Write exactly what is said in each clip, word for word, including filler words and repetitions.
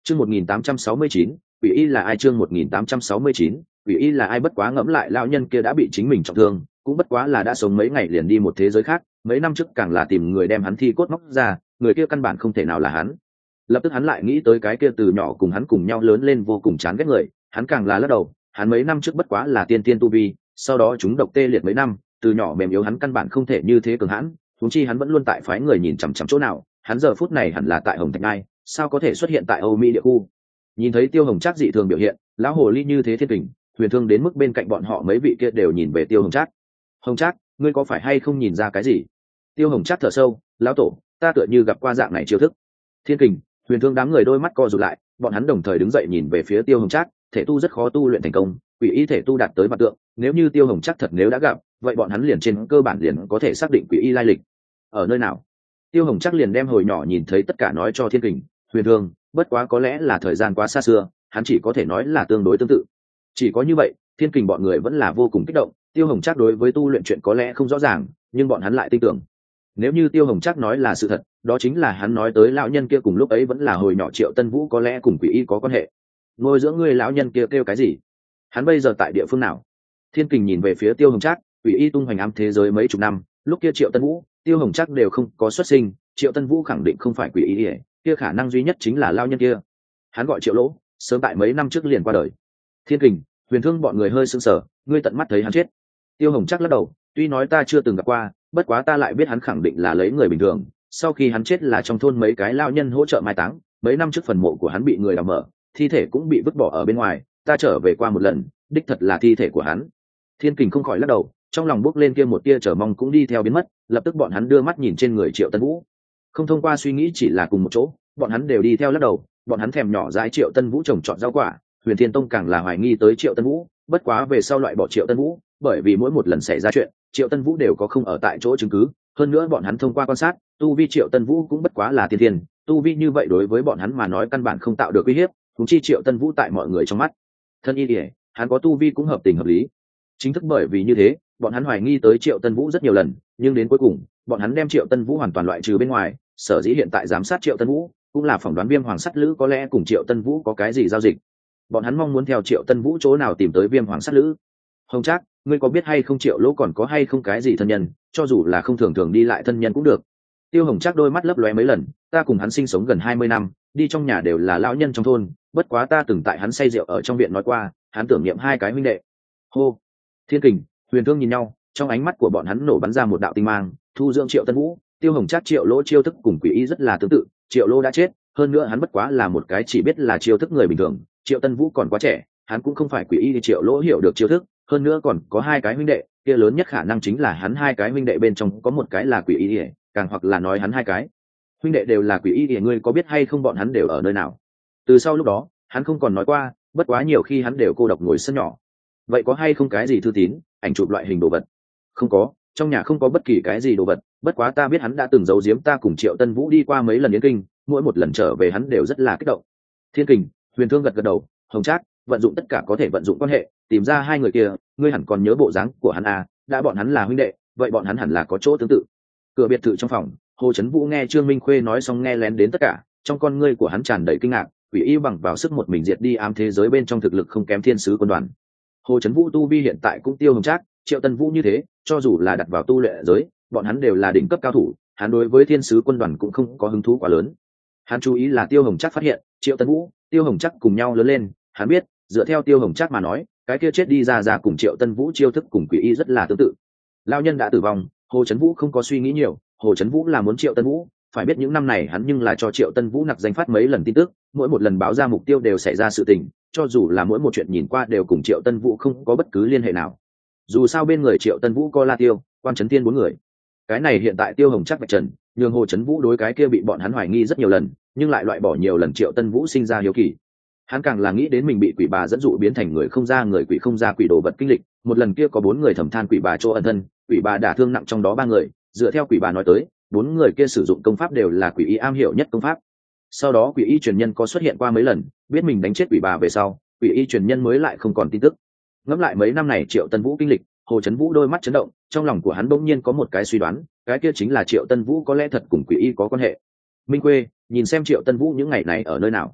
Chương một nghìn tám trăm sáu mươi chín, quỷ y là ai? Chương một nghìn tám trăm sáu mươi chín, quỷ y là ai? Bất quá ngẫm lại lão nhân kia đã bị chính mình trọng thương, cũng bất quá là đã sống mấy ngày liền đi một thế giới khác, mấy năm trước càng là tìm người đem hắn thi cốt móc ra, người kia căn bản không thể nào là hắn. Lập tức hắn lại nghĩ tới cái kia từ nhỏ cùng hắn cùng nhau lớn lên vô cùng chán ghét người, hắn càng là lắc đầu, hắn mấy năm trước bất quá là tiên tiên tu vi, sau đó chúng độc tê liệt mấy năm, từ nhỏ mềm yếu hắn căn bản không thể như thế cường hãn, huống chi hắn vẫn luôn tại phái người nhìn chằm chằm chỗ nào, hắn giờ phút này hẳn là tại Hồng Thạch Ngai, sao có thể xuất hiện tại Âu Mỹ địa khu. Nhìn thấy Tiêu Hồng Trác dị thường biểu hiện, lão hồ ly như thế thiên kình, huyền thương đến mức bên cạnh bọn họ mấy vị kia đều nhìn về Tiêu Hồng Trác. Hồng Trác, ngươi có phải hay không nhìn ra cái gì? Tiêu Hồng Trác thở sâu, lão tổ, ta tựa như gặp qua dạng này chiêu thức. Thiên kình, huyền thương đám người đôi mắt co rụt lại, bọn hắn đồng thời đứng dậy nhìn về phía Tiêu Hồng Trác, thể tu rất khó tu luyện thành công, quỷ y thể tu đạt tới mặt tượng, nếu như Tiêu Hồng Trác thật nếu đã gặp, vậy bọn hắn liền trên cơ bản liền có thể xác định quỷ y lai lịch. Ở nơi nào? Tiêu Hồng Trác liền đem hồi nhỏ nhìn thấy tất cả nói cho Thiên kình, huyền thương, bất quá có lẽ là thời gian quá xa xưa, hắn chỉ có thể nói là tương đối tương tự. Chỉ có như vậy, Thiên kình bọn người vẫn là vô cùng kích động, Tiêu Hồng Trác đối với tu luyện chuyện có lẽ không rõ ràng, nhưng bọn hắn lại tin tưởng. Nếu như Tiêu Hồng Trác nói là sự thật, đó chính là hắn nói tới lão nhân kia cùng lúc ấy vẫn là hồi nhỏ Triệu Tân Vũ có lẽ cùng quỷ y có quan hệ. Nuôi dưỡng ngươi lão nhân kia kêu, kêu cái gì? Hắn bây giờ tại địa phương nào? Thiên kình nhìn về phía Tiêu Hồng Trác, quỷ y tung hoành ám thế giới mấy chục năm, lúc kia Triệu Tân Vũ, Tiêu Hồng Trác đều không có xuất sinh, Triệu Tân Vũ khẳng định không phải quỷ y, kia khả năng duy nhất chính là lão nhân kia. Hắn gọi Triệu Lỗ, sớm tại mấy năm trước liền qua đời. Thiên kình, huyền thương bọn người hơi sững sờ, ngươi tận mắt thấy hắn chết? Tiêu Hồng Trác lắc đầu, tuy nói ta chưa từng gặp qua, bất quá ta lại biết hắn khẳng định là lấy người bình thường, sau khi hắn chết là trong thôn mấy cái lao nhân hỗ trợ mai táng, mấy năm trước phần mộ của hắn bị người đào mở, thi thể cũng bị vứt bỏ ở bên ngoài, ta trở về qua một lần, đích thật là thi thể của hắn. Thiên kình không khỏi lắc đầu, trong lòng bốc lên kia một tia chờ mong cũng đi theo biến mất, lập tức bọn hắn đưa mắt nhìn trên người Triệu Tân Vũ, không thông qua suy nghĩ chỉ là cùng một chỗ, bọn hắn đều đi theo lắc đầu, bọn hắn thèm nhỏ dãi Triệu Tân Vũ trồng trọt rau quả, Huyền Thiên Tông càng là hoài nghi tới Triệu Tân Vũ, bất quá về sau loại bỏ Triệu Tân Vũ, bởi vì mỗi một lần xảy ra chuyện, Triệu Tân Vũ đều có không ở tại chỗ chứng cứ, hơn nữa bọn hắn thông qua quan sát, tu vi Triệu Tân Vũ cũng bất quá là tiên thiên, tu vi như vậy đối với bọn hắn mà nói căn bản không tạo được uy hiếp, huống chi Triệu Tân Vũ tại mọi người trong mắt, thân y điệp, hắn có tu vi cũng hợp tình hợp lý. Chính thức bởi vì như thế, bọn hắn hoài nghi tới Triệu Tân Vũ rất nhiều lần, nhưng đến cuối cùng, bọn hắn đem Triệu Tân Vũ hoàn toàn loại trừ bên ngoài, sở dĩ hiện tại giám sát Triệu Tân Vũ, cũng là phỏng đoán Viêm Hoàng Sắt Lữ có lẽ cùng Triệu Tân Vũ có cái gì giao dịch. Bọn hắn mong muốn theo Triệu Tân Vũ chỗ nào tìm tới Viêm Hoàng Sắt Lữ. Hồng Trác, ngươi có biết hay không Triệu Lỗ còn có hay không cái gì thân nhân, cho dù là không thường thường đi lại thân nhân cũng được. Tiêu Hồng Trác đôi mắt lấp lóe mấy lần, ta cùng hắn sinh sống gần hai mươi năm, đi trong nhà đều là lão nhân trong thôn, bất quá ta từng tại hắn say rượu ở trong viện nói qua, hắn tưởng niệm hai cái huynh đệ. Hô. Thiên kình, huyền thương nhìn nhau, trong ánh mắt của bọn hắn nổ bắn ra một đạo tinh mang, thu dưỡng Triệu Tân Vũ, Tiêu Hồng Trác Triệu Lỗ chiêu thức cùng quỷ y rất là tương tự, Triệu Lỗ đã chết, hơn nữa hắn bất quá là một cái chỉ biết là chiêu thức người bình thường, Triệu Tân Vũ còn quá trẻ, hắn cũng không phải quỷ y thì Triệu Lỗ hiểu được chiêu thức, hơn nữa còn có hai cái huynh đệ, kia lớn nhất khả năng chính là hắn hai cái huynh đệ bên trong có một cái là quỷ y, càng hoặc là nói hắn hai cái huynh đệ đều là quỷ y thì ngươi có biết hay không bọn hắn đều ở nơi nào? Từ sau lúc đó, hắn không còn nói qua, bất quá nhiều khi hắn đều cô độc ngồi sân nhỏ. Vậy có hay không cái gì thư tín, ảnh chụp loại hình đồ vật? Không có, trong nhà không có bất kỳ cái gì đồ vật, bất quá ta biết hắn đã từng giấu giếm ta cùng Triệu Tân Vũ đi qua mấy lần Yến Kinh, mỗi một lần trở về hắn đều rất là kích động. Thiên kình, huyền thương gật gật đầu, Hồng Trác, vận dụng tất cả có thể vận dụng quan hệ, tìm ra hai người kia, ngươi hẳn còn nhớ bộ dáng của hắn à, đã bọn hắn là huynh đệ, vậy bọn hắn hẳn là có chỗ tương tự. Cửa biệt thự trong phòng, Hồ Chấn Vũ nghe Trương Minh Khuê nói xong nghe lén đến tất cả, trong con ngươi của hắn tràn đầy kinh ngạc, quỷ y bằng vào sức một mình diệt đi ám thế giới bên trong thực lực không kém thiên sứ quân đoàn. Hồ Chấn Vũ tu vi hiện tại cũng Tiêu Hồng Trác, Triệu Tân Vũ như thế, cho dù là đặt vào tu luyện giới, bọn hắn đều là đỉnh cấp cao thủ, hắn đối với thiên sứ quân đoàn cũng không có hứng thú quá lớn. Hắn chú ý là Tiêu Hồng Trác phát hiện, Triệu Tân Vũ, Tiêu Hồng Trác cùng nhau lớn lên, hắn biết, dựa theo Tiêu Hồng Trác mà nói, cái kia chết đi ra ra cùng Triệu Tân Vũ chiêu thức cùng quỷ y rất là tương tự. Lão nhân đã tử vong, Hồ Chấn Vũ không có suy nghĩ nhiều, Hồ Chấn Vũ là muốn Triệu Tân Vũ, phải biết những năm này hắn nhưng là cho Triệu Tân Vũ nặc danh phát mấy lần tin tức, mỗi một lần báo ra mục tiêu đều xảy ra sự tình, cho dù là mỗi một chuyện nhìn qua đều cùng Triệu Tân Vũ không có bất cứ liên hệ nào. Dù sao bên người Triệu Tân Vũ có La Tiêu, Quan Chấn Thiên bốn người. Cái này hiện tại Tiêu Hồng Trác vạch trần, nhường Hồ Chấn Vũ đối cái kia bị bọn hắn hoài nghi rất nhiều lần, nhưng lại loại bỏ nhiều lần Triệu Tân Vũ sinh ra hiếu kỳ. Hắn càng là nghĩ đến mình bị quỷ bà dẫn dụ biến thành người không ra người quỷ không ra quỷ đồ vật kinh lịch, một lần kia có bốn người thầm than quỷ bà chỗ ẩn thân, quỷ bà đả thương nặng trong đó ba người, dựa theo quỷ bà nói tới, bốn người kia sử dụng công pháp đều là quỷ y am hiểu nhất công pháp. Sau đó quỷ y truyền nhân có xuất hiện qua mấy lần, biết mình đánh chết quỷ bà về sau, quỷ y truyền nhân mới lại không còn tin tức. Ngẫm lại mấy năm này Triệu Tân Vũ kinh lịch, Hồ Chấn Vũ đôi mắt chấn động, trong lòng của hắn bỗng nhiên có một cái suy đoán, cái kia chính là Triệu Tân Vũ có lẽ thật cùng quỷ y có quan hệ. Minh Quê, nhìn xem Triệu Tân Vũ những ngày này ở nơi nào.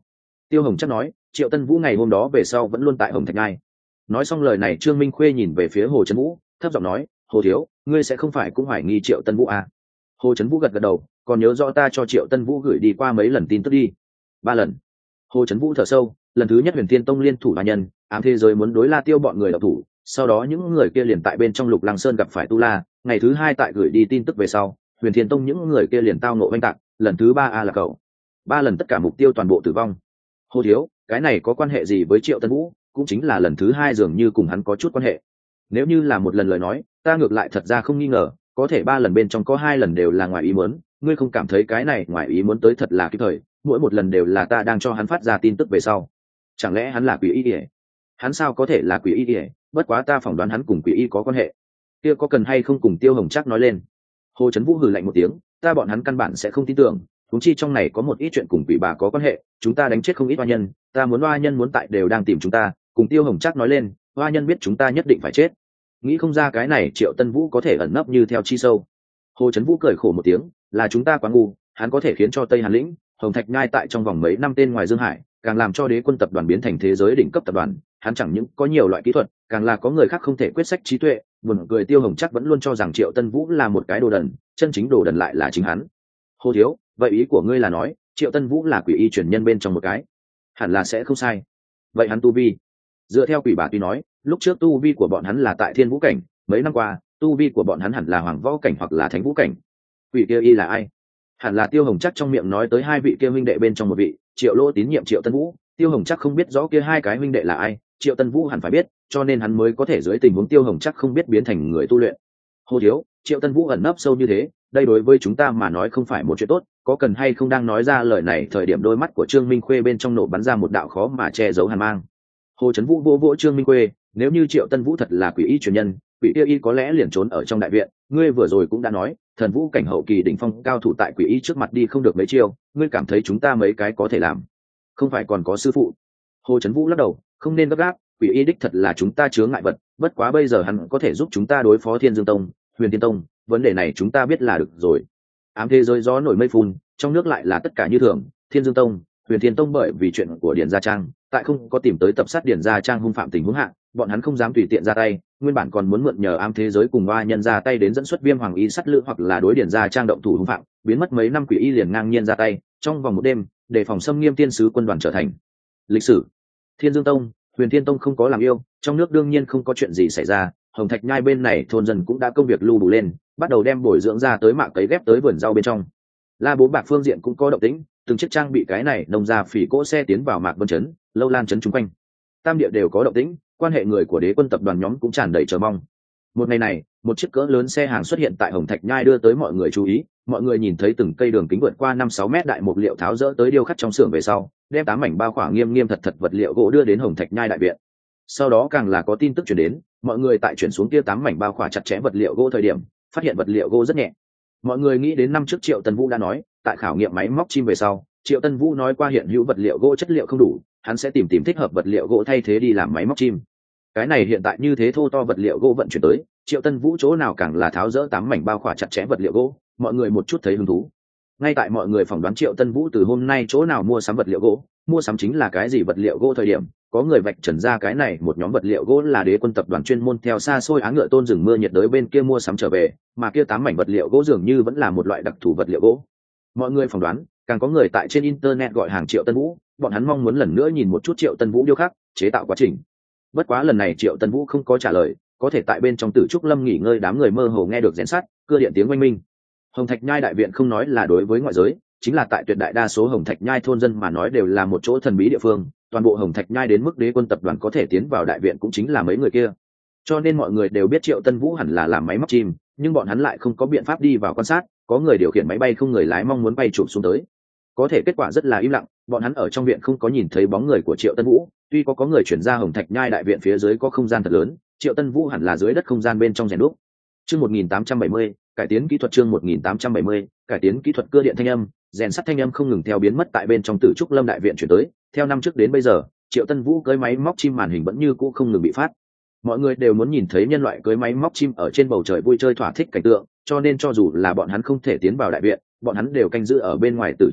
Tiêu Hồng chắc nói, Triệu Tân Vũ ngày hôm đó về sau vẫn luôn tại Hồng Thạch Nhai. Nói xong lời này, Trương Minh Khuê nhìn về phía Hồ Trấn Vũ, thấp giọng nói, Hồ thiếu, ngươi sẽ không phải cũng hoài nghi Triệu Tân Vũ à? Hồ Trấn Vũ gật gật đầu, còn nhớ rõ ta cho Triệu Tân Vũ gửi đi qua mấy lần tin tức đi. Ba lần. Hồ Trấn Vũ thở sâu, lần thứ nhất Huyền Thiên Tông liên thủ ba nhân, ám thế giới muốn đối La Tiêu bọn người độc thủ, sau đó những người kia liền tại bên trong Lục Lăng Sơn gặp phải Tu La, ngày thứ hai tại gửi đi tin tức về sau, Huyền Thiên Tông những người kia liền tao nộ oanh tạc, lần thứ ba a là cậu. Ba lần tất cả mục tiêu toàn bộ tử vong. Hồ thiếu, cái này có quan hệ gì với Triệu Tân Vũ? Cũng chính là lần thứ hai dường như cùng hắn có chút quan hệ. Nếu như là một lần lời nói, ta ngược lại thật ra không nghi ngờ, có thể ba lần bên trong có hai lần đều là ngoài ý muốn, ngươi không cảm thấy cái này ngoài ý muốn tới thật là kịp thời, mỗi một lần đều là ta đang cho hắn phát ra tin tức về sau. Chẳng lẽ hắn là quỷ y ỉa? Hắn sao có thể là quỷ y ỉa? Bất quá ta phỏng đoán hắn cùng quỷ y có quan hệ. Kia có cần hay không cùng Tiêu Hồng chắc nói lên? Hồ Trấn Vũ hừ lạnh một tiếng, ta bọn hắn căn bản sẽ không tin tưởng, huống chi trong này có một ít chuyện cùng quỷ bà có quan hệ, chúng ta đánh chết không ít oa nhân, ta muốn oa nhân muốn tại đều đang tìm chúng ta, cùng Tiêu Hồng chắc nói lên, oa nhân biết chúng ta nhất định phải chết. Nghĩ không ra cái này Triệu Tân Vũ có thể ẩn nấp như theo chi sâu. Hồ Trấn Vũ cười khổ một tiếng, là chúng ta quá ngu, hắn có thể khiến cho Tây Hàn lĩnh, Hồng Thạch Nhai tại trong vòng mấy năm tên ngoài Dương Hải, càng làm cho Đế Quân tập đoàn biến thành thế giới đỉnh cấp tập đoàn, hắn chẳng những có nhiều loại kỹ thuật, càng là có người khác không thể quyết sách trí tuệ. Buồn cười, Tiêu Hồng chắc vẫn luôn cho rằng Triệu Tân Vũ là một cái đồ đần, chân chính đồ đần lại là chính hắn. Hồ thiếu, vậy ý của ngươi là nói Triệu Tân Vũ là quỷ y truyền nhân bên trong một cái? Hẳn là sẽ không sai. Vậy hắn tu vi? Dựa theo quỷ bà tuy nói, lúc trước tu vi của bọn hắn là tại Thiên Vũ cảnh, mấy năm qua tu vi của bọn hắn hẳn là Hoàng Võ cảnh hoặc là Thánh Vũ cảnh. Quỷ kia y là ai? Hẳn là Tiêu Hồng chắc trong miệng nói tới hai vị kia huynh đệ bên trong một vị, Triệu Lỗ tín nhiệm Triệu Tân Vũ. Tiêu Hồng chắc không biết rõ kia hai cái huynh đệ là ai, Triệu Tân Vũ hẳn phải biết, cho nên hắn mới có thể dưới tình huống Tiêu Hồng chắc không biết biến thành người tu luyện. Hồ thiếu, Triệu Tân Vũ ẩn nấp sâu như thế, đây đối với chúng ta mà nói không phải một chuyện tốt, có cần hay không đang nói ra lời này thời điểm đôi mắt của Trương Minh Khuê bên trong nổ bắn ra một đạo khó mà che giấu hàn mang. Hồ Trấn Vũ vô vỗ Trương Minh Khuê, nếu như Triệu Tân Vũ thật là quỷ y truyền nhân, quỷ kia y có lẽ liền trốn ở trong đại viện, ngươi vừa rồi cũng đã nói, thần vũ cảnh hậu kỳ đỉnh phong cao thủ tại quỷ y trước mặt đi không được mấy chiêu, ngươi cảm thấy chúng ta mấy cái có thể làm? Không phải còn có sư phụ? Hồ Trấn Vũ lắc đầu, không nên gấp gáp, quỷ y đích thật là chúng ta chướng ngại vật, bất quá bây giờ hắn có thể giúp chúng ta đối phó Thiên Dương Tông, Huyền Thiên Tông, vấn đề này chúng ta biết là được rồi. Ám thế giới gió nổi mây phun, trong nước lại là tất cả như thường. Thiên Dương Tông, Huyền Thiên Tông bởi vì chuyện của Điền Gia Trang, tại không có tìm tới tập sát Điền Gia Trang hung phạm tình huống hạ, bọn hắn không dám tùy tiện ra tay, nguyên bản còn muốn mượn nhờ ám thế giới cùng oa nhân ra tay đến dẫn xuất Viêm Hoàng y sắt lữ hoặc là đối Điền Gia Trang động thủ hung phạm, biến mất mấy năm quỷ y liền ngang nhiên ra tay, trong vòng một đêm, để phòng xâm nghiêm tiên sứ quân đoàn trở thành lịch sử. Thiên Dương Tông, Huyền Thiên Tông không có làm yêu, trong nước đương nhiên không có chuyện gì xảy ra. Hồng Thạch Nhai bên này thôn dân cũng đã công việc lưu đủ lên, bắt đầu đem bồi dưỡng ra tới mạ cấy ghép tới vườn rau bên trong. La Bố Bạc phương diện cũng có động tĩnh, từng chiếc trang bị cái này nông ra phỉ cỗ xe tiến vào Mạc Vân trấn, Lâu Lan trấn chung quanh. Tam địa đều có động tĩnh, quan hệ người của Đế Quân tập đoàn nhóm cũng tràn đầy chờ mong. Một ngày này, một chiếc cỡ lớn xe hàng xuất hiện tại Hồng Thạch Nhai đưa tới mọi người chú ý, mọi người nhìn thấy từng cây đường kính vượt qua năm sáu mét đại mục liệu tháo rỡ tới điêu khắc trong xưởng về sau, đem tám mảnh bao khỏa nghiêm nghiêm thật thật vật liệu gỗ đưa đến Hồng Thạch Nhai đại viện. Sau đó càng là có tin tức truyền đến, mọi người tại chuyển xuống kia tám mảnh bao khỏa chặt chẽ vật liệu gỗ thời điểm, phát hiện vật liệu gỗ rất nhẹ. Mọi người nghĩ đến năm trước Triệu Tân Vũ đã nói, tại khảo nghiệm máy móc chim về sau, Triệu Tân Vũ nói qua hiện hữu vật liệu gỗ chất liệu không đủ, hắn sẽ tìm tìm thích hợp vật liệu gỗ thay thế đi làm máy móc chim. Cái này hiện tại như thế thô to vật liệu gỗ vận chuyển tới, Triệu Tân Vũ chỗ nào càng là tháo rỡ tám mảnh bao khỏa chặt chẽ vật liệu gỗ, mọi người một chút thấy hứng thú. Ngay tại mọi người phỏng đoán Triệu Tân Vũ từ hôm nay chỗ nào mua sắm vật liệu gỗ, mua sắm chính là cái gì vật liệu gỗ thời điểm, có người vạch trần ra cái này một nhóm vật liệu gỗ là Đế Quân tập đoàn chuyên môn theo xa xôi Á Ngựa Tôn rừng mưa nhiệt đới bên kia mua sắm trở về, mà kia tám mảnh vật liệu gỗ dường như vẫn là một loại đặc thù vật liệu gỗ. Mọi người phỏng đoán, càng có người tại trên internet gọi hàng Triệu Tân Vũ, bọn hắn mong muốn lần nữa nhìn một chút Triệu Tân Vũ điêu khắc, chế tạo quá trình. Bất quá lần này Triệu Tân Vũ không có trả lời, có thể tại bên trong Tử Trúc Lâm nghỉ ngơi, đám người mơ hồ nghe được rèn sắt, cưa điện tiếng oanh minh. Hồng Thạch Nhai đại viện không nói là đối với ngoại giới, chính là tại tuyệt đại đa số Hồng Thạch Nhai thôn dân mà nói đều là một chỗ thần bí địa phương, toàn bộ Hồng Thạch Nhai đến mức Đế Quân tập đoàn có thể tiến vào đại viện cũng chính là mấy người kia. Cho nên mọi người đều biết Triệu Tân Vũ hẳn là làm máy móc chim, nhưng bọn hắn lại không có biện pháp đi vào quan sát, có người điều khiển máy bay không người lái mong muốn bay chụp xuống tới. Có thể kết quả rất là im lặng, bọn hắn ở trong viện không có nhìn thấy bóng người của Triệu Tân Vũ, tuy có có người chuyển ra Hồng Thạch Nhai đại viện phía dưới có không gian thật lớn, Triệu Tân Vũ hẳn là dưới đất không gian bên trong rèn đúc. Chương một nghìn tám trăm bảy mươi, cải tiến kỹ thuật chương một nghìn tám trăm bảy mươi, cải tiến kỹ thuật cưa điện thanh âm, rèn sắt thanh âm không ngừng theo biến mất tại bên trong Tử Trúc Lâm đại viện chuyển tới, theo năm trước đến bây giờ, Triệu Tân Vũ cưỡi máy móc chim màn hình vẫn như cũ không ngừng bị phát. Mọi người đều muốn nhìn thấy nhân loại cưỡi máy móc chim ở trên bầu trời vui chơi thỏa thích cảnh tượng, cho nên cho dù là bọn hắn không thể tiến vào đại viện, bọn hắn đều canh giữ ở bên ngoài Tử Trúc Lâm,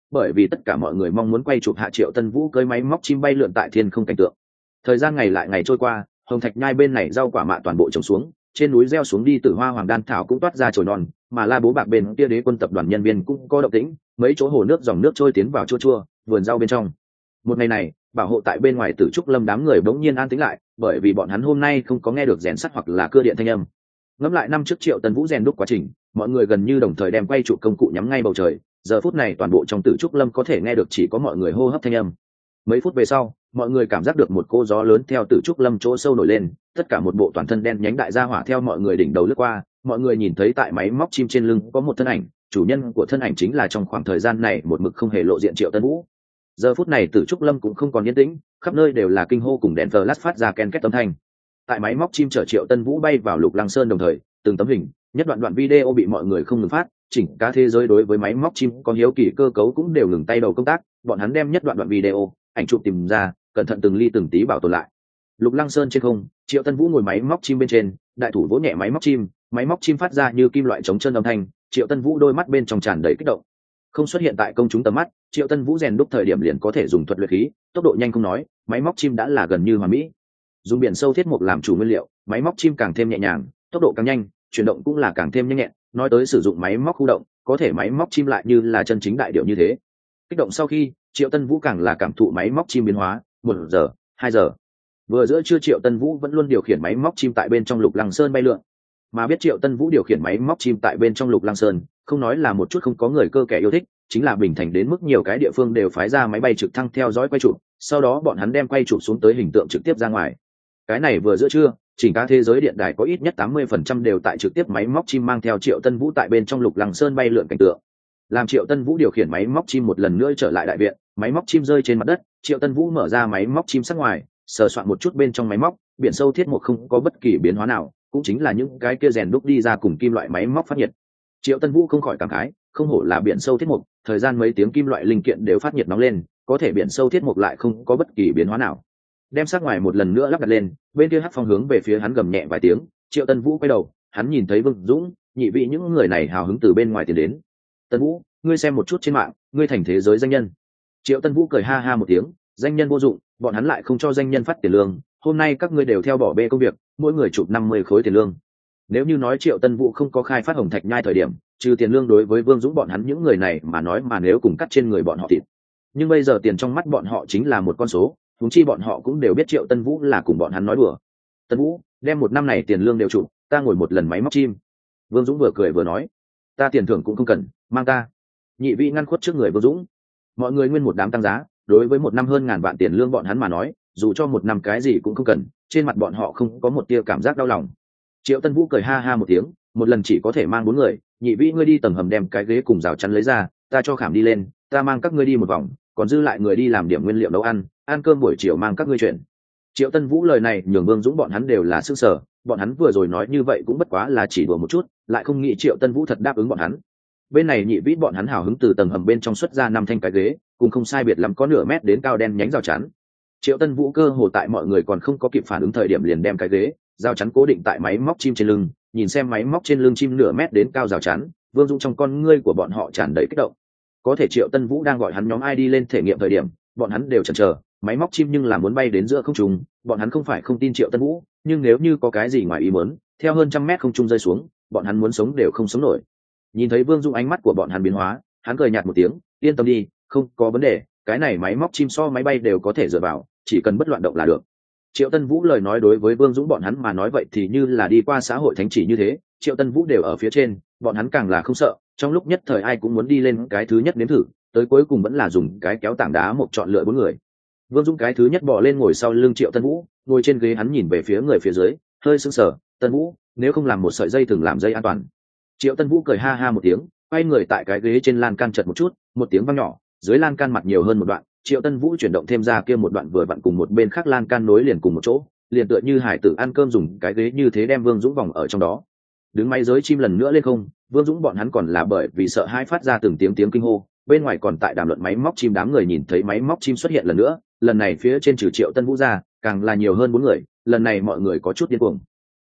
bởi vì tất cả mọi người mong muốn quay chụp hạ Triệu Tân Vũ cưỡi máy móc chim bay lượn tại thiên không cảnh tượng. Thời gian ngày lại ngày trôi qua, hồng thạch nhai bên này rau quả mạ toàn bộ trồng xuống, trên núi gieo xuống đi tử hoa hoàng đan thảo cũng toát ra chồi non, mà La Bố Bạc bên kia đế quân tập đoàn nhân viên cũng có động tĩnh, mấy chỗ hồ nước dòng nước trôi tiến vào chua chua, vườn rau bên trong. Một ngày này, bảo hộ tại bên ngoài Tử Trúc Lâm đám người bỗng nhiên an tĩnh lại, bởi vì bọn hắn hôm nay không có nghe được rèn sắt hoặc là cưa điện thanh âm. Ngẫm lại năm trước Triệu Tân Vũ rèn đúc quá trình, mọi người gần như đồng thời đem quay trụ công cụ nhắm ngay bầu trời, giờ phút này toàn bộ trong Tử Trúc Lâm có thể nghe được chỉ có mọi người hô hấp thanh âm. Mấy phút về sau, mọi người cảm giác được một cô gió lớn theo Tử Trúc Lâm chỗ sâu nổi lên, tất cả một bộ toàn thân đen nhánh đại gia hỏa theo mọi người đỉnh đầu lướt qua, mọi người nhìn thấy tại máy móc chim trên lưng có một thân ảnh, chủ nhân của thân ảnh chính là trong khoảng thời gian này một mực không hề lộ diện Triệu Tân Vũ. Giờ phút này Tử Trúc Lâm cũng không còn yên tĩnh, khắp nơi đều là kinh hô cùng đèn flash phát ra ken két âm thanh. Tại máy móc chim chở Triệu Tân Vũ bay vào Lục Lăng Sơn đồng thời, từng tấm hình, nhất đoạn đoạn video bị mọi người không ngừng phát, chỉnh cả thế giới đối với máy móc chim có hiếu kỳ cơ cấu cũng đều ngừng tay đầu công tác, bọn hắn đem nhất đoạn đoạn video, ảnh chụp tìm ra, cẩn thận từng ly từng tí bảo tồn lại. Lục Lăng Sơn trên không, Triệu Tân Vũ ngồi máy móc chim bên trên, đại thủ vỗ nhẹ máy móc chim, máy móc chim phát ra như kim loại chống chân âm thanh, Triệu Tân Vũ đôi mắt bên trong tràn đầy kích động. Không xuất hiện tại công chúng tầm mắt, Triệu Tân Vũ rèn đúc thời điểm liền có thể dùng thuật luyện khí, tốc độ nhanh không nói, máy móc chim đã là gần như hoàn mỹ. Dùng biển sâu thiết mục làm chủ nguyên liệu, máy móc chim càng thêm nhẹ nhàng, tốc độ càng nhanh, chuyển động cũng là càng thêm nhanh nhẹn. Nói tới sử dụng máy móc khu động, có thể máy móc chim lại như là chân chính đại điệu như thế. Kích động sau khi, Triệu Tân Vũ càng là cảm thụ máy móc chim biến hóa, một giờ, hai giờ. Vừa giữa trưa Triệu Tân Vũ vẫn luôn điều khiển máy móc chim tại bên trong Lục Lăng Sơn bay lượn. Mà biết Triệu Tân Vũ điều khiển máy móc chim tại bên trong Lục Lăng Sơn, không nói là một chút không có người cơ kẻ yêu thích, chính là Bình Thành đến mức nhiều cái địa phương đều phái ra máy bay trực thăng theo dõi quay chụp, sau đó bọn hắn đem quay chụp xuống tới hình tượng trực tiếp ra ngoài. Cái này vừa giữa trưa, chỉnh cả thế giới điện đài có ít nhất tám mươi phần trăm đều tại trực tiếp máy móc chim mang theo Triệu Tân Vũ tại bên trong Lục Lăng Sơn bay lượn cảnh tượng. Làm Triệu Tân Vũ điều khiển máy móc chim một lần nữa trở lại đại viện, máy móc chim rơi trên mặt đất, Triệu Tân Vũ mở ra máy móc chim sát ngoài, sờ soạn một chút bên trong máy móc, biển sâu thiết một không có bất kỳ biến hóa nào, cũng chính là những cái kia rèn đúc đi ra cùng kim loại máy móc phát nhiệt. Triệu Tân Vũ không khỏi cảm khái, không hổ là biển sâu thiết mục, thời gian mấy tiếng kim loại linh kiện đều phát nhiệt nóng lên, có thể biển sâu thiết mục lại không có bất kỳ biến hóa nào. Đem sát ngoài một lần nữa lắp đặt lên, bên kia Hắc Phong hướng về phía hắn gầm nhẹ vài tiếng, Triệu Tân Vũ quay đầu, hắn nhìn thấy Vương Dũng, Nhị Vị những người này hào hứng từ bên ngoài tiến đến. Tân Vũ, ngươi xem một chút trên mạng, ngươi thành thế giới danh nhân. Triệu Tân Vũ cười ha ha một tiếng, danh nhân vô dụng, bọn hắn lại không cho danh nhân phát tiền lương, hôm nay các ngươi đều theo bỏ bê công việc, mỗi người chụp năm mươi khối tiền lương. Nếu như nói Triệu Tân Vũ không có khai phát hồng thạch nhai thời điểm, trừ tiền lương đối với Vương Dũng bọn hắn những người này mà nói mà nếu cùng cắt trên người bọn họ thịt. Nhưng bây giờ tiền trong mắt bọn họ chính là một con số, huống chi bọn họ cũng đều biết Triệu Tân Vũ là cùng bọn hắn nói đùa. Tân Vũ, đem một năm này tiền lương đều chụp, ta ngồi một lần máy móc chim. Vương Dũng vừa cười vừa nói, ta tiền thưởng cũng không cần, mang ta. Nhị Vị ngăn khuất trước người Vương Dũng. Mọi người nguyên một đám tăng giá, đối với một năm hơn ngàn vạn tiền lương bọn hắn mà nói, dù cho một năm cái gì cũng không cần, trên mặt bọn họ không có một tia cảm giác đau lòng. Triệu Tân Vũ cười ha ha một tiếng, một lần chỉ có thể mang bốn người, Nhị Vĩ ngươi đi tầng hầm đem cái ghế cùng rào chắn lấy ra, ta cho khảm đi lên, ta mang các ngươi đi một vòng, còn dư lại người đi làm điểm nguyên liệu nấu ăn, ăn cơm buổi chiều mang các ngươi chuyển. Triệu Tân Vũ lời này nhường Vương Dũng bọn hắn đều là sững sờ, bọn hắn vừa rồi nói như vậy cũng bất quá là chỉ đùa một chút, lại không nghĩ Triệu Tân Vũ thật đáp ứng bọn hắn. Bên này Nhị Vĩ bọn hắn hào hứng từ tầng hầm bên trong xuất ra năm thanh cái ghế, cùng không sai biệt lắm có nửa mét đến cao đen nhánh rào chắn. Triệu Tân Vũ cơ hồ tại mọi người còn không có kịp phản ứng thời điểm liền đem cái ghế, rào chắn cố định tại máy móc chim trên lưng, nhìn xem máy móc trên lưng chim nửa mét đến cao rào chắn, Vương Dũng trong con ngươi của bọn họ tràn đầy kích động. Có thể Triệu Tân Vũ đang gọi hắn nhóm ai đi lên thể nghiệm thời điểm, bọn hắn đều chần chờ, máy móc chim nhưng là muốn bay đến giữa không trung, bọn hắn không phải không tin Triệu Tân Vũ, nhưng nếu như có cái gì ngoài ý muốn, theo hơn trăm mét không trung rơi xuống, bọn hắn muốn sống đều không sống nổi. Nhìn thấy Vương Dũng ánh mắt của bọn hắn biến hóa, hắn cười nhạt một tiếng, yên tâm đi, không có vấn đề, cái này máy móc chim so máy bay đều có thể dựa vào, chỉ cần bất loạn động là được. Triệu Tân Vũ lời nói đối với Vương Dũng bọn hắn mà nói vậy thì như là đi qua xã hội thánh chỉ như thế, Triệu Tân Vũ đều ở phía trên, bọn hắn càng là không sợ, trong lúc nhất thời ai cũng muốn đi lên cái thứ nhất nếm thử, tới cuối cùng vẫn là dùng cái kéo tảng đá một chọn lựa bốn người. Vương Dũng cái thứ nhất bò lên ngồi sau lưng Triệu Tân Vũ, ngồi trên ghế hắn nhìn về phía người phía dưới, hơi sững sờ, Tân Vũ, nếu không làm một sợi dây thường làm dây an toàn. Triệu Tân Vũ cười ha ha một tiếng, quay người tại cái ghế trên lan can chật một chút, một tiếng vang nhỏ, dưới lan can mặt nhiều hơn một đoạn, Triệu Tân Vũ chuyển động thêm ra kia một đoạn vừa vặn cùng một bên khác lan can nối liền cùng một chỗ, liền tựa như hải tử ăn cơm dùng cái ghế như thế đem Vương Dũng vòng ở trong đó. Đứng máy giới chim lần nữa lên không, Vương Dũng bọn hắn còn là bởi vì sợ hãi phát ra từng tiếng tiếng kinh hô, bên ngoài còn tại đàm luận máy móc chim, đám người nhìn thấy máy móc chim xuất hiện lần nữa, lần này phía trên trừ Triệu Tân Vũ ra, càng là nhiều hơn bốn người, lần này mọi người có chút điên cuồng.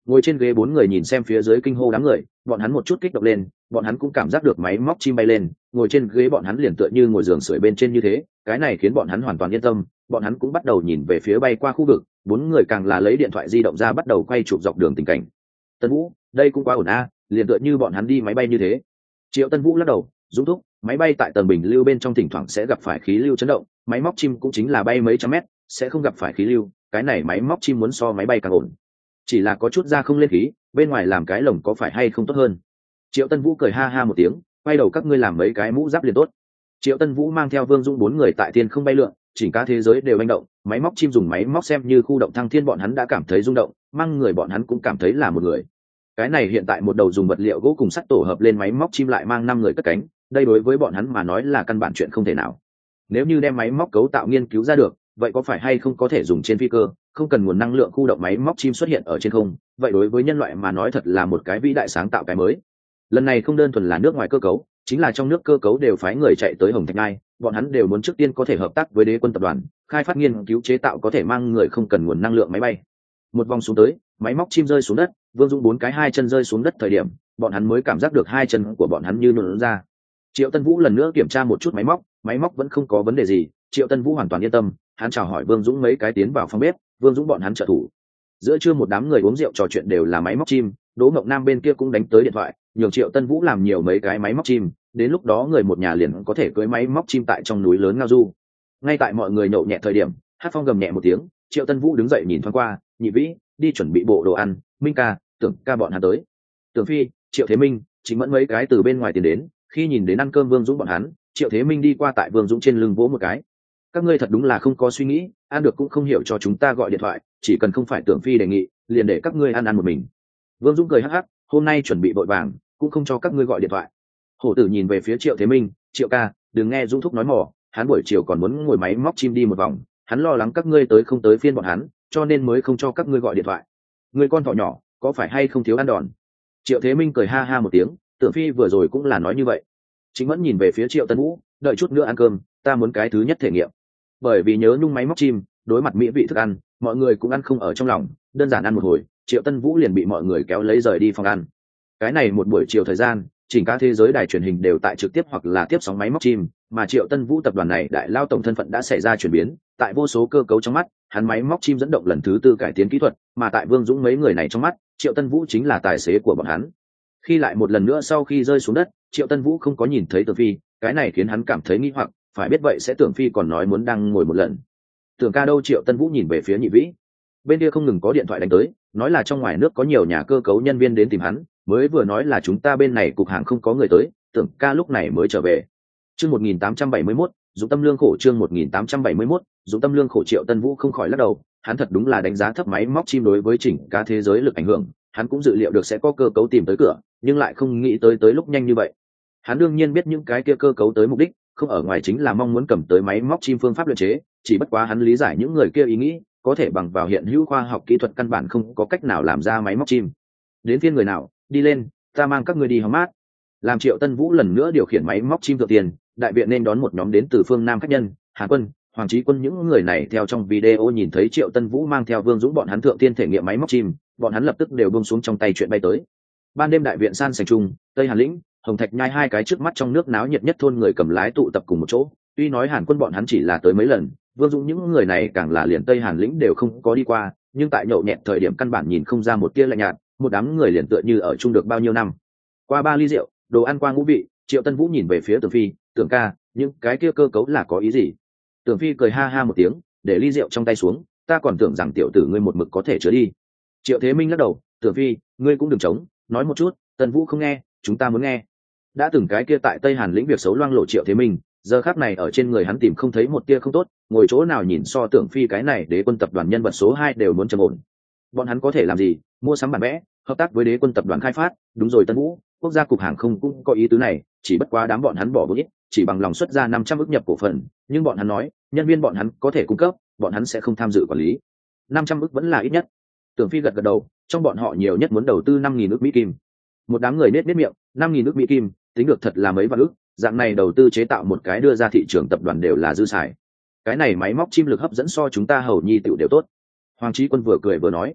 Ngồi trên ghế bốn người nhìn xem phía dưới kinh hô đám người, bọn hắn một chút kích động lên, bọn hắn cũng cảm giác được máy móc chim bay lên, ngồi trên ghế bọn hắn liền tựa như ngồi giường sưởi bên trên như thế, cái này khiến bọn hắn hoàn toàn yên tâm, bọn hắn cũng bắt đầu nhìn về phía bay qua khu vực, bốn người càng là lấy điện thoại di động ra bắt đầu quay chụp dọc đường tình cảnh. Tân Vũ, đây cũng quá ổn a, liền tựa như bọn hắn đi máy bay như thế. Triệu Tân Vũ lắc đầu, dũng thúc, máy bay tại tầng bình lưu bên trong thỉnh thoảng sẽ gặp phải khí lưu chấn động, máy móc chim cũng chính là bay mấy trăm mét, sẽ không gặp phải khí lưu, cái này máy móc chim muốn so máy bay càng ổn. Chỉ là có chút ra không lên khí, bên ngoài làm cái lồng có phải hay không tốt hơn. Triệu Tân Vũ cười ha ha một tiếng, quay đầu các ngươi làm mấy cái mũ giáp liền tốt. Triệu Tân Vũ mang theo Vương Dũng bốn người tại thiên không bay lượn, chỉnh cả thế giới đều hành động, máy móc chim dùng máy móc xem như khu động thăng thiên, bọn hắn đã cảm thấy rung động, mang người bọn hắn cũng cảm thấy là một người. Cái này hiện tại một đầu dùng vật liệu gỗ cùng sắt tổ hợp lên máy móc chim lại mang năm người cất cánh, đây đối với bọn hắn mà nói là căn bản chuyện không thể nào. Nếu như đem máy móc cấu tạo nghiên cứu ra được, vậy có phải hay không có thể dùng trên phi cơ, không cần nguồn năng lượng khu động máy móc chim xuất hiện ở trên không, vậy đối với nhân loại mà nói thật là một cái vĩ đại sáng tạo cái mới. Lần này không đơn thuần là nước ngoài cơ cấu, chính là trong nước cơ cấu đều phái người chạy tới Hồng Thạch Ngai, bọn hắn đều muốn trước tiên có thể hợp tác với Đế quân tập đoàn, khai phát nghiên cứu chế tạo có thể mang người không cần nguồn năng lượng máy bay. Một vòng xuống tới, máy móc chim rơi xuống đất, Vương Dũng bốn cái hai chân rơi xuống đất thời điểm, bọn hắn mới cảm giác được hai chân của bọn hắn như nứt ra. Triệu Tân Vũ lần nữa kiểm tra một chút máy móc, máy móc vẫn không có vấn đề gì, Triệu Tân Vũ hoàn toàn yên tâm, hắn chào hỏi Vương Dũng mấy cái tiến vào phòng bếp, Vương Dũng bọn hắn trợ thủ. Giữa trưa một đám người uống rượu trò chuyện đều là máy móc chim, Đỗ Ngọc Nam bên kia cũng đánh tới điện thoại, nhường Triệu Tân Vũ làm nhiều mấy cái máy móc chim, đến lúc đó người một nhà liền có thể cưỡi máy móc chim tại trong núi lớn ngao du. Ngay tại mọi người nhậu nhẹ thời điểm, Hát Phong gầm nhẹ một tiếng, Triệu Tân Vũ đứng dậy nhìn thoáng qua, nhị vĩ, đi chuẩn bị bộ đồ ăn, Minh ca, Tưởng ca bọn hắn tới. Tưởng Phi, Triệu Thế Minh, chính mẫn mấy cái từ bên ngoài tiền đến, khi nhìn đến ăn cơm Vương Dũng bọn hắn, Triệu Thế Minh đi qua tại Vương Dũng trên lưng vỗ một cái. Các ngươi thật đúng là không có suy nghĩ, ăn được cũng không hiểu cho chúng ta gọi điện thoại, chỉ cần không phải Tưởng Phi đề nghị, liền để các ngươi ăn ăn một mình. Vương Dũng cười hắc hắc, hôm nay chuẩn bị vội vàng, cũng không cho các ngươi gọi điện thoại. Hổ Tử nhìn về phía Triệu Thế Minh, Triệu ca, đừng nghe Dũng thúc nói mỏ, hắn buổi chiều còn muốn ngồi máy móc chim đi một vòng, hắn lo lắng các ngươi tới không tới phiên bọn hắn, cho nên mới không cho các ngươi gọi điện thoại. Người con thỏ nhỏ, có phải hay không thiếu ăn đòn? Triệu Thế Minh cười ha ha một tiếng, Tưởng Phi vừa rồi cũng là nói như vậy. Chính Mẫn nhìn về phía Triệu Tân Vũ, đợi chút nữa ăn cơm, ta muốn cái thứ nhất thể nghiệm. Bởi vì nhớ nhung máy móc chim, đối mặt mỹ vị thức ăn, mọi người cũng ăn không ở trong lòng, đơn giản ăn một hồi, Triệu Tân Vũ liền bị mọi người kéo lấy rời đi phòng ăn. Cái này một buổi chiều thời gian, chỉnh cả thế giới đài truyền hình đều tại trực tiếp hoặc là tiếp sóng máy móc chim, mà Triệu Tân Vũ tập đoàn này đại lao tổng thân phận đã xảy ra chuyển biến, tại vô số cơ cấu trong mắt, hắn máy móc chim dẫn động lần thứ tư cải tiến kỹ thuật, mà tại Vương Dũng mấy người này trong mắt, Triệu Tân Vũ chính là tài xế của bọn hắn. Khi lại một lần nữa sau khi rơi xuống đất, Triệu Tân Vũ không có nhìn thấy Tưởng Phi, cái này khiến hắn cảm thấy nghi hoặc, phải biết vậy sẽ Tưởng Phi còn nói muốn đang ngồi một lần. Tưởng ca đâu? Triệu Tân Vũ nhìn về phía Nhị Vĩ, bên kia không ngừng có điện thoại đánh tới, nói là trong ngoài nước có nhiều nhà cơ cấu nhân viên đến tìm hắn, mới vừa nói là chúng ta bên này cục hàng không có người tới, Tưởng ca lúc này mới trở về. Chương một nghìn tám trăm bảy mươi mốt, Dũng tâm lương khổ. Chương một nghìn tám trăm bảy mươi mốt, Dũng tâm lương khổ. Triệu Tân Vũ không khỏi lắc đầu, hắn thật đúng là đánh giá thấp máy móc chim đối với chỉnh cả thế giới lực ảnh hưởng, hắn cũng dự liệu được sẽ có cơ cấu tìm tới cửa, nhưng lại không nghĩ tới tới lúc nhanh như vậy. Hắn đương nhiên biết những cái kia cơ cấu tới mục đích, không ở ngoài chính là mong muốn cầm tới máy móc chim phương pháp luyện chế, chỉ bất quá hắn lý giải những người kia ý nghĩ, có thể bằng vào hiện hữu khoa học kỹ thuật căn bản không có cách nào làm ra máy móc chim. Đến phiên người nào, đi lên, ta mang các ngươi đi hóng mát. Làm Triệu Tân Vũ lần nữa điều khiển máy móc chim thượng tiền, đại viện nên đón một nhóm đến từ phương Nam khách nhân, Hàn Quân, Hoàng Chí Quân, những người này theo trong video nhìn thấy Triệu Tân Vũ mang theo Vương Dũng bọn hắn thượng tiên thể nghiệm máy móc chim, bọn hắn lập tức đều buông xuống trong tay chuyện bay tới. Ban đêm đại viện san sành trung, Tây Hàn Lĩnh, Hồng Thạch Nhai hai cái trước mắt trong nước náo nhiệt nhất thôn người cầm lái tụ tập cùng một chỗ. Tuy nói Hàn Quân bọn hắn chỉ là tới mấy lần, Vương Dũng những người này càng là liền Tây Hàn Lĩnh đều không có đi qua, nhưng tại nhậu nhẹt thời điểm căn bản nhìn không ra một tia lạnh nhạt, một đám người liền tựa như ở chung được bao nhiêu năm. Qua ba ly rượu, đồ ăn qua ngũ vị, Triệu Tân Vũ nhìn về phía Tưởng Phi, Tưởng ca, những cái kia cơ cấu là có ý gì? Tưởng Phi cười ha ha một tiếng, để ly rượu trong tay xuống, ta còn tưởng rằng tiểu tử ngươi một mực có thể chứa đi. Triệu Thế Minh lắc đầu, Tưởng Phi, ngươi cũng đừng chống, nói một chút. Tân Vũ không nghe, chúng ta muốn nghe. Đã từng cái kia tại Tây Hàn Lĩnh việc xấu loang lộ Triệu Thế Minh, giờ khắc này ở trên người hắn tìm không thấy một tia không tốt, ngồi chỗ nào nhìn so Tưởng Phi cái này Đế quân tập đoàn nhân vật số hai đều muốn trầm ổn. Bọn hắn có thể làm gì? Mua sắm bản vẽ, hợp tác với Đế quân tập đoàn khai phát, đúng rồi Tân Vũ, quốc gia cục hàng không cũng có ý tứ này, chỉ bất quá đám bọn hắn bỏ vốn ít, chỉ bằng lòng xuất ra năm trăm ức nhập cổ phần, nhưng bọn hắn nói, nhân viên bọn hắn có thể cung cấp, bọn hắn sẽ không tham dự quản lý. năm trăm ức vẫn là ít nhất. Tưởng Phi gật gật đầu, trong bọn họ nhiều nhất muốn đầu tư năm nghìn ức Mỹ kim. Một đám người nết nết miệng, năm nghìn ức Mỹ kim, tính được thật là mấy vạn ức, dạng này đầu tư chế tạo một cái đưa ra thị trường tập đoàn đều là dư xài. Cái này máy móc chim lực hấp dẫn so chúng ta hầu nhi tiểu đều tốt. Hoàng Chí Quân vừa cười vừa nói,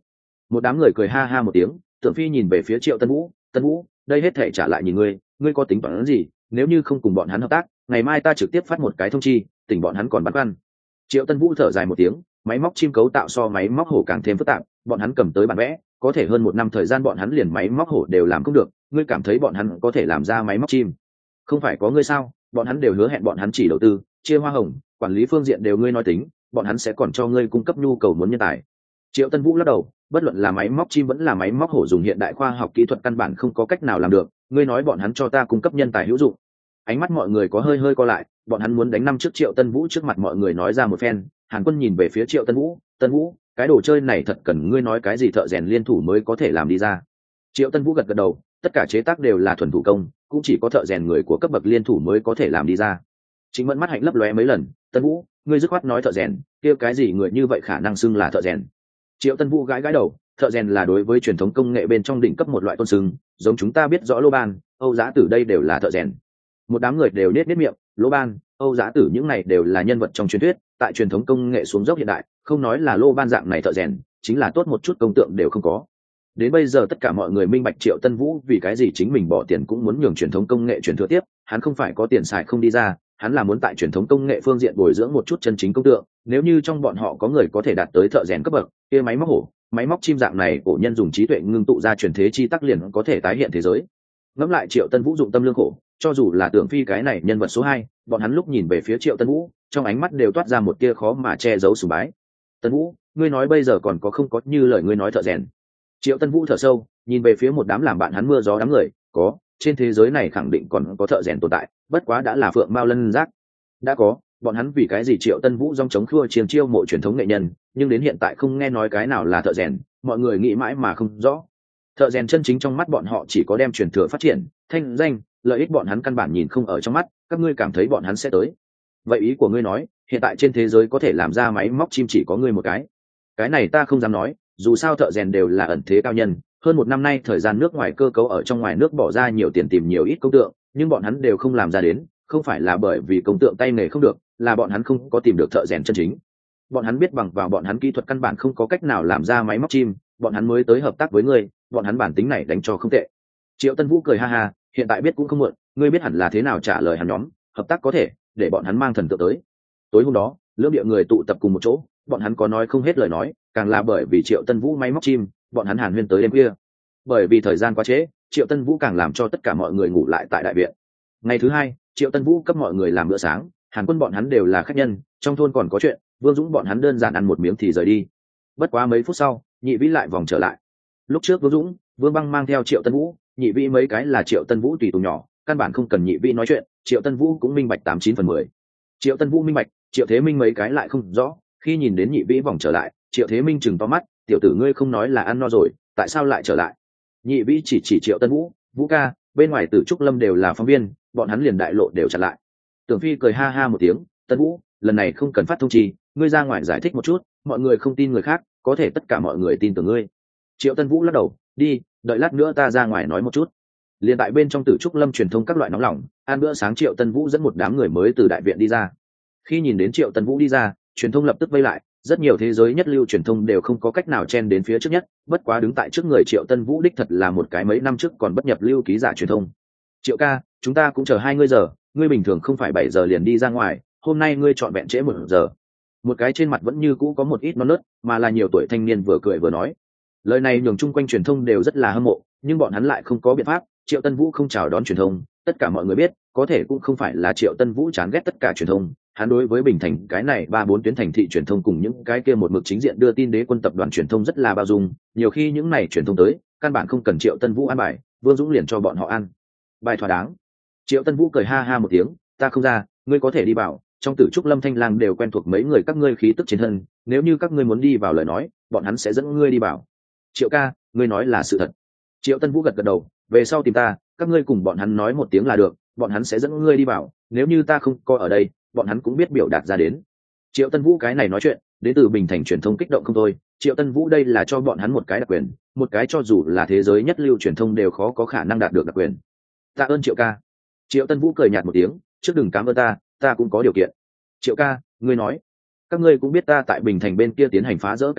Một đám người cười ha ha một tiếng. Tưởng Phi nhìn về phía Triệu Tân Vũ. Tân Vũ, đây hết thể trả lại nhìn ngươi, ngươi có tính toán gì? Nếu như không cùng bọn hắn hợp tác, ngày mai ta trực tiếp phát một cái thông chi, tỉnh bọn hắn còn băn khoăn. Triệu Tân Vũ thở dài một tiếng, máy móc chim cấu tạo so máy móc hổ càng thêm phức tạp, bọn hắn cầm tới bản vẽ, có thể hơn một năm thời gian bọn hắn liền máy móc hổ đều làm không được, ngươi cảm thấy bọn hắn có thể làm ra máy móc chim? Không phải có ngươi sao? Bọn hắn đều hứa hẹn bọn hắn chỉ đầu tư, chia hoa hồng, quản lý phương diện đều ngươi nói tính, bọn hắn sẽ còn cho ngươi cung cấp nhu cầu muốn nhân tài. Triệu Tân Vũ lắc đầu, bất luận là máy móc chim vẫn là máy móc hổ dùng hiện đại khoa học kỹ thuật căn bản không có cách nào làm được, ngươi nói bọn hắn cho ta cung cấp nhân tài hữu dụng? Ánh mắt mọi người có hơi hơi co lại, bọn hắn muốn đánh năm trước Triệu Tân Vũ trước mặt mọi người nói ra một phen. Hàn Quân nhìn về phía Triệu Tân Vũ. Tân Vũ, cái đồ chơi này thật cần ngươi nói cái gì thợ rèn liên thủ mới có thể làm đi ra? Triệu Tân Vũ gật gật đầu, tất cả chế tác đều là thuần thủ công, cũng chỉ có thợ rèn người của cấp bậc liên thủ mới có thể làm đi ra. Chính Mẫn mắt hạnh lấp lóe mấy lần. Tân Vũ, ngươi dứt khoát nói thợ rèn, kia cái gì người như vậy khả năng xưng là thợ rèn? Triệu Tân Vũ gãi gãi đầu, thợ rèn là đối với truyền thống công nghệ bên trong đỉnh cấp một loại tôn xưng, giống chúng ta biết rõ Lô Ban, Âu Giá Tử đây đều là thợ rèn. Một đám người đều nết nết miệng. Lô Ban, Âu Giá Tử những này đều là nhân vật trong truyền thuyết, tại truyền thống công nghệ xuống dốc hiện đại, không nói là Lô Ban dạng này thợ rèn, chính là tốt một chút công tượng đều không có. Đến bây giờ tất cả mọi người minh bạch Triệu Tân Vũ vì cái gì chính mình bỏ tiền cũng muốn nhường truyền thống công nghệ truyền thừa tiếp, hắn không phải có tiền xài không đi ra, hắn là muốn tại truyền thống công nghệ phương diện bồi dưỡng một chút chân chính công tượng. Nếu như trong bọn họ có người có thể đạt tới thợ rèn cấp bậc, kia máy móc hổ, máy móc chim dạng này cổ nhân dùng trí tuệ ngưng tụ ra truyền thế chi tác liền có thể tái hiện thế giới. Ngẫm lại Triệu Tân Vũ dụng tâm lương khổ, cho dù là Tưởng Phi cái này nhân vật số hai, bọn hắn lúc nhìn về phía Triệu Tân Vũ, trong ánh mắt đều toát ra một tia khó mà che giấu sùng bái. Tân Vũ, ngươi nói bây giờ còn có không có như lời ngươi nói thợ rèn? Triệu Tân Vũ thở sâu, nhìn về phía một đám làm bạn hắn mưa gió đám người. Có, trên thế giới này khẳng định còn có thợ rèn tồn tại, bất quá đã là phượng mao lân giác. Đã có, bọn hắn vì cái gì Triệu Tân Vũ dòng chống khua chiêng chiêu mộ truyền thống nghệ nhân, nhưng đến hiện tại không nghe nói cái nào là thợ rèn, mọi người nghĩ mãi mà không rõ. Thợ rèn chân chính trong mắt bọn họ chỉ có đem truyền thừa phát triển, thanh danh, lợi ích bọn hắn căn bản nhìn không ở trong mắt, các ngươi cảm thấy bọn hắn sẽ tới. Vậy ý của ngươi nói, hiện tại trên thế giới có thể làm ra máy móc chim chỉ có ngươi một cái? Cái này ta không dám nói, dù sao thợ rèn đều là ẩn thế cao nhân, hơn một năm nay thời gian nước ngoài cơ cấu ở trong ngoài nước bỏ ra nhiều tiền tìm nhiều ít công tượng, nhưng bọn hắn đều không làm ra đến, không phải là bởi vì công tượng tay nghề không được, là bọn hắn không có tìm được thợ rèn chân chính. Bọn hắn biết bằng vào bọn hắn kỹ thuật căn bản không có cách nào làm ra máy móc chim, bọn hắn mới tới hợp tác với ngươi, bọn hắn bản tính này đánh cho không tệ. Triệu Tân Vũ cười ha ha, hiện tại biết cũng không muộn, ngươi biết hẳn là thế nào trả lời hắn nhóm, hợp tác có thể, để bọn hắn mang thần tượng tới. Tối hôm đó, lưỡng địa người tụ tập cùng một chỗ, bọn hắn có nói không hết lời nói, càng là bởi vì Triệu Tân Vũ máy móc chim, bọn hắn hàn huyên tới đêm khuya. Bởi vì thời gian quá trễ, Triệu Tân Vũ càng làm cho tất cả mọi người ngủ lại tại đại viện. Ngày thứ hai, Triệu Tân Vũ cấp mọi người làm bữa sáng, Hàn Quân bọn hắn đều là khách nhân, trong thôn còn có chuyện, Vương Dũng bọn hắn đơn giản ăn một miếng thì rời đi. Bất quá mấy phút sau, Nhị Vĩ lại vòng trở lại. Lúc trước Vương Dũng, Vương Băng mang theo Triệu Tân Vũ, Nhị Vĩ mấy cái là Triệu Tân Vũ tùy tùng nhỏ, căn bản không cần Nhị Vĩ nói chuyện, Triệu Tân Vũ cũng minh bạch tám chín phần mười. Triệu Tân Vũ minh bạch, Triệu Thế Minh mấy cái lại không rõ, khi nhìn đến Nhị Vĩ vòng trở lại, Triệu Thế Minh chừng to mắt, tiểu tử ngươi không nói là ăn no rồi, tại sao lại trở lại? Nhị Vĩ chỉ chỉ Triệu Tân Vũ, Vũ ca, bên ngoài Tử Trúc Lâm đều là phóng viên, bọn hắn liền đại lộ đều chặn lại. Tưởng Phi cười ha ha một tiếng, Tân Vũ, lần này không cần phát thông chi, ngươi ra ngoài giải thích một chút, mọi người không tin người khác, có thể tất cả mọi người tin tưởng ngươi. Triệu Tân Vũ lắc đầu, đi, đợi lát nữa ta ra ngoài nói một chút. Liên tại bên trong Tử Trúc Lâm truyền thông các loại nóng lòng, ăn bữa sáng Triệu Tân Vũ dẫn một đám người mới từ đại viện đi ra. Khi nhìn đến Triệu Tân Vũ đi ra, truyền thông lập tức vây lại, rất nhiều thế giới nhất lưu truyền thông đều không có cách nào chen đến phía trước nhất, bất quá đứng tại trước người Triệu Tân Vũ đích thật là một cái mấy năm trước còn bất nhập lưu ký giả truyền thông. Triệu ca, chúng ta cũng chờ hai ngươi giờ, ngươi bình thường không phải bảy giờ liền đi ra ngoài, hôm nay ngươi chọn vẹn trễ một giờ. Một cái trên mặt vẫn như cũ có một ít non nớt, mà là nhiều tuổi thanh niên vừa cười vừa nói. Lời này nhường chung quanh truyền thông đều rất là hâm mộ, nhưng bọn hắn lại không có biện pháp. Triệu Tân Vũ không chào đón truyền thông, tất cả mọi người biết, có thể cũng không phải là Triệu Tân Vũ chán ghét tất cả truyền thông. Hắn đối với Bình Thành cái này ba bốn tuyến thành thị truyền thông cùng những cái kia một mực chính diện đưa tin đế quân tập đoàn truyền thông rất là bao dung, nhiều khi những này truyền thông tới, căn bản không cần Triệu Tân Vũ ăn bài, Vương Dũng liền cho bọn họ ăn bài thỏa đáng. Triệu Tân Vũ cười ha ha một tiếng, ta không ra, ngươi có thể đi vào, trong Tử Trúc Lâm Thanh Lang đều quen thuộc mấy người các ngươi khí tức chiến thân, nếu như các ngươi muốn đi vào lời nói, bọn hắn sẽ dẫn ngươi đi vào. Triệu ca, ngươi nói là sự thật. Triệu Tân Vũ gật gật đầu, về sau tìm ta, các ngươi cùng bọn hắn nói một tiếng là được, bọn hắn sẽ dẫn ngươi đi vào, nếu như ta không có ở đây, bọn hắn cũng biết biểu đạt ra đến. Triệu Tân Vũ cái này nói chuyện, đến từ Bình Thành truyền thông kích động không thôi, Triệu Tân Vũ đây là cho bọn hắn một cái đặc quyền, một cái cho dù là thế giới nhất lưu truyền thông đều khó có khả năng đạt được đặc quyền. Tạ ơn Triệu ca. Triệu Tân Vũ cười nhạt một tiếng, trước đừng cảm ơn ta, ta cũng có điều kiện. Triệu ca, ngươi nói, các ngươi cũng biết ta tại Bình Thành bên kia tiến hành phá rỡ cải tạo,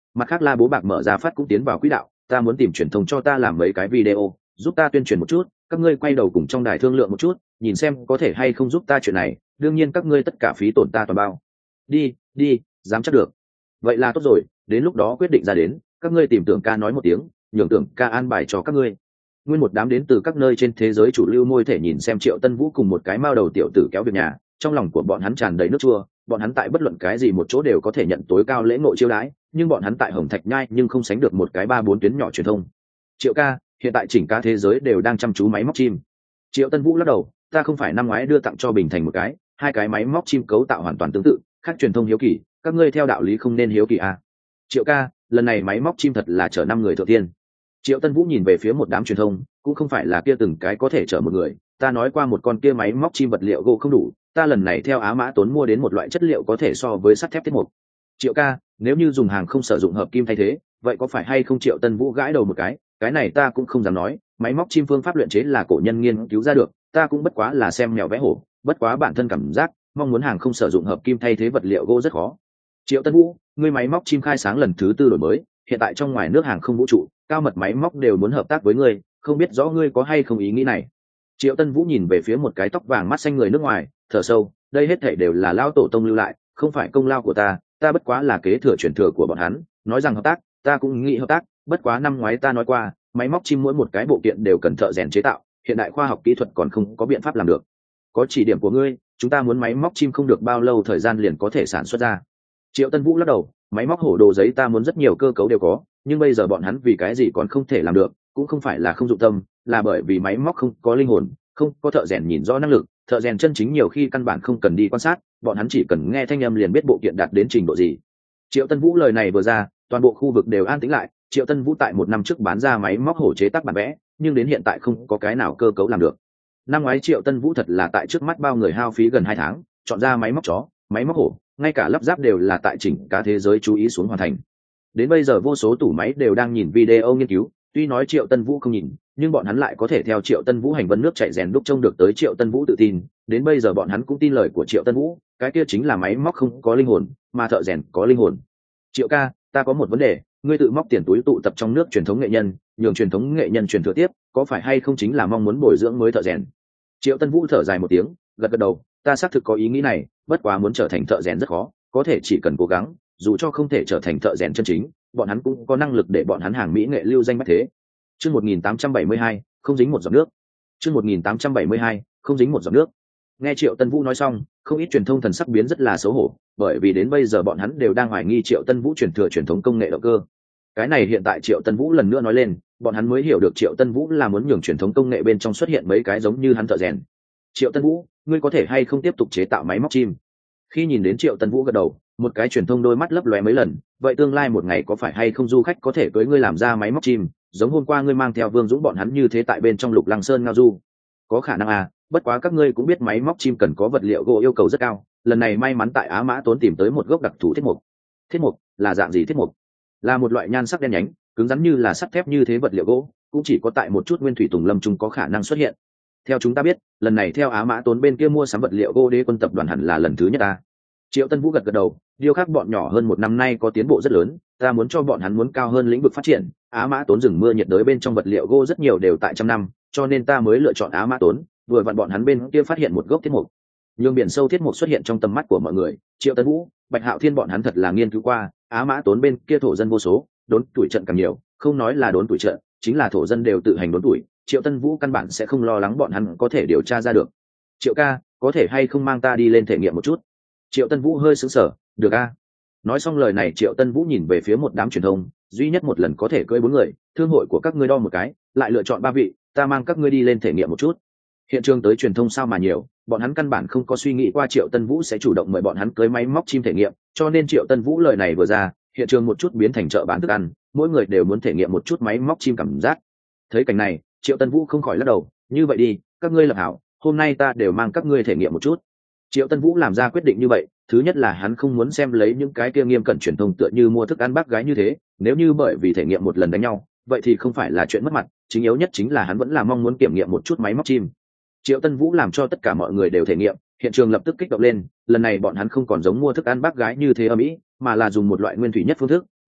mặt khác La Bố Bạc mở ra phát cũng tiến vào quỹ đạo, ta muốn tìm truyền thông cho ta làm mấy cái video giúp ta tuyên truyền một chút, các ngươi quay đầu cùng trong đài thương lượng một chút, nhìn xem có thể hay không giúp ta chuyện này, đương nhiên các ngươi tất cả phí tổn ta toàn bao. Đi đi, dám chắc được. Vậy là tốt rồi, đến lúc đó quyết định ra đến, các ngươi tìm Tưởng ca nói một tiếng, nhường Tưởng ca an bài cho các ngươi. Nguyên một đám đến từ các nơi trên thế giới chủ lưu môi thể nhìn xem Triệu Tân Vũ cùng một cái mao đầu tiểu tử kéo việc nhà, trong lòng của bọn hắn tràn đầy nước chua, bọn hắn tại bất luận cái gì một chỗ đều có thể nhận tối cao lễ ngộ chiêu đãi, nhưng bọn hắn tại Hồng Thạch Nhai nhưng không sánh được một cái ba bốn tuyến nhỏ truyền thông. Triệu ca, hiện tại chỉnh ca thế giới đều đang chăm chú máy móc chim. Triệu Tân Vũ lắc đầu, ta không phải năm ngoái đưa tặng cho Bình Thành một cái, hai cái máy móc chim cấu tạo hoàn toàn tương tự, khác truyền thông hiếu kỳ, các ngươi theo đạo lý không nên hiếu kỳ à. Triệu ca, lần này máy móc chim thật là chở năm người thượng tiên. Triệu Tân Vũ nhìn về phía một đám truyền thông, cũng không phải là kia từng cái có thể chở một người, ta nói qua một con kia máy móc chim vật liệu gỗ không đủ, ta lần này theo Á Mã Tốn mua đến một loại chất liệu có thể so với sắt thép tiết mục. Triệu ca, nếu như dùng hàng không sử dụng hợp kim thay thế, vậy có phải hay không? Triệu Tân Vũ gãi đầu một cái, cái này ta cũng không dám nói, máy móc chim phương pháp luyện chế là cổ nhân nghiên cứu ra được, ta cũng bất quá là xem mèo vẽ hổ, bất quá bản thân cảm giác, mong muốn hàng không sử dụng hợp kim thay thế vật liệu gỗ rất khó. Triệu Tân Vũ, ngươi máy móc chim khai sáng lần thứ tư đổi mới, hiện tại trong ngoài nước hàng không vũ trụ, cao mật máy móc đều muốn hợp tác với ngươi, không biết rõ ngươi có hay không ý nghĩ này. Triệu Tân Vũ nhìn về phía một cái tóc vàng mắt xanh người nước ngoài, thở sâu, đây hết thảy đều là lão tổ tông lưu lại, không phải công lao của ta, ta bất quá là kế thừa truyền thừa của bọn hắn, nói rằng hợp tác, ta cũng nghĩ hợp tác, bất quá năm ngoái ta nói qua, máy móc chim mỗi một cái bộ kiện đều cần thợ rèn chế tạo, hiện đại khoa học kỹ thuật còn không có biện pháp làm được. Có chỉ điểm của ngươi, chúng ta muốn máy móc chim không được bao lâu thời gian liền có thể sản xuất ra. Triệu Tân Vũ lắc đầu, máy móc hổ đồ giấy ta muốn rất nhiều cơ cấu đều có, nhưng bây giờ bọn hắn vì cái gì còn không thể làm được, cũng không phải là không dụng tâm, là bởi vì máy móc không có linh hồn, không có thợ rèn nhìn rõ năng lực, thợ rèn chân chính nhiều khi căn bản không cần đi quan sát, bọn hắn chỉ cần nghe thanh âm liền biết bộ kiện đạt đến trình độ gì. Triệu Tân Vũ lời này vừa ra, toàn bộ khu vực đều an tĩnh lại. Triệu Tân Vũ tại một năm trước bán ra máy móc hổ chế tác bản vẽ, nhưng đến hiện tại không có cái nào cơ cấu làm được. Năm ngoái Triệu Tân Vũ thật là tại trước mắt bao người hao phí gần hai tháng, chọn ra máy móc chó, máy móc hổ, ngay cả lắp ráp đều là tại chỉnh cả thế giới chú ý xuống hoàn thành. Đến bây giờ vô số tủ máy đều đang nhìn video nghiên cứu, tuy nói Triệu Tân Vũ không nhìn, nhưng bọn hắn lại có thể theo Triệu Tân Vũ hành vân nước chảy rèn đúc trông được tới Triệu Tân Vũ tự tin. Đến bây giờ bọn hắn cũng tin lời của Triệu Tân Vũ, cái kia chính là máy móc không có linh hồn, mà thợ rèn có linh hồn. Triệu ca, ta có một vấn đề, ngươi tự móc tiền túi tụ tập trong nước truyền thống nghệ nhân, nhường truyền thống nghệ nhân truyền thừa tiếp, có phải hay không chính là mong muốn bồi dưỡng mới thợ rèn? Triệu Tân Vũ thở dài một tiếng, gật gật đầu, ta xác thực có ý nghĩ này, bất quá muốn trở thành thợ rèn rất khó, có thể chỉ cần cố gắng, dù cho không thể trở thành thợ rèn chân chính, bọn hắn cũng có năng lực để bọn hắn hàng mỹ nghệ lưu danh bách thế. Chương một nghìn tám trăm bảy mươi hai, không dính một giọt nước. Chương một nghìn tám trăm bảy mươi hai, không dính một giọt nước. Nghe Triệu Tân Vũ nói xong, không ít truyền thông thần sắc biến rất là xấu hổ, bởi vì đến bây giờ bọn hắn đều đang hoài nghi Triệu Tân Vũ truyền thừa truyền thống công nghệ động cơ. Cái này hiện tại Triệu Tân Vũ lần nữa nói lên, bọn hắn mới hiểu được Triệu Tân Vũ là muốn nhường truyền thống công nghệ bên trong xuất hiện mấy cái giống như hắn thợ rèn. Triệu Tân Vũ, ngươi có thể hay không tiếp tục chế tạo máy móc chim? Khi nhìn đến Triệu Tân Vũ gật đầu, một cái truyền thông đôi mắt lấp lóe mấy lần, vậy tương lai một ngày có phải hay không du khách có thể cưới ngươi làm ra máy móc chim, giống hôm qua ngươi mang theo Vương Dũng bọn hắn như thế tại bên trong Lục Lăng Sơn ngao du? Có khả năng à, bất quá các ngươi cũng biết máy móc chim cần có vật liệu gỗ yêu cầu rất cao, lần này may mắn tại Á Mã Tốn tìm tới một gốc đặc thù thiết mục. Thiết mục là dạng gì? Thiết mục là một loại nhan sắc đen nhánh, cứng rắn như là sắt thép như thế vật liệu gỗ, cũng chỉ có tại một chút nguyên thủy tùng lâm trung có khả năng xuất hiện. Theo chúng ta biết, lần này theo Á Mã Tốn bên kia mua sắm vật liệu gỗ Đế Quân tập đoàn hẳn là lần thứ nhất ta. Triệu Tân Vũ gật gật đầu, điêu khắc bọn nhỏ hơn một năm nay có tiến bộ rất lớn, ta muốn cho bọn hắn muốn cao hơn lĩnh vực phát triển. Á Mã Tốn rừng mưa nhiệt đới bên trong vật liệu gỗ rất nhiều đều tại trăm năm, cho nên ta mới lựa chọn Á Mã Tốn. Vừa vặn bọn hắn bên kia phát hiện một gốc thiết mục, nhưng biển sâu thiết mục xuất hiện trong tầm mắt của mọi người. Triệu Tân Vũ, Bạch Hạo Thiên bọn hắn thật là nghiên cứu qua, Á Mã Tốn bên kia thổ dân vô số, đốn tuổi trận càng nhiều, không nói là đốn tuổi trận, chính là thổ dân đều tự hành đốn tuổi. Triệu Tân Vũ căn bản sẽ không lo lắng bọn hắn có thể điều tra ra được. Triệu ca, có thể hay không mang ta đi lên thể nghiệm một chút? Triệu Tân Vũ hơi sững sờ, được a. Nói xong lời này Triệu Tân Vũ nhìn về phía một đám truyền thông, duy nhất một lần có thể cưỡi bốn người, thương hội của các ngươi đo một cái, lại lựa chọn ba vị, ta mang các ngươi đi lên thể nghiệm một chút. Hiện trường tới truyền thông sao mà nhiều, bọn hắn căn bản không có suy nghĩ qua Triệu Tân Vũ sẽ chủ động mời bọn hắn cưới máy móc chim thể nghiệm, cho nên Triệu Tân Vũ lời này vừa ra, hiện trường một chút biến thành chợ bán thức ăn, mỗi người đều muốn thể nghiệm một chút máy móc chim cảm giác. Thấy cảnh này, Triệu Tân Vũ không khỏi lắc đầu, như vậy đi, các ngươi lập hảo, hôm nay ta đều mang các ngươi thể nghiệm một chút. Triệu Tân Vũ làm ra quyết định như vậy, thứ nhất là hắn không muốn xem lấy những cái kia nghiêm cẩn truyền thông tựa như mua thức ăn bác gái như thế, nếu như bởi vì thể nghiệm một lần đánh nhau, vậy thì không phải là chuyện mất mặt, chính yếu nhất chính là hắn vẫn là mong muốn kiểm nghiệm một chút máy móc chim. Triệu Tân Vũ làm cho tất cả mọi người đều thể nghiệm, hiện trường lập tức kích động lên, lần này bọn hắn không còn giống mua thức ăn bác gái như thế ở Mỹ, mà là dùng một loại nguyên thủy nhất phương thức,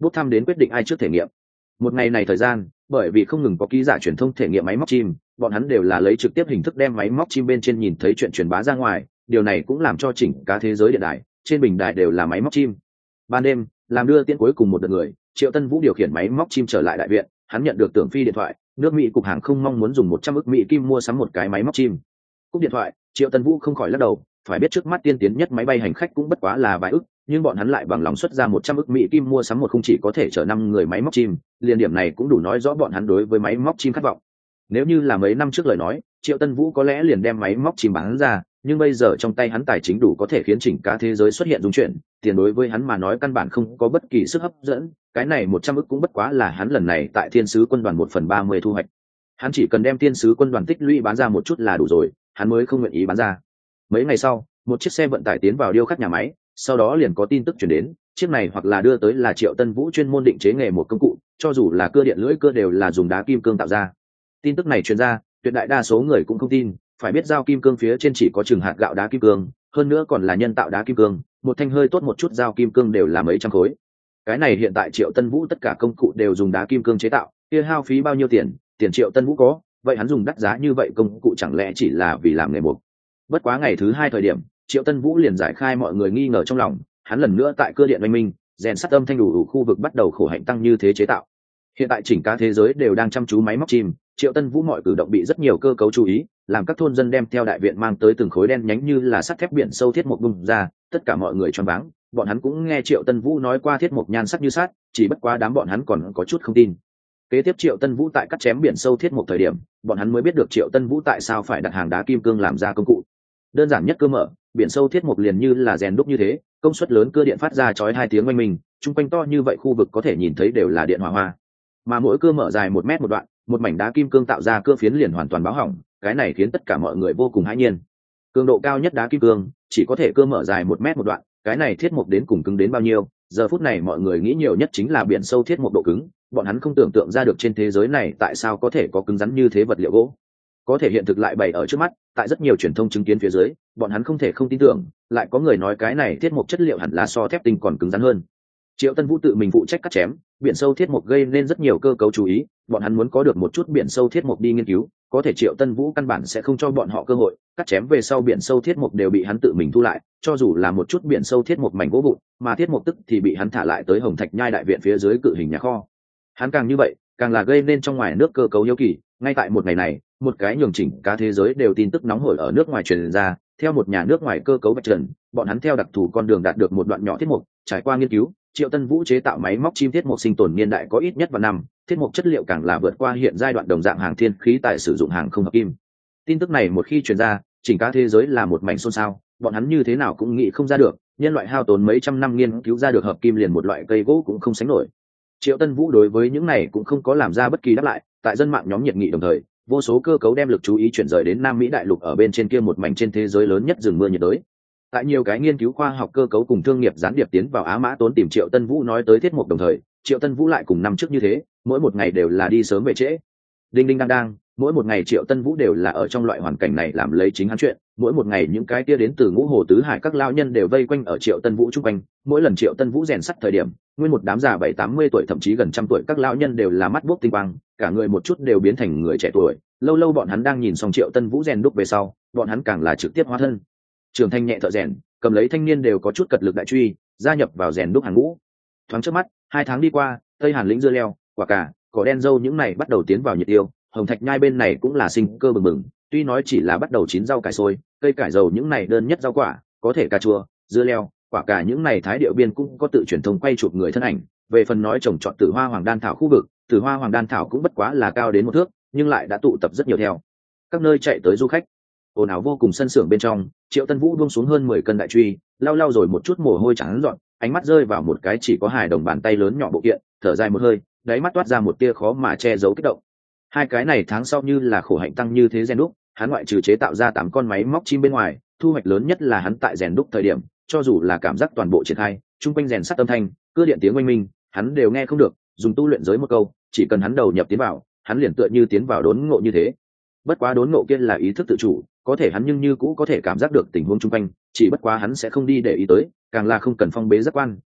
bốc thăm đến quyết định ai trước thể nghiệm. Một ngày này thời gian, bởi vì không ngừng có ký giả truyền thông thể nghiệm máy móc chim, bọn hắn đều là lấy trực tiếp hình thức đem máy móc chim bên trên nhìn thấy chuyện truyền bá ra ngoài, điều này cũng làm cho chỉnh cả thế giới điện đài trên bình đài đều là máy móc chim. Ban đêm, làm đưa tiễn cuối cùng một đợt người, Triệu Tân Vũ điều khiển máy móc chim trở lại đại viện, hắn nhận được Tưởng Phi điện thoại, nước Mỹ cục hàng không mong muốn dùng một trăm ức Mỹ kim mua sắm một cái máy móc chim. Cúp điện thoại, Triệu Tân Vũ không khỏi lắc đầu, phải biết trước mắt tiên tiến nhất máy bay hành khách cũng bất quá là vài ức, nhưng bọn hắn lại bằng lòng xuất ra một trăm ức Mỹ kim mua sắm một không chỉ có thể chở năm người máy móc chim, liên điểm này cũng đủ nói rõ bọn hắn đối với máy móc chim khát vọng. Nếu như là mấy năm trước lời nói, Triệu Tân Vũ có lẽ liền đem máy móc chim bán ra, nhưng bây giờ trong tay hắn tài chính đủ có thể khiến chỉnh cả thế giới xuất hiện dung chuyển, tiền đối với hắn mà nói căn bản không có bất kỳ sức hấp dẫn, cái này một trăm ức cũng bất quá là hắn lần này tại Thiên sứ quân đoàn một phần ba mươi thu hoạch. Hắn chỉ cần đem Thiên sứ quân đoàn tích lũy bán ra một chút là đủ rồi, hắn mới không nguyện ý bán ra. Mấy ngày sau, một chiếc xe vận tải tiến vào điêu khắc nhà máy, sau đó liền có tin tức truyền đến, chiếc này hoặc là đưa tới là Triệu Tân Vũ chuyên môn định chế nghề một công cụ, cho dù là cưa điện lưỡi cưa đều là dùng đá kim cương tạo ra. Tin tức này truyền ra, tuyệt đại đa số người cũng không tin, phải biết dao kim cương phía trên chỉ có chừng hạt gạo đá kim cương, hơn nữa còn là nhân tạo đá kim cương, một thanh hơi tốt một chút dao kim cương đều là mấy trăm khối. Cái này hiện tại Triệu Tân Vũ tất cả công cụ đều dùng đá kim cương chế tạo, kia hao phí bao nhiêu tiền, tiền Triệu Tân Vũ có, vậy hắn dùng đắt giá như vậy công cụ chẳng lẽ chỉ là vì làm nghề mục. Bất quá ngày thứ hai thời điểm, Triệu Tân Vũ liền giải khai mọi người nghi ngờ trong lòng, hắn lần nữa tại cơ điện oanh minh, rèn sắt âm thanh đủ đủ khu vực bắt đầu khổ hạnh tăng như thế chế tạo. Hiện tại chỉnh cả thế giới đều đang chăm chú máy móc chim, Triệu Tân Vũ mọi cử động bị rất nhiều cơ cấu chú ý, làm các thôn dân đem theo đại viện mang tới từng khối đen nhánh như là sắt thép biển sâu thiết mục bung ra, tất cả mọi người choáng váng, bọn hắn cũng nghe Triệu Tân Vũ nói qua thiết mục nhan sắc như sắt, chỉ bất quá đám bọn hắn còn có chút không tin. Kế tiếp Triệu Tân Vũ tại cắt chém biển sâu thiết mục thời điểm, bọn hắn mới biết được Triệu Tân Vũ tại sao phải đặt hàng đá kim cương làm ra công cụ. Đơn giản nhất cơ mở, biển sâu thiết mục liền như là rèn đúc như thế, công suất lớn cưa điện phát ra chói hai tiếng oanh minh, chung quanh to như vậy khu vực có thể nhìn thấy đều là điện hỏa hoa. Mà mỗi cưa mở dài một mét một đoạn, một mảnh đá kim cương tạo ra cưa phiến liền hoàn toàn báo hỏng, cái này khiến tất cả mọi người vô cùng hãi nhiên. Cường độ cao nhất đá kim cương chỉ có thể cưa mở dài một mét một đoạn, cái này thiết mục đến cùng cứng đến bao nhiêu? Giờ phút này mọi người nghĩ nhiều nhất chính là biển sâu thiết mục độ cứng, bọn hắn không tưởng tượng ra được trên thế giới này tại sao có thể có cứng rắn như thế vật liệu gỗ. Có thể hiện thực lại bày ở trước mắt, tại rất nhiều truyền thông chứng kiến phía dưới, bọn hắn không thể không tin tưởng, lại có người nói cái này thiết mục chất liệu hẳn là so thép tinh còn cứng rắn hơn. Triệu Tân Vũ tự mình phụ trách cắt chém, biển sâu thiết mục gây nên rất nhiều cơ cấu chú ý, bọn hắn muốn có được một chút biển sâu thiết mục đi nghiên cứu, có thể Triệu Tân Vũ căn bản sẽ không cho bọn họ cơ hội, cắt chém về sau biển sâu thiết mục đều bị hắn tự mình thu lại, cho dù là một chút biển sâu thiết mục mảnh gỗ vụn, mà thiết mục tức thì bị hắn thả lại tới Hồng Thạch Nhai đại viện phía dưới cự hình nhà kho. Hắn càng như vậy, càng là gây nên trong ngoài nước cơ cấu hiếu kỳ, ngay tại một ngày này, một cái nhường chỉnh cả thế giới đều tin tức nóng hổi ở nước ngoài truyền ra, theo một nhà nước ngoài cơ cấu vạch trần, bọn hắn theo đặc thù con đường đạt được một đoạn nhỏ thiết mục, trải qua nghiên cứu, Triệu Tân Vũ chế tạo máy móc chim thiết mục sinh tồn niên đại có ít nhất vào năm, thiết mục chất liệu càng là vượt qua hiện giai đoạn đồng dạng hàng thiên khí tại sử dụng hàng không hợp kim. Tin tức này một khi truyền ra, chỉnh cả thế giới là một mảnh xôn xao, bọn hắn như thế nào cũng nghĩ không ra được, nhân loại hao tốn mấy trăm năm nghiên cứu ra được hợp kim liền một loại cây gỗ cũng không sánh nổi. Triệu Tân Vũ đối với những này cũng không có làm ra bất kỳ đáp lại, tại dân mạng nhóm nhiệt nghị đồng thời, vô số cơ cấu đem lực chú ý chuyển rời đến Nam Mỹ đại lục ở bên trên kia một mảnh trên thế giới lớn nhất rừng mưa nhiệt đới. Tại nhiều cái nghiên cứu khoa học cơ cấu cùng thương nghiệp gián điệp tiến vào Á Mã tốn tìm Triệu Tân Vũ nói tới thiết mục đồng thời, Triệu Tân Vũ lại cùng năm trước như thế, mỗi một ngày đều là đi sớm về trễ. Đinh đinh đang đang, mỗi một ngày Triệu Tân Vũ đều là ở trong loại hoàn cảnh này làm lấy chính hắn chuyện, mỗi một ngày những cái kia đến từ Ngũ Hồ tứ hải các lão nhân đều vây quanh ở Triệu Tân Vũ chung quanh, mỗi lần Triệu Tân Vũ rèn sắt thời điểm, nguyên một đám già bảy tám mươi tuổi thậm chí gần trăm tuổi các lão nhân đều là mắt buốc tinh quang, cả người một chút đều biến thành người trẻ tuổi, lâu lâu bọn hắn đang nhìn xong Triệu Tân Vũ rèn đúc về sau, bọn hắn càng là trực tiếp hóa thân trưởng thành nhẹ thợ rèn, cầm lấy thanh niên đều có chút cật lực đại truy, gia nhập vào rèn đúc hàng ngũ. Thoáng trước mắt, hai tháng đi qua, Tây Hàn lĩnh dưa leo, quả cà, cỏ đen dâu những này bắt đầu tiến vào nhiệt tiêu, Hồng Thạch Nhai bên này cũng là sinh cơ bừng bừng, tuy nói chỉ là bắt đầu chín rau cải xôi, cây cải dầu những này đơn nhất rau quả, có thể cà chua, dưa leo, quả cà những này thái điệu biên cũng có tự truyền thông quay chụp người thân ảnh. Về phần nói trồng trọt Tử Hoa Hoàng Đan thảo khu vực, Tử Hoa Hoàng Đan thảo cũng bất quá là cao đến một thước, nhưng lại đã tụ tập rất nhiều theo các nơi chạy tới du khách. Ồn ào vô cùng sân xưởng bên trong, Triệu Tân Vũ buông xuống hơn mười cân đại truy, lau lau rồi một chút mồ hôi trắng dọn, ánh mắt rơi vào một cái chỉ có hài đồng bàn tay lớn nhỏ bộ kiện, thở dài một hơi, đáy mắt toát ra một tia khó mà che giấu kích động. Hai cái này tháng sau như là khổ hạnh tăng như thế rèn đúc, hắn ngoại trừ chế tạo ra tám con máy móc chim bên ngoài, thu hoạch lớn nhất là hắn tại rèn đúc thời điểm, cho dù là cảm giác toàn bộ triển khai, trung quanh rèn sắt âm thanh, cưa điện tiếng oanh minh, hắn đều nghe không được, dùng tu luyện giới một câu, chỉ cần hắn đầu nhập tiến vào, hắn liền tựa như tiến vào đốn ngộ như thế. Bất quá đốn ngộ kia là ý thức tự chủ, có thể hắn nhưng như cũ có thể cảm giác được tình huống chung quanh, chỉ bất quá hắn sẽ không đi để ý tới, càng là không cần phong bế giác quan,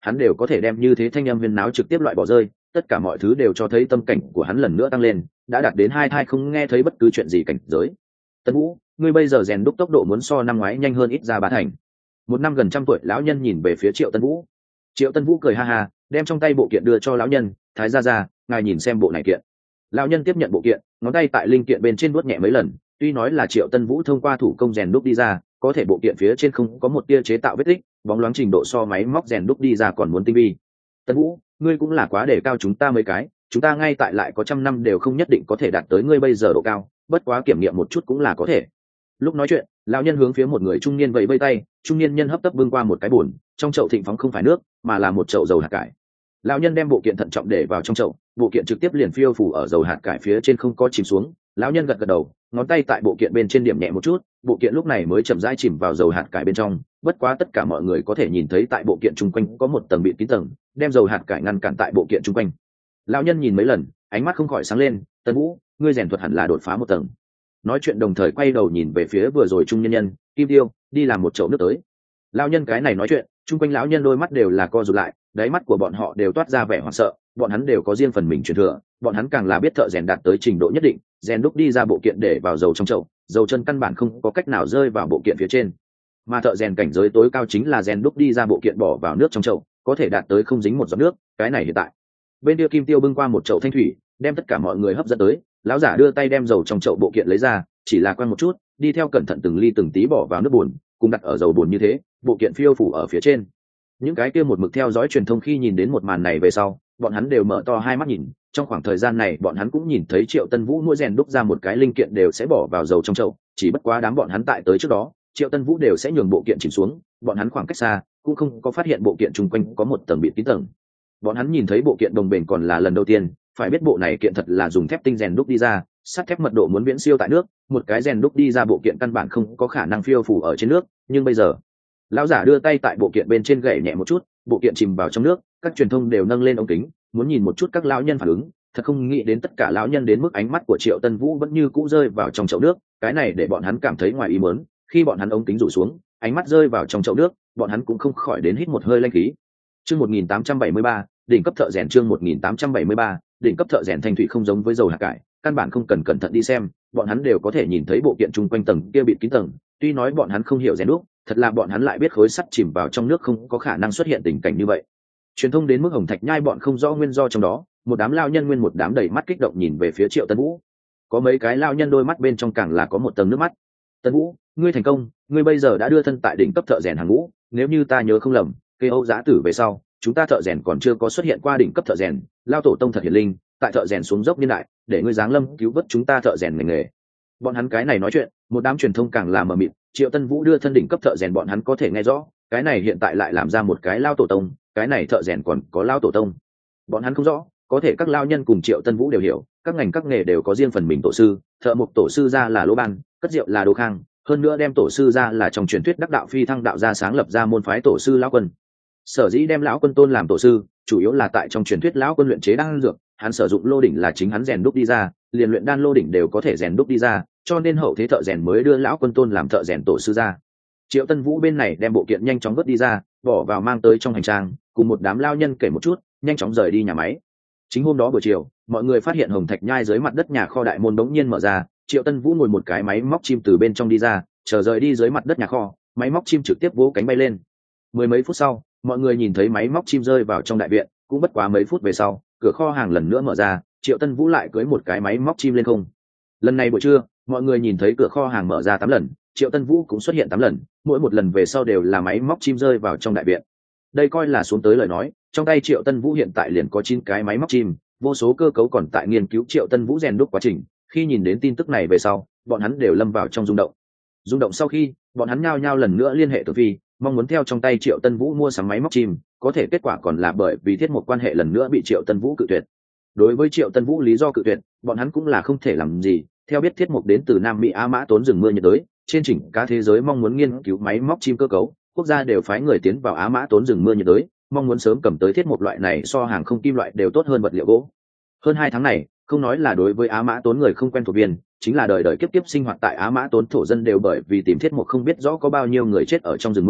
hắn đều có thể đem như thế thanh âm huyên náo trực tiếp loại bỏ rơi, tất cả mọi thứ đều cho thấy tâm cảnh của hắn lần nữa tăng lên, đã đạt đến hai thai không nghe thấy bất cứ chuyện gì cảnh giới. Tân Vũ, ngươi bây giờ rèn đúc tốc độ muốn so năm ngoái nhanh hơn ít ra ba thành. Một năm gần trăm tuổi lão nhân nhìn về phía Triệu Tân Vũ. Triệu Tân Vũ cười ha ha, đem trong tay bộ kiện đưa cho lão nhân, thái gia gia, ngài nhìn xem bộ này kiện. Lão nhân tiếp nhận bộ kiện, ngón tay tại linh kiện bên trên vuốt nhẹ mấy lần, tuy nói là Triệu Tân Vũ thông qua thủ công rèn đúc đi ra, có thể bộ kiện phía trên không có một tia chế tạo vết tích, bóng loáng trình độ so máy móc rèn đúc đi ra còn muốn tinh vi. Tân Vũ, ngươi cũng là quá để cao chúng ta mấy cái, chúng ta ngay tại lại có trăm năm đều không nhất định có thể đạt tới ngươi bây giờ độ cao, bất quá kiểm nghiệm một chút cũng là có thể. Lúc nói chuyện, lão nhân hướng phía một người trung niên vẫy vẫy tay, trung niên nhân hấp tấp bưng qua một cái bồn, trong chậu thịnh phóng không phải nước, mà là một chậu dầu hạt cải. Lão nhân đem bộ kiện thận trọng để vào trong chậu, bộ kiện trực tiếp liền phiêu phủ ở dầu hạt cải phía trên không có chìm xuống. Lão nhân gật gật đầu, ngón tay tại bộ kiện bên trên điểm nhẹ một chút, bộ kiện lúc này mới chậm rãi chìm vào dầu hạt cải bên trong. Bất quá tất cả mọi người có thể nhìn thấy tại bộ kiện chung quanh có một tầng bịt kín tầng, đem dầu hạt cải ngăn cản tại bộ kiện chung quanh. Lão nhân nhìn mấy lần, ánh mắt không khỏi sáng lên. Tân Vũ, ngươi rèn thuật hẳn là đột phá một tầng. Nói chuyện đồng thời quay đầu nhìn về phía vừa rồi trung nhân nhân, Kim Tiêu, đi làm một chậu nước tới. Lão nhân cái này nói chuyện, chung quanh lão nhân đôi mắt đều là co rụt lại, đáy mắt của bọn họ đều toát ra vẻ hoảng sợ. Bọn hắn đều có riêng phần mình truyền thừa, bọn hắn càng là biết thợ rèn đạt tới trình độ nhất định, rèn đúc đi ra bộ kiện để vào dầu trong chậu, dầu chân căn bản không có cách nào rơi vào bộ kiện phía trên. Mà thợ rèn cảnh giới tối cao chính là rèn đúc đi ra bộ kiện bỏ vào nước trong chậu, có thể đạt tới không dính một giọt nước. Cái này hiện tại, bên kia Kim Tiêu bưng qua một chậu thanh thủy, đem tất cả mọi người hấp dẫn tới. Lão giả đưa tay đem dầu trong chậu bộ kiện lấy ra, chỉ là quăng một chút, đi theo cẩn thận từng ly từng tí bỏ vào nước buồn, cùng đặt ở dầu buồn như thế, bộ kiện phiêu phủ ở phía trên. Những cái kia một mực theo dõi truyền thông khi nhìn đến một màn này về sau, bọn hắn đều mở to hai mắt nhìn. Trong khoảng thời gian này bọn hắn cũng nhìn thấy Triệu Tân Vũ mỗi rèn đúc ra một cái linh kiện đều sẽ bỏ vào dầu trong chậu, chỉ bất quá đám bọn hắn tại tới trước đó, Triệu Tân Vũ đều sẽ nhường bộ kiện chìm xuống, bọn hắn khoảng cách xa cũng không có phát hiện bộ kiện chung quanh có một tầng bịt kín tầng. Bọn hắn nhìn thấy bộ kiện đồng bền còn là lần đầu tiên, phải biết bộ này kiện thật là dùng thép tinh rèn đúc đi ra, sắt thép mật độ muốn viễn siêu tại nước, một cái rèn đúc đi ra bộ kiện căn bản không có khả năng phiêu phù ở trên nước. Nhưng bây giờ, lão giả đưa tay tại bộ kiện bên trên gảy nhẹ một chút, bộ kiện chìm vào trong nước, các truyền thông đều nâng lên ống kính, muốn nhìn một chút các lão nhân phản ứng. Thật không nghĩ đến tất cả lão nhân đến mức ánh mắt của Triệu Tân Vũ vẫn như cũ rơi vào trong chậu nước, cái này để bọn hắn cảm thấy ngoài ý muốn. Khi bọn hắn ống kính rủ xuống, ánh mắt rơi vào trong chậu nước, bọn hắn cũng không khỏi đến hít một hơi lanh khí. Chương một nghìn tám trăm bảy mươi ba, đỉnh cấp thợ rèn. Chương một nghìn tám trăm bảy mươi ba, đỉnh cấp thợ rèn. Thanh thủy không giống với dầu hạt cải, căn bản không cần cẩn thận đi xem, bọn hắn đều có thể nhìn thấy bộ kiện chung quanh tầng kia bịt kín tầng. Tuy nói bọn hắn không hiểu rèn đúc, thật là bọn hắn lại biết khối sắt chìm vào trong nước không có khả năng xuất hiện tình cảnh như vậy. Truyền thông đến mức Hồng Thạch Nhai bọn không rõ nguyên do trong đó, một đám lao nhân nguyên một đám đầy mắt kích động nhìn về phía Triệu Tân Vũ. Có mấy cái lao nhân đôi mắt bên trong càng là có một tầng nước mắt. Tân Vũ, ngươi thành công, ngươi bây giờ đã đưa thân tại đỉnh cấp thợ rèn hàng ngũ, nếu như ta nhớ không lầm, cây Âu Giá Tử về sau, chúng ta thợ rèn còn chưa có xuất hiện qua đỉnh cấp thợ rèn, lao tổ tông thật hiển linh, tại thợ rèn xuống dốc niên đại, để ngươi giáng lâm cứu vớt chúng ta thợ rèn ngành nghề. Bọn hắn cái này nói chuyện, một đám truyền thông càng là mờ mịt, Triệu Tân Vũ đưa thân đỉnh cấp thợ rèn bọn hắn có thể nghe rõ, cái này hiện tại lại làm ra một cái lao tổ tông, cái này thợ rèn còn có lao tổ tông. Bọn hắn không rõ, có thể các lao nhân cùng Triệu Tân Vũ đều hiểu, các ngành các nghề đều có riêng phần mình tổ sư, thợ mộc tổ sư ra là Lỗ Ban, cất rượu là Đỗ Khang, hơn nữa đem tổ sư ra là trong truyền thuyết đắc đạo phi thăng đạo gia sáng lập ra môn phái tổ sư lão quân. Sở dĩ đem lão quân tôn làm tổ sư, chủ yếu là tại trong truyền thuyết lão quân luyện chế đan dược, hắn sử dụng lô đỉnh là chính hắn rèn đúc đi ra, liền luyện đan lô đỉnh đều có thể rèn đúc đi ra, cho nên hậu thế thợ rèn mới đưa lão quân tôn làm thợ rèn tổ sư ra. Triệu Tân Vũ bên này đem bộ kiện nhanh chóng vớt đi ra, bỏ vào mang tới trong hành trang, cùng một đám lao nhân kể một chút, nhanh chóng rời đi nhà máy. Chính hôm đó buổi chiều, mọi người phát hiện Hồng Thạch Nhai dưới mặt đất nhà kho đại môn đống nhiên mở ra, Triệu Tân Vũ ngồi một cái máy móc chim từ bên trong đi ra, chờ rời đi dưới mặt đất nhà kho, máy móc chim trực tiếp vỗ cánh bay lên. Mười mấy phút sau, mọi người nhìn thấy máy móc chim rơi vào trong đại viện, cũng bất quá mấy phút về sau, cửa kho hàng lần nữa mở ra, Triệu Tân Vũ lại cưỡi một cái máy móc chim lên không. Lần này buổi trưa, mọi người nhìn thấy cửa kho hàng mở ra tám lần, Triệu Tân Vũ cũng xuất hiện tám lần, mỗi một lần về sau đều là máy móc chim rơi vào trong đại viện. Đây coi là xuống tới lời nói, trong tay Triệu Tân Vũ hiện tại liền có chín cái máy móc chim, vô số cơ cấu còn tại nghiên cứu Triệu Tân Vũ rèn đúc quá trình. Khi nhìn đến tin tức này về sau, bọn hắn đều lâm vào trong rung động. Rung động sau khi, bọn hắn nhao nhao lần nữa liên hệ Tử Vi, mong muốn theo trong tay Triệu Tân Vũ mua sắm máy móc chim, có thể kết quả còn là bởi vì thiết một quan hệ lần nữa bị Triệu Tân Vũ cự tuyệt. Đối với Triệu Tân Vũ lý do cự tuyệt, bọn hắn cũng là không thể làm gì. Theo biết thiết mục đến từ Nam Mỹ Á Mã Tốn rừng mưa nhiệt đới, trên chỉnh cả thế giới mong muốn nghiên cứu máy móc chim cơ cấu, quốc gia đều phái người tiến vào Á Mã Tốn rừng mưa nhiệt đới, mong muốn sớm cầm tới thiết mục loại này so hàng không kim loại đều tốt hơn vật liệu gỗ. Hơn hai tháng này, không nói là đối với Á Mã Tốn người không quen thuộc viên, chính là đời đời kiếp kiếp sinh hoạt tại Á Mã Tốn thổ dân đều bởi vì tìm thiết mục không biết rõ có bao nhiêu người chết ở trong rừng mưa,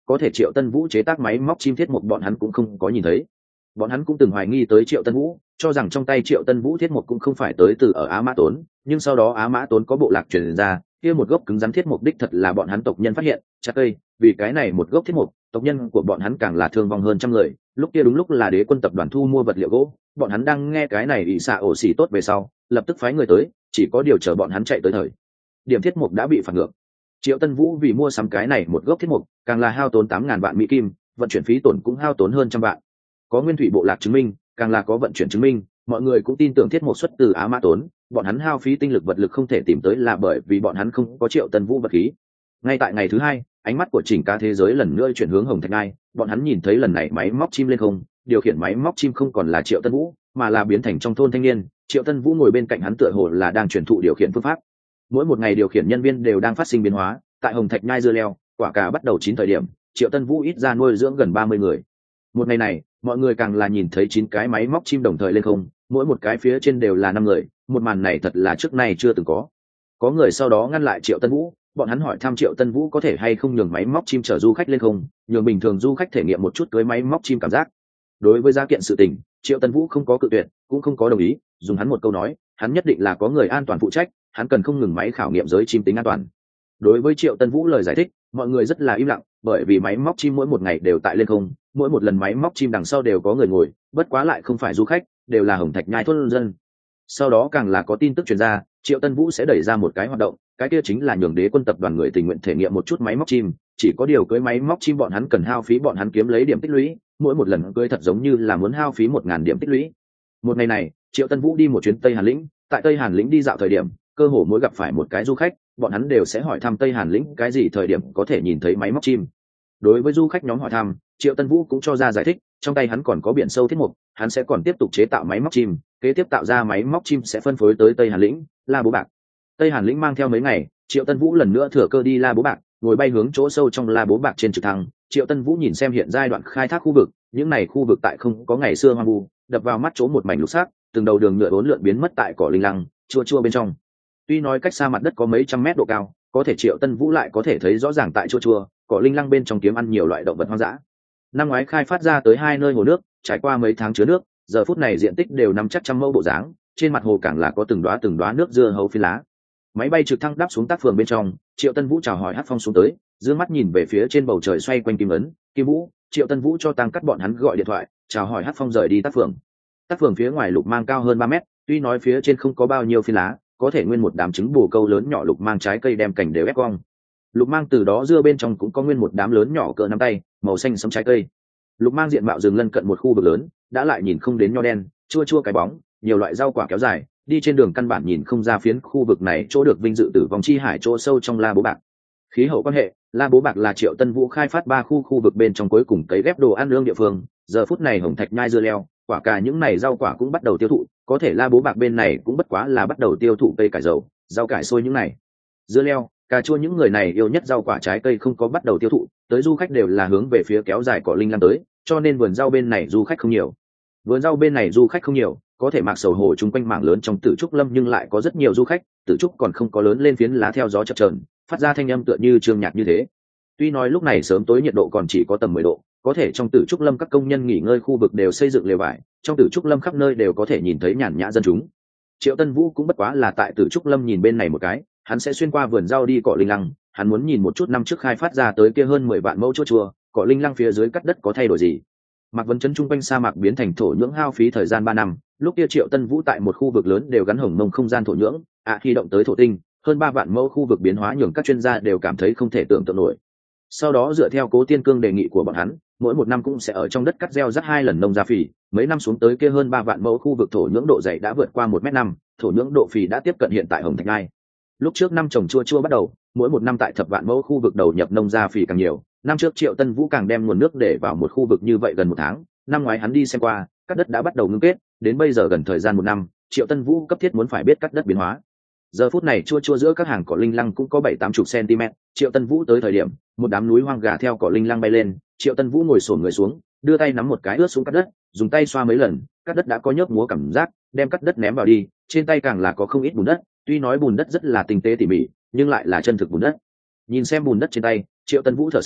có thể Triệu Tân Vũ chế tác máy móc chim thiết mục bọn hắn cũng không có nhìn thấy. Bọn hắn cũng từng hoài nghi tới Triệu Tân Vũ, cho rằng trong tay Triệu Tân Vũ thiết mục cũng không phải tới từ ở Á Mã Tốn, nhưng sau đó Á Mã Tốn có bộ lạc truyền ra, kia một gốc cứng rắn thiết mục đích thật là bọn hắn tộc nhân phát hiện, chặt cây, vì cái này một gốc thiết mục, tộc nhân của bọn hắn càng là thương vong hơn trăm người, lúc kia đúng lúc là Đế quân tập đoàn thu mua vật liệu gỗ, bọn hắn đang nghe cái này ỷ xạ ổ xỉ tốt về sau, lập tức phái người tới, chỉ có điều chờ bọn hắn chạy tới thời điểm thiết mục đã bị phản ngược. Triệu Tân Vũ vì mua sắm cái này một gốc thiết mục, càng là hao tốn tám ngàn vạn mỹ kim, vận chuyển phí tổn cũng hao tốn hơn trăm vạn. Có nguyên thủy bộ lạc chứng minh, càng là có vận chuyển chứng minh, mọi người cũng tin tưởng thiết mục xuất từ Á Mã Tốn, bọn hắn hao phí tinh lực vật lực không thể tìm tới là bởi vì bọn hắn không có Triệu Tân Vũ vật khí. Ngay tại ngày thứ hai, ánh mắt của chỉnh cá thế giới lần nữa chuyển hướng Hồng Thạch Ngai, bọn hắn nhìn thấy lần này máy móc chim lên không, điều khiển máy móc chim không còn là Triệu Tân Vũ, mà là biến thành trong thôn thanh niên, Triệu Tân Vũ ngồi bên cạnh hắn tựa hồ là đang truyền thụ điều khiển phương pháp. Mỗi một ngày điều khiển nhân viên đều đang phát sinh biến hóa, tại Hồng Thạch Nhai dưa leo, quả cà bắt đầu chín thời điểm, Triệu Tân Vũ ít ra nuôi dưỡng gần ba mươi người. Một ngày này, mọi người càng là nhìn thấy chín cái máy móc chim đồng thời lên không, mỗi một cái phía trên đều là năm người, một màn này thật là trước nay chưa từng có. Có người sau đó ngăn lại Triệu Tân Vũ, bọn hắn hỏi thăm Triệu Tân Vũ có thể hay không nhường máy móc chim chở du khách lên không, nhường bình thường du khách thể nghiệm một chút cưới máy móc chim cảm giác. Đối với gia kiện sự tình, Triệu Tân Vũ không có cự tuyệt, cũng không có đồng ý, dùng hắn một câu nói, hắn nhất định là có người an toàn phụ trách, hắn cần không ngừng máy khảo nghiệm giới chim tính an toàn. Đối với Triệu Tân Vũ lời giải thích, mọi người rất là im lặng, bởi vì máy móc chim mỗi một ngày đều tại lên không, mỗi một lần máy móc chim đằng sau đều có người ngồi, bất quá lại không phải du khách, đều là Hồng Thạch Nhai thôn dân. Sau đó càng là có tin tức truyền ra, Triệu Tân Vũ sẽ đẩy ra một cái hoạt động, cái kia chính là nhường Đế quân tập đoàn người tình nguyện thể nghiệm một chút máy móc chim, chỉ có điều cưới máy móc chim bọn hắn cần hao phí bọn hắn kiếm lấy điểm tích lũy, mỗi một lần cưới thật giống như là muốn hao phí một ngàn điểm tích lũy. Một ngày này, Triệu Tân Vũ đi một chuyến Tây Hàn lĩnh, tại Tây Hàn lĩnh đi dạo thời điểm, cơ hồ mỗi gặp phải một cái du khách, bọn hắn đều sẽ hỏi thăm Tây Hàn lĩnh cái gì thời điểm có thể nhìn thấy máy móc chim. Đối với du khách nhóm hỏi thăm, Triệu Tân Vũ cũng cho ra giải thích, trong tay hắn còn có biển sâu thiết mục, hắn sẽ còn tiếp tục chế tạo máy móc chim, kế tiếp tạo ra máy móc chim sẽ phân phối tới Tây Hàn lĩnh, La Bố Bạc. Tây Hàn lĩnh mang theo mấy ngày, Triệu Tân Vũ lần nữa thừa cơ đi La Bố Bạc, ngồi bay hướng chỗ sâu trong La Bố Bạc trên trực thăng. Triệu Tân Vũ nhìn xem hiện giai đoạn khai thác khu vực, những này khu vực tại không có ngày xưa hoang vu, đập vào mắt chỗ một mảnh lục sắc, từng đầu đường nhựa bốn lượn biến mất tại cỏ linh lăng, chua chua bên trong. Tuy nói cách xa mặt đất có mấy trăm mét độ cao, có thể Triệu Tân Vũ lại có thể thấy rõ ràng tại chua chua, cỏ linh lăng bên trong kiếm ăn nhiều loại động vật hoang dã. Năm ngoái khai phát ra tới hai nơi hồ nước, trải qua mấy tháng chứa nước, giờ phút này diện tích đều nằm chắc trăm mẫu bộ dáng, trên mặt hồ càng là có từng đóa từng đóa nước dưa hấu phi lá. Máy bay trực thăng đáp xuống tác phường bên trong, Triệu Tân Vũ chào hỏi Hắc Phong xuống tới, dương mắt nhìn về phía trên bầu trời xoay quanh kim ấn, Kim Vũ. Triệu Tân Vũ cho tăng cắt bọn hắn gọi điện thoại, chào hỏi Hắc Phong rời đi tác phường. Tác phường phía ngoài lục mang cao hơn ba mét, tuy nói phía trên không có bao nhiêu phi lá, có thể nguyên một đám trứng bồ câu lớn nhỏ lục mang trái cây đem cảnh đều ép cong. Lục mang từ đó dưa bên trong cũng có nguyên một đám lớn nhỏ cỡ nắm tay, màu xanh sẫm trái cây. Lục mang diện mạo rừng lân cận một khu vực lớn, đã lại nhìn không đến nho đen, chua chua cái bóng, nhiều loại rau quả kéo dài, đi trên đường căn bản nhìn không ra phiến khu vực này chỗ được vinh dự tử vong chi hải chỗ sâu trong La Bố Bạc. Khí hậu quan hệ, La Bố Bạc là Triệu Tân Vũ khai phát ba khu khu vực bên trong cuối cùng cấy ghép đồ ăn lương địa phương, giờ phút này Hồng Thạch Nhai dưa leo, quả cà những này rau quả cũng bắt đầu tiêu thụ, có thể La Bố Bạc bên này cũng bất quá là bắt đầu tiêu thụ cây cải dầu, rau cải xôi những này. Dưa leo, cà chua những người này yêu nhất rau quả trái cây không có bắt đầu tiêu thụ, tới du khách đều là hướng về phía kéo dài cỏ linh lăng tới, cho nên vườn rau bên này du khách không nhiều. Vườn rau bên này du khách không nhiều, có thể Mạc Sầu Hồ chung quanh mảng lớn trong Tử Trúc Lâm nhưng lại có rất nhiều du khách, Tử Trúc còn không có lớn lên phiến lá theo gió chập chờn, phát ra thanh âm tựa như trường nhạc như thế. Tuy nói lúc này sớm tối nhiệt độ còn chỉ có tầm mười độ, có thể trong Tử Trúc Lâm các công nhân nghỉ ngơi khu vực đều xây dựng lều vải, trong Tử Trúc Lâm khắp nơi đều có thể nhìn thấy nhàn nhã dân chúng. Triệu Tân Vũ cũng bất quá là tại Tử Trúc Lâm nhìn bên này một cái, hắn sẽ xuyên qua vườn rau đi cỏ linh lăng, hắn muốn nhìn một chút năm trước khai phát ra tới kia hơn mười vạn mẫu chua chua, cỏ linh lăng phía dưới cắt đất có thay đổi gì. Mạc Vấn Chấn trung quanh sa mạc biến thành thổ nhưỡng hao phí thời gian ba năm, lúc kia Triệu Tân Vũ tại một khu vực lớn đều gắn hồng mông không gian thổ nhưỡng, à khi động tới thổ tinh, hơn ba vạn mẫu khu vực biến hóa nhường các chuyên gia đều cảm thấy không thể tưởng tượng nổi. Sau đó dựa theo Cố Tiên Cương đề nghị của bọn hắn, mỗi một năm cũng sẽ ở trong đất cắt gieo rắc hai lần nông gia phì, mấy năm xuống tới kia hơn ba vạn mẫu khu vực thổ nhưỡng độ dày đã vượt qua một mét năm, thổ nhưỡng độ phì đã tiếp cận hiện tại Hồng Thạch Ngai. Lúc trước năm trồng chua chua bắt đầu, mỗi một năm tại thập vạn mẫu khu vực đầu nhập nông gia phì càng nhiều, năm trước Triệu Tân Vũ càng đem nguồn nước để vào một khu vực như vậy gần một tháng, năm ngoái hắn đi xem qua, cắt đất đã bắt đầu ngưng kết, đến bây giờ gần thời gian một năm, Triệu Tân Vũ cấp thiết muốn phải biết cắt đất biến hóa. Giờ phút này chua chua giữa các hàng cỏ linh lăng cũng có bảy tám chục cm, Triệu Tân Vũ tới thời điểm, một đám núi hoang gà theo cỏ linh lăng bay lên, Triệu Tân Vũ ngồi xổm người xuống, đưa tay nắm một cái ướt xuống cắt đất, dùng tay xoa mấy lần, cắt đất đã có nhớp múa cảm giác, đem cắt đất ném vào đi, trên tay càng là có không ít bùn đất, tuy nói bùn đất rất là tinh tế tỉ mỉ, nhưng lại là chân thực bùn đất. Nhìn xem bùn đất trên tay, Triệu Tân Vũ thở sâu,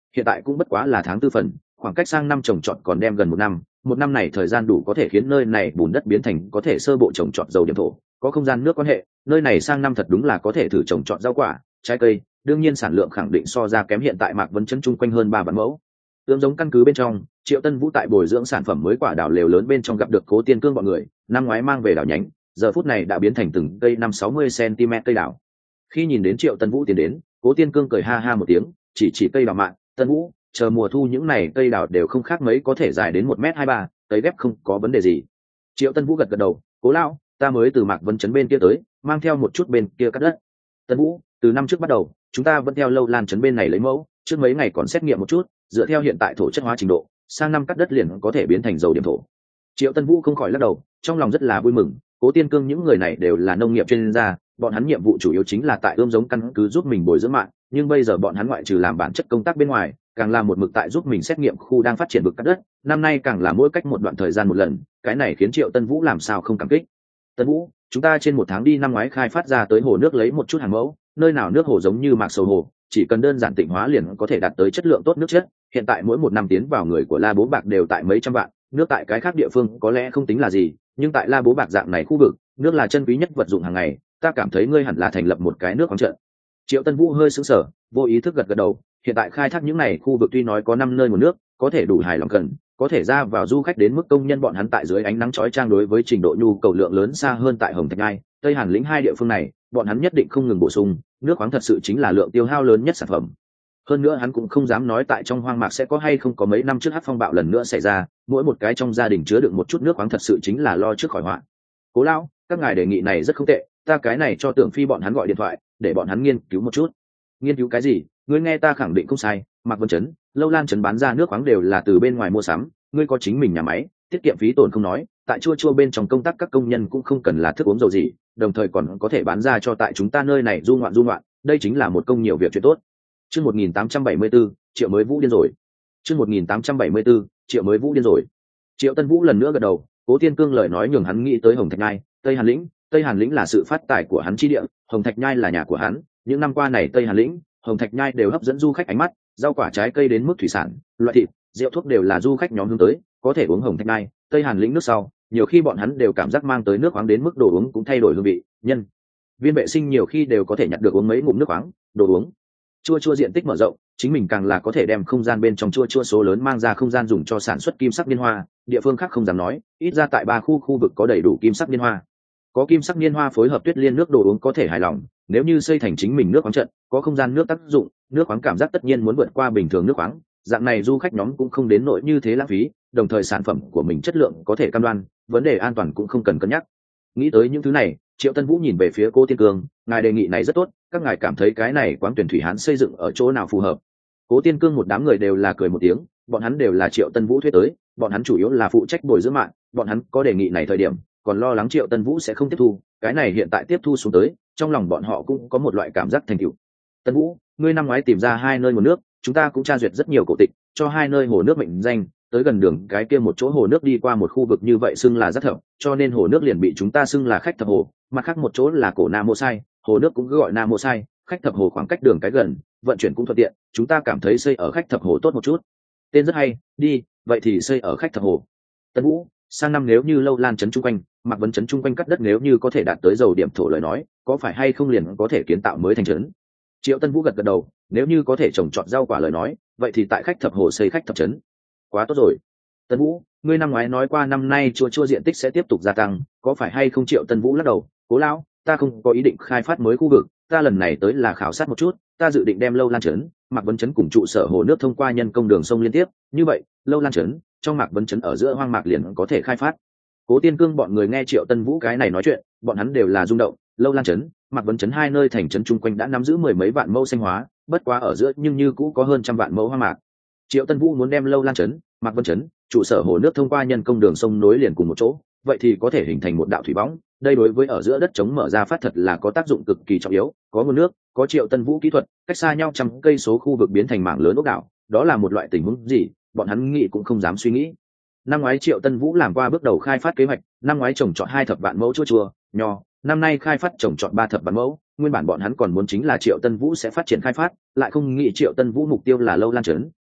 hiện tại cũng bất quá là tháng tư phần, khoảng cách sang năm trồng trọt còn đem gần một năm. Một năm này thời gian đủ có thể khiến nơi này bùn đất biến thành có thể sơ bộ trồng trọt dầu điểm thổ, có không gian nước quan hệ, nơi này sang năm thật đúng là có thể thử trồng trọt rau quả, trái cây, đương nhiên sản lượng khẳng định so ra kém hiện tại Mạc Vấn Chấn chung quanh hơn ba vạn mẫu. Ươm giống căn cứ bên trong, Triệu Tân Vũ tại bồi dưỡng sản phẩm mới quả đào lều lớn bên trong gặp được Cố Tiên Cương bọn người, năm ngoái mang về đào nhánh, giờ phút này đã biến thành từng cây năm sáu mươi cm cây đào. Khi nhìn đến Triệu Tân Vũ tiến đến, Cố Tiên Cương cười ha ha một tiếng, chỉ chỉ cây đào mạng, "Tân Vũ, chờ mùa thu những này cây đào đều không khác mấy có thể dài đến một mét hai ba, cây ghép không có vấn đề gì." Triệu Tân Vũ gật gật đầu, "Cố lão, ta mới từ Mạc Vân Trấn bên kia tới, mang theo một chút bên kia cắt đất." "Tân Vũ, từ năm trước bắt đầu, chúng ta vẫn theo Lâu Lan Trấn bên này lấy mẫu, trước mấy ngày còn xét nghiệm một chút, dựa theo hiện tại thổ chất hóa trình độ, sang năm cắt đất liền có thể biến thành dầu điểm thổ." Triệu Tân Vũ không khỏi lắc đầu, trong lòng rất là vui mừng. Cố Tiên Cương những người này đều là nông nghiệp chuyên gia, bọn hắn nhiệm vụ chủ yếu chính là tại ươm giống căn cứ giúp mình bồi dưỡng mạng, nhưng bây giờ bọn hắn ngoại trừ làm bản chất công tác bên ngoài, càng là một mực tại giúp mình xét nghiệm khu đang phát triển vực cắt đất, năm nay càng là mỗi cách một đoạn thời gian một lần, cái này khiến Triệu Tân Vũ làm sao không cảm kích. "Tân Vũ, chúng ta trên một tháng đi năm ngoái khai phát ra tới hồ nước lấy một chút hàng mẫu, nơi nào nước hồ giống như Mạc Sầu Hồ, chỉ cần đơn giản tịnh hóa liền có thể đạt tới chất lượng tốt nước chất, hiện tại mỗi một năm tiến vào người của La Bố Bạc đều tại mấy trăm vạn, nước tại cái khác địa phương có lẽ không tính là gì, nhưng tại La Bố Bạc dạng này khu vực, nước là chân quý nhất vật dụng hàng ngày, ta cảm thấy ngươi hẳn là thành lập một cái nước khoáng trận." Triệu Tân Vũ hơi sững sờ, vô ý thức gật gật đầu, hiện tại khai thác những này khu vực tuy nói có năm nơi nguồn nước, có thể đủ hài lòng cần, có thể ra vào du khách đến mức công nhân bọn hắn tại dưới ánh nắng chói chang đối với trình độ nhu cầu lượng lớn xa hơn tại Hồng Thạch Ngai, Tây Hàn Lĩnh hai địa phương này, bọn hắn nhất định không ngừng bổ sung, nước khoáng thật sự chính là lượng tiêu hao lớn nhất sản phẩm. Hơn nữa hắn cũng không dám nói tại trong hoang mạc sẽ có hay không có mấy năm trước hắc phong bạo lần nữa xảy ra, mỗi một cái trong gia đình chứa đựng một chút nước khoáng thật sự chính là lo trước khỏi họa. "Cố lão, các ngài đề nghị này rất không tệ, ta cái này cho Tưởng Phi bọn hắn gọi điện thoại, để bọn hắn nghiên cứu một chút." "Nghiên cứu cái gì? Ngươi nghe ta khẳng định không sai, Mạc Vân Trấn, Lâu Lan Trấn bán ra nước khoáng đều là từ bên ngoài mua sắm, ngươi có chính mình nhà máy, tiết kiệm phí tổn không nói, tại chua chua bên trong công tác các công nhân cũng không cần là thức uống dầu gì, đồng thời còn có thể bán ra cho tại chúng ta nơi này du ngoạn du ngoạn, đây chính là một công nhiều việc chuyện tốt." Chương một nghìn tám trăm bảy mươi 14, Triệu mới Vũ điên rồi. Chương một nghìn tám trăm bảy mươi 14, Triệu mới Vũ điên rồi. Triệu Tân Vũ lần nữa gật đầu, Cố Tiên Cương lời nói nhường hắn nghĩ tới Hồng Thạch Nhai, Tây Hàn Lĩnh, Tây Hàn Lĩnh là sự phát tài của hắn chi địa, Hồng Thạch Nhai là nhà của hắn, những năm qua này Tây Hàn Lĩnh, Hồng Thạch Nhai đều hấp dẫn du khách ánh mắt, rau quả trái cây đến mức thủy sản, loại thịt, rượu thuốc đều là du khách nhóm hướng tới, có thể uống Hồng Thạch Nhai, Tây Hàn Lĩnh nước sau, nhiều khi bọn hắn đều cảm giác mang tới nước khoáng đến mức đồ uống cũng thay đổi hương vị, nhân viên vệ sinh nhiều khi đều có thể nhặt được uống mấy ngụm nước khoáng, đồ uống. Chua chua diện tích mở rộng, chính mình càng là có thể đem không gian bên trong chua chua số lớn mang ra không gian dùng cho sản xuất kim sắc niên hoa, địa phương khác không dám nói, ít ra tại ba khu khu vực có đầy đủ kim sắc niên hoa. Có kim sắc niên hoa phối hợp tuyết liên nước đồ uống có thể hài lòng, nếu như xây thành chính mình nước khoáng trận, có không gian nước tác dụng, nước khoáng cảm giác tất nhiên muốn vượt qua bình thường nước khoáng, dạng này du khách nhóm cũng không đến nỗi như thế lãng phí, đồng thời sản phẩm của mình chất lượng có thể cam đoan, vấn đề an toàn cũng không cần cân nhắc. Nghĩ tới những thứ này, Triệu Tân Vũ nhìn về phía Cố Tiên Cương, ngài đề nghị này rất tốt, các ngài cảm thấy cái này quán tuyển thủy hán xây dựng ở chỗ nào phù hợp? Cố Tiên Cương một đám người đều là cười một tiếng, bọn hắn đều là Triệu Tân Vũ thuê tới, bọn hắn chủ yếu là phụ trách bồi dưỡng mạng, bọn hắn có đề nghị này thời điểm, còn lo lắng Triệu Tân Vũ sẽ không tiếp thu, cái này hiện tại tiếp thu xuống tới, trong lòng bọn họ cũng có một loại cảm giác thành tựu. "Tân Vũ, ngươi năm ngoái tìm ra hai nơi nguồn nước, chúng ta cũng tra duyệt rất nhiều cổ tịch, cho hai nơi hồ nước mệnh danh, tới gần đường cái kia một chỗ hồ nước đi qua một khu vực như vậy xưng là rất thập, cho nên hồ nước liền bị chúng ta xưng là khách thập hồ, mặt khác một chỗ là cổ Nam Mô Sai, hồ nước cũng cứ gọi Nam Mô Sai, khách thập hồ khoảng cách đường cái gần, vận chuyển cũng thuận tiện, chúng ta cảm thấy xây ở khách thập hồ tốt một chút." "Tên rất hay, đi, vậy thì xây ở khách thập hồ." "Tân Vũ, sang năm nếu như Lâu Lan trấn chung quanh, Mạc Vấn trấn chung quanh cắt đất nếu như có thể đạt tới dầu điểm thổ lời nói, có phải hay không liền có thể kiến tạo mới thành trấn?" Triệu Tân Vũ gật gật đầu, nếu như có thể trồng trọt rau quả lời nói, vậy thì tại khách thập hồ xây khách thập trấn. Quá tốt rồi. Tân Vũ, ngươi năm ngoái nói qua năm nay chua chua diện tích sẽ tiếp tục gia tăng, có phải hay không? Triệu Tân Vũ lắc đầu, Cố lão, ta không có ý định khai phát mới khu vực, ta lần này tới là khảo sát một chút, ta dự định đem Lâu Lan trấn, Mạc Vấn trấn cùng trụ sở hồ nước thông qua nhân công đường sông liên tiếp, như vậy, Lâu Lan trấn, trong Mạc Vấn trấn ở giữa hoang mạc liền có thể khai phát. Cố Tiên Cương bọn người nghe Triệu Tân Vũ cái này nói chuyện, bọn hắn đều là rung động, Lâu Lan trấn, Mạc Vấn trấn hai nơi thành trấn chung quanh đã nắm giữ mười mấy vạn mẫu xanh hóa, bất quá ở giữa nhưng như cũ có hơn trăm vạn mẫu hoang mạc. Triệu Tân Vũ muốn đem Lâu Lan trấn, Mạc Vấn trấn, trụ sở hồ nước thông qua nhân công đường sông nối liền cùng một chỗ, vậy thì có thể hình thành một đạo thủy võng, đây đối với ở giữa đất chống mở ra phát thật là có tác dụng cực kỳ trọng yếu, có nguồn nước, có Triệu Tân Vũ kỹ thuật, cách xa nhau trăm cây số khu vực biến thành mảng lớn ốc đảo, đó là một loại tình huống gì, bọn hắn nghĩ cũng không dám suy nghĩ. Năm ngoái Triệu Tân Vũ làm qua bước đầu khai phát kế hoạch, năm ngoái trồng trọt hai thập vạn mẫu chua chua, nho, năm nay khai phát trồng trọt ba thập vạn mẫu, nguyên bản bọn hắn còn muốn chính là Triệu Tân Vũ sẽ phát triển khai phát, lại không nghĩ Triệu Tân Vũ mục tiêu là Lâu Lan trấn,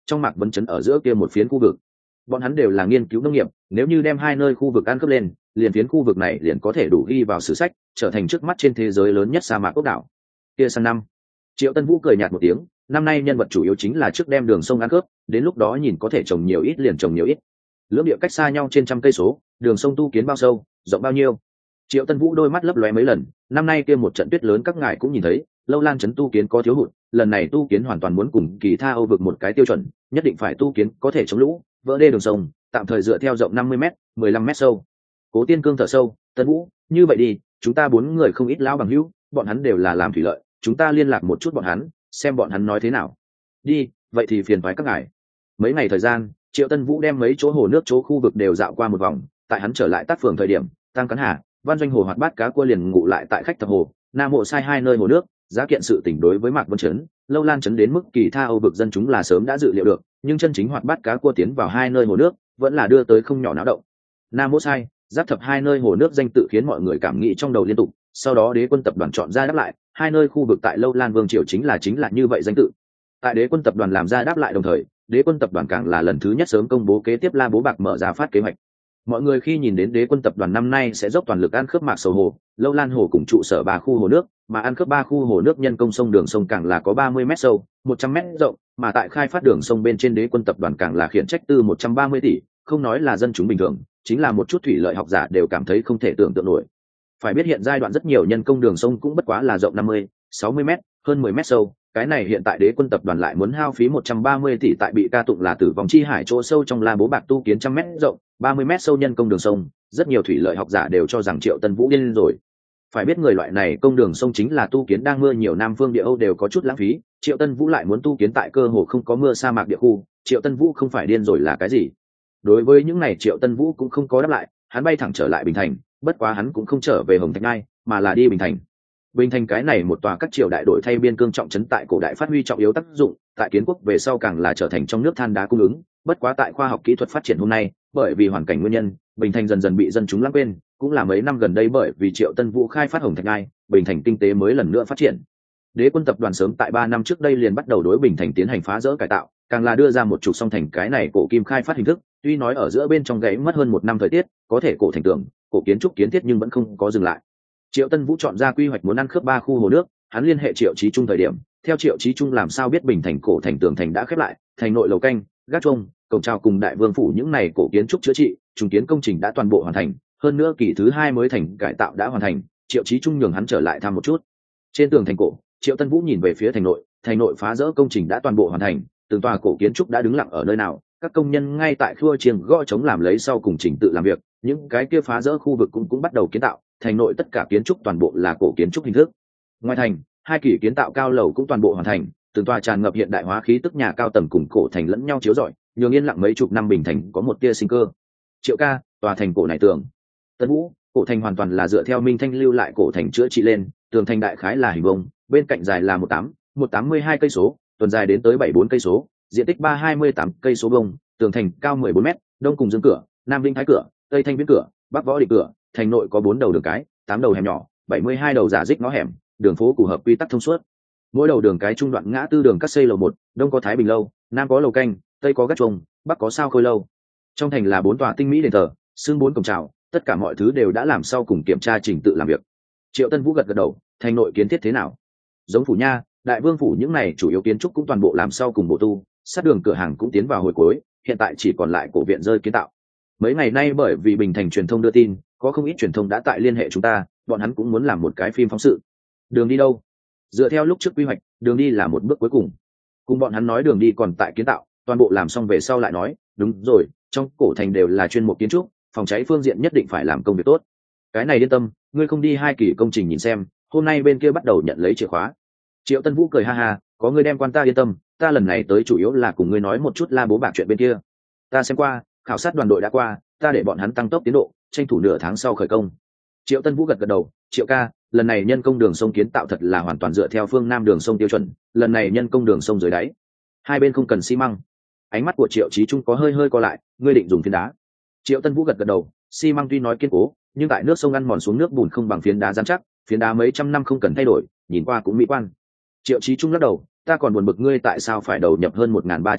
trong Mạc Vấn Trấn ở giữa kia một phiến khu vực. Bọn hắn đều là nghiên cứu nông nghiệp, nếu như đem hai nơi khu vực ăn cướp lên, liền phiến khu vực này liền có thể đủ ghi vào sử sách, trở thành trước mắt trên thế giới lớn nhất sa mạc ốc đảo. Kia sang năm, Triệu Tân Vũ cười nhạt một tiếng, năm nay nhân vật chủ yếu chính là trước đem đường sông ăn cướp, đến lúc đó nhìn có thể trồng nhiều ít liền trồng nhiều ít. Lưỡng địa cách xa nhau trên trăm cây số, đường sông tu kiến bao sâu, rộng bao nhiêu? Triệu Tân Vũ đôi mắt lấp lóe mấy lần, năm nay kia một trận tuyết lớn các ngài cũng nhìn thấy, Lâu Lan trấn tu kiến có thiếu hụt, lần này tu kiến hoàn toàn muốn cùng Kỳ Tha Âu vực một cái tiêu chuẩn, nhất định phải tu kiến có thể chống lũ, vỡ đê đường sông, tạm thời dựa theo rộng năm mươi mét, mười lăm mét sâu. Cố Tiên Cương thở sâu, Tân Vũ, như vậy đi, chúng ta bốn người không ít lão bằng hữu, bọn hắn đều là làm thủy lợi, chúng ta liên lạc một chút bọn hắn, xem bọn hắn nói thế nào. Đi, vậy thì phiền toái các ngài. Mấy ngày thời gian, Triệu Tân Vũ đem mấy chỗ hồ nước chỗ khu vực đều dạo qua một vòng, tại hắn trở lại tác phường thời điểm, Tăng Cắn Hà, Văn Doanh hồ hoạt bát cá cua liền ngủ lại tại khách thập hồ, Nam Mộ sai hai nơi hồ nước, giá kiện sự tình đối với Mạc Vân Trấn, Lâu Lan trấn đến mức Kỳ Tha Âu vực dân chúng là sớm đã dự liệu được, nhưng chân chính hoạt bát cá cua tiến vào hai nơi hồ nước, vẫn là đưa tới không nhỏ náo động. Nam Mộ sai, giáp thập hai nơi hồ nước danh tự khiến mọi người cảm nghĩ trong đầu liên tục, sau đó Đế quân tập đoàn chọn ra đáp lại, hai nơi khu vực tại Lâu Lan Vương triều chính là chính là như vậy danh tự. Tại Đế quân tập đoàn làm ra đáp lại đồng thời, Đế quân tập đoàn càng là lần thứ nhất sớm công bố kế tiếp La Bố Bạc mở ra phát kế hoạch. Mọi người khi nhìn đến Đế quân tập đoàn năm nay sẽ dốc toàn lực ăn khớp Mạc Sầu hồ, Lâu Lan hồ cùng trụ sở ba khu hồ nước, mà ăn khớp ba khu hồ nước nhân công sông đường sông càng là có ba mươi mét sâu, một trăm mét rộng, mà tại khai phát đường sông bên trên Đế quân tập đoàn càng là khiển trách tư một trăm ba mươi tỷ, không nói là dân chúng bình thường, chính là một chút thủy lợi học giả đều cảm thấy không thể tưởng tượng nổi. Phải biết hiện giai đoạn rất nhiều nhân công đường sông cũng bất quá là rộng năm mươi, sáu mươi mét, hơn mười mét sâu, cái này hiện tại Đế quân tập đoàn lại muốn hao phí một trăm ba mươi tỷ tại bị ca tụng là tử vong chi hải chỗ sâu trong La Bố Bạc tu kiến trăm mét rộng, ba mươi mét sâu nhân công đường sông, rất nhiều thủy lợi học giả đều cho rằng Triệu Tân Vũ điên rồi. Phải biết người loại này công đường sông chính là tu kiến đang mưa nhiều Nam phương địa Âu đều có chút lãng phí, Triệu Tân Vũ lại muốn tu kiến tại cơ hồ không có mưa sa mạc địa khu, Triệu Tân Vũ không phải điên rồi là cái gì? Đối với những này Triệu Tân Vũ cũng không có đáp lại, hắn bay thẳng trở lại Bình Thành, bất quá hắn cũng không trở về Hồng Thạch Ngai, mà là đi Bình Thành. Bình Thành cái này một tòa các triều đại đổi thay biên cương trọng trấn tại cổ đại phát huy trọng yếu tác dụng, tại kiến quốc về sau càng là trở thành trong nước than đá cung ứng, bất quá tại khoa học kỹ thuật phát triển hôm nay, bởi vì hoàn cảnh nguyên nhân, Bình Thành dần dần bị dân chúng lãng quên, cũng là mấy năm gần đây bởi vì Triệu Tân Vũ khai phát Hồng Thạch Ngai, Bình Thành kinh tế mới lần nữa phát triển. Đế quân tập đoàn sớm tại ba năm trước đây liền bắt đầu đối Bình Thành tiến hành phá rỡ cải tạo, càng là đưa ra một trục song thành cái này cổ kim khai phát hình thức, tuy nói ở giữa bên trong gãy mất hơn một năm thời tiết, có thể cổ thành tường, cổ kiến trúc kiến thiết nhưng vẫn không có dừng lại. Triệu Tân Vũ chọn ra quy hoạch muốn ăn khớp ba khu hồ nước, hắn liên hệ Triệu Chí Trung thời điểm, theo Triệu Chí Trung làm sao biết Bình Thành cổ thành tường thành đã khép lại, thành nội lầu canh, gác chuông, cổng chào cùng đại vương phủ những này cổ kiến trúc chữa trị, trùng kiến công trình đã toàn bộ hoàn thành, hơn nữa kỳ thứ hai mới thành cải tạo đã hoàn thành, Triệu Chí Trung nhường hắn trở lại thăm một chút. Trên tường thành cổ, Triệu Tân Vũ nhìn về phía thành nội, thành nội phá rỡ công trình đã toàn bộ hoàn thành, từng tòa cổ kiến trúc đã đứng lặng ở nơi nào, các công nhân ngay tại khua chiêng gõ trống làm lấy sau cùng trình tự làm việc, những cái kia phá rỡ khu vực cũng cũng bắt đầu kiến tạo, thành nội tất cả kiến trúc toàn bộ là cổ kiến trúc hình thức. Ngoài thành, hai kỳ kiến tạo cao lầu cũng toàn bộ hoàn thành, từng tòa tràn ngập hiện đại hóa khí tức nhà cao tầng cùng cổ thành lẫn nhau chiếu rọi, nhường yên lặng mấy chục năm Bình Thành có một tia sinh cơ. Triệu ca, tòa thành cổ này tường. Tân Vũ, cổ thành hoàn toàn là dựa theo Minh Thanh lưu lại cổ thành chữa trị lên, tường thành đại khái là hình vuông, bên cạnh dài là một tám, một tám mươi hai cây số, tuần dài đến tới bảy bốn cây số, diện tích ba hai mươi tám cây số vuông, tường thành cao mười bốn mét, đông cùng dương cửa, nam vinh thái cửa, tây thanh viễn cửa, bắc võ địch cửa, thành nội có bốn đầu đường cái, tám đầu hẻm nhỏ, bảy mươi hai đầu giả dích ngõ hẻm, đường phố phù hợp quy tắc thông suốt. Mỗi đầu đường cái trung đoạn ngã tư đường cắt xây lầu một, đông có Thái Bình lâu, nam có lầu canh, tây có gác chuông, bắc có sao khôi lâu. Trong thành là bốn tòa tinh mỹ đền thờ, xương bốn cổng chào, tất cả mọi thứ đều đã làm sau cùng kiểm tra trình tự làm việc. Triệu Tân Vũ gật gật đầu, thành nội kiến thiết thế nào? Giống phủ nha, đại vương phủ những này chủ yếu kiến trúc cũng toàn bộ làm sau cùng bộ tu, sát đường cửa hàng cũng tiến vào hồi cuối, hiện tại chỉ còn lại cổ viện rơi kiến tạo. Mấy ngày nay bởi vì Bình Thành truyền thông đưa tin, có không ít truyền thông đã tại liên hệ chúng ta, bọn hắn cũng muốn làm một cái phim phóng sự. Đường đi đâu? Dựa theo lúc trước quy hoạch, đường đi là một bước cuối cùng. Cùng bọn hắn nói đường đi còn tại kiến tạo, toàn bộ làm xong về sau lại nói, đúng rồi, trong cổ thành đều là chuyên mục kiến trúc, phòng cháy phương diện nhất định phải làm công việc tốt. Cái này yên tâm, ngươi không đi hai kỳ công trình nhìn xem, hôm nay bên kia bắt đầu nhận lấy chìa khóa. Triệu Tân Vũ cười ha ha, có ngươi đem quan ta yên tâm, ta lần này tới chủ yếu là cùng ngươi nói một chút La Bố Bạc chuyện bên kia. Ta xem qua, khảo sát đoàn đội đã qua, ta để bọn hắn tăng tốc tiến độ, tranh thủ nửa tháng sau khởi công. Triệu Tân Vũ gật gật đầu, Triệu ca, lần này nhân công đường sông kiến tạo thật là hoàn toàn dựa theo phương Nam đường sông tiêu chuẩn, lần này nhân công đường sông dưới đáy, hai bên không cần xi măng. Ánh mắt của Triệu Chí Trung có hơi hơi co lại, ngươi định dùng phiến đá? Triệu Tân Vũ gật gật đầu, xi măng tuy nói kiên cố, nhưng tại nước sông ăn mòn xuống nước bùn không bằng phiến đá rắn chắc, phiến đá mấy trăm năm không cần thay đổi, nhìn qua cũng mỹ quan. Triệu Chí Trung lắc đầu, ta còn buồn bực ngươi tại sao phải đầu nhập hơn một nghìn ba trăm ức,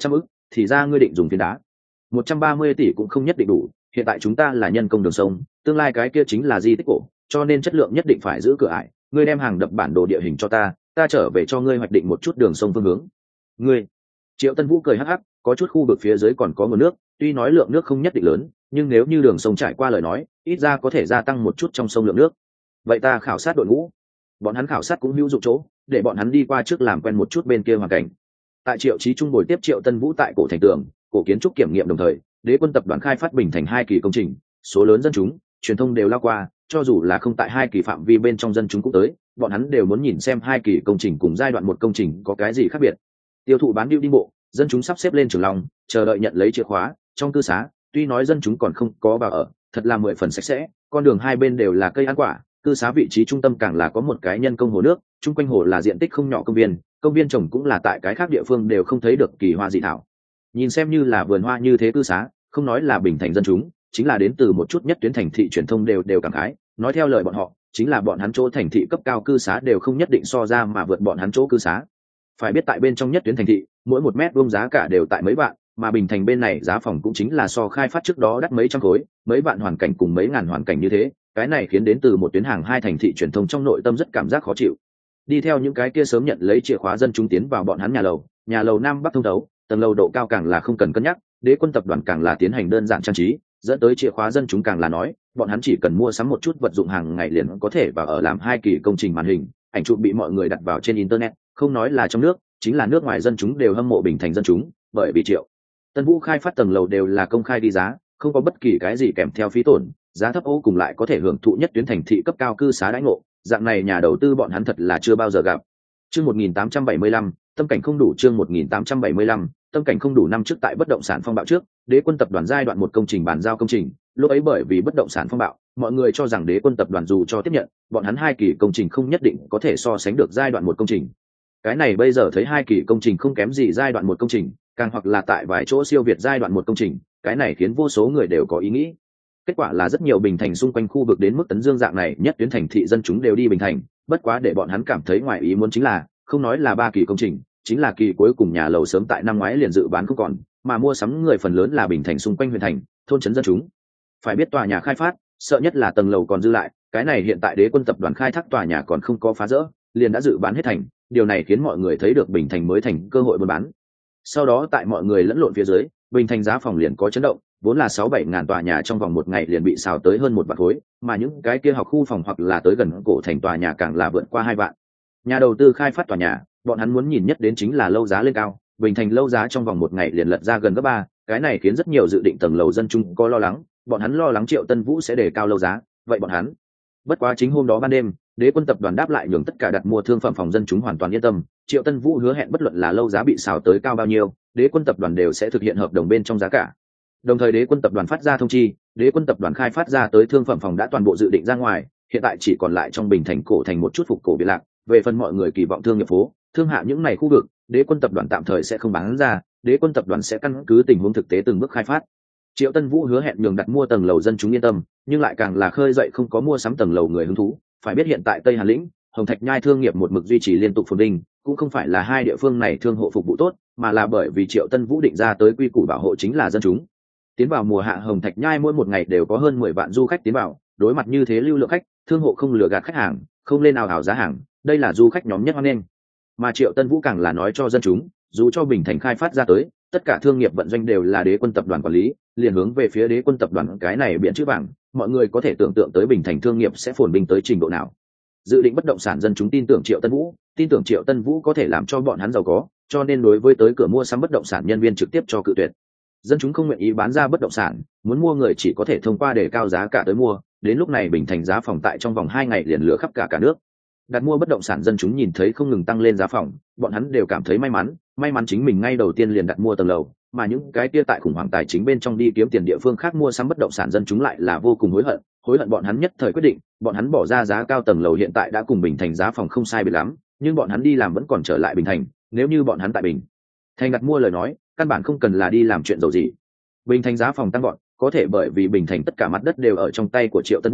thì ra ngươi định dùng phiến đá. Một trăm ba mươi tỷ cũng không nhất định đủ, hiện tại chúng ta là nhân công đường sông, tương lai cái kia chính là di tích cổ, cho nên chất lượng nhất định phải giữ cửa ải. Ngươi đem hàng đập bản đồ địa hình cho ta, ta trở về cho ngươi hoạch định một chút đường sông phương hướng. Ngươi. Triệu Tân Vũ cười hắc hắc, có chút khu vực phía dưới còn có nguồn nước, tuy nói lượng nước không nhất định lớn, nhưng nếu như đường sông trải qua lời nói, ít ra có thể gia tăng một chút trong sông lượng nước. Vậy ta khảo sát đội ngũ. Bọn hắn khảo sát cũng hữu dụng chỗ, để bọn hắn đi qua trước làm quen một chút bên kia hoàn cảnh. Tại Triệu Chí Trung bồi tiếp Triệu Tân Vũ tại cổ thành tường, cổ kiến trúc kiểm nghiệm đồng thời, Đế quân tập đoàn khai phát Bình Thành hai kỳ công trình, số lớn dân chúng, truyền thông đều lao qua, cho dù là không tại hai kỳ phạm vi bên trong dân chúng cũng tới, bọn hắn đều muốn nhìn xem hai kỳ công trình cùng giai đoạn một công trình có cái gì khác biệt. Tiêu thụ bán điêu đi bộ, dân chúng sắp xếp lên trường lòng, chờ đợi nhận lấy chìa khóa. Trong cư xá, tuy nói dân chúng còn không có vào ở, thật là mười phần sạch sẽ, con đường hai bên đều là cây ăn quả, cư xá vị trí trung tâm càng là có một cái nhân công hồ nước, chung quanh hồ là diện tích không nhỏ công viên, công viên trồng cũng là tại cái khác địa phương đều không thấy được kỳ hoa dị thảo. Nhìn xem như là vườn hoa như thế cư xá, không nói là Bình Thành dân chúng, chính là đến từ một chút nhất tuyến thành thị truyền thông đều đều cảm khái, nói theo lời bọn họ, chính là bọn hắn chỗ thành thị cấp cao cư xá đều không nhất định so ra mà vượt bọn hắn chỗ cư xá. Phải biết tại bên trong nhất tuyến thành thị, mỗi một mét vuông giá cả đều tại mấy vạn, mà Bình Thành bên này giá phòng cũng chính là so khai phát trước đó đắt mấy trăm khối, mấy vạn hoàn cảnh cùng mấy ngàn hoàn cảnh như thế, cái này khiến đến từ một tuyến hàng hai thành thị truyền thông trong nội tâm rất cảm giác khó chịu. Đi theo những cái kia sớm nhận lấy chìa khóa dân chúng tiến vào bọn hắn nhà lầu, nhà lầu nam bắc thông thấu, tầng lầu độ cao càng là không cần cân nhắc, Đế quân tập đoàn càng là tiến hành đơn giản trang trí, dẫn tới chìa khóa dân chúng càng là nói, bọn hắn chỉ cần mua sắm một chút vật dụng hàng ngày liền có thể vào ở làm hai kỳ công trình màn hình, ảnh chụp bị mọi người đặt vào trên internet, không nói là trong nước, chính là nước ngoài dân chúng đều hâm mộ Bình Thành dân chúng, bởi vì Triệu Tân Vũ khai phát tầng lầu đều là công khai đi giá, không có bất kỳ cái gì kèm theo phí tổn, giá thấp ô cùng lại có thể hưởng thụ nhất tuyến thành thị cấp cao cư xá đãi ngộ, dạng này nhà đầu tư bọn hắn thật là chưa bao giờ gặp. Chương một nghìn tám trăm bảy mươi lăm, tâm cảnh không đủ. Chương một nghìn tám trăm bảy mươi lăm, tâm cảnh không đủ. Năm trước tại bất động sản phong bạo trước, Đế quân tập đoàn giai đoạn một công trình bàn giao công trình, lúc ấy bởi vì bất động sản phong bạo, mọi người cho rằng Đế quân tập đoàn dù cho tiếp nhận, bọn hắn hai kỳ công trình không nhất định có thể so sánh được giai đoạn một công trình. Cái này bây giờ thấy hai kỳ công trình không kém gì giai đoạn một công trình, càng hoặc là tại vài chỗ siêu việt giai đoạn một công trình, cái này khiến vô số người đều có ý nghĩ. Kết quả là rất nhiều Bình Thành xung quanh khu vực đến mức tấn dương dạng này nhất tuyến thành thị dân chúng đều đi Bình Thành, bất quá để bọn hắn cảm thấy ngoài ý muốn chính là, không nói là ba kỳ công trình, chính là kỳ cuối cùng nhà lầu sớm tại năm ngoái liền dự bán không còn, mà mua sắm người phần lớn là Bình Thành xung quanh huyện thành, thôn trấn dân chúng. Phải biết tòa nhà khai phát, sợ nhất là tầng lầu còn dư lại, cái này hiện tại Đế quân tập đoàn khai thác tòa nhà còn không có phá rỡ, liền đã dự bán hết thành, điều này khiến mọi người thấy được Bình Thành mới thành cơ hội buôn bán. Sau đó tại mọi người lẫn lộn phía dưới, Bình Thành giá phòng liền có chấn động, vốn là sáu bảy ngàn tòa nhà trong vòng một ngày liền bị xào tới hơn một vạn khối, mà những cái kia học khu phòng hoặc là tới gần cổ thành tòa nhà càng là vượt qua hai vạn. Nhà đầu tư khai phát tòa nhà, bọn hắn muốn nhìn nhất đến chính là lâu giá lên cao, Bình Thành lâu giá trong vòng một ngày liền lật ra gần gấp ba, cái này khiến rất nhiều dự định tầng lầu dân chúng có lo lắng, bọn hắn lo lắng Triệu Tân Vũ sẽ đề cao lâu giá, vậy bọn hắn. Bất quá chính hôm đó ban đêm, Đế quân tập đoàn đáp lại nhường tất cả đặt mua thương phẩm phòng dân chúng hoàn toàn yên tâm, Triệu Tân Vũ hứa hẹn bất luận là lâu giá bị xào tới cao bao nhiêu, Đế quân tập đoàn đều sẽ thực hiện hợp đồng bên trong giá cả. Đồng thời Đế quân tập đoàn phát ra thông chi, Đế quân tập đoàn khai phát ra tới thương phẩm phòng đã toàn bộ dự định ra ngoài, hiện tại chỉ còn lại trong Bình Thành cổ thành một chút phục cổ biệt lạc, về phần mọi người kỳ vọng thương nghiệp phố, thương hạ những này khu vực, Đế quân tập đoàn tạm thời sẽ không bán ra, Đế quân tập đoàn sẽ căn cứ tình huống thực tế từng bước khai phát. Triệu Tân Vũ hứa hẹn nhường đặt mua tầng lầu dân chúng yên tâm, nhưng lại càng là khơi dậy không có mua sắm tầng lầu người hứng thú. Phải biết hiện tại Tây Hà Lĩnh, Hồng Thạch Nhai thương nghiệp một mực duy trì liên tục phồn vinh, cũng không phải là hai địa phương này thương hộ phục vụ tốt, mà là bởi vì Triệu Tân Vũ định ra tới quy củ bảo hộ chính là dân chúng. Tiến vào mùa hạ Hồng Thạch Nhai mỗi một ngày đều có hơn mười vạn du khách tiến vào, đối mặt như thế lưu lượng khách, thương hộ không lừa gạt khách hàng, không lên nào ảo giá hàng, đây là du khách nhóm nhất hoan nghênh. Mà Triệu Tân Vũ càng là nói cho dân chúng, dù cho Bình Thành khai phát ra tới, tất cả thương nghiệp vận doanh đều là Đế quân tập đoàn quản lý, liền hướng về phía Đế quân tập đoàn cái này biển chữ vàng, mọi người có thể tưởng tượng tới Bình Thành thương nghiệp sẽ phồn vinh tới trình độ nào. Dự định bất động sản dân chúng tin tưởng Triệu Tân Vũ, tin tưởng Triệu Tân Vũ có thể làm cho bọn hắn giàu có, cho nên đối với tới cửa mua sắm bất động sản nhân viên trực tiếp cho cự tuyệt. Dân chúng không nguyện ý bán ra bất động sản, muốn mua người chỉ có thể thông qua đề cao giá cả tới mua, đến lúc này Bình Thành giá phòng tại trong vòng hai ngày liền lửa khắp cả cả nước. Đặt mua bất động sản dân chúng nhìn thấy không ngừng tăng lên giá phòng, bọn hắn đều cảm thấy may mắn, may mắn chính mình ngay đầu tiên liền đặt mua tầng lầu, mà những cái kia tại khủng hoảng tài chính bên trong đi kiếm tiền địa phương khác mua sắm bất động sản dân chúng lại là vô cùng hối hận, hối hận bọn hắn nhất thời quyết định, bọn hắn bỏ ra giá cao tầng lầu hiện tại đã cùng Bình Thành giá phòng không sai biệt lắm, nhưng bọn hắn đi làm vẫn còn trở lại Bình Thành, nếu như bọn hắn tại Bình Thành đặt mua lời nói, căn bản không cần là đi làm chuyện giàu gì. Bình Thành giá phòng tăng vọt, có thể bởi vì Bình Thành tất cả mặt đất đều ở trong tay của Triệu Tân Vũ,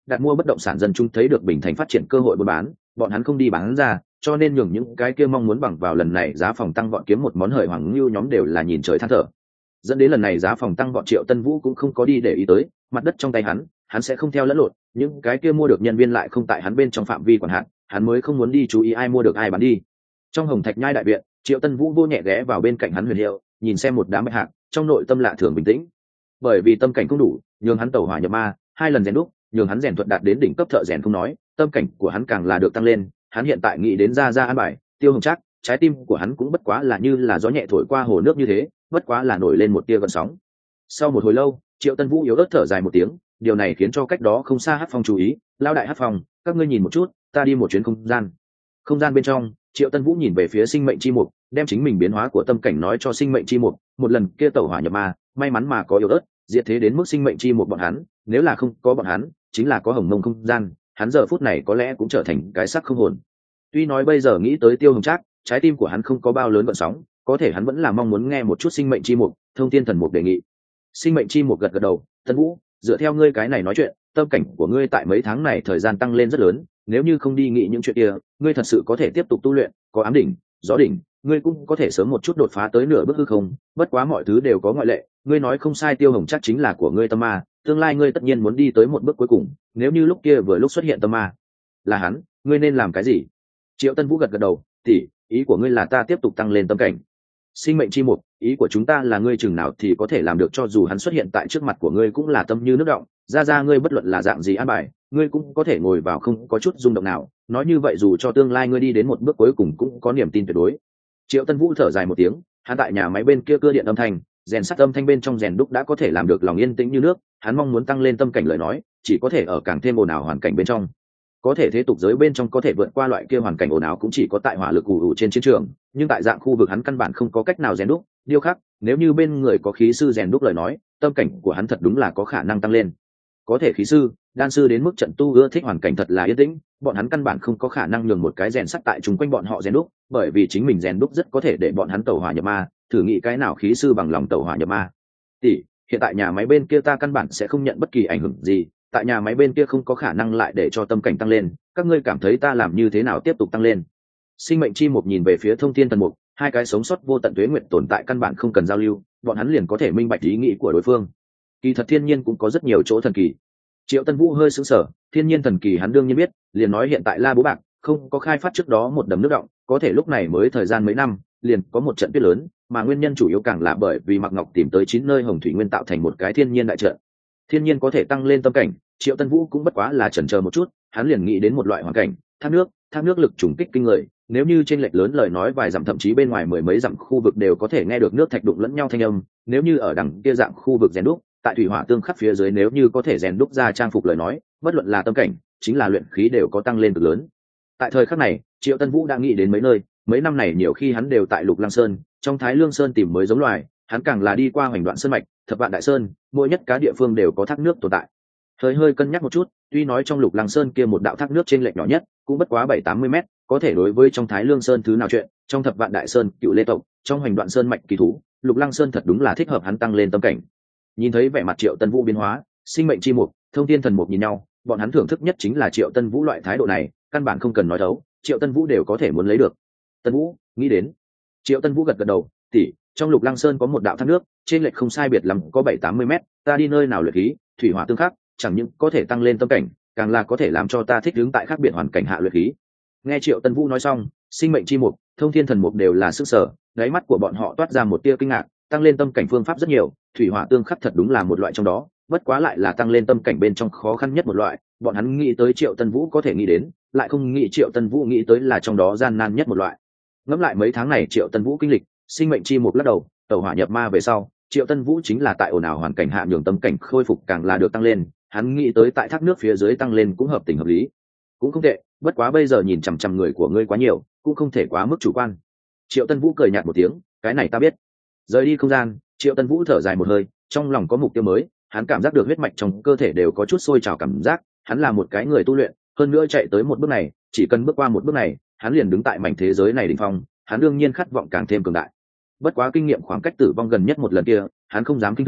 đặt mua bất động sản dân chúng thấy được Bình Thành phát triển cơ hội buôn bán, bọn hắn không đi bán ra, cho nên nhường những cái kia mong muốn bằng vào lần này giá phòng tăng vọt kiếm một món hời hoàng lưu nhóm đều là nhìn trời than thở. Dẫn đến lần này giá phòng tăng vọt Triệu Tân Vũ cũng không có đi để ý tới, mặt đất trong tay hắn, hắn sẽ không theo lẫn lộn, những cái kia mua được nhân viên lại không tại hắn bên trong phạm vi quản hạt, hắn mới không muốn đi chú ý ai mua được ai bán đi. Trong Hồng Thạch Nhai đại viện, Triệu Tân Vũ vô nhẹ ghé vào bên cạnh hắn Huyền Hiệu, nhìn xem một đám bạch hạc, trong nội tâm lạ thường bình tĩnh. Bởi vì tâm cảnh không đủ, nhường hắn tẩu hỏa nhập ma, hai lần rèn đúc, nhường hắn rèn thuật đạt đến đỉnh cấp thợ rèn không nói, tâm cảnh của hắn càng là được tăng lên, hắn hiện tại nghĩ đến ra ra an bài, Tiêu Hồng Trác, trái tim của hắn cũng bất quá là như là gió nhẹ thổi qua hồ nước như thế, bất quá là nổi lên một tia gợn sóng. Sau một hồi lâu, Triệu Tân Vũ yếu ớt thở dài một tiếng, điều này khiến cho cách đó không xa Hắc Phong chú ý, lao đại Hắc Phong, các ngươi nhìn một chút, ta đi một chuyến không gian. Không gian bên trong, Triệu Tân Vũ nhìn về phía sinh mệnh chi mục, đem chính mình biến hóa của tâm cảnh nói cho sinh mệnh chi mục, một lần kia tẩu hỏa nhập ma, may mắn mà có yếu ớt, diệt thế đến mức sinh mệnh chi mục bọn hắn, nếu là không có bọn hắn, chính là có hồng mông không gian, hắn giờ phút này có lẽ cũng trở thành cái xác không hồn. Tuy nói bây giờ nghĩ tới Tiêu Hồng Trác, trái tim của hắn không có bao lớn gợn sóng, có thể hắn vẫn là mong muốn nghe một chút sinh mệnh chi mục, thông thiên thần mục đề nghị. Sinh mệnh chi mục gật gật đầu, Tân Vũ, dựa theo ngươi cái này nói chuyện, tâm cảnh của ngươi tại mấy tháng này thời gian tăng lên rất lớn, nếu như không đi nghĩ những chuyện kia, ngươi thật sự có thể tiếp tục tu luyện, có ám đỉnh, gió đỉnh, ngươi cũng có thể sớm một chút đột phá tới nửa bước hư không, bất quá mọi thứ đều có ngoại lệ, ngươi nói không sai, Tiêu Hồng Trác chính là của ngươi tâm ma, tương lai ngươi tất nhiên muốn đi tới một bước cuối cùng, nếu như lúc kia vừa lúc xuất hiện tâm ma là hắn, ngươi nên làm cái gì? Triệu Tân Vũ gật gật đầu, tỷ, ý của ngươi là ta tiếp tục tăng lên tâm cảnh. Sinh mệnh chi mục, ý của chúng ta là ngươi chừng nào thì có thể làm được, cho dù hắn xuất hiện tại trước mặt của ngươi cũng là tâm như nước động, ra ra ngươi bất luận là dạng gì an bài, ngươi cũng có thể ngồi vào không có chút rung động nào, nói như vậy dù cho tương lai ngươi đi đến một bước cuối cùng cũng có niềm tin tuyệt đối. Triệu Tân Vũ thở dài một tiếng, hắn tại nhà máy bên kia cưa điện âm thanh, rèn sắt âm thanh bên trong rèn đúc đã có thể làm được lòng yên tĩnh như nước, hắn mong muốn tăng lên tâm cảnh lời nói, chỉ có thể ở càng thêm ồn ào hoàn cảnh bên trong. Có thể thế tục giới bên trong có thể vượt qua loại kia hoàn cảnh ồn ào cũng chỉ có tại hỏa lực ù ù trên chiến trường, nhưng tại dạng khu vực hắn căn bản không có cách nào rèn đúc, điêu khắc, nếu như bên người có khí sư rèn đúc lời nói, tâm cảnh của hắn thật đúng là có khả năng tăng lên. Có thể khí sư, đan sư đến mức trận tu ưa thích hoàn cảnh thật là yên tĩnh, bọn hắn căn bản không có khả năng nhường một cái rèn sắt tại chung quanh bọn họ rèn đúc, bởi vì chính mình rèn đúc rất có thể để bọn hắn tẩu hỏa nhập ma, thử nghĩ cái nào khí sư bằng lòng tẩu hỏa nhập ma. Tỷ, hiện tại nhà máy bên kia ta căn bản sẽ không nhận bất kỳ ảnh hưởng gì, tại nhà máy bên kia không có khả năng lại để cho tâm cảnh tăng lên, các ngươi cảm thấy ta làm như thế nào tiếp tục tăng lên? Sinh mệnh chi mục nhìn về phía thông thiên thần mục, hai cái sống sót vô tận tuế nguyện tồn tại căn bản không cần giao lưu, bọn hắn liền có thể minh bạch ý nghĩ của đối phương. Kỳ thật thiên nhiên cũng có rất nhiều chỗ thần kỳ. Triệu Tân Vũ hơi sững sờ, thiên nhiên thần kỳ hắn đương nhiên biết, liền nói hiện tại La Bố Bạc không có khai phát trước đó một đầm nước động, có thể lúc này mới thời gian mấy năm, liền có một trận tuyết lớn, mà nguyên nhân chủ yếu càng là bởi vì Mạc Ngọc tìm tới chín nơi hồng thủy nguyên tạo thành một cái thiên nhiên đại trận. Thiên nhiên có thể tăng lên tâm cảnh, Triệu Tân Vũ cũng bất quá là chần chờ một chút, hắn liền nghĩ đến một loại hoàn cảnh, thác nước, thác nước lực trùng kích kinh người, nếu như trên lệch lớn lời nói vài dặm thậm chí bên ngoài mười mấy dặm khu vực đều có thể nghe được nước thạch đụng lẫn nhau thanh âm, nếu như ở đằng kia dạng khu vực rèn đúc, tại thủy hỏa tương khắc phía dưới nếu như có thể rèn đúc ra trang phục lời nói, bất luận là tâm cảnh, chính là luyện khí đều có tăng lên cực lớn. Tại thời khắc này, Triệu Tân Vũ đã nghĩ đến mấy nơi, mấy năm này nhiều khi hắn đều tại Lục Lăng Sơn, trong Thái Lương Sơn tìm mới giống loài, hắn càng là đi qua Hoành Đoạn Sơn mạch, Thập Vạn Đại Sơn, mỗi nhất cá địa phương đều có thác nước tồn tại. Hơi hơi cân nhắc một chút, tuy nói trong Lục Lăng Sơn kia một đạo thác nước trên lệch nhỏ nhất, cũng bất quá bảy tám mươi mét, có thể đối với trong Thái Lương Sơn thứ nào chuyện, trong Thập Vạn Đại Sơn, Cựu Lê tộc, trong Hoành Đoạn Sơn mạch kỳ thú, Lục Lăng Sơn thật đúng là thích hợp hắn tăng lên tâm cảnh. Nhìn thấy vẻ mặt Triệu Tân Vũ biến hóa, sinh mệnh chi mục, thông thiên thần mục nhìn nhau, bọn hắn thưởng thức nhất chính là Triệu Tân Vũ loại thái độ này, căn bản không cần nói đấu, Triệu Tân Vũ đều có thể muốn lấy được. Tân Vũ, nghĩ đến. Triệu Tân Vũ gật gật đầu, tỷ, trong Lục Lăng Sơn có một đạo thác nước, trên lệch không sai biệt lắm có bảy tám mươi mét, ta đi nơi nào luyện khí, thủy hỏa tương khắc, chẳng những có thể tăng lên tâm cảnh, càng là có thể làm cho ta thích ứng tại khác biệt hoàn cảnh hạ luyện khí. Nghe Triệu Tân Vũ nói xong, sinh mệnh chi mục, thông thiên thần mục đều là sức sở, đáy mắt của bọn họ toát ra một tia kinh ngạc, tăng lên tâm cảnh phương pháp rất nhiều, thủy hỏa tương khắc thật đúng là một loại trong đó, bất quá lại là tăng lên tâm cảnh bên trong khó khăn nhất một loại, bọn hắn nghĩ tới Triệu Tân Vũ có thể nghĩ đến, lại không nghĩ Triệu Tân Vũ nghĩ tới là trong đó gian nan nhất một loại. Ngẫm lại mấy tháng này Triệu Tân Vũ kinh lịch, sinh mệnh chi mục lắc đầu, tẩu hỏa nhập ma về sau, Triệu Tân Vũ chính là tại ồn ào hoàn cảnh hạ nhường tâm cảnh khôi phục càng là được tăng lên, hắn nghĩ tới tại thác nước phía dưới tăng lên cũng hợp tình hợp lý, cũng không tệ, bất quá bây giờ nhìn chằm chằm người của ngươi quá nhiều, cũng không thể quá mức chủ quan. Triệu Tân Vũ cười nhạt một tiếng, cái này ta biết. Rời đi không gian, Triệu Tân Vũ thở dài một hơi, trong lòng có mục tiêu mới, hắn cảm giác được huyết mạch trong cơ thể đều có chút sôi trào cảm giác, hắn là một cái người tu luyện, hơn nữa chạy tới một bước này, chỉ cần bước qua một bước này, hắn liền đứng tại mảnh thế giới này đỉnh phong, hắn đương nhiên khát vọng càng thêm cường đại. Bất quá kinh nghiệm khoảng cách tử vong gần nhất một lần kia, hắn không dám kinh thường,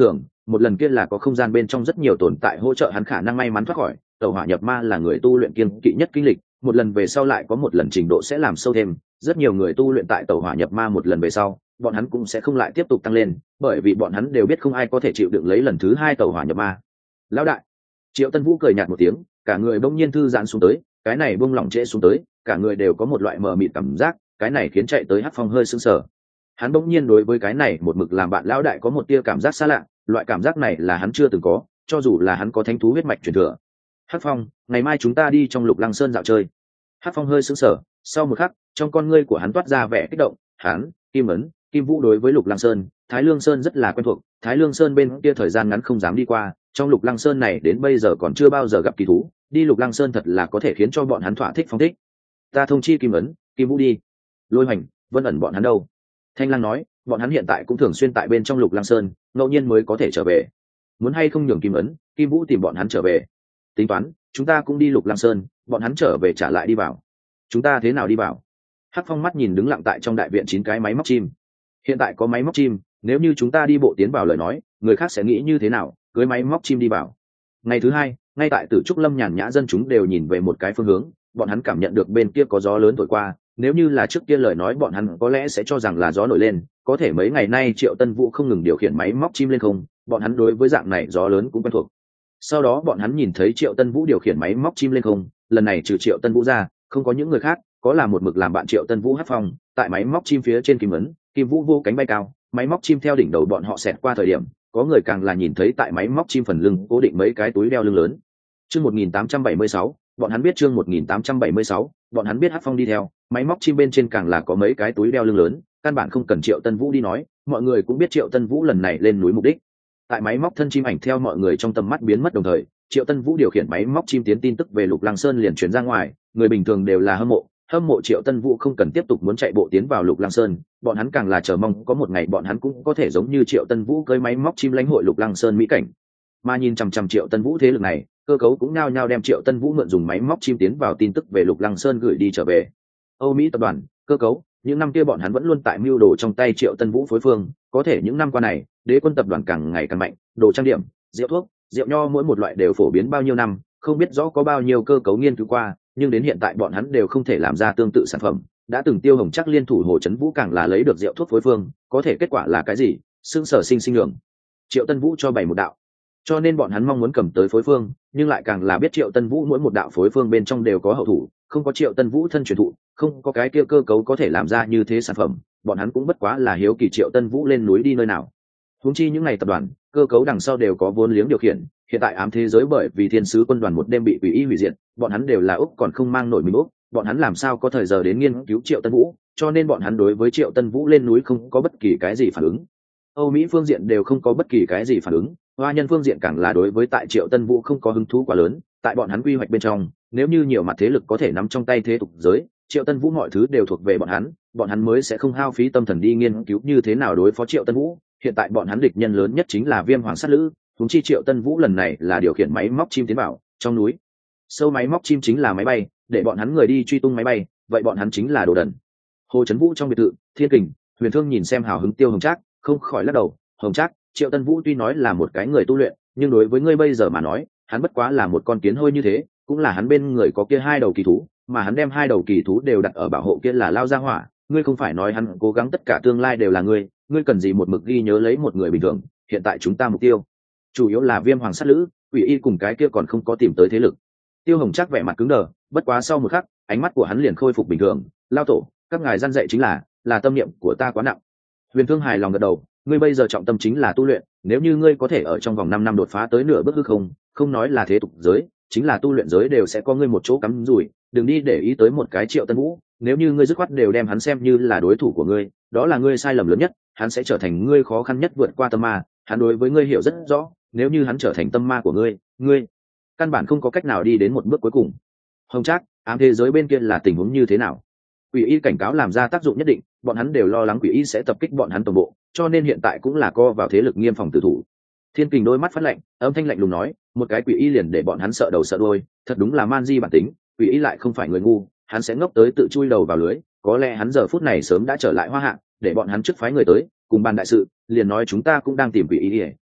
một lần kia là có không gian bên trong rất nhiều tồn tại hỗ trợ hắn khả năng may mắn thoát khỏi. Tẩu hỏa nhập ma là người tu luyện kiên kỵ nhất kinh lịch, một lần về sau lại có một lần trình độ sẽ làm sâu thêm. Rất nhiều người tu luyện tại tẩu hỏa nhập ma một lần về sau, bọn hắn cũng sẽ không lại tiếp tục tăng lên, bởi vì bọn hắn đều biết không ai có thể chịu đựng lấy lần thứ hai tẩu hỏa nhập ma. Lão đại, Triệu Tân Vũ cười nhạt một tiếng, cả người bỗng nhiên thư giãn xuống tới, cái này buông lỏng trễ xuống tới, cả người đều có một loại mờ mịt cảm giác, cái này khiến chạy tới Hắc Phong hơi sững sờ. Hắn bỗng nhiên đối với cái này một mực làm bạn lão đại có một tia cảm giác xa lạ, loại cảm giác này là hắn chưa từng có, cho dù là hắn có thánh thú huyết mạch truyền thừa. Hắc Phong, ngày mai chúng ta đi trong Lục Lăng Sơn dạo chơi. Hắc Phong hơi sững sờ, sau một khắc, trong con ngươi của hắn toát ra vẻ kích động, hắn, Kim Ấn, Kim Vũ đối với Lục Lăng Sơn, Thái Lương Sơn rất là quen thuộc, Thái Lương Sơn bên kia thời gian ngắn không dám đi qua, trong Lục Lăng Sơn này đến bây giờ còn chưa bao giờ gặp kỳ thú, đi Lục Lăng Sơn thật là có thể khiến cho bọn hắn thỏa thích phong thích. Ta thông chi Kim Ấn, Kim Vũ đi. Lôi Hoành, Vân ẩn bọn hắn đâu? Thanh Lăng nói, bọn hắn hiện tại cũng thường xuyên tại bên trong Lục Lăng Sơn, ngẫu nhiên mới có thể trở về. Muốn hay không nhường Kim Ấn, Kim Vũ tìm bọn hắn trở về. Tính toán, chúng ta cũng đi Lục Lăng Sơn, bọn hắn trở về trả lại đi vào. Chúng ta thế nào đi vào? Hắc Phong mắt nhìn đứng lặng tại trong đại viện chín cái máy móc chim. Hiện tại có máy móc chim, nếu như chúng ta đi bộ tiến vào lời nói, người khác sẽ nghĩ như thế nào? Cưới máy móc chim đi vào. Ngày thứ hai, ngay tại Tử Trúc Lâm nhàn nhã dân chúng đều nhìn về một cái phương hướng, bọn hắn cảm nhận được bên kia có gió lớn thổi qua, nếu như là trước kia lời nói bọn hắn có lẽ sẽ cho rằng là gió nổi lên, có thể mấy ngày nay Triệu Tân Vũ không ngừng điều khiển máy móc chim lên không, bọn hắn đối với dạng này gió lớn cũng quen thuộc. Sau đó bọn hắn nhìn thấy Triệu Tân Vũ điều khiển máy móc chim lên không, lần này trừ Triệu Tân Vũ ra, không có những người khác, có là một mực làm bạn Triệu Tân Vũ Hắc Phong, tại máy móc chim phía trên Kim Ấn, Kim Vũ vô cánh bay cao, máy móc chim theo đỉnh đầu bọn họ xẹt qua thời điểm, có người càng là nhìn thấy tại máy móc chim phần lưng cố định mấy cái túi đeo lưng lớn. Chương một nghìn tám trăm bảy mươi sáu, bọn hắn biết chương một nghìn tám trăm bảy mươi sáu, bọn hắn biết Hắc Phong đi theo, máy móc chim bên trên càng là có mấy cái túi đeo lưng lớn, căn bản không cần Triệu Tân Vũ đi nói, mọi người cũng biết Triệu Tân Vũ lần này lên núi mục đích. Tại máy móc thân chim ảnh theo mọi người trong tầm mắt biến mất đồng thời, Triệu Tân Vũ điều khiển máy móc chim tiến tin tức về Lục Lăng Sơn liền truyền ra ngoài, người bình thường đều là hâm mộ, hâm mộ Triệu Tân Vũ không cần tiếp tục muốn chạy bộ tiến vào Lục Lăng Sơn, bọn hắn càng là chờ mong có một ngày bọn hắn cũng có thể giống như Triệu Tân Vũ cưỡi máy móc chim lãnh hội Lục Lăng Sơn mỹ cảnh. Mà nhìn chằm chằm Triệu Tân Vũ thế lực này, cơ cấu cũng nhao nhao đem Triệu Tân Vũ mượn dùng máy móc chim tiến vào tin tức về Lục Lăng Sơn gửi đi trở về. Âu Mỹ tập đoàn, cơ cấu, những năm kia bọn hắn vẫn luôn tại mưu đồ trong tay Triệu Tân Vũ phối phương, có thể những năm qua này, Đế Quân tập đoàn càng ngày càng mạnh, đồ trang điểm, rượu thuốc, rượu nho mỗi một loại đều phổ biến bao nhiêu năm, không biết rõ có bao nhiêu cơ cấu nghiên cứu qua, nhưng đến hiện tại bọn hắn đều không thể làm ra tương tự sản phẩm. Đã từng Tiêu Hồng chắc liên thủ Hồ Chấn Vũ càng là lấy được rượu thuốc phối phương, có thể kết quả là cái gì? Xương sở sinh sinh lượng. Triệu Tân Vũ cho bày một đạo, cho nên bọn hắn mong muốn cầm tới phối phương, nhưng lại càng là biết Triệu Tân Vũ mỗi một đạo phối phương bên trong đều có hậu thủ, không có Triệu Tân Vũ thân truyền thụ, không có cái kia cơ cấu có thể làm ra như thế sản phẩm, bọn hắn cũng bất quá là hiếu kỳ Triệu Tân Vũ lên núi đi nơi nào. Huống chi những ngày tập đoàn, cơ cấu đằng sau đều có vốn liếng điều khiển, hiện tại ám thế giới bởi vì thiên sứ quân đoàn một đêm bị quỷ y hủy diệt, bọn hắn đều là Úc còn không mang nổi mình Úc, bọn hắn làm sao có thời giờ đến nghiên cứu Triệu Tân Vũ, cho nên bọn hắn đối với Triệu Tân Vũ lên núi không có bất kỳ cái gì phản ứng. Âu Mỹ phương diện đều không có bất kỳ cái gì phản ứng, Hoa Nhân phương diện càng là đối với tại Triệu Tân Vũ không có hứng thú quá lớn, tại bọn hắn quy hoạch bên trong, nếu như nhiều mặt thế lực có thể nắm trong tay thế tục giới, Triệu Tân Vũ mọi thứ đều thuộc về bọn hắn, bọn hắn mới sẽ không hao phí tâm thần đi nghiên cứu như thế nào đối phó Triệu Tân Vũ. Hiện tại bọn hắn địch nhân lớn nhất chính là Viêm Hoàng Sát Lữ, huống chi Triệu Tân Vũ lần này là điều khiển máy móc chim tiến vào trong núi. Sâu máy móc chim chính là máy bay, để bọn hắn người đi truy tung máy bay, vậy bọn hắn chính là đồ đần. Hồ Chấn Vũ trong biệt thự, Thiên Kình, Huyền Thương nhìn xem hào hứng Tiêu Hồng Trác, không khỏi lắc đầu, "Hồng Trác, Triệu Tân Vũ tuy nói là một cái người tu luyện, nhưng đối với ngươi bây giờ mà nói, hắn bất quá là một con kiến hôi như thế, cũng là hắn bên người có kia hai đầu kỳ thú, mà hắn đem hai đầu kỳ thú đều đặt ở bảo hộ kia là lao ra hỏa, ngươi không phải nói hắn cố gắng tất cả tương lai đều là ngươi, ngươi cần gì một mực ghi nhớ lấy một người bình thường, hiện tại chúng ta mục tiêu chủ yếu là Viêm Hoàng Sát Lữ, Quỷ Y cùng cái kia còn không có tìm tới thế lực." Tiêu Hồng Trác vẻ mặt cứng đờ, bất quá sau một khắc, ánh mắt của hắn liền khôi phục bình thường, "Lao tổ, các ngài răn dạy chính là, là tâm niệm của ta quá nặng." Huyền Thương hài lòng gật đầu, "Ngươi bây giờ trọng tâm chính là tu luyện, nếu như ngươi có thể ở trong vòng năm năm đột phá tới nửa bước hư không, không nói là thế tục giới, chính là tu luyện giới đều sẽ có ngươi một chỗ cắm rủi, đừng đi để ý tới một cái Triệu Tân Vũ, nếu như ngươi dứt khoát đều đem hắn xem như là đối thủ của ngươi, đó là ngươi sai lầm lớn nhất, hắn sẽ trở thành ngươi khó khăn nhất vượt qua tâm ma, hắn đối với ngươi hiểu rất rõ, nếu như hắn trở thành tâm ma của ngươi, ngươi căn bản không có cách nào đi đến một bước cuối cùng." Hồng Trác, ám thế giới bên kia là tình huống như thế nào? Quỷ Y cảnh cáo làm ra tác dụng nhất định, bọn hắn đều lo lắng Quỷ Y sẽ tập kích bọn hắn toàn bộ, cho nên hiện tại cũng là co vào thế lực nghiêm phòng tử thủ. Thiên Kình đôi mắt phát lạnh, âm thanh lạnh lùng nói, "Một cái Quỷ Y liền để bọn hắn sợ đầu sợ đuôi, thật đúng là man di bản tính, Quỷ Y lại không phải người ngu, hắn sẽ ngốc tới tự chui đầu vào lưới, có lẽ hắn giờ phút này sớm đã trở lại Hoa Hạ, để bọn hắn trước phái người tới, cùng bàn đại sự, liền nói chúng ta cũng đang tìm Quỷ Y,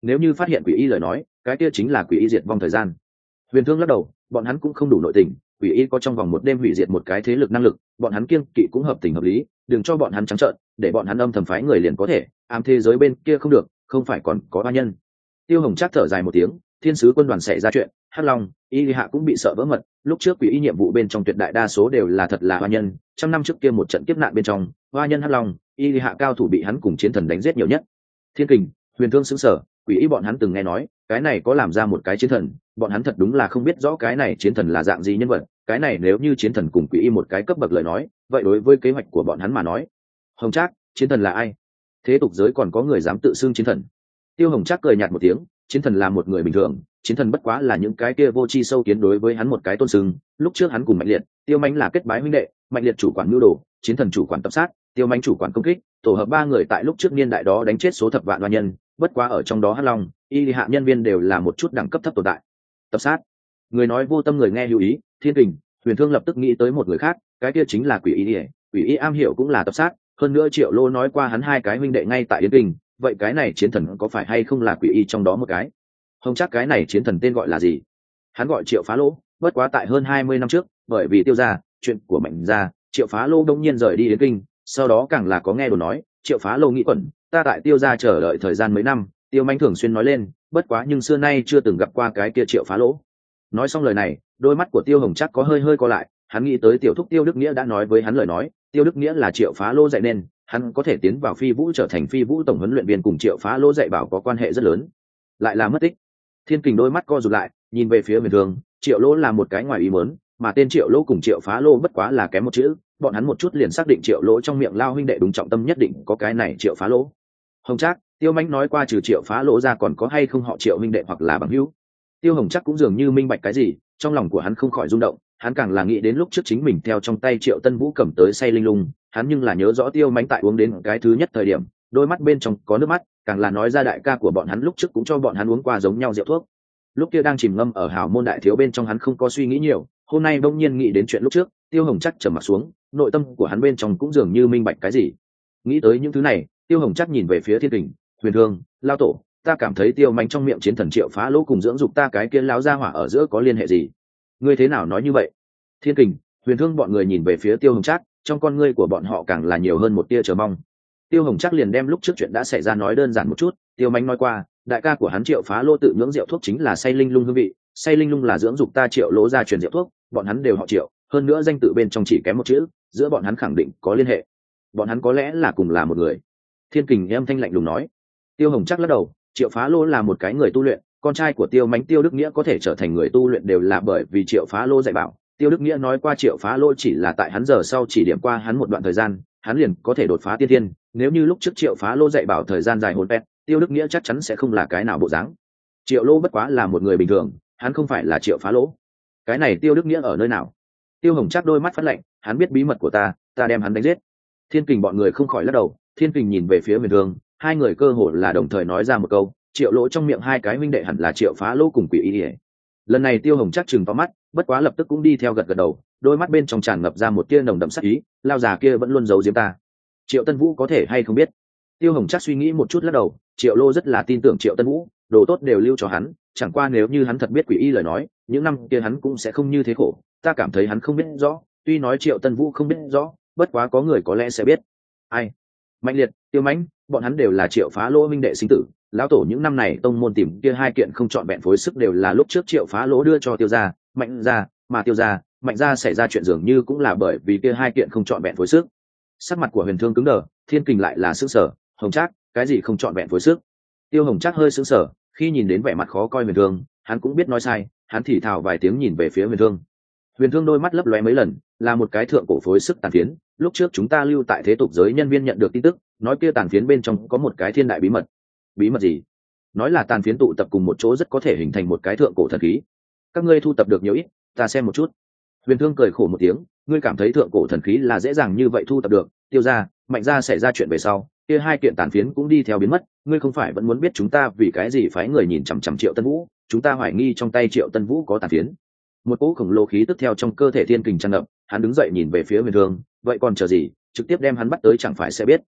nếu như phát hiện quỷ y lời nói cái kia chính là quỷ y diệt vong thời gian. Huyền Thương lắc đầu, bọn hắn cũng không đủ nội tình, quỷ y có trong vòng một đêm hủy diệt một cái thế lực năng lực, bọn hắn kiêng kỵ cũng hợp tình hợp lý, đừng cho bọn hắn trắng trợn, để bọn hắn âm thầm phái người liền có thể, ám thế giới bên kia không được, không phải còn có ba nhân. Tiêu Hồng chắc thở dài một tiếng, thiên sứ quân đoàn xảy ra chuyện, Hắc Long, Y Hạ cũng bị sợ vỡ mật, lúc trước quỷ y nhiệm vụ bên trong tuyệt đại đa số đều là thật là hoa nhân, trăm năm trước kia một trận kiếp nạn bên trong, hoa nhân Hắc Long, Y Hạ cao thủ bị hắn cùng chiến thần đánh giết nhiều nhất. Thiên Kình, Huyền Thương sững sờ, quỷ y bọn hắn từng nghe nói, cái này có làm ra một cái chiến thần, bọn hắn thật đúng là không biết rõ cái này chiến thần là dạng gì nhân vật, cái này nếu như chiến thần cùng quỷ y một cái cấp bậc lời nói, vậy đối với kế hoạch của bọn hắn mà nói, Hồng Trác, chiến thần là ai? Thế tục giới còn có người dám tự xưng chiến thần? Tiêu Hồng Trác cười nhạt một tiếng, chiến thần là một người bình thường, chiến thần bất quá là những cái kia vô tri sâu kiến đối với hắn một cái tôn sưng. Lúc trước hắn cùng Mạnh Liệt, Tiêu Mánh là kết bái huynh đệ, Mạnh Liệt chủ quản nhu đồ, chiến thần chủ quản tập sát, Tiêu Mánh chủ quản công kích, tổ hợp ba người tại lúc trước niên đại đó đánh chết số thập vạn oan nhân, bất quá ở trong đó Hắc Long, Y Hạ nhân viên đều là một chút đẳng cấp thấp tồn tại. Tập sát, người nói vô tâm người nghe lưu ý, Thiên Kình, Huyền Thương lập tức nghĩ tới một người khác, cái kia chính là Quỷ Y, Quỷ Y am hiểu cũng là tập sát, hơn nữa Triệu Lô nói qua hắn hai cái huynh đệ ngay tại Yến Kinh, vậy cái này chiến thần có phải hay không là Quỷ Y trong đó một cái? Hồng chắc cái này chiến thần tên gọi là gì? Hắn gọi Triệu Phá Lỗ, bất quá tại hơn hai mươi năm trước, bởi vì Tiêu gia, chuyện của Mạnh gia, Triệu Phá Lỗ đông nhiên rời đi Yến Kinh, sau đó càng là có nghe đồn nói, Triệu Phá Lỗ nghĩ quẩn, ta tại Tiêu gia chờ đợi thời gian mấy năm, Tiêu Mánh thường xuyên nói lên, bất quá nhưng xưa nay chưa từng gặp qua cái kia Triệu Phá Lỗ. Nói xong lời này, đôi mắt của Tiêu Hồng chắc có hơi hơi co lại, hắn nghĩ tới tiểu thúc Tiêu Đức Nghĩa đã nói với hắn lời nói, Tiêu Đức Nghĩa là Triệu Phá Lỗ dạy nên, hắn có thể tiến vào Phi Vũ trở thành Phi Vũ tổng huấn luyện viên cùng Triệu Phá Lỗ dạy bảo có quan hệ rất lớn. Lại là mất tích. Thiên Kình đôi mắt co rụt lại, nhìn về phía Huyền Thương, Triệu Lỗ là một cái ngoài ý muốn, mà tên Triệu Lỗ cùng Triệu Phá Lỗ bất quá là kém một chữ, bọn hắn một chút liền xác định Triệu Lỗ trong miệng lao huynh đệ đúng trọng tâm nhất định có cái này Triệu Phá Lỗ. Hồng Trác, Tiêu Mánh nói qua trừ Triệu Phá Lỗ ra còn có hay không họ Triệu huynh đệ hoặc là bằng hữu. Tiêu Hồng Trác cũng dường như minh bạch cái gì, trong lòng của hắn không khỏi rung động, hắn càng là nghĩ đến lúc trước chính mình theo trong tay Triệu Tân Vũ cầm tới say linh lung, hắn nhưng là nhớ rõ Tiêu Mánh tại uống đến cái thứ nhất thời điểm, đôi mắt bên trong có nước mắt, càng là nói ra đại ca của bọn hắn lúc trước cũng cho bọn hắn uống qua giống nhau rượu thuốc. Lúc kia đang chìm ngâm ở hào môn đại thiếu bên trong hắn không có suy nghĩ nhiều, hôm nay bỗng nhiên nghĩ đến chuyện lúc trước, Tiêu Hồng chắc trầm mặt xuống, nội tâm của hắn bên trong cũng dường như minh bạch cái gì. Nghĩ tới những thứ này, Tiêu Hồng chắc nhìn về phía Thiên Kình, Huyền Thương, lao tổ, ta cảm thấy Tiêu Mánh trong miệng chiến thần Triệu Phá Lỗ cùng dưỡng dục ta cái kia láo ra hỏa ở giữa có liên hệ gì? Ngươi thế nào nói như vậy? Thiên Kình, Huyền Thương bọn người nhìn về phía Tiêu Hồng chắc, trong con ngươi của bọn họ càng là nhiều hơn một tia chờ mong. Tiêu Hồng chắc liền đem lúc trước chuyện đã xảy ra nói đơn giản một chút, Tiêu Mánh nói qua, đại ca của hắn Triệu Phá Lỗ tự nhưỡng rượu thuốc chính là say linh lung hương vị, say linh lung là dưỡng dục ta Triệu Lỗ ra truyền rượu thuốc, bọn hắn đều họ Triệu, hơn nữa danh tự bên trong chỉ kém một chữ, giữa bọn hắn khẳng định có liên hệ. Bọn hắn có lẽ là cùng là một người. Thiên Kình âm thanh lạnh lùng nói. Tiêu Hồng chắc lắc đầu, Triệu Phá Lỗ là một cái người tu luyện, con trai của Tiêu Mánh Tiêu Đức Nghĩa có thể trở thành người tu luyện đều là bởi vì Triệu Phá Lỗ dạy bảo. Tiêu Đức Nghĩa nói qua Triệu Phá Lỗ chỉ là tại hắn giờ sau chỉ điểm qua hắn một đoạn thời gian, hắn liền có thể đột phá tiên thiên, nếu như lúc trước Triệu Phá Lỗ dạy bảo thời gian dài hồn pet, Tiêu Đức Nghĩa chắc chắn sẽ không là cái nào bộ dáng. Triệu Lỗ bất quá là một người bình thường, hắn không phải là Triệu Phá Lỗ. Cái này Tiêu Đức Nghĩa ở nơi nào? Tiêu Hồng chắc đôi mắt phát lạnh, hắn biết bí mật của ta, ta đem hắn đánh giết. Thiên Kình bọn người không khỏi lắc đầu, Thiên Kình nhìn về phía Huyền Thương, hai người cơ hồ là đồng thời nói ra một câu, Triệu Lỗ trong miệng hai cái huynh đệ hẳn là Triệu Phá Lỗ cùng Quỷ Y. Lần này Tiêu Hồng chắc chừng to mắt, bất quá lập tức cũng đi theo gật gật đầu, đôi mắt bên trong tràn ngập ra một tia nồng đậm sắc ý, lao già kia vẫn luôn giấu giếm ta. Triệu Tân Vũ có thể hay không biết? Tiêu Hồng chắc suy nghĩ một chút lắc đầu, Triệu Lô rất là tin tưởng Triệu Tân Vũ, đồ tốt đều lưu cho hắn, chẳng qua nếu như hắn thật biết Quỷ Y lời nói, những năm kia hắn cũng sẽ không như thế khổ, ta cảm thấy hắn không biết rõ, tuy nói Triệu Tân Vũ không biết rõ, bất quá có người có lẽ sẽ biết. Ai? Mạnh Liệt, Tiêu Mánh, bọn hắn đều là Triệu Phá Lỗ minh đệ sinh tử, lão tổ những năm này tông môn tìm kia hai kiện không chọn vẹn phối sức đều là lúc trước Triệu Phá Lỗ đưa cho Tiêu gia, Mạnh gia, mà Tiêu gia, Mạnh gia xảy ra chuyện dường như cũng là bởi vì kia hai kiện không chọn vẹn phối sức. Sắc mặt của Huyền Thương cứng đờ, Thiên Kình lại là sững sờ, Hồng Trác, cái gì không chọn vẹn phối sức? Tiêu Hồng Trác hơi sững sờ, khi nhìn đến vẻ mặt khó coi Huyền Thương, hắn cũng biết nói sai, hắn thì thào vài tiếng nhìn về phía Huyền Thương. Huyền Thương đôi mắt lấp lóe mấy lần, là một cái thượng cổ phối sức tàn phiến, lúc trước chúng ta lưu tại thế tục giới nhân viên nhận được tin tức, nói kia tàn phiến bên trong có một cái thiên đại bí mật. Bí mật gì? Nói là tàn phiến tụ tập cùng một chỗ rất có thể hình thành một cái thượng cổ thần khí. Các ngươi thu tập được nhiều ít, ta xem một chút. Huyền Thương cười khổ một tiếng, ngươi cảm thấy thượng cổ thần khí là dễ dàng như vậy thu tập được? Tiêu gia, Mạnh gia xảy ra chuyện về sau, kia hai kiện tàn phiến cũng đi theo biến mất, ngươi không phải vẫn muốn biết chúng ta vì cái gì phái người nhìn chằm chằm Triệu Tân Vũ, chúng ta hoài nghi trong tay Triệu Tân Vũ có tàn phiến. Một cỗ khổng lồ khí tức theo trong cơ thể Thiên Kình tràn ngập, hắn đứng dậy nhìn về phía Huyền Thương, vậy còn chờ gì, trực tiếp đem hắn bắt tới chẳng phải sẽ biết.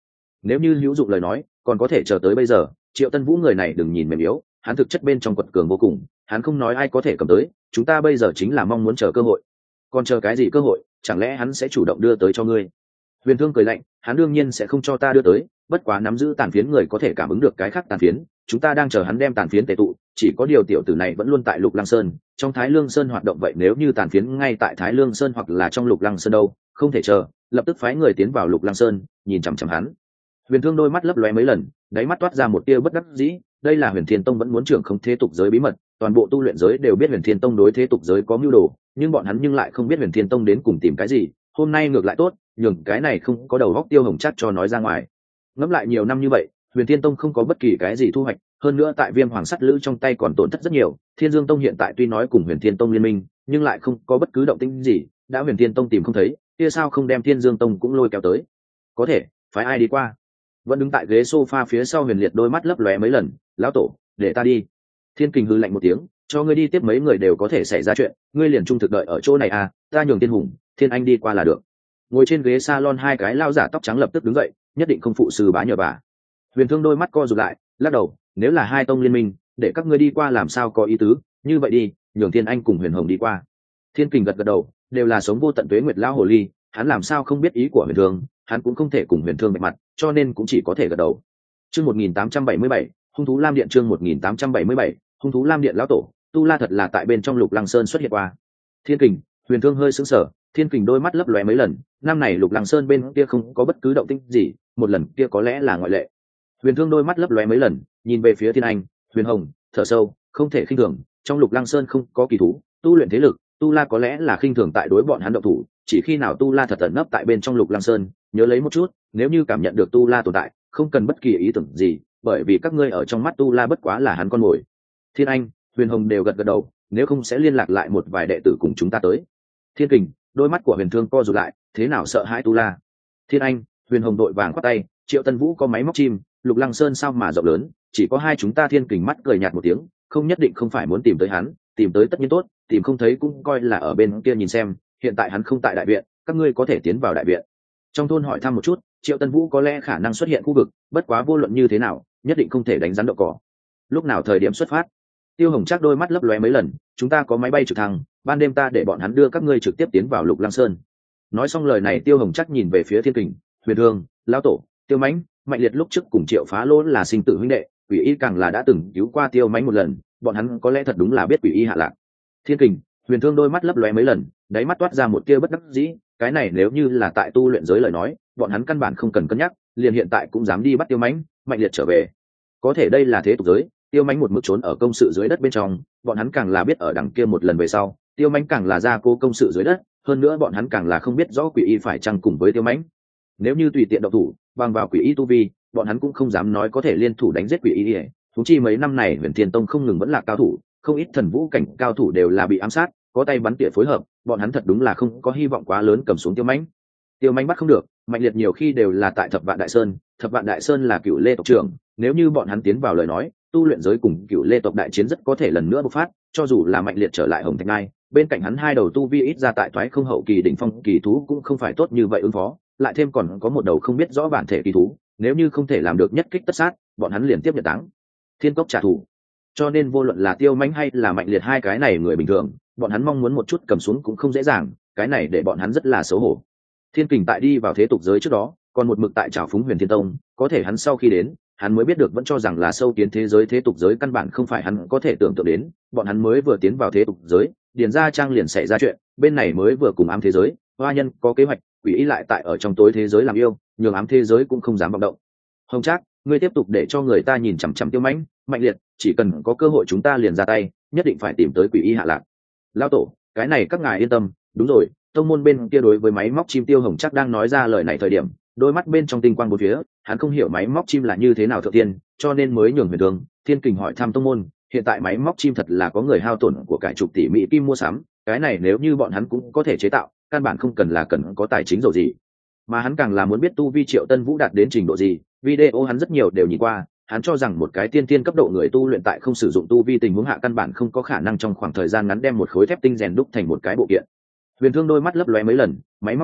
nếu như hữu dụng lời nói còn có thể chờ tới bây giờ. Triệu Tân Vũ người này đừng nhìn mềm yếu, hắn thực chất bên trong quật cường vô cùng, hắn không nói ai có thể cầm tới, chúng ta bây giờ chính là mong muốn chờ cơ hội. Còn chờ cái gì cơ hội, chẳng lẽ hắn sẽ chủ động đưa tới cho ngươi? Huyền Thương cười lạnh, hắn đương nhiên sẽ không cho ta đưa tới, bất quá nắm giữ tàn phiến người có thể cảm ứng được cái khác tàn phiến, chúng ta đang chờ hắn đem tàn phiến tề tụ, chỉ có điều tiểu tử này vẫn luôn tại Lục Lăng Sơn, trong Thái Lương Sơn hoạt động, vậy nếu như tàn phiến ngay tại Thái Lương Sơn hoặc là trong Lục Lăng Sơn đâu, không thể chờ, lập tức phái người tiến vào Lục Lăng Sơn, nhìn chằm chằm hắn. Huyền Thương đôi mắt lấp lóe mấy lần, đáy mắt toát ra một tia bất đắc dĩ, đây là Huyền Thiên Tông vẫn muốn trưởng không thế tục giới bí mật, toàn bộ tu luyện giới đều biết Huyền Thiên Tông đối thế tục giới có mưu đồ, nhưng bọn hắn nhưng lại không biết Huyền Thiên Tông đến cùng tìm cái gì, hôm nay ngược lại tốt, nhường cái này không có đầu góc Tiêu Hồng Trác cho nói ra ngoài. Ngẫm lại nhiều năm như vậy, Huyền Thiên Tông không có bất kỳ cái gì thu hoạch, hơn nữa tại Viêm Hoàng Sắt Lữ trong tay còn tổn thất rất nhiều, Thiên Dương Tông hiện tại tuy nói cùng Huyền Thiên Tông liên minh, nhưng lại không có bất cứ động tĩnh gì, đã Huyền Thiên Tông tìm không thấy, kia sao không đem Thiên Dương Tông cũng lôi kéo tới? Có thể, phái ai đi qua? Vẫn đứng tại ghế sofa phía sau Huyền Liệt đôi mắt lấp lóe mấy lần, lão tổ, để ta đi. Thiên Kình hừ lạnh một tiếng, cho ngươi đi tiếp mấy người đều có thể xảy ra chuyện, ngươi liền trung thực đợi ở chỗ này à, ta nhường Thiên Hùng, Thiên Anh đi qua là được. Ngồi trên ghế salon hai cái lao giả tóc trắng lập tức đứng dậy, nhất định không phụ sư bá nhờ bà. Huyền Thương đôi mắt co rụt lại, lắc đầu, nếu là hai tông liên minh, để các ngươi đi qua làm sao có ý tứ, như vậy đi, nhường Thiên Anh cùng Huyền Hồng đi qua. Thiên Kình gật gật đầu, đều là sống vô tận tuế nguyệt lao hồ ly, hắn làm sao không biết ý của Huyền Thương, hắn cũng không thể cùng Huyền Thương bạch mặt, cho nên cũng chỉ có thể gật đầu. Chương một nghìn tám trăm bảy mươi bảy, hung thú Lam Điện chương một nghìn tám trăm bảy mươi bảy, hung thú Lam Điện lão tổ, tu la thật là tại bên trong Lục Lăng Sơn xuất hiện qua. Thiên Kình, Huyền Thương hơi sững sờ, Thiên Kình đôi mắt lấp lóe mấy lần, năm này Lục Lăng Sơn bên kia không có bất cứ động tĩnh gì, một lần kia có lẽ là ngoại lệ. Huyền Thương đôi mắt lấp lóe mấy lần, nhìn về phía Thiên Anh, Huyền Hồng, thở sâu, không thể khinh thường, trong Lục Lăng Sơn không có kỳ thú, tu luyện thế lực, tu la có lẽ là khinh thường tại đối bọn hắn động thủ, chỉ khi nào tu la thật tận nấp tại bên trong Lục Lăng Sơn, nhớ lấy một chút, nếu như cảm nhận được tu la tồn tại, không cần bất kỳ ý tưởng gì, bởi vì các ngươi ở trong mắt tu la bất quá là hắn con mồi. Thiên Anh, Huyền Hồng đều gật gật đầu, nếu không sẽ liên lạc lại một vài đệ tử cùng chúng ta tới. Thiên Kình, đôi mắt của Huyền Thương co rụt lại, thế nào sợ hãi tu la? Thiên Anh, Huyền Hồng đội vàng khoát tay, Triệu Tân Vũ có máy móc chim, Lục Lăng Sơn sao mà rộng lớn, chỉ có hai chúng ta. Thiên Kình mắt cười nhạt một tiếng, không nhất định không phải muốn tìm tới hắn, tìm tới tất nhiên tốt, tìm không thấy cũng coi là ở bên kia nhìn xem, hiện tại hắn không tại đại viện, các ngươi có thể tiến vào đại viện. Trong thôn hỏi thăm một chút, Triệu Tân Vũ có lẽ khả năng xuất hiện khu vực, bất quá vô luận như thế nào, nhất định không thể đánh rắn đậu cỏ. Lúc nào thời điểm xuất phát? Tiêu Hồng Trác đôi mắt lấp lóe mấy lần, chúng ta có máy bay trực thăng, ban đêm ta để bọn hắn đưa các ngươi trực tiếp tiến vào Lục Lăng Sơn. Nói xong lời này, Tiêu Hồng Trác nhìn về phía Thiên Kình, Huyền Thương, lão tổ, Tiêu Mãnh, Mạnh Liệt lúc trước cùng Triệu Phá Lỗ là sinh tử huynh đệ, Quỷ Y càng là đã từng cứu qua Tiêu Mãnh một lần, bọn hắn có lẽ thật đúng là biết Quỷ Y hạ lạc. Thiên Kình, Huyền Thương đôi mắt lấp lóe mấy lần, đáy mắt toát ra một tia bất đắc dĩ, cái này nếu như là tại tu luyện giới lời nói, bọn hắn căn bản không cần cân nhắc, liền hiện tại cũng dám đi bắt Tiêu Mãnh, Mạnh Liệt trở về. Có thể đây là thế tục giới, Tiêu Mãnh một mực trốn ở công sự dưới đất bên trong, bọn hắn càng là biết ở đằng kia một lần về sau, Tiêu Mãnh càng là ra cố công sự dưới đất, hơn nữa bọn hắn càng là không biết rõ Quỷ Y phải chăng cùng với Tiêu Mãnh. Nếu như tùy tiện động thủ, bằng vào Quỷ Y tu vi, bọn hắn cũng không dám nói có thể liên thủ đánh giết Quỷ Y. Huống chi mấy năm này Huyền Thiên Tông không ngừng vẫn là cao thủ, không ít thần vũ cảnh cao thủ đều là bị ám sát, có tay bắn tỉa phối hợp, bọn hắn thật đúng là không có hy vọng quá lớn cầm xuống Tiêu Mãnh. Tiêu Mãnh bắt không được, Mạnh Liệt nhiều khi đều là tại Thập Vạn Đại Sơn, Thập Vạn Đại Sơn là Cửu Lê tộc trưởng, nếu như bọn hắn tiến vào lời nói, tu luyện giới cùng Cửu Lê tộc đại chiến rất có thể lần nữa bộc phát, cho dù là Mạnh Liệt trở lại Hồng Thạch Ngai, bên cạnh hắn hai đầu tu vi ít ra tại thoái không hậu kỳ đỉnh phong kỳ thú cũng không phải tốt như vậy ứng phó, lại thêm còn có một đầu không biết rõ bản thể kỳ thú, nếu như không thể làm được nhất kích tất sát, bọn hắn liền tiếp nhận táng thiên cốc trả thù. Cho nên vô luận là Tiêu Mãnh hay là Mạnh Liệt hai cái này người bình thường, bọn hắn mong muốn một chút cầm xuống cũng không dễ dàng, cái này để bọn hắn rất là xấu hổ. Thiên Kình tại đi vào thế tục giới trước đó, còn một mực tại trào phúng Huyền Thiên Tông, có thể hắn sau khi đến, hắn mới biết được vẫn cho rằng là sâu kiến thế giới thế tục giới căn bản không phải hắn có thể tưởng tượng đến, bọn hắn mới vừa tiến vào thế tục giới, điền gia trang liền xảy ra chuyện, bên này mới vừa cùng ám thế giới, hoa nhân có kế hoạch, Quỷ Y lại tại ở trong tối thế giới làm yêu, nhường ám thế giới cũng không dám vọng động. Hồng Trác, ngươi tiếp tục để cho người ta nhìn chằm chằm Tiêu Mãnh, Mạnh Liệt, chỉ cần có cơ hội chúng ta liền ra tay, nhất định phải tìm tới Quỷ Y hạ lạc. Lão tổ, cái này các ngài yên tâm, đúng rồi, tông môn bên kia đối với máy móc chim. Tiêu Hồng Trác đang nói ra lời này thời điểm, đôi mắt bên trong tinh quang bốn phía, hắn không hiểu máy móc chim là như thế nào thượng tiên, cho nên mới nhường Huyền Thương, Thiên Kình hỏi thăm tông môn, hiện tại máy móc chim thật là có người hao tổn của cải chục tỷ mỹ kim mua sắm, cái này nếu như bọn hắn cũng có thể chế tạo, căn bản không cần là cần có tài chính rồi gì, mà hắn càng là muốn biết tu vi Triệu Tân Vũ đạt đến trình độ gì. Video hắn rất nhiều đều nhìn qua, hắn cho rằng một cái tiên tiên cấp độ người tu luyện tại không sử dụng tu vi tình huống hạ căn bản không có khả năng trong khoảng thời gian ngắn đem một khối thép tinh rèn đúc thành một cái bộ kiện. Huyền Thương đôi mắt lấp lóe mấy lần, máy móc chim,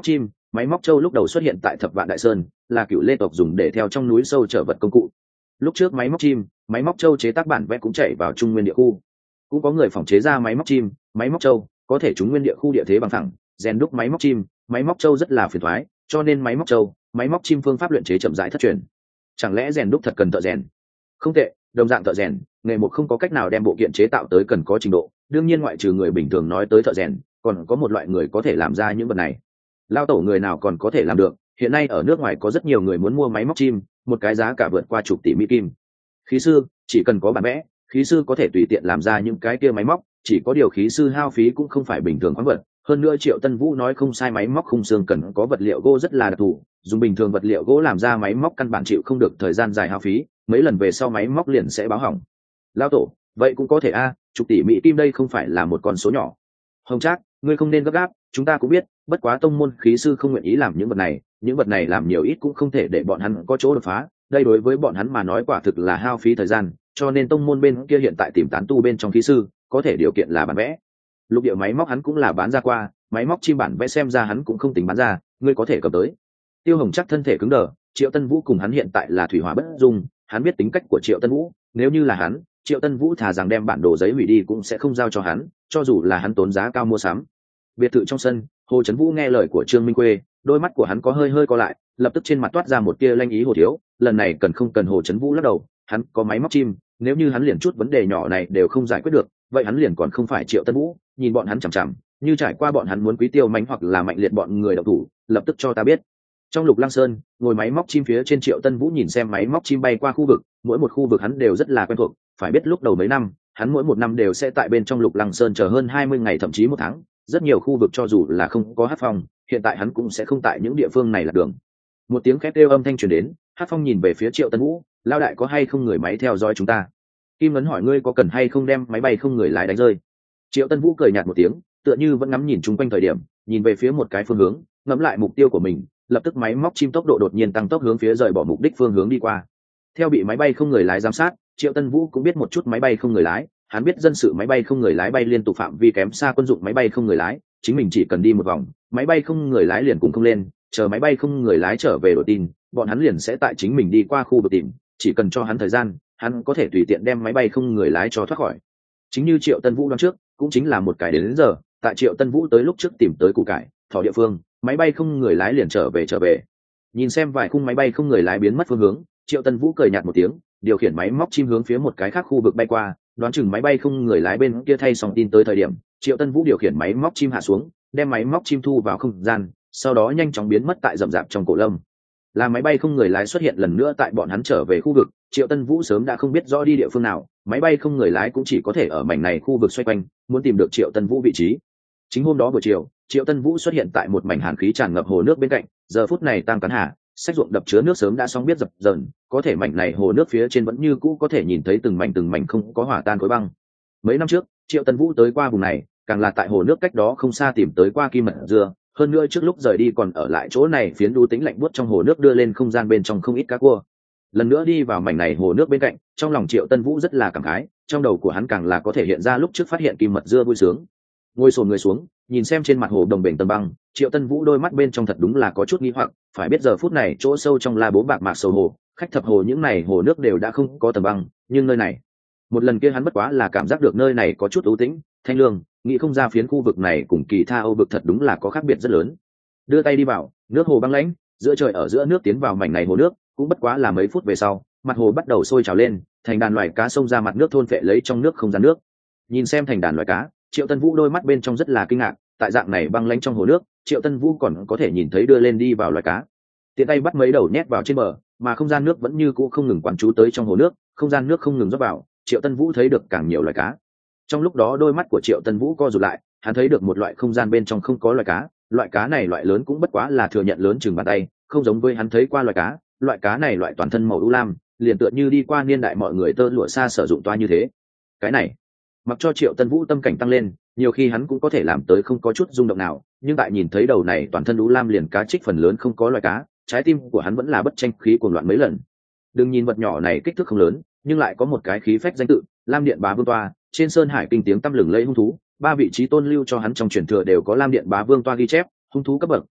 Máy móc châu lúc đầu xuất hiện tại Thập Vạn Đại Sơn, là cựu lê tộc dùng để theo trong núi sâu chở vật công cụ. Lúc trước máy móc chim, máy móc châu chế tác bản vẽ cũng chạy vào Trung Nguyên địa khu. Cũng có người phòng chế ra máy móc chim, máy móc châu, có thể trúng nguyên địa khu địa thế bằng phẳng, rèn đúc máy móc chim, máy móc châu rất là phiền toái, cho nên máy móc châu, máy móc chim phương pháp luyện chế chậm rãi thất truyền. Chẳng lẽ rèn đúc thật cần thợ rèn? Không tệ, đồng dạng thợ rèn, nghề một không có cách nào đem bộ kiện chế tạo tới cần có trình độ, đương nhiên ngoại trừ người bình thường nói tới thợ rèn, còn có một loại người có thể làm ra những vật này. Lao tổ người nào còn có thể làm được, hiện nay ở nước ngoài có rất nhiều người muốn mua máy móc chim, một cái giá cả vượt qua chục tỷ mỹ kim. Khí sư chỉ cần có bản vẽ, khí sư có thể tùy tiện làm ra những cái kia máy móc, chỉ có điều khí sư hao phí cũng không phải bình thường khoáng vật. Hơn nữa Triệu Tân Vũ nói không sai, máy móc khung xương cần có vật liệu gỗ rất là đặc thù, dùng bình thường vật liệu gỗ làm ra máy móc căn bản chịu không được thời gian dài hao phí, mấy lần về sau máy móc liền sẽ báo hỏng. Lao tổ, vậy cũng có thể a, chục tỷ mỹ kim đây không phải là một con số nhỏ. Hồng Trác, ngươi không nên gấp gáp, chúng ta cũng biết, bất quá tông môn khí sư không nguyện ý làm những vật này, những vật này làm nhiều ít cũng không thể để bọn hắn có chỗ đột phá, đây đối với bọn hắn mà nói quả thực là hao phí thời gian, cho nên tông môn bên kia hiện tại tìm tán tu bên trong khí sư, có thể điều kiện là bản vẽ. Lục địa máy móc hắn cũng là bán ra qua, máy móc chim bản vẽ xem ra hắn cũng không tính bán ra, ngươi có thể cầm tới. Tiêu Hồng Trác thân thể cứng đờ, Triệu Tân Vũ cùng hắn hiện tại là thủy hỏa bất dung, hắn biết tính cách của Triệu Tân Vũ, nếu như là hắn, Triệu Tân Vũ thà rằng đem bản đồ giấy hủy đi cũng sẽ không giao cho hắn, cho dù là hắn tốn giá cao mua sắm. Biệt thự trong sân, Hồ Chấn Vũ nghe lời của Trương Minh Quê, đôi mắt của hắn có hơi hơi co lại, lập tức trên mặt toát ra một tia lanh ý. Hồ thiếu, lần này cần không cần? Hồ Chấn Vũ lắc đầu, hắn có máy móc chim, nếu như hắn liền chút vấn đề nhỏ này đều không giải quyết được, vậy hắn liền còn không phải Triệu Tân Vũ. Nhìn bọn hắn chằm chằm, như trải qua bọn hắn muốn Quý Tiêu Mánh hoặc là Mạnh Liệt bọn người động thủ, lập tức cho ta biết. Trong Lục Lăng Sơn, ngồi máy móc chim phía trên Triệu Tân Vũ nhìn xem máy móc chim bay qua khu vực, mỗi một khu vực hắn đều rất là quen thuộc, phải biết lúc đầu mấy năm, hắn mỗi một năm đều sẽ tại bên trong Lục Lăng Sơn chờ hơn hai mươi ngày thậm chí một tháng, rất nhiều khu vực cho dù là không có Hắc Phong, hiện tại hắn cũng sẽ không tại những địa phương này là đường. Một tiếng khét kêu âm thanh truyền đến, Hắc Phong nhìn về phía Triệu Tân Vũ, lao đại có hay không người máy theo dõi chúng ta? Kim Ngấn hỏi ngươi có cần hay không đem máy bay không người lái đánh rơi? Triệu Tân Vũ cười nhạt một tiếng, tựa như vẫn ngắm nhìn chung quanh thời điểm, nhìn về phía một cái phương hướng, ngẫm lại mục tiêu của mình, lập tức máy móc chim tốc độ đột nhiên tăng tốc hướng phía rời bỏ mục đích phương hướng đi qua. Theo bị máy bay không người lái giám sát, Triệu Tân Vũ cũng biết một chút máy bay không người lái, hắn biết dân sự máy bay không người lái bay liên tục phạm vi kém xa quân dụng máy bay không người lái, chính mình chỉ cần đi một vòng, máy bay không người lái liền cùng không lên, chờ máy bay không người lái trở về đổi tin, bọn hắn liền sẽ tại chính mình đi qua khu vực tìm, chỉ cần cho hắn thời gian, hắn có thể tùy tiện đem máy bay không người lái cho thoát khỏi. Chính như Triệu Tân Vũ đoán trước, cũng chính là một cái đến, đến giờ, tại Triệu Tân Vũ tới lúc trước tìm tới củ cải, thỏ địa phương, máy bay không người lái liền trở về trở về. Nhìn xem vài khung máy bay không người lái biến mất phương hướng, Triệu Tân Vũ cười nhạt một tiếng, điều khiển máy móc chim hướng phía một cái khác khu vực bay qua, đoán chừng máy bay không người lái bên kia thay xong tin tới thời điểm, Triệu Tân Vũ điều khiển máy móc chim hạ xuống, đem máy móc chim thu vào không gian, sau đó nhanh chóng biến mất tại rậm rạp trong cổ lâm. Là máy bay không người lái xuất hiện lần nữa tại bọn hắn trở về khu vực, Triệu Tân Vũ sớm đã không biết rõ đi địa phương nào, máy bay không người lái cũng chỉ có thể ở mảnh này khu vực xoay quanh, muốn tìm được Triệu Tân Vũ vị trí. Chính hôm đó buổi chiều, Triệu Tân Vũ xuất hiện tại một mảnh hàn khí tràn ngập hồ nước bên cạnh, giờ phút này Tam Cắn Hà, sách ruộng đập chứa nước sớm đã xong biết dập dờn, có thể mảnh này hồ nước phía trên vẫn như cũ có thể nhìn thấy từng mảnh từng mảnh không có hỏa tan khối băng. Mấy năm trước, Triệu Tân Vũ tới qua vùng này, càng là tại hồ nước cách đó không xa tìm tới qua kim mật dưa, hơn nữa trước lúc rời đi còn ở lại chỗ này phiến đu tính lạnh buốt trong hồ nước đưa lên không gian bên trong không ít cá cua. Lần nữa đi vào mảnh này hồ nước bên cạnh, trong lòng Triệu Tân Vũ rất là cảm khái, trong đầu của hắn càng là có thể hiện ra lúc trước phát hiện kim mật dưa vui sướng. Ngồi xổm người xuống, nhìn xem trên mặt hồ đồng bền tầng băng, Triệu Tân Vũ đôi mắt bên trong thật đúng là có chút nghi hoặc, phải biết giờ phút này chỗ sâu trong la bố bạc mạc sầu hồ, khách thập hồ những này hồ nước đều đã không có tầng băng, nhưng nơi này, một lần kia hắn bất quá là cảm giác được nơi này có chút ưu tĩnh, thanh lương, nghĩ không ra phiến khu vực này cùng kỳ tha Âu vực thật đúng là có khác biệt rất lớn. Đưa tay đi vào, nước hồ băng lãnh, giữa trời ở giữa nước tiến vào mảnh này hồ nước, cũng bất quá là mấy phút về sau, mặt hồ bắt đầu sôi trào lên, thành đàn loài cá sông ra mặt nước thôn phệ lấy trong nước không gian nước. Nhìn xem thành đàn loài cá, Triệu Tân Vũ đôi mắt bên trong rất là kinh ngạc, tại dạng này băng lãnh trong hồ nước, Triệu Tân Vũ còn có thể nhìn thấy đưa lên đi vào loài cá. Tiện tay bắt mấy đầu nhét vào trên bờ, mà không gian nước vẫn như cũ không ngừng quán trú tới trong hồ nước, không gian nước không ngừng rót vào, Triệu Tân Vũ thấy được càng nhiều loài cá. Trong lúc đó đôi mắt của Triệu Tân Vũ co rụt lại, hắn thấy được một loại không gian bên trong không có loài cá, loại cá này loại lớn cũng bất quá là thừa nhận lớn chừng bàn tay, không giống với hắn thấy qua loài cá, loại cá này loại toàn thân màu u lam, liền tựa như đi qua niên đại mọi người tơ lụa xa sử dụng toa như thế. Cái này, mặc cho Triệu Tân Vũ tâm cảnh tăng lên, nhiều khi hắn cũng có thể làm tới không có chút rung động nào, nhưng tại nhìn thấy đầu này toàn thân u lam liền cá trích phần lớn không có loài cá, trái tim của hắn vẫn là bất tranh khí cuồng loạn mấy lần. Đừng nhìn vật nhỏ này kích thước không lớn, nhưng lại có một cái khí phách danh tự, Lam Điện Bá Vương Toa, trên sơn hải kinh tiếng tăm lừng lẫy hung thú, ba vị trí tôn lưu cho hắn trong truyền thừa đều có Lam Điện Bá Vương Toa ghi chép, hung thú cấp bậc,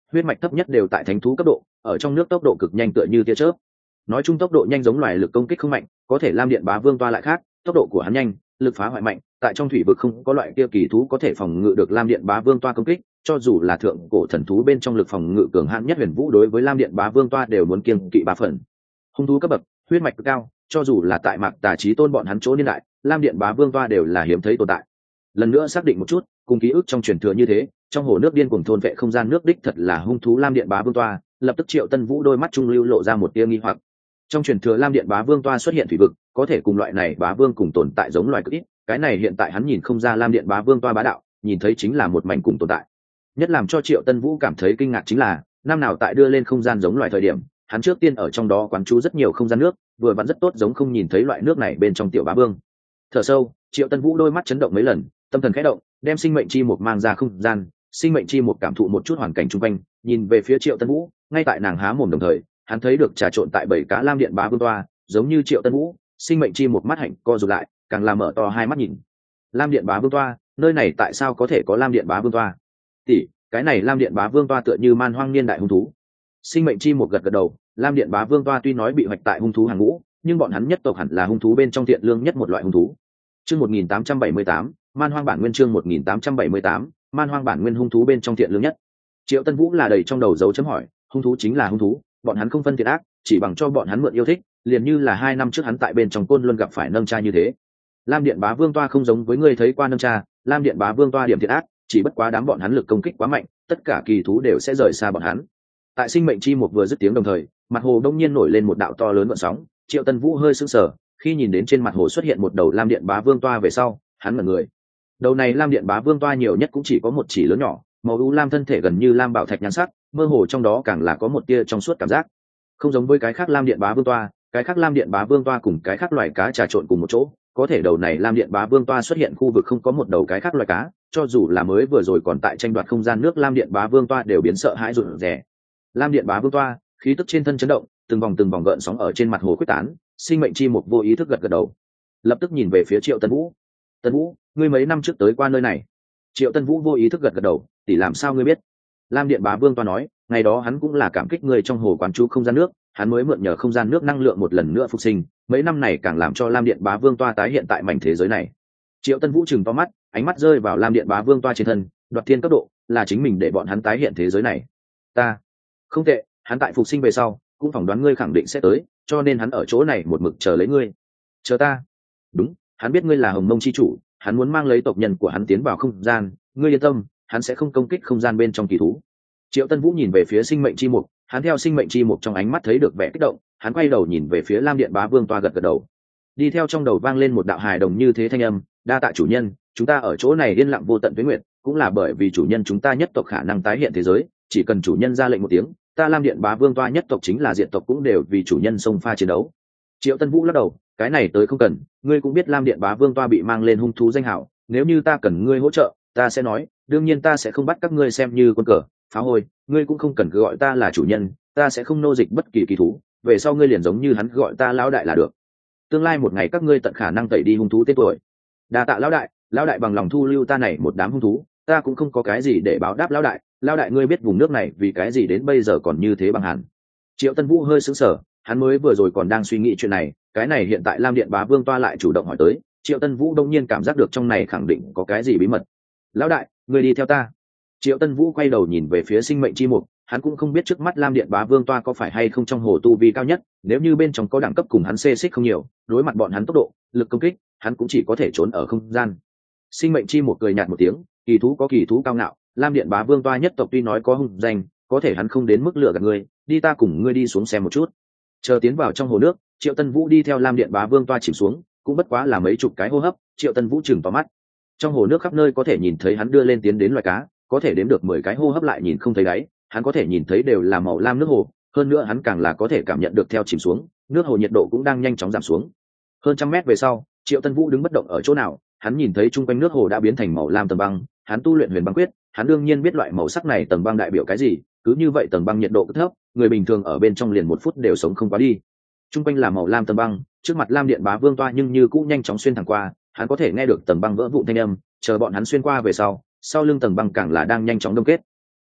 huyết mạch thấp nhất đều tại thánh thú cấp độ, ở trong nước tốc độ cực nhanh tựa như tia chớp. Nói chung tốc độ nhanh giống loài lực công kích không mạnh, có thể lam điện bá vương toa lại khác, tốc độ của hắn nhanh, lực phá hoại mạnh, tại trong thủy vực không có loại kia kỳ thú có thể phòng ngự được lam điện bá vương toa công kích, cho dù là thượng cổ thần thú bên trong lực phòng ngự cường hãn nhất huyền vũ đối với lam điện bá vương toa đều muốn kiêng kỵ ba phần. Hung thú cấp bậc, huyết mạch cực cao, cho dù là tại mạc tà chí tôn bọn hắn chỗ niên đại, lam điện bá vương toa đều là hiếm thấy tồn tại. Lần nữa xác định một chút, cùng ký ức trong truyền thừa như thế, trong hồ nước điên cuồng thôn vệ không gian nước đích thật là hung thú lam điện bá vương toa, lập tức Triệu Tân Vũ đôi mắt trung lưu lộ ra một tia nghi hoặc. Trong truyền thừa lam điện bá vương toa xuất hiện thủy vực, có thể cùng loại này bá vương cùng tồn tại giống loài cực ít, cái này hiện tại hắn nhìn không ra lam điện bá vương toa bá đạo, nhìn thấy chính là một mảnh cùng tồn tại. Nhất làm cho Triệu Tân Vũ cảm thấy kinh ngạc chính là, năm nào tại đưa lên không gian giống loài thời điểm, hắn trước tiên ở trong đó quán chú rất nhiều không gian nước, vừa vặn rất tốt giống không nhìn thấy loại nước này bên trong tiểu bá vương. Thở sâu, Triệu Tân Vũ đôi mắt chấn động mấy lần, tâm thần khẽ động, đem sinh mệnh chi một mang ra không gian, sinh mệnh chi một cảm thụ một chút hoàn cảnh xung quanh, nhìn về phía Triệu Tân Vũ, ngay tại nàng há mồm đồng thời, hắn thấy được trà trộn tại bảy cá lam điện bá vương toa, giống như Triệu Tân Vũ, sinh mệnh chi một mắt hạnh co rụt lại, càng làm mở to hai mắt nhìn. Lam điện bá vương toa, nơi này tại sao có thể có lam điện bá vương toa? Tỷ, cái này lam điện bá vương toa tựa như man hoang niên đại hung thú. Sinh mệnh chi một gật gật đầu, lam điện bá vương toa tuy nói bị hoạch tại hung thú hàng ngũ, nhưng bọn hắn nhất tộc hẳn là hung thú bên trong thiện lương nhất một loại hung thú. Chương một nghìn tám trăm bảy mươi tám, man hoang bản nguyên chương một nghìn tám trăm bảy mươi tám, man hoang bản nguyên hung thú bên trong thiện lương nhất. Triệu Tân Vũ là đầy trong đầu dấu chấm hỏi, hung thú chính là hung thú, bọn hắn không phân thiện ác, chỉ bằng cho bọn hắn mượn yêu thích, liền như là hai năm trước hắn tại bên trong côn luân gặp phải nâng cha như thế. Lam điện bá vương toa không giống với ngươi thấy qua nâng cha, lam điện bá vương toa điểm thiện ác, chỉ bất quá đám bọn hắn lực công kích quá mạnh, tất cả kỳ thú đều sẽ rời xa bọn hắn. Tại sinh mệnh chi một vừa dứt tiếng đồng thời, mặt hồ đông nhiên nổi lên một đạo to lớn gợn sóng, Triệu Tân Vũ hơi sững sờ, khi nhìn đến trên mặt hồ xuất hiện một đầu lam điện bá vương toa về sau, hắn ngẩn người. Đầu này lam điện bá vương toa nhiều nhất cũng chỉ có một chỉ lớn nhỏ, màu u lam thân thể gần như lam bảo thạch nhan sắc, mơ hồ trong đó càng là có một tia trong suốt cảm giác. Không giống với cái khác lam điện bá vương toa, cái khác lam điện bá vương toa cùng cái khác loài cá trà trộn cùng một chỗ, có thể đầu này lam điện bá vương toa xuất hiện khu vực không có một đầu cái khác loài cá, cho dù là mới vừa rồi còn tại tranh đoạt không gian nước lam điện bá vương toa đều biến sợ hãi rụt rè. Lam điện bá vương toa, khí tức trên thân chấn động, từng vòng từng vòng gợn sóng ở trên mặt hồ quyết tán, sinh mệnh chi một vô ý thức gật gật đầu, lập tức nhìn về phía Triệu Tân Vũ. Tân Vũ, ngươi mấy năm trước tới qua nơi này? Triệu Tân Vũ vô ý thức gật gật đầu, tỷ làm sao ngươi biết? Lam điện bá vương toa nói, ngày đó hắn cũng là cảm kích người trong hồ quán chú không gian nước, hắn mới mượn nhờ không gian nước năng lượng một lần nữa phục sinh, mấy năm này càng làm cho lam điện bá vương toa tái hiện tại mảnh thế giới này. Triệu Tân Vũ chừng to mắt, ánh mắt rơi vào lam điện bá vương toa trên thân, đoạt thiên cấp độ, là chính mình để bọn hắn tái hiện thế giới này. Ta, không tệ, hắn tại phục sinh về sau, cũng phỏng đoán ngươi khẳng định sẽ tới, cho nên hắn ở chỗ này một mực chờ lấy ngươi. Chờ ta? Đúng, hắn biết ngươi là Hồng Mông chi chủ, hắn muốn mang lấy tộc nhân của hắn tiến vào không gian, ngươi yên tâm, hắn sẽ không công kích không gian bên trong kỳ thú. Triệu Tân Vũ nhìn về phía sinh mệnh chi mục, hắn theo sinh mệnh chi mục trong ánh mắt thấy được vẻ kích động, hắn quay đầu nhìn về phía lam điện bá vương toa gật gật đầu. Đi theo trong đầu vang lên một đạo hài đồng như thế thanh âm, đa tạ chủ nhân, chúng ta ở chỗ này yên lặng vô tận với nguyện, cũng là bởi vì chủ nhân chúng ta nhất tộc khả năng tái hiện thế giới, chỉ cần chủ nhân ra lệnh một tiếng, ta lam điện bá vương toa nhất tộc chính là diện tộc cũng đều vì chủ nhân xông pha chiến đấu. Triệu Tân Vũ lắc đầu, cái này tới không cần, ngươi cũng biết lam điện bá vương toa bị mang lên hung thú danh hảo, nếu như ta cần ngươi hỗ trợ, ta sẽ nói, đương nhiên ta sẽ không bắt các ngươi xem như quân cờ, phá hôi, ngươi cũng không cần cứ gọi ta là chủ nhân, ta sẽ không nô dịch bất kỳ kỳ thú, về sau ngươi liền giống như hắn gọi ta lão đại là được. Tương lai một ngày các ngươi tận khả năng tẩy đi hung thú tên tuổi. Đa tạ lão đại, lão đại bằng lòng thu lưu ta này một đám hung thú, ta cũng không có cái gì để báo đáp lão đại, lão đại ngươi biết vùng nước này vì cái gì đến bây giờ còn như thế bằng hẳn. Triệu Tân Vũ hơi sững sờ, hắn mới vừa rồi còn đang suy nghĩ chuyện này, cái này hiện tại lam điện bá vương toa lại chủ động hỏi tới, Triệu Tân Vũ đông nhiên cảm giác được trong này khẳng định có cái gì bí mật. Lão đại, ngươi đi theo ta. Triệu Tân Vũ quay đầu nhìn về phía sinh mệnh chi mục, hắn cũng không biết trước mắt lam điện bá vương toa có phải hay không trong hồ tu vi cao nhất, nếu như bên trong có đẳng cấp cùng hắn xê xích không nhiều, đối mặt bọn hắn tốc độ, lực công kích, hắn cũng chỉ có thể trốn ở không gian. Sinh mệnh chi mục cười nhạt một tiếng, kỳ thú có kỳ thú cao ngạo, lam điện bá vương toa nhất tộc tuy nói có hung danh, có thể hắn không đến mức lừa gạt ngươi, đi ta cùng ngươi đi xuống xem một chút. Chờ tiến vào trong hồ nước, Triệu Tân Vũ đi theo lam điện bá vương toa chìm xuống, cũng bất quá là mấy chục cái hô hấp, Triệu Tân Vũ chừng to mắt. Trong hồ nước khắp nơi có thể nhìn thấy hắn đưa lên tiến đến loài cá, có thể đếm được mười cái hô hấp lại nhìn không thấy đáy, hắn có thể nhìn thấy đều là màu lam nước hồ, hơn nữa hắn càng là có thể cảm nhận được theo chìm xuống, nước hồ nhiệt độ cũng đang nhanh chóng giảm xuống. Hơn trăm mét về sau, Triệu Tân Vũ đứng bất động ở chỗ nào, hắn nhìn thấy chung quanh nước hồ đã biến thành màu lam tầng băng, hắn tu luyện huyền băng quyết, hắn đương nhiên biết loại màu sắc này tầng băng đại biểu cái gì, cứ như vậy tầng băng nhiệt độ cực thấp, người bình thường ở bên trong liền một phút đều sống không qua đi. Chung quanh là màu lam tầng băng, trước mặt lam điện bá vương toa nhưng như cũng nhanh chóng xuyên thẳng qua, hắn có thể nghe được tầng băng vỡ vụn thanh âm, chờ bọn hắn xuyên qua về sau, sau lưng tầng băng càng là đang nhanh chóng đông kết.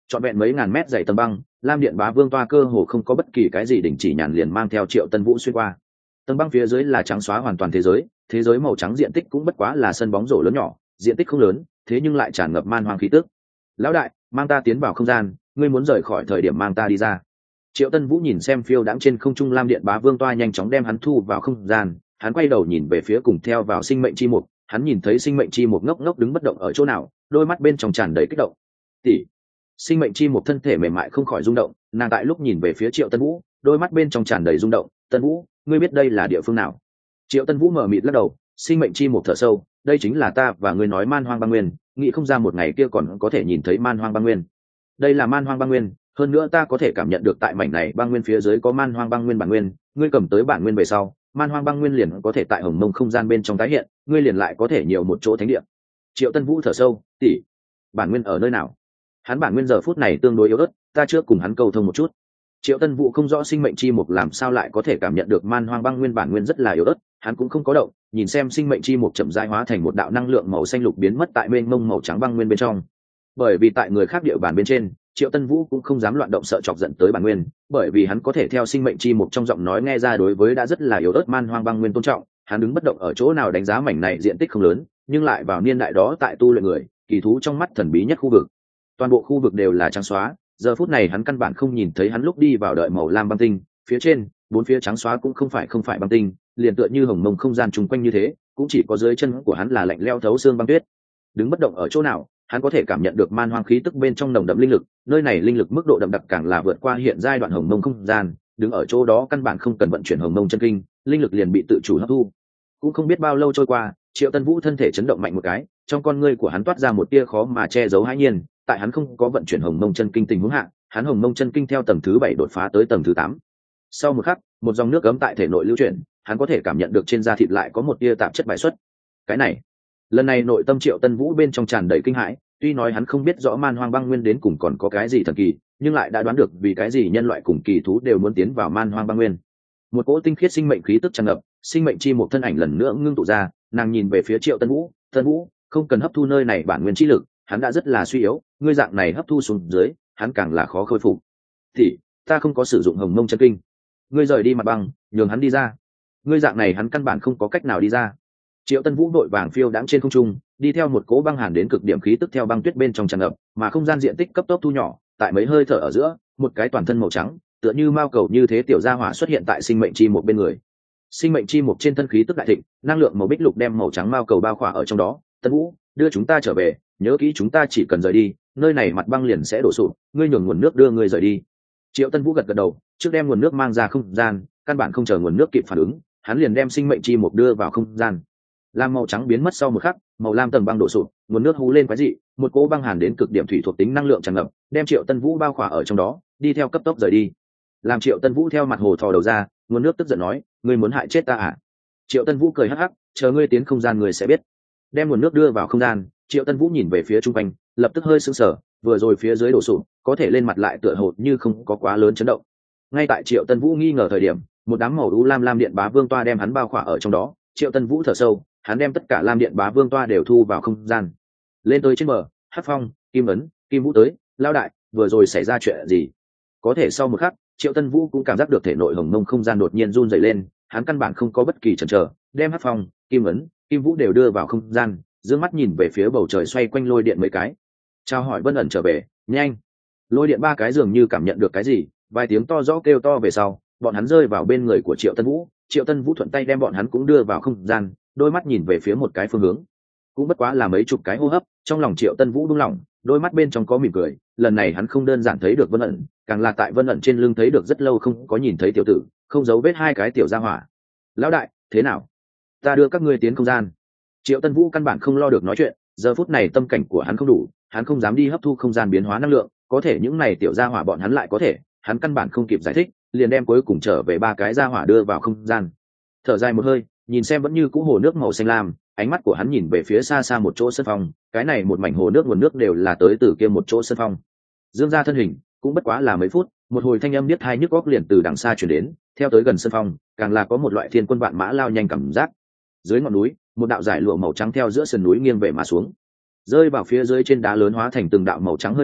trọn vẹn mấy ngàn mét dày tầng băng, lam điện bá vương toa cơ hồ không có bất kỳ cái gì đình chỉ nhàn liền mang theo Triệu Tân Vũ xuyên qua. Tầng băng phía dưới là trắng xóa hoàn toàn thế giới, thế giới màu trắng diện tích cũng bất quá là sân bóng rổ lớn nhỏ, diện tích không lớn, thế nhưng lại tràn ngập man hoang khí tức. Lão đại, mang ta tiến vào không gian, ngươi muốn rời khỏi thời điểm mang ta đi ra. Triệu Tân Vũ nhìn xem phiêu đãng trên không trung lam điện bá vương toa nhanh chóng đem hắn thu vào không gian, hắn quay đầu nhìn về phía cùng theo vào sinh mệnh chi mục, hắn nhìn thấy sinh mệnh chi mục ngốc ngốc đứng bất động ở chỗ nào, đôi mắt bên trong tràn đầy kích động. Tỷ, sinh mệnh chi mục thân thể mềm mại không khỏi rung động, nàng tại lúc nhìn về phía Triệu Tân Vũ, đôi mắt bên trong tràn đầy rung động. Tân Vũ, ngươi biết đây là địa phương nào? Triệu Tân Vũ mở mịt lắc đầu, sinh mệnh chi mục thở sâu, đây chính là ta và ngươi nói man hoang băng nguyên, nghĩ không ra một ngày kia còn có thể nhìn thấy man hoang băng nguyên. Đây là man hoang băng nguyên, hơn nữa ta có thể cảm nhận được tại mảnh này băng nguyên phía dưới có man hoang băng nguyên bản nguyên, ngươi cầm tới bản nguyên về sau, man hoang băng nguyên liền có thể tại hồng mông không gian bên trong tái hiện, ngươi liền lại có thể nhiều một chỗ thánh địa. Triệu Tân Vũ thở sâu, tỷ, bản nguyên ở nơi nào? Hắn bản nguyên giờ phút này tương đối yếu ớt, ta trước cùng hắn câu thông một chút. Triệu Tân Vũ không rõ sinh mệnh chi mục làm sao lại có thể cảm nhận được man hoang băng nguyên bản nguyên rất là yếu ớt, hắn cũng không có động, nhìn xem sinh mệnh chi mục chậm rãi hóa thành một đạo năng lượng màu xanh lục biến mất tại mênh mông màu trắng băng nguyên bên trong. Bởi vì tại người khác địa bàn bên trên, Triệu Tân Vũ cũng không dám loạn động sợ chọc giận tới bản nguyên, bởi vì hắn có thể theo sinh mệnh chi mục trong giọng nói nghe ra đối với đã rất là yếu ớt man hoang băng nguyên tôn trọng, hắn đứng bất động ở chỗ nào đánh giá mảnh này diện tích không lớn, nhưng lại vào niên đại đó tại tu luyện người, kỳ thú trong mắt thần bí nhất khu vực. Toàn bộ khu vực đều là trắng xóa, giờ phút này hắn căn bản không nhìn thấy hắn lúc đi vào đợi màu lam băng tinh, phía trên, bốn phía trắng xóa cũng không phải không phải băng tinh, liền tựa như hồng mông không gian chung quanh như thế, cũng chỉ có dưới chân của hắn là lạnh lẽo thấu xương băng tuyết. Đứng bất động ở chỗ nào, hắn có thể cảm nhận được man hoang khí tức bên trong nồng đậm linh lực, nơi này linh lực mức độ đậm đặc càng là vượt qua hiện giai đoạn hồng mông không gian, đứng ở chỗ đó căn bản không cần vận chuyển hồng mông chân kinh, linh lực liền bị tự chủ hấp thu. Cũng không biết bao lâu trôi qua, Triệu Tân Vũ thân thể chấn động mạnh một cái, trong con ngươi của hắn toát ra một tia khó mà che giấu hãi nhiên, tại hắn không có vận chuyển hồng mông chân kinh tình huống hạ, hắn hồng mông chân kinh theo tầng thứ bảy đột phá tới tầng thứ tám. Sau một khắc, một dòng nước ấm tại thể nội lưu chuyển, hắn có thể cảm nhận được trên da thịt lại có một tia tạp chất bài xuất. Cái này, lần này nội tâm Triệu Tân Vũ bên trong tràn đầy kinh hãi, tuy nói hắn không biết rõ man hoang băng nguyên đến cùng còn có cái gì thần kỳ, nhưng lại đã đoán được vì cái gì nhân loại cùng kỳ thú đều muốn tiến vào man hoang băng nguyên. Một cỗ tinh khiết sinh mệnh khí tức tràn ngập, sinh mệnh chi một thân ảnh lần nữa ngưng tụ ra, nàng nhìn về phía Triệu Tân Vũ, Tân Vũ, không cần hấp thu nơi này bản nguyên chi lực, hắn đã rất là suy yếu, ngươi dạng này hấp thu xuống dưới, hắn càng là khó khôi phục. Thì ta không có sử dụng hồng mông chân kinh, ngươi rời đi mặt băng, nhường hắn đi ra. Ngươi dạng này hắn căn bản không có cách nào đi ra. Triệu Tân Vũ đội vàng phiêu đãng trên không trung, đi theo một cỗ băng hàn đến cực điểm khí tức theo băng tuyết bên trong tràn ngập, mà không gian diện tích cấp tốc thu nhỏ, tại mấy hơi thở ở giữa, một cái toàn thân màu trắng, tựa như mao cầu như thế tiểu gia hỏa xuất hiện tại sinh mệnh chi một bên người. Sinh mệnh chi một trên thân khí tức đại thịnh, năng lượng màu bích lục đem màu trắng mao cầu bao khỏa ở trong đó. Tân Vũ, đưa chúng ta trở về, nhớ kỹ chúng ta chỉ cần rời đi, nơi này mặt băng liền sẽ đổ sụp, ngươi nhường nguồn nước đưa ngươi rời đi. Triệu Tân Vũ gật gật đầu, trước đem nguồn nước mang ra không gian, căn bản không chờ nguồn nước kịp phản ứng, hắn liền đem sinh mệnh chi một đưa vào không gian. Lam màu trắng biến mất sau một khắc, màu lam tầng băng đổ sụp, nguồn nước hú lên quái dị, một cỗ băng hàn đến cực điểm thủy thuộc tính năng lượng tràn ngập, đem Triệu Tân Vũ bao khỏa ở trong đó, đi theo cấp tốc rời đi. Làm Triệu Tân Vũ theo mặt hồ thò đầu ra, nguồn nước tức giận nói, ngươi muốn hại chết ta à? Triệu Tân Vũ cười hắc hắc, chờ ngươi tiến không gian ngươi sẽ biết. Đem nguồn nước đưa vào không gian, Triệu Tân Vũ nhìn về phía trung quanh, lập tức hơi sững sờ, vừa rồi phía dưới đổ sụp, có thể lên mặt lại tựa hồ như không có quá lớn chấn động. Ngay tại Triệu Tân Vũ nghi ngờ thời điểm, một đám màu u lam lam điện bá vương toa đem hắn bao khỏa ở trong đó. Triệu Tân Vũ thở sâu, hắn đem tất cả lam điện bá vương toa đều thu vào không gian. Lên tới trên bờ, Hắc Phong, Kim Ấn, Kim Vũ tới, lao đại, vừa rồi xảy ra chuyện gì? Có thể sau một khắc, Triệu Tân Vũ cũng cảm giác được thể nội hồng mông không gian đột nhiên run rẩy lên, hắn căn bản không có bất kỳ chần chờ, đem Hắc Phong, Kim Ấn, Kim Vũ đều đưa vào không gian, dương mắt nhìn về phía bầu trời xoay quanh lôi điện mấy cái. Chào hỏi Vân ẩn trở về, nhanh! Lôi điện ba cái dường như cảm nhận được cái gì, vài tiếng to rõ kêu to về sau, bọn hắn rơi vào bên người của Triệu Tân Vũ. Triệu Tân Vũ thuận tay đem bọn hắn cũng đưa vào không gian, đôi mắt nhìn về phía một cái phương hướng. Cũng bất quá là mấy chục cái hô hấp, trong lòng Triệu Tân Vũ buông lỏng, đôi mắt bên trong có mỉm cười. Lần này hắn không đơn giản thấy được Vân ẩn, càng là tại Vân ẩn trên lưng thấy được rất lâu không có nhìn thấy tiểu tử, không giấu vết hai cái tiểu gia hỏa. Lão đại, thế nào? Ta đưa các ngươi tiến không gian. Triệu Tân Vũ căn bản không lo được nói chuyện, giờ phút này tâm cảnh của hắn không đủ, hắn không dám đi hấp thu không gian biến hóa năng lượng, có thể những này tiểu gia hỏa bọn hắn lại có thể, hắn căn bản không kịp giải thích, liền đem cuối cùng trở về ba cái gia hỏa đưa vào không gian. Thở dài một hơi, nhìn xem vẫn như cũ hồ nước màu xanh lam, ánh mắt của hắn nhìn về phía xa xa một chỗ sân phong, cái này một mảnh hồ nước nguồn nước đều là tới từ kia một chỗ sân phong. Dương ra thân hình, cũng bất quá là mấy phút, một hồi thanh âm niết hai nhức góc liền từ đằng xa truyền đến, theo tới gần sân phong, càng là có một loại thiên quân vạn mã lao nhanh cảm giác. Dưới ngọn núi, một đạo giải lụa màu trắng theo giữa sườn núi nghiêng về mà xuống, rơi vào phía dưới trên đá lớn hóa thành từng đạo màu trắng hơi nước,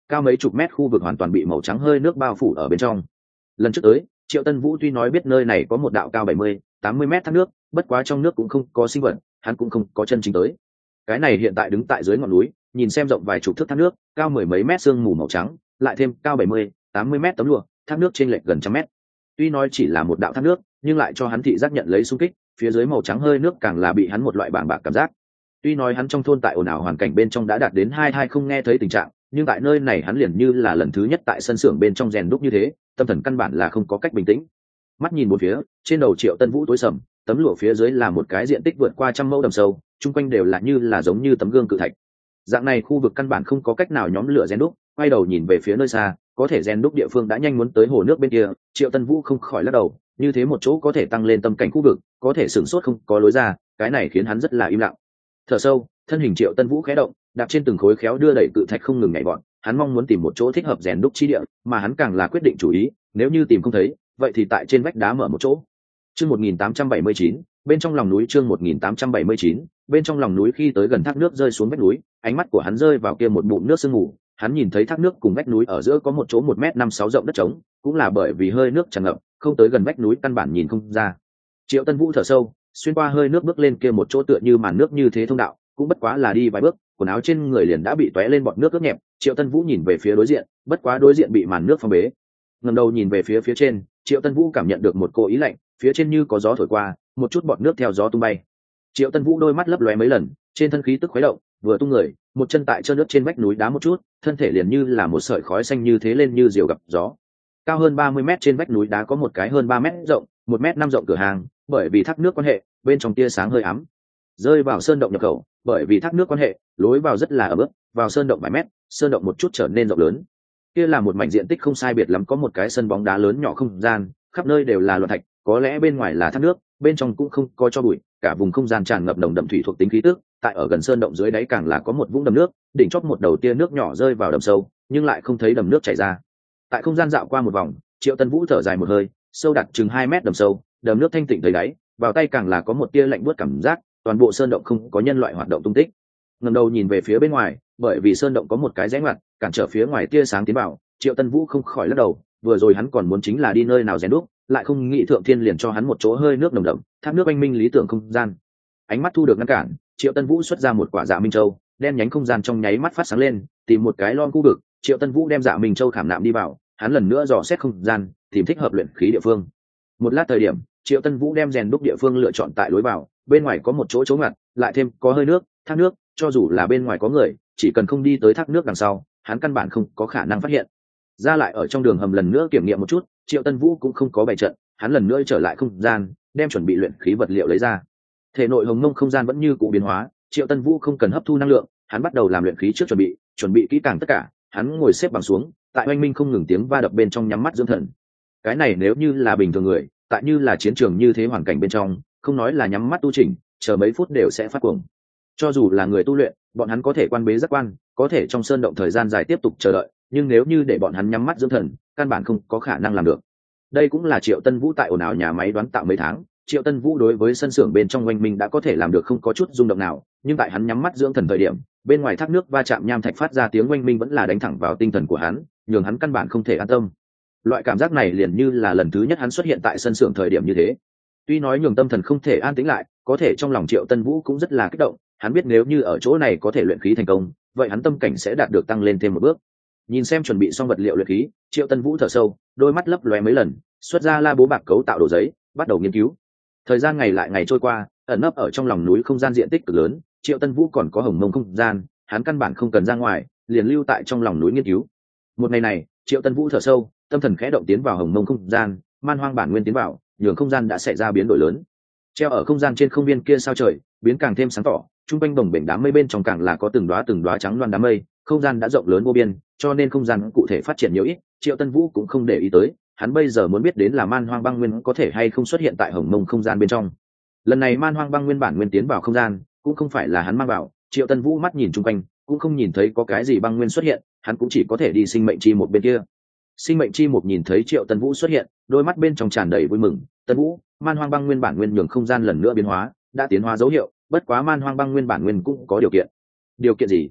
cao mấy chục mét khu vực hoàn toàn bị màu trắng hơi nước bao phủ ở bên trong. Lần trước tới, Triệu Tân Vũ tuy nói biết nơi này có một đạo cao bảy mươi, tám mươi mét thác nước, bất quá trong nước cũng không có sinh vật, hắn cũng không có chân chính tới. Cái này hiện tại đứng tại dưới ngọn núi, nhìn xem rộng vài chục thước thác nước, cao mười mấy mét sương mù màu trắng, lại thêm cao bảy mươi, tám mươi mét tấm lụa, thác nước trên lệch gần trăm mét. Tuy nói chỉ là một đạo thác nước, nhưng lại cho hắn thị giác nhận lấy xung kích, phía dưới màu trắng hơi nước càng là bị hắn một loại bàng bạc cảm giác. Tuy nói hắn trong thôn tại ồn ào hoàn cảnh bên trong đã đạt đến hai hai không nghe thấy tình trạng, nhưng tại nơi này hắn liền như là lần thứ nhất tại sân xưởng bên trong rèn đúc như thế, tâm thần căn bản là không có cách bình tĩnh. Mắt nhìn bốn phía, trên đầu Triệu Tân Vũ tối sầm, tấm lụa phía dưới là một cái diện tích vượt qua trăm mẫu đầm sâu, chung quanh đều là như là giống như tấm gương cự thạch. Dạng này khu vực căn bản không có cách nào nhóm lửa rèn đúc, quay đầu nhìn về phía nơi xa, có thể rèn đúc địa phương đã nhanh muốn tới hồ nước bên kia, Triệu Tân Vũ không khỏi lắc đầu, như thế một chỗ có thể tăng lên tâm cảnh khu vực, có thể sửng sốt không có lối ra, cái này khiến hắn rất là im lặng. Thở sâu, thân hình Triệu Tân Vũ khẽ động, đạp trên từng khối khéo đưa đẩy cự thạch không ngừng nhảy vọt, hắn mong muốn tìm một chỗ thích hợp rèn đúc chi địa, mà hắn càng là quyết định chủ ý, nếu như tìm không thấy, vậy thì tại trên vách đá mở một chỗ. Chương một nghìn tám trăm bảy mươi chín, bên trong lòng núi chương một nghìn tám trăm bảy mươi chín, bên trong lòng núi khi tới gần thác nước rơi xuống vách núi, ánh mắt của hắn rơi vào kia một bụng nước sương mù, hắn nhìn thấy thác nước cùng vách núi ở giữa có một chỗ một mét năm sáu rộng đất trống, cũng là bởi vì hơi nước tràn ngập, không tới gần vách núi căn bản nhìn không ra. Triệu Tân Vũ thở sâu, xuyên qua hơi nước bước lên kia một chỗ tựa như màn nước như thế thông đạo, cũng bất quá là đi vài bước, quần áo trên người liền đã bị tóe lên bọt nước ướt nhẹp. Triệu Tân Vũ nhìn về phía đối diện, bất quá đối diện bị màn nước phong bế. Ngẩng đầu nhìn về phía phía trên, Triệu Tân Vũ cảm nhận được một cô ý lạnh, phía trên như có gió thổi qua, một chút bọt nước theo gió tung bay. Triệu Tân Vũ đôi mắt lấp lóe mấy lần, trên thân khí tức khuấy động, vừa tung người, một chân tại trơn nước trên vách núi đá một chút, thân thể liền như là một sợi khói xanh như thế lên như diều gặp gió. Cao hơn ba mươi mét trên vách núi đá có một cái hơn ba mét rộng, một mét năm rộng cửa hàng, bởi vì thác nước quan hệ, bên trong tia sáng hơi ấm. Rơi vào sơn động nhập khẩu, bởi vì thác nước quan hệ, lối vào rất là ẩm ướt, vào sơn động vài mét, sơn động một chút trở nên rộng lớn. Kia là một mảnh diện tích không sai biệt lắm, có một cái sân bóng đá lớn nhỏ không gian, khắp nơi đều là loạn thạch, có lẽ bên ngoài là thác nước, bên trong cũng không có cho bụi, cả vùng không gian tràn ngập nồng đậm thủy thuộc tính khí tức. Tại ở gần sơn động dưới đáy càng là có một vũng đầm nước, đỉnh chóp một đầu tia nước nhỏ rơi vào đầm sâu, nhưng lại không thấy đầm nước chảy ra. Tại không gian dạo qua một vòng, Triệu Tân Vũ thở dài một hơi, sâu đặt chừng hai mét đầm sâu, đầm nước thanh tịnh tới đáy, vào tay càng là có một tia lạnh buốt cảm giác, toàn bộ sơn động không có nhân loại hoạt động tung tích. Ngẩng đầu nhìn về phía bên ngoài, bởi vì sơn động có một cái rãnh ngoặt, cản trở phía ngoài tia sáng tiến vào, Triệu Tân Vũ không khỏi lắc đầu, vừa rồi hắn còn muốn chính là đi nơi nào rèn đúc, lại không nghĩ thượng thiên liền cho hắn một chỗ hơi nước nồng đậm, thác nước anh minh lý tưởng không gian. Ánh mắt thu được ngăn cản, Triệu Tân Vũ xuất ra một quả Dạ Minh Châu, đen nhánh không gian trong nháy mắt phát sáng lên, tìm một cái lon khu vực, Triệu Tân Vũ đem Dạ Minh Châu khảm nạm đi vào, hắn lần nữa dò xét không gian, tìm thích hợp luyện khí địa phương. Một lát thời điểm, Triệu Tân Vũ đem rèn đúc địa phương lựa chọn tại lối vào, bên ngoài có một chỗ chống ngặt, lại thêm có hơi nước, thác nước, cho dù là bên ngoài có người, chỉ cần không đi tới thác nước đằng sau, hắn căn bản không có khả năng phát hiện. Ra lại ở trong đường hầm lần nữa kiểm nghiệm một chút, Triệu Tân Vũ cũng không có bày trận, hắn lần nữa trở lại không gian, đem chuẩn bị luyện khí vật liệu lấy ra. Thể nội hồng mông không gian vẫn như cũ biến hóa, Triệu Tân Vũ không cần hấp thu năng lượng, hắn bắt đầu làm luyện khí trước chuẩn bị, chuẩn bị kỹ càng tất cả, hắn ngồi xếp bằng xuống, tại oanh minh không ngừng tiếng va đập bên trong nhắm mắt dưỡng thần. Cái này nếu như là bình thường người, tại như là chiến trường như thế hoàn cảnh bên trong, không nói là nhắm mắt tu chỉnh, chờ mấy phút đều sẽ phát cuồng. Cho dù là người tu luyện, bọn hắn có thể quan bế giác quan, có thể trong sơn động thời gian dài tiếp tục chờ đợi, nhưng nếu như để bọn hắn nhắm mắt dưỡng thần, căn bản không có khả năng làm được. Đây cũng là Triệu Tân Vũ tại ồn ào nhà máy đoán tạo mấy tháng, Triệu Tân Vũ đối với sân xưởng bên trong oanh minh đã có thể làm được không có chút rung động nào, nhưng tại hắn nhắm mắt dưỡng thần thời điểm, bên ngoài thác nước va chạm nham thạch phát ra tiếng oanh minh vẫn là đánh thẳng vào tinh thần của hắn, nhường hắn căn bản không thể an tâm. Loại cảm giác này liền như là lần thứ nhất hắn xuất hiện tại sân xưởng thời điểm như thế. Tuy nói nhường tâm thần không thể an tĩnh lại, có thể trong lòng Triệu Tân Vũ cũng rất là kích động, hắn biết nếu như ở chỗ này có thể luyện khí thành công, vậy hắn tâm cảnh sẽ đạt được tăng lên thêm một bước. Nhìn xem chuẩn bị xong vật liệu luyện khí, Triệu Tân Vũ thở sâu, đôi mắt lấp lóe mấy lần, xuất ra la bố bạc cấu tạo đồ giấy, bắt đầu nghiên cứu. Thời gian ngày lại ngày trôi qua, ẩn nấp ở trong lòng núi không gian diện tích cực lớn, Triệu Tân Vũ còn có hồng mông không gian, hắn căn bản không cần ra ngoài, liền lưu tại trong lòng núi nghiên cứu. Một ngày này, Triệu Tân Vũ thở sâu, tâm thần khẽ động tiến vào hồng mông không gian, man hoang bản nguyên tiến vào, nhường không gian đã xảy ra biến đổi lớn. Treo ở không gian trên không biên kia sao trời, biến càng thêm sáng tỏ, trung quanh bồng bềnh đám mây bên trong càng là có từng đóa từng đóa trắng loan đám mây, không gian đã rộng lớn vô biên, cho nên không gian cụ thể phát triển nhiều ít, Triệu Tân Vũ cũng không để ý tới, hắn bây giờ muốn biết đến là man hoang băng nguyên có thể hay không xuất hiện tại hồng mông không gian bên trong. Lần này man hoang băng nguyên bản nguyên tiến vào không gian, cũng không phải là hắn mang vào, Triệu Tân Vũ mắt nhìn chung quanh, cũng không nhìn thấy có cái gì băng nguyên xuất hiện, hắn cũng chỉ có thể đi sinh mệnh chi một bên kia. Sinh mệnh chi một nhìn thấy Triệu Tân Vũ xuất hiện, đôi mắt bên trong tràn đầy vui mừng, "Tân Vũ, man hoang băng nguyên bản nguyên nhường không gian lần nữa biến hóa, đã tiến hóa dấu hiệu, bất quá man hoang băng nguyên bản nguyên cũng có điều kiện." "Điều kiện gì?"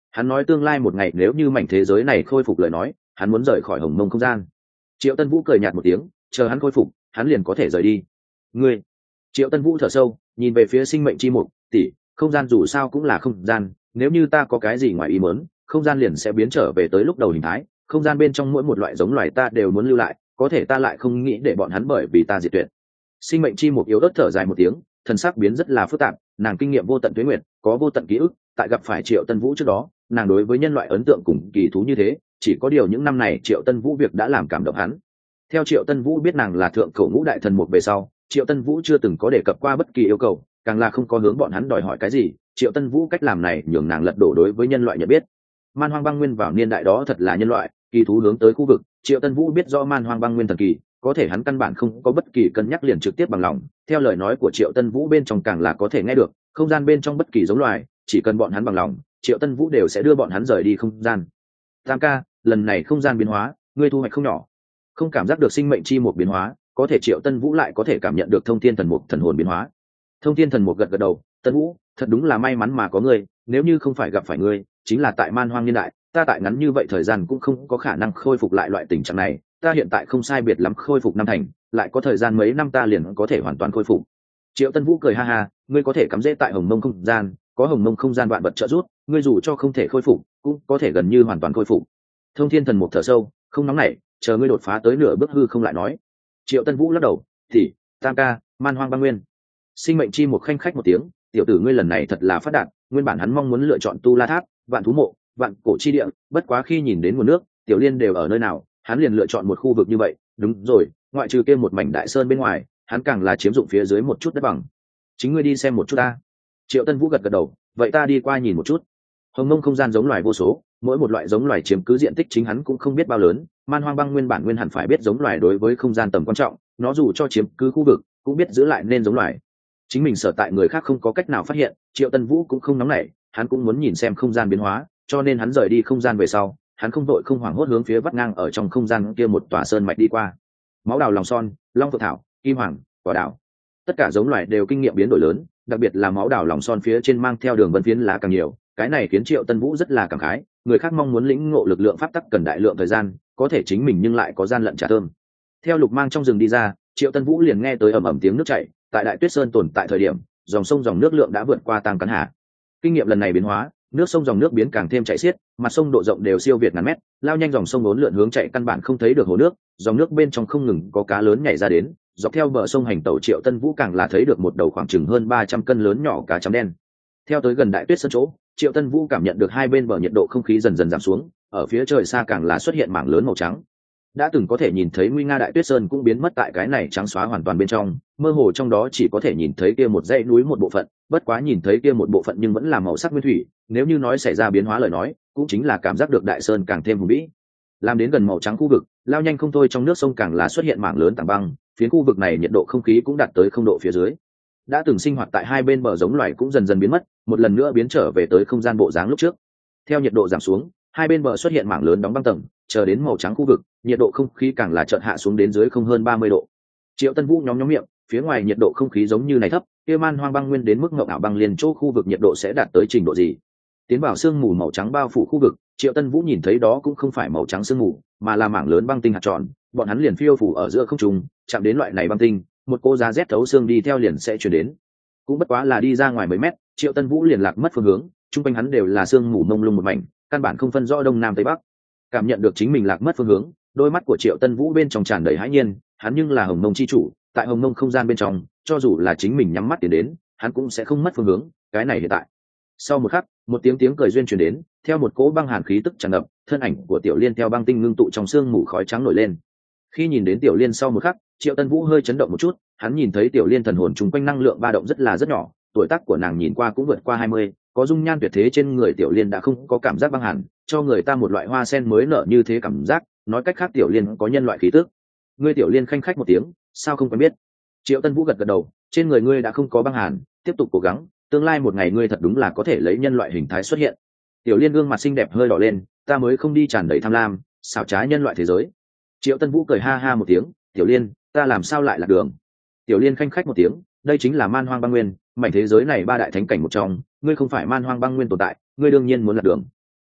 Hắn nói tương lai một ngày nếu như mảnh thế giới này khôi phục lời nói, hắn muốn rời khỏi hồng mông không gian. Triệu Tân Vũ cười nhạt một tiếng, chờ hắn khôi phục hắn liền có thể rời đi. Ngươi. Triệu Tân Vũ thở sâu, nhìn về phía sinh mệnh chi mục, tỷ, không gian dù sao cũng là không gian, nếu như ta có cái gì ngoài ý muốn, không gian liền sẽ biến trở về tới lúc đầu hình thái, không gian bên trong mỗi một loại giống loài ta đều muốn lưu lại, có thể ta lại không nghĩ để bọn hắn bởi vì ta diệt tuyệt. Sinh mệnh chi mục yếu ớt thở dài một tiếng, thần sắc biến rất là phức tạp, nàng kinh nghiệm vô tận tuế nguyệt, có vô tận ký ức, tại gặp phải Triệu Tân Vũ trước đó, nàng đối với nhân loại ấn tượng cùng kỳ thú như thế, chỉ có điều những năm này Triệu Tân Vũ việc đã làm cảm động hắn. Theo Triệu Tân Vũ biết nàng là thượng cổ ngũ đại thần một về sau, Triệu Tân Vũ chưa từng có đề cập qua bất kỳ yêu cầu, càng là không có hướng bọn hắn đòi hỏi cái gì. Triệu Tân Vũ cách làm này nhường nàng lật đổ đối với nhân loại nhận biết. Man Hoang Băng Nguyên vào niên đại đó thật là nhân loại, kỳ thú hướng tới khu vực. Triệu Tân Vũ biết rõ Man Hoang Băng Nguyên thần kỳ, có thể hắn căn bản không có bất kỳ cân nhắc liền trực tiếp bằng lòng. Theo lời nói của Triệu Tân Vũ bên trong càng là có thể nghe được, không gian bên trong bất kỳ giống loài, chỉ cần bọn hắn bằng lòng, Triệu Tân Vũ đều sẽ đưa bọn hắn rời đi không gian. Tam ca, lần này không gian biến hóa, ngươi thu hoạch không nhỏ. Không cảm giác được sinh mệnh chi một biến hóa, có thể Triệu Tân Vũ lại có thể cảm nhận được thông thiên thần mục thần hồn biến hóa. Thông thiên thần mục gật gật đầu, Tân Vũ, thật đúng là may mắn mà có ngươi, nếu như không phải gặp phải ngươi, chính là tại Man Hoang niên đại, ta tại ngắn như vậy thời gian cũng không có khả năng khôi phục lại loại tình trạng này, ta hiện tại không sai biệt lắm khôi phục năm thành, lại có thời gian mấy năm ta liền có thể hoàn toàn khôi phục. Triệu Tân Vũ cười ha ha, ngươi có thể cắm rễ tại hồng mông không gian, có hồng mông không gian vạn vật trợ giúp, ngươi dù cho không thể khôi phục, cũng có thể gần như hoàn toàn khôi phục. Thông thiên thần mục thở sâu, không nóng nảy, chờ ngươi đột phá tới nửa bước hư không lại nói. Triệu Tân Vũ lắc đầu, thì Tam ca, Man Hoang Băng Nguyên. Sinh mệnh chi một khanh khách một tiếng, tiểu tử ngươi lần này thật là phát đạt, nguyên bản hắn mong muốn lựa chọn Tu La Tháp, Vạn Thú Mộ, Vạn Cổ Chi Địa, bất quá khi nhìn đến nguồn nước, Tiểu Liên đều ở nơi nào, hắn liền lựa chọn một khu vực như vậy, đúng rồi, ngoại trừ kia một mảnh đại sơn bên ngoài, hắn càng là chiếm dụng phía dưới một chút đất bằng. Chính ngươi đi xem một chút ta. Triệu Tân Vũ gật gật đầu, vậy ta đi qua nhìn một chút. Hồng Mông không gian giống loài vô số, mỗi một loại giống loài chiếm cứ diện tích chính hắn cũng không biết bao lớn, Man Hoang Băng Nguyên bản nguyên hẳn phải biết giống loài đối với không gian tầm quan trọng, nó dù cho chiếm cứ khu vực, cũng biết giữ lại nên giống loài. Chính mình sở tại người khác không có cách nào phát hiện, Triệu Tân Vũ cũng không nóng nảy, hắn cũng muốn nhìn xem không gian biến hóa, cho nên hắn rời đi không gian về sau, hắn không đội không hoảng hốt hướng phía vắt ngang ở trong không gian kia một tòa sơn mạch đi qua. Máu đào lòng son, long phượng thảo, kim hoàng, quả đào, tất cả giống loài đều kinh nghiệm biến đổi lớn, đặc biệt là máu đào lòng son phía trên mang theo đường vân phiến lá càng nhiều, cái này khiến Triệu Tân Vũ rất là cảm khái, người khác mong muốn lĩnh ngộ lực lượng pháp tắc cần đại lượng thời gian, có thể chính mình nhưng lại có gian lận trả thơm. Theo lục mang trong rừng đi ra, Triệu Tân Vũ liền nghe tới ầm ầm tiếng nước chảy, tại Đại Tuyết Sơn tồn tại thời điểm, dòng sông dòng nước lượng đã vượt qua Tam Cắn Hà. Kinh nghiệm lần này biến hóa, nước sông dòng nước biến càng thêm chảy xiết, mặt sông độ rộng đều siêu việt ngàn mét, lao nhanh dòng sông uốn lượn hướng chạy căn bản không thấy được hồ nước, dòng nước bên trong không ngừng có cá lớn nhảy ra đến, dọc theo bờ sông hành tẩu Triệu Tân Vũ càng là thấy được một đầu khoảng chừng hơn ba trăm cân lớn nhỏ cá chấm đen. Theo tới gần Đại Tuyết Sơn chỗ, Triệu Tân Vũ cảm nhận được hai bên bờ nhiệt độ không khí dần dần giảm xuống, ở phía trời xa càng là xuất hiện mảng lớn màu trắng. Đã từng có thể nhìn thấy nguy nga Đại Tuyết Sơn cũng biến mất tại cái này trắng xóa hoàn toàn bên trong, mơ hồ trong đó chỉ có thể nhìn thấy kia một dãy núi một bộ phận, bất quá nhìn thấy kia một bộ phận nhưng vẫn là màu sắc nguyên thủy, nếu như nói xảy ra biến hóa lời nói, cũng chính là cảm giác được Đại Sơn càng thêm hùng vĩ. Làm đến gần màu trắng khu vực, lao nhanh không thôi trong nước sông càng là xuất hiện mảng lớn tảng băng, phiến khu vực này nhiệt độ không khí cũng đạt tới không độ phía dưới. Đã từng sinh hoạt tại hai bên bờ giống loài cũng dần dần biến mất, một lần nữa biến trở về tới không gian bộ dáng lúc trước. Theo nhiệt độ giảm xuống, hai bên bờ xuất hiện mảng lớn đóng băng tầng, chờ đến màu trắng khu vực, nhiệt độ không khí càng là chợt hạ xuống đến dưới không hơn ba mươi độ. Triệu Tân Vũ nhóm nhóm miệng, phía ngoài nhiệt độ không khí giống như này thấp, kia Man Hoang Băng Nguyên đến mức ngộng ảo băng liên chỗ khu vực nhiệt độ sẽ đạt tới trình độ gì? Tiến vào sương mù màu trắng bao phủ khu vực, Triệu Tân Vũ nhìn thấy đó cũng không phải màu trắng sương mù, mà là mảng lớn băng tinh hạt tròn, bọn hắn liền phiêu phủ ở giữa không trung, chạm đến loại này băng tinh, một cô giá rét thấu xương đi theo liền sẽ truyền đến. Cũng bất quá là đi ra ngoài mấy mét, Triệu Tân Vũ liền lạc mất phương hướng, chung quanh hắn đều là sương mù mông lung một mảnh, căn bản không phân rõ đông nam tây bắc. Cảm nhận được chính mình lạc mất phương hướng, đôi mắt của Triệu Tân Vũ bên trong tràn đầy hãi nhiên, hắn nhưng là Hồng Mông chi chủ, tại Hồng Mông không gian bên trong, cho dù là chính mình nhắm mắt tiến đến, hắn cũng sẽ không mất phương hướng, cái này hiện tại. Sau một khắc, một tiếng tiếng cười duyên truyền đến, theo một cỗ băng hàn khí tức tràn ngập, thân ảnh của Tiểu Liên theo băng tinh ngưng tụ trong sương mù khói trắng nổi lên. Khi nhìn đến Tiểu Liên sau một khắc, Triệu Tân Vũ hơi chấn động một chút, hắn nhìn thấy Tiểu Liên thần hồn chung quanh năng lượng ba động rất là rất nhỏ, tuổi tác của nàng nhìn qua cũng vượt qua hai mươi, có dung nhan tuyệt thế trên người Tiểu Liên đã không có cảm giác băng hàn, cho người ta một loại hoa sen mới nở như thế cảm giác, nói cách khác Tiểu Liên có nhân loại khí tức. Ngươi Tiểu Liên khanh khách một tiếng, sao không quen biết? Triệu Tân Vũ gật gật đầu, trên người ngươi đã không có băng hàn, tiếp tục cố gắng, tương lai một ngày ngươi thật đúng là có thể lấy nhân loại hình thái xuất hiện. Tiểu Liên gương mặt xinh đẹp hơi đỏ lên, ta mới không đi tràn đầy tham lam, xảo trá nhân loại thế giới. Triệu Tân Vũ cười ha ha một tiếng, Tiểu Liên, ta làm sao lại lạc đường? Tiểu Liên khanh khách một tiếng, đây chính là Man Hoang Băng Nguyên, mảnh thế giới này ba đại thánh cảnh một trong, ngươi không phải Man Hoang Băng Nguyên tồn tại, ngươi đương nhiên muốn lạc đường.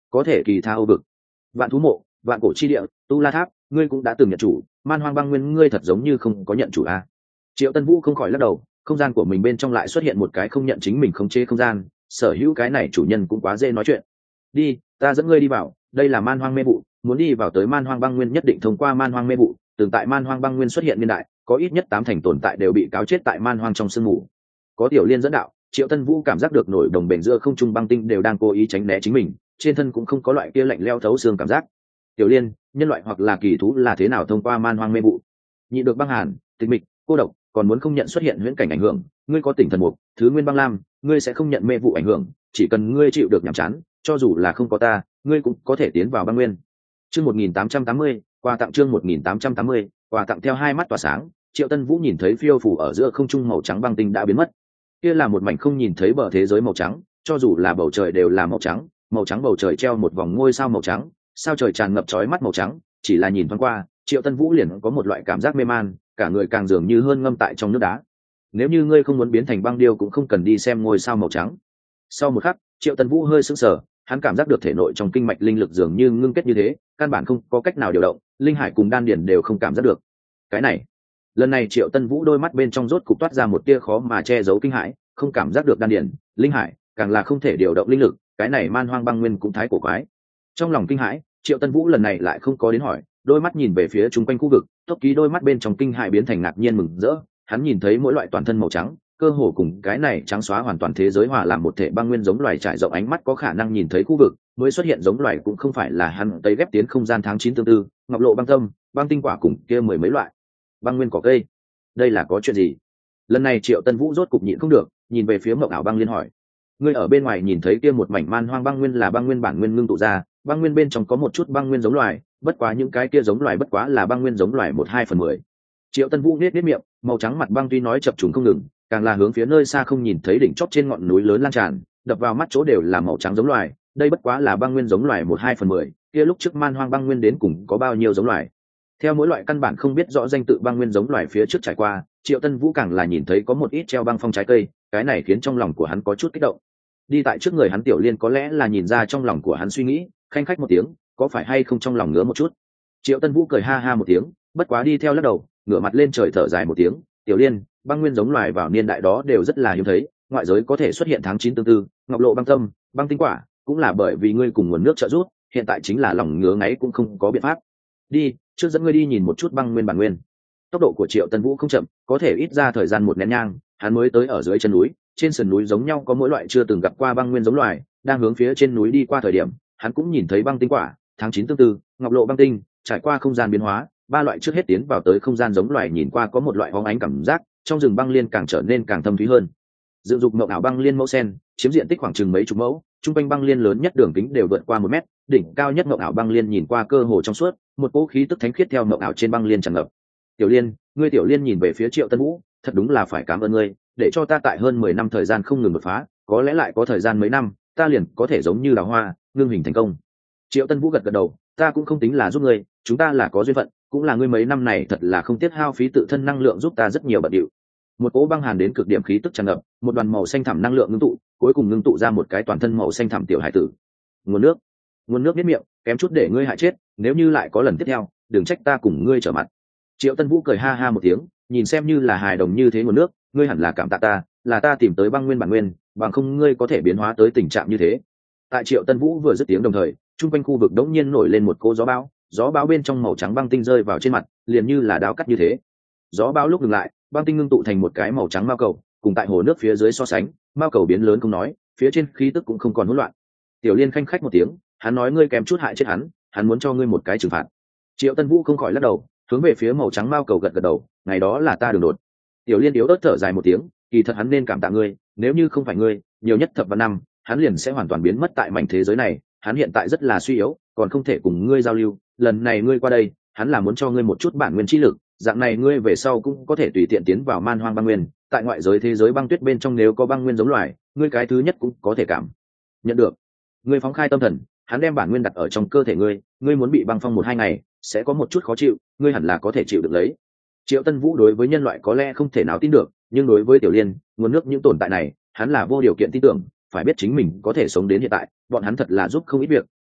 có thể kỳ tha Âu vực. Vạn thú mộ, vạn cổ chi địa, tu la tháp, ngươi cũng đã từng nhận chủ, man hoang băng nguyên ngươi thật giống như không có nhận chủ a. Triệu Tân Vũ không khỏi lắc đầu, không gian của mình bên trong lại xuất hiện một cái không nhận chính mình khống chế không gian, sở hữu cái này chủ nhân cũng quá dễ nói chuyện. Đi, ta dẫn ngươi đi vào, đây là man hoang mê vụ, muốn đi vào tới man hoang băng nguyên nhất định thông qua man hoang mê vụ, từng tại man hoang băng nguyên xuất hiện niên đại, có ít nhất tám thành tồn tại đều bị cáo chết tại man hoang trong sương mù. Có Tiểu Liên dẫn đạo, Triệu Tân Vũ cảm giác được nổi đồng bền giữa không trung băng tinh đều đang cố ý tránh né chính mình, trên thân cũng không có loại kia lạnh leo thấu xương cảm giác. Tiểu Liên, nhân loại hoặc là kỳ thú là thế nào thông qua man hoang mê vụ? Nhị được băng hàn, tịch mịch, cô độc, còn muốn không nhận xuất hiện huyễn cảnh ảnh hưởng, ngươi có tỉnh thần mục, thứ nguyên băng lam, ngươi sẽ không nhận mê vụ ảnh hưởng, chỉ cần ngươi chịu được nhàm chán, cho dù là không có ta, ngươi cũng có thể tiến vào băng nguyên. Chương một nghìn tám trăm tám mươi, quà tặng chương một nghìn tám trăm tám mươi, quà tặng theo hai mắt tỏa sáng, Triệu Tân Vũ nhìn thấy phiêu phù ở giữa không trung màu trắng băng tinh đã biến mất. Kia là một mảnh không nhìn thấy bờ thế giới màu trắng, cho dù là bầu trời đều là màu trắng, màu trắng bầu trời treo một vòng ngôi sao màu trắng, sao trời tràn ngập chói mắt màu trắng, chỉ là nhìn thoáng qua, Triệu Tân Vũ liền có một loại cảm giác mê man, cả người càng dường như hơn ngâm tại trong nước đá. Nếu như ngươi không muốn biến thành băng điêu cũng không cần đi xem ngôi sao màu trắng. Sau một khắc, Triệu Tân Vũ hơi sững sờ, hắn cảm giác được thể nội trong kinh mạch linh lực dường như ngưng kết như thế, căn bản không có cách nào điều động, linh hải cùng đan điển đều không cảm giác được. Cái này, lần này Triệu Tân Vũ đôi mắt bên trong rốt cục toát ra một tia khó mà che giấu kinh hãi, không cảm giác được đan điển, linh hải, càng là không thể điều động linh lực, cái này man hoang băng nguyên cũng thái cổ quái. Trong lòng kinh hãi, Triệu Tân Vũ lần này lại không có đến hỏi, đôi mắt nhìn về phía chung quanh khu vực, tốc ký đôi mắt bên trong kinh hãi biến thành ngạc nhiên mừng rỡ, hắn nhìn thấy mỗi loại toàn thân màu trắng, cơ hồ cùng cái này trắng xóa hoàn toàn thế giới hòa làm một thể băng nguyên giống loài trải rộng ánh mắt có khả năng nhìn thấy khu vực, mới xuất hiện giống loài cũng không phải là hắn tấy ghép tiến không gian tháng chín tương tư, ngọc lộ băng tâm, băng tinh quả cùng kia mười mấy loại băng nguyên cỏ cây. Đây là có chuyện gì? Lần này Triệu Tân Vũ rốt cục nhịn không được, nhìn về phía Mộng Ảo Băng Liên hỏi: ngươi ở bên ngoài nhìn thấy kia một mảnh man hoang băng nguyên là băng nguyên bản nguyên ngưng tụ ra, băng nguyên bên trong có một chút băng nguyên giống loài, bất quá những cái kia giống loài bất quá là băng nguyên giống loài một hai phần mười. Triệu Tân Vũ nết nết miệng, màu trắng mặt băng tuy nói chập trùng không ngừng, càng là hướng phía nơi xa không nhìn thấy đỉnh chóp trên ngọn núi lớn lan tràn, đập vào mắt chỗ đều là màu trắng giống loài, đây bất quá là băng nguyên giống loài một hai phần mười, kia lúc trước man hoang băng nguyên đến cùng có bao nhiêu giống loài. Theo mỗi loại căn bản không biết rõ danh tự băng nguyên giống loài phía trước trải qua, Triệu Tân Vũ càng là nhìn thấy có một ít treo băng phong trái cây, cái này khiến trong lòng của hắn có chút kích động. Đi tại trước người hắn Tiểu Liên có lẽ là nhìn ra trong lòng của hắn suy nghĩ, khanh khách một tiếng, có phải hay không trong lòng ngứa một chút. Triệu Tân Vũ cười ha ha một tiếng, bất quá đi theo lắc đầu, ngửa mặt lên trời thở dài một tiếng: Tiểu Liên, băng nguyên giống loài vào niên đại đó đều rất là hiếm thấy, ngoại giới có thể xuất hiện tháng chín tương tư, ngọc lộ băng tâm, băng tinh quả, cũng là bởi vì ngươi cùng nguồn nước trợ giúp, hiện tại chính là lòng ngứa ngáy cũng không có biện pháp. Đi, trước dẫn ngươi đi nhìn một chút băng nguyên bản nguyên. Tốc độ của Triệu Tân Vũ không chậm, có thể ít ra thời gian một nén nhang, hắn mới tới ở dưới chân núi, trên sườn núi giống nhau có mỗi loại chưa từng gặp qua băng nguyên giống loài, đang hướng phía trên núi đi qua thời điểm, hắn cũng nhìn thấy băng tinh quả, tháng chín tương tư, ngọc lộ băng tinh, trải qua không gian biến hóa, ba loại trước hết tiến vào tới không gian giống loài nhìn qua có một loại hóng ánh cảm giác, trong rừng băng liên càng trở nên càng thâm thúy hơn. Dựng dục Mộng Ảo Băng Liên mẫu sen, chiếm diện tích khoảng chừng mấy chục mẫu, trung quanh băng liên lớn nhất đường kính đều vượt qua một mét, đỉnh cao nhất Mộng Ảo Băng Liên nhìn qua cơ hồ trong suốt, một cỗ khí tức thánh khiết theo Mộng Ảo trên băng liên tràn ngập. Tiểu Liên, ngươi Tiểu Liên nhìn về phía Triệu Tân Vũ, thật đúng là phải cảm ơn ngươi, để cho ta tại hơn mười năm thời gian không ngừng đột phá, có lẽ lại có thời gian mấy năm, ta liền có thể giống như đào hoa, ngưng hình thành công. Triệu Tân Vũ gật gật đầu, ta cũng không tính là giúp ngươi, chúng ta là có duyên phận, cũng là ngươi mấy năm này thật là không tiết hao phí tự thân năng lượng giúp ta rất nhiều bận điệu. Một cỗ băng hàn đến cực điểm khí tức tràn ngập, một đoàn màu xanh thẳm năng lượng ngưng tụ, cuối cùng ngưng tụ ra một cái toàn thân màu xanh thẳm tiểu hải tử. Nguồn nước, nguồn nước biết miệng, kém chút để ngươi hại chết, nếu như lại có lần tiếp theo, đừng trách ta cùng ngươi trở mặt. Triệu Tân Vũ cười ha ha một tiếng, nhìn xem như là hài đồng như thế nguồn nước, ngươi hẳn là cảm tạ ta, là ta tìm tới băng nguyên bản nguyên, bằng không ngươi có thể biến hóa tới tình trạng như thế. Tại Triệu Tân Vũ vừa dứt tiếng đồng thời, trung quanh khu vực đống nhiên nổi lên một cỗ gió bão, gió bão bên trong màu trắng băng tinh rơi vào trên mặt, liền như là đao cắt như thế. Gió bão lúc ngừng lại, băng tinh ngưng tụ thành một cái màu trắng mao cầu, cùng tại hồ nước phía dưới so sánh, mao cầu biến lớn không nói, phía trên khí tức cũng không còn hỗn loạn. Tiểu Liên khanh khách một tiếng, hắn nói ngươi kém chút hại chết hắn, hắn muốn cho ngươi một cái trừng phạt. Triệu Tân Vũ không khỏi lắc đầu, hướng về phía màu trắng mao cầu gật gật đầu, ngày đó là ta đường đột. Tiểu Liên yếu ớt thở dài một tiếng, kỳ thật hắn nên cảm tạ ngươi, nếu như không phải ngươi, nhiều nhất thập vạn năm, hắn liền sẽ hoàn toàn biến mất tại mảnh thế giới này, hắn hiện tại rất là suy yếu, còn không thể cùng ngươi giao lưu, lần này ngươi qua đây, hắn là muốn cho ngươi một chút bản nguyên chi lực, dạng này ngươi về sau cũng có thể tùy tiện tiến vào man hoang băng nguyên, tại ngoại giới thế giới băng tuyết bên trong nếu có băng nguyên giống loài, ngươi cái thứ nhất cũng có thể cảm nhận được. Ngươi phóng khai tâm thần, hắn đem bản nguyên đặt ở trong cơ thể ngươi, ngươi muốn bị băng phong một hai ngày, sẽ có một chút khó chịu, ngươi hẳn là có thể chịu được lấy. Triệu Tân Vũ đối với nhân loại có lẽ không thể nào tin được, nhưng đối với Tiểu Liên, nguồn nước những tồn tại này, hắn là vô điều kiện tin tưởng, phải biết chính mình có thể sống đến hiện tại, bọn hắn thật là giúp không ít việc,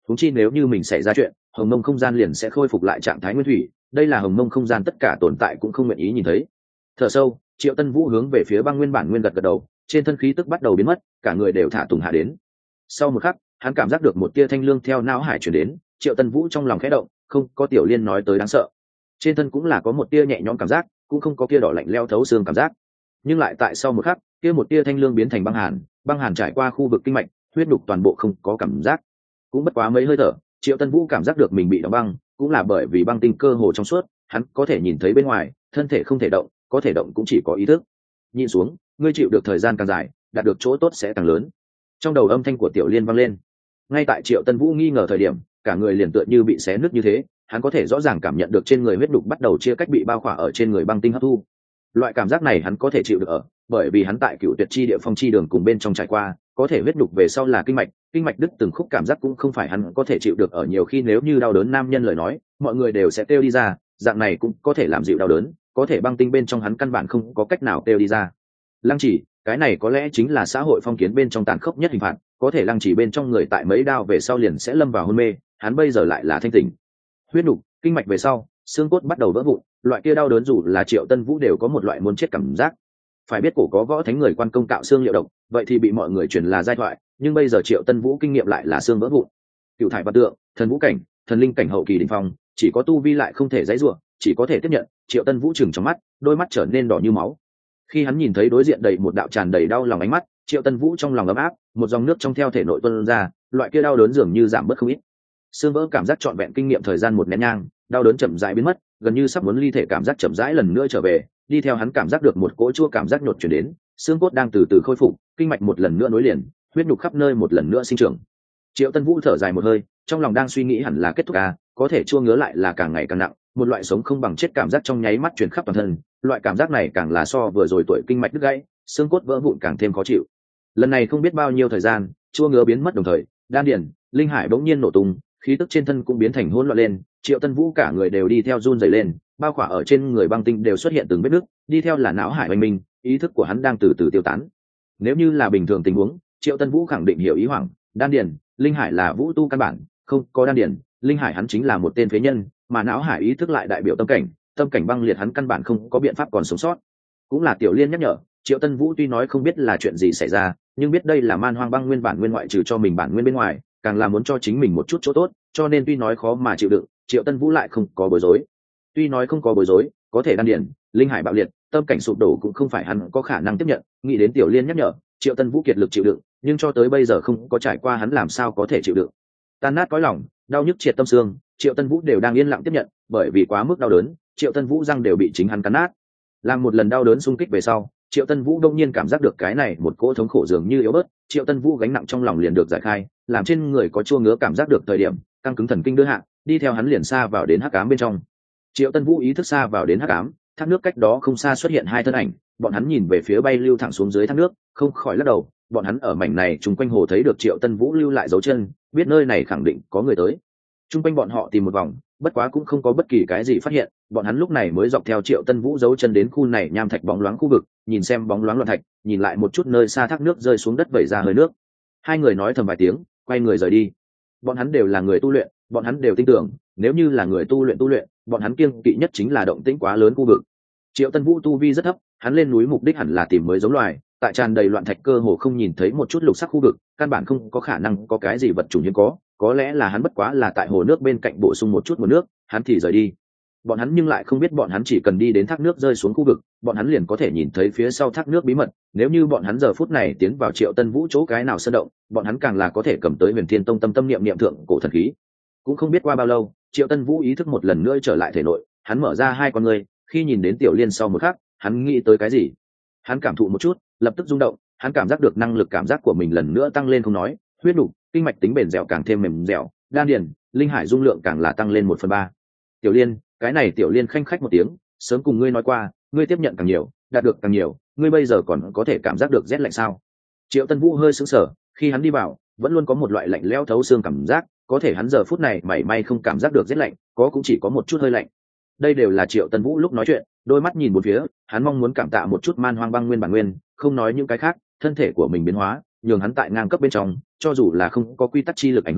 huống chi nếu như mình xảy ra chuyện, hồng mông không gian liền sẽ khôi phục lại trạng thái nguyên thủy, đây là hồng mông không gian tất cả tồn tại cũng không nguyện ý nhìn thấy. Thở sâu, Triệu Tân Vũ hướng về phía băng nguyên bản nguyên gật gật đầu, trên thân khí tức bắt đầu biến mất, cả người đều thả tùng hạ đến. Sau một khắc, hắn cảm giác được một tia thanh lương theo não hải chuyển đến, Triệu Tân Vũ trong lòng khẽ động, không có Tiểu Liên nói tới đáng sợ, trên thân cũng là có một tia nhẹ nhõm cảm giác, cũng không có kia đỏ lạnh leo thấu xương cảm giác, nhưng lại tại sau một khắc, kia một tia thanh lương biến thành băng hàn, băng hàn trải qua khu vực kinh mạch, huyết nhục toàn bộ không có cảm giác. Cũng bất quá mấy hơi thở, Triệu Tân Vũ cảm giác được mình bị đóng băng, cũng là bởi vì băng tinh cơ hồ trong suốt, hắn có thể nhìn thấy bên ngoài, thân thể không thể động, có thể động cũng chỉ có ý thức. Nhìn xuống, ngươi chịu được thời gian càng dài, đạt được chỗ tốt sẽ càng lớn. Trong đầu âm thanh của Tiểu Liên vang lên. Ngay tại Triệu Tân Vũ nghi ngờ thời điểm, cả người liền tựa như bị xé nứt như thế, hắn có thể rõ ràng cảm nhận được trên người huyết đục bắt đầu chia cách bị bao khỏa ở trên người băng tinh hấp thu. Loại cảm giác này hắn có thể chịu được ở, bởi vì hắn tại Cựu Tuyệt chi địa phong chi đường cùng bên trong trải qua, có thể huyết đục về sau là kinh mạch, kinh mạch đứt từng khúc cảm giác cũng không phải hắn có thể chịu được ở. Nhiều khi nếu như đau đớn nam nhân lời nói, mọi người đều sẽ kêu đi ra, dạng này cũng có thể làm dịu đau đớn, có thể băng tinh bên trong hắn căn bản không có cách nào kêu đi ra. Lăng Chỉ, cái này có lẽ chính là xã hội phong kiến bên trong tàn khốc nhất hình phạt, có thể Lăng Chỉ bên trong người tại mấy đao về sau liền sẽ lâm vào hôn mê, hắn bây giờ lại là thanh tỉnh. Huyết nục, kinh mạch về sau, xương cốt bắt đầu vỡ vụn, loại kia đau đớn dù là Triệu Tân Vũ đều có một loại muốn chết cảm giác. Phải biết cổ có võ thánh người quan công cạo xương liệu độc, vậy thì bị mọi người truyền là giai thoại, nhưng bây giờ Triệu Tân Vũ kinh nghiệm lại là xương vỡ vụn. Cựu thải văn tượng, thần vũ cảnh, thần linh cảnh hậu kỳ đỉnh phong, chỉ có tu vi lại không thể dãy rủa, chỉ có thể tiếp nhận. Triệu Tân Vũ trừng trong mắt, đôi mắt trở nên đỏ như máu. Khi hắn nhìn thấy đối diện đầy một đạo tràn đầy đau lòng ánh mắt, Triệu Tân Vũ trong lòng ấm áp, một dòng nước trong theo thể nội tuôn ra, loại kia đau đớn dường như giảm bớt không ít. Xương vỡ cảm giác trọn vẹn kinh nghiệm thời gian một nén nhang, đau đớn chậm rãi biến mất, gần như sắp muốn ly thể cảm giác chậm rãi lần nữa trở về, đi theo hắn cảm giác được một cỗ chua cảm giác nhột chuyển đến, xương cốt đang từ từ khôi phục, kinh mạch một lần nữa nối liền, huyết nhục khắp nơi một lần nữa sinh trưởng. Triệu Tân Vũ thở dài một hơi, trong lòng đang suy nghĩ hẳn là kết thúc à, có thể chua ngứa lại là càng ngày càng nặng, một loại sống không bằng chết cảm giác trong nháy mắt truyền khắp toàn thân, loại cảm giác này càng là so vừa rồi tuổi kinh mạch đứt gãy, xương cốt vỡ vụn càng thêm khó chịu. Lần này không biết bao nhiêu thời gian, chua ngứa biến mất đồng thời, đan điền, linh hải bỗng nhiên nổ tung, khí tức trên thân cũng biến thành hỗn loạn lên, Triệu Tân Vũ cả người đều đi theo run rẩy lên, bao khỏa ở trên người băng tinh đều xuất hiện từng vết nứt, đi theo là não hải oanh minh, ý thức của hắn đang từ từ tiêu tán. Nếu như là bình thường tình huống, Triệu Tân Vũ khẳng định hiểu ý hoảng, đan điền, linh hải là vũ tu căn bản, không có đan điền, linh hải hắn chính là một tên phế nhân, mà não hải ý thức lại đại biểu tâm cảnh, tâm cảnh băng liệt hắn căn bản không có biện pháp còn sống sót. Cũng là Tiểu Liên nhắc nhở, Triệu Tân Vũ tuy nói không biết là chuyện gì xảy ra, nhưng biết đây là man hoang băng nguyên bản nguyên ngoại trừ cho mình bản nguyên bên ngoài, càng là muốn cho chính mình một chút chỗ tốt, cho nên tuy nói khó mà chịu đựng, Triệu Tân Vũ lại không có bối rối. Tuy nói không có bối rối, có thể đan điền, linh hải bạo liệt, tâm cảnh sụp đổ cũng không phải hắn có khả năng tiếp nhận. Nghĩ đến Tiểu Liên nhắc nhở, Triệu Tân Vũ kiệt lực chịu đựng, nhưng cho tới bây giờ không có trải qua hắn làm sao có thể chịu đựng. Tan nát cõi lòng, đau nhức triệt tâm xương, Triệu Tân Vũ đều đang yên lặng tiếp nhận, bởi vì quá mức đau đớn, Triệu Tân Vũ răng đều bị chính hắn cắn nát. Làm một lần đau đớn xung kích về sau, Triệu Tân Vũ đông nhiên cảm giác được cái này một cỗ thống khổ dường như yếu bớt, Triệu Tân Vũ gánh nặng trong lòng liền được giải khai, làm trên người có chua ngứa cảm giác được thời điểm, căng cứng thần kinh đưa hạ, đi theo hắn liền xa vào đến hắc ám bên trong. Triệu Tân Vũ ý thức xa vào đến hắc ám, thác nước cách đó không xa xuất hiện hai thân ảnh, bọn hắn nhìn về phía bay lưu thẳng xuống dưới thác nước, không khỏi lắc đầu, bọn hắn ở mảnh này chung quanh hồ thấy được Triệu Tân Vũ lưu lại dấu chân, biết nơi này khẳng định có người tới. Chung quanh bọn họ tìm một vòng, bất quá cũng không có bất kỳ cái gì phát hiện, bọn hắn lúc này mới dọc theo Triệu Tân Vũ dấu chân đến khu này nham thạch bóng loáng khu vực, nhìn xem bóng loáng loạn thạch, nhìn lại một chút nơi xa thác nước rơi xuống đất vẩy ra hơi nước. Hai người nói thầm vài tiếng, quay người rời đi. Bọn hắn đều là người tu luyện, bọn hắn đều tin tưởng, nếu như là người tu luyện tu luyện, bọn hắn kiêng kỵ nhất chính là động tĩnh quá lớn khu vực. Triệu Tân Vũ tu vi rất thấp, hắn lên núi mục đích hẳn là tìm mới giống loài, tại tràn đầy loạn thạch cơ hồ không nhìn thấy một chút lục sắc khu vực, căn bản không có khả năng có cái gì vật chủ hiếm có, có lẽ là hắn bất quá là tại hồ nước bên cạnh bổ sung một chút nguồn nước, hắn thì rời đi. Bọn hắn nhưng lại không biết bọn hắn chỉ cần đi đến thác nước rơi xuống khu vực, bọn hắn liền có thể nhìn thấy phía sau thác nước bí mật, nếu như bọn hắn giờ phút này tiến vào Triệu Tân Vũ chỗ cái nào sơn động, bọn hắn càng là có thể cầm tới Huyền Thiên Tông tâm tâm niệm niệm thượng cổ thần khí. Cũng không biết qua bao lâu, Triệu Tân Vũ ý thức một lần nữa trở lại thể nội, hắn mở ra hai con ngươi, khi nhìn đến Tiểu Liên sau một khắc, hắn nghĩ tới cái gì? Hắn cảm thụ một chút, lập tức rung động, hắn cảm giác được năng lực cảm giác của mình lần nữa tăng lên không nói, huyết nục, kinh mạch tính bền dẻo càng thêm mềm dẻo, đan điền, linh hải dung lượng càng là tăng lên một phần ba. Tiểu Liên, cái này Tiểu Liên khanh khách một tiếng, sớm cùng ngươi nói qua, ngươi tiếp nhận càng nhiều, đạt được càng nhiều, ngươi bây giờ còn có thể cảm giác được rét lạnh sao? Triệu Tân Vũ hơi sững sờ, khi hắn đi vào, vẫn luôn có một loại lạnh lẽo thấu xương cảm giác, có thể hắn giờ phút này mảy may không cảm giác được rét lạnh, có cũng chỉ có một chút hơi lạnh. Đây đều là Triệu Tân Vũ lúc nói chuyện, đôi mắt nhìn một phía, hắn mong muốn cảm tạ một chút man hoang băng nguyên bản nguyên, không nói những cái khác, thân thể của mình biến hóa, nhường hắn tại ngang cấp bên trong, cho dù là không có quy tắc chi lực ảnh hưởng,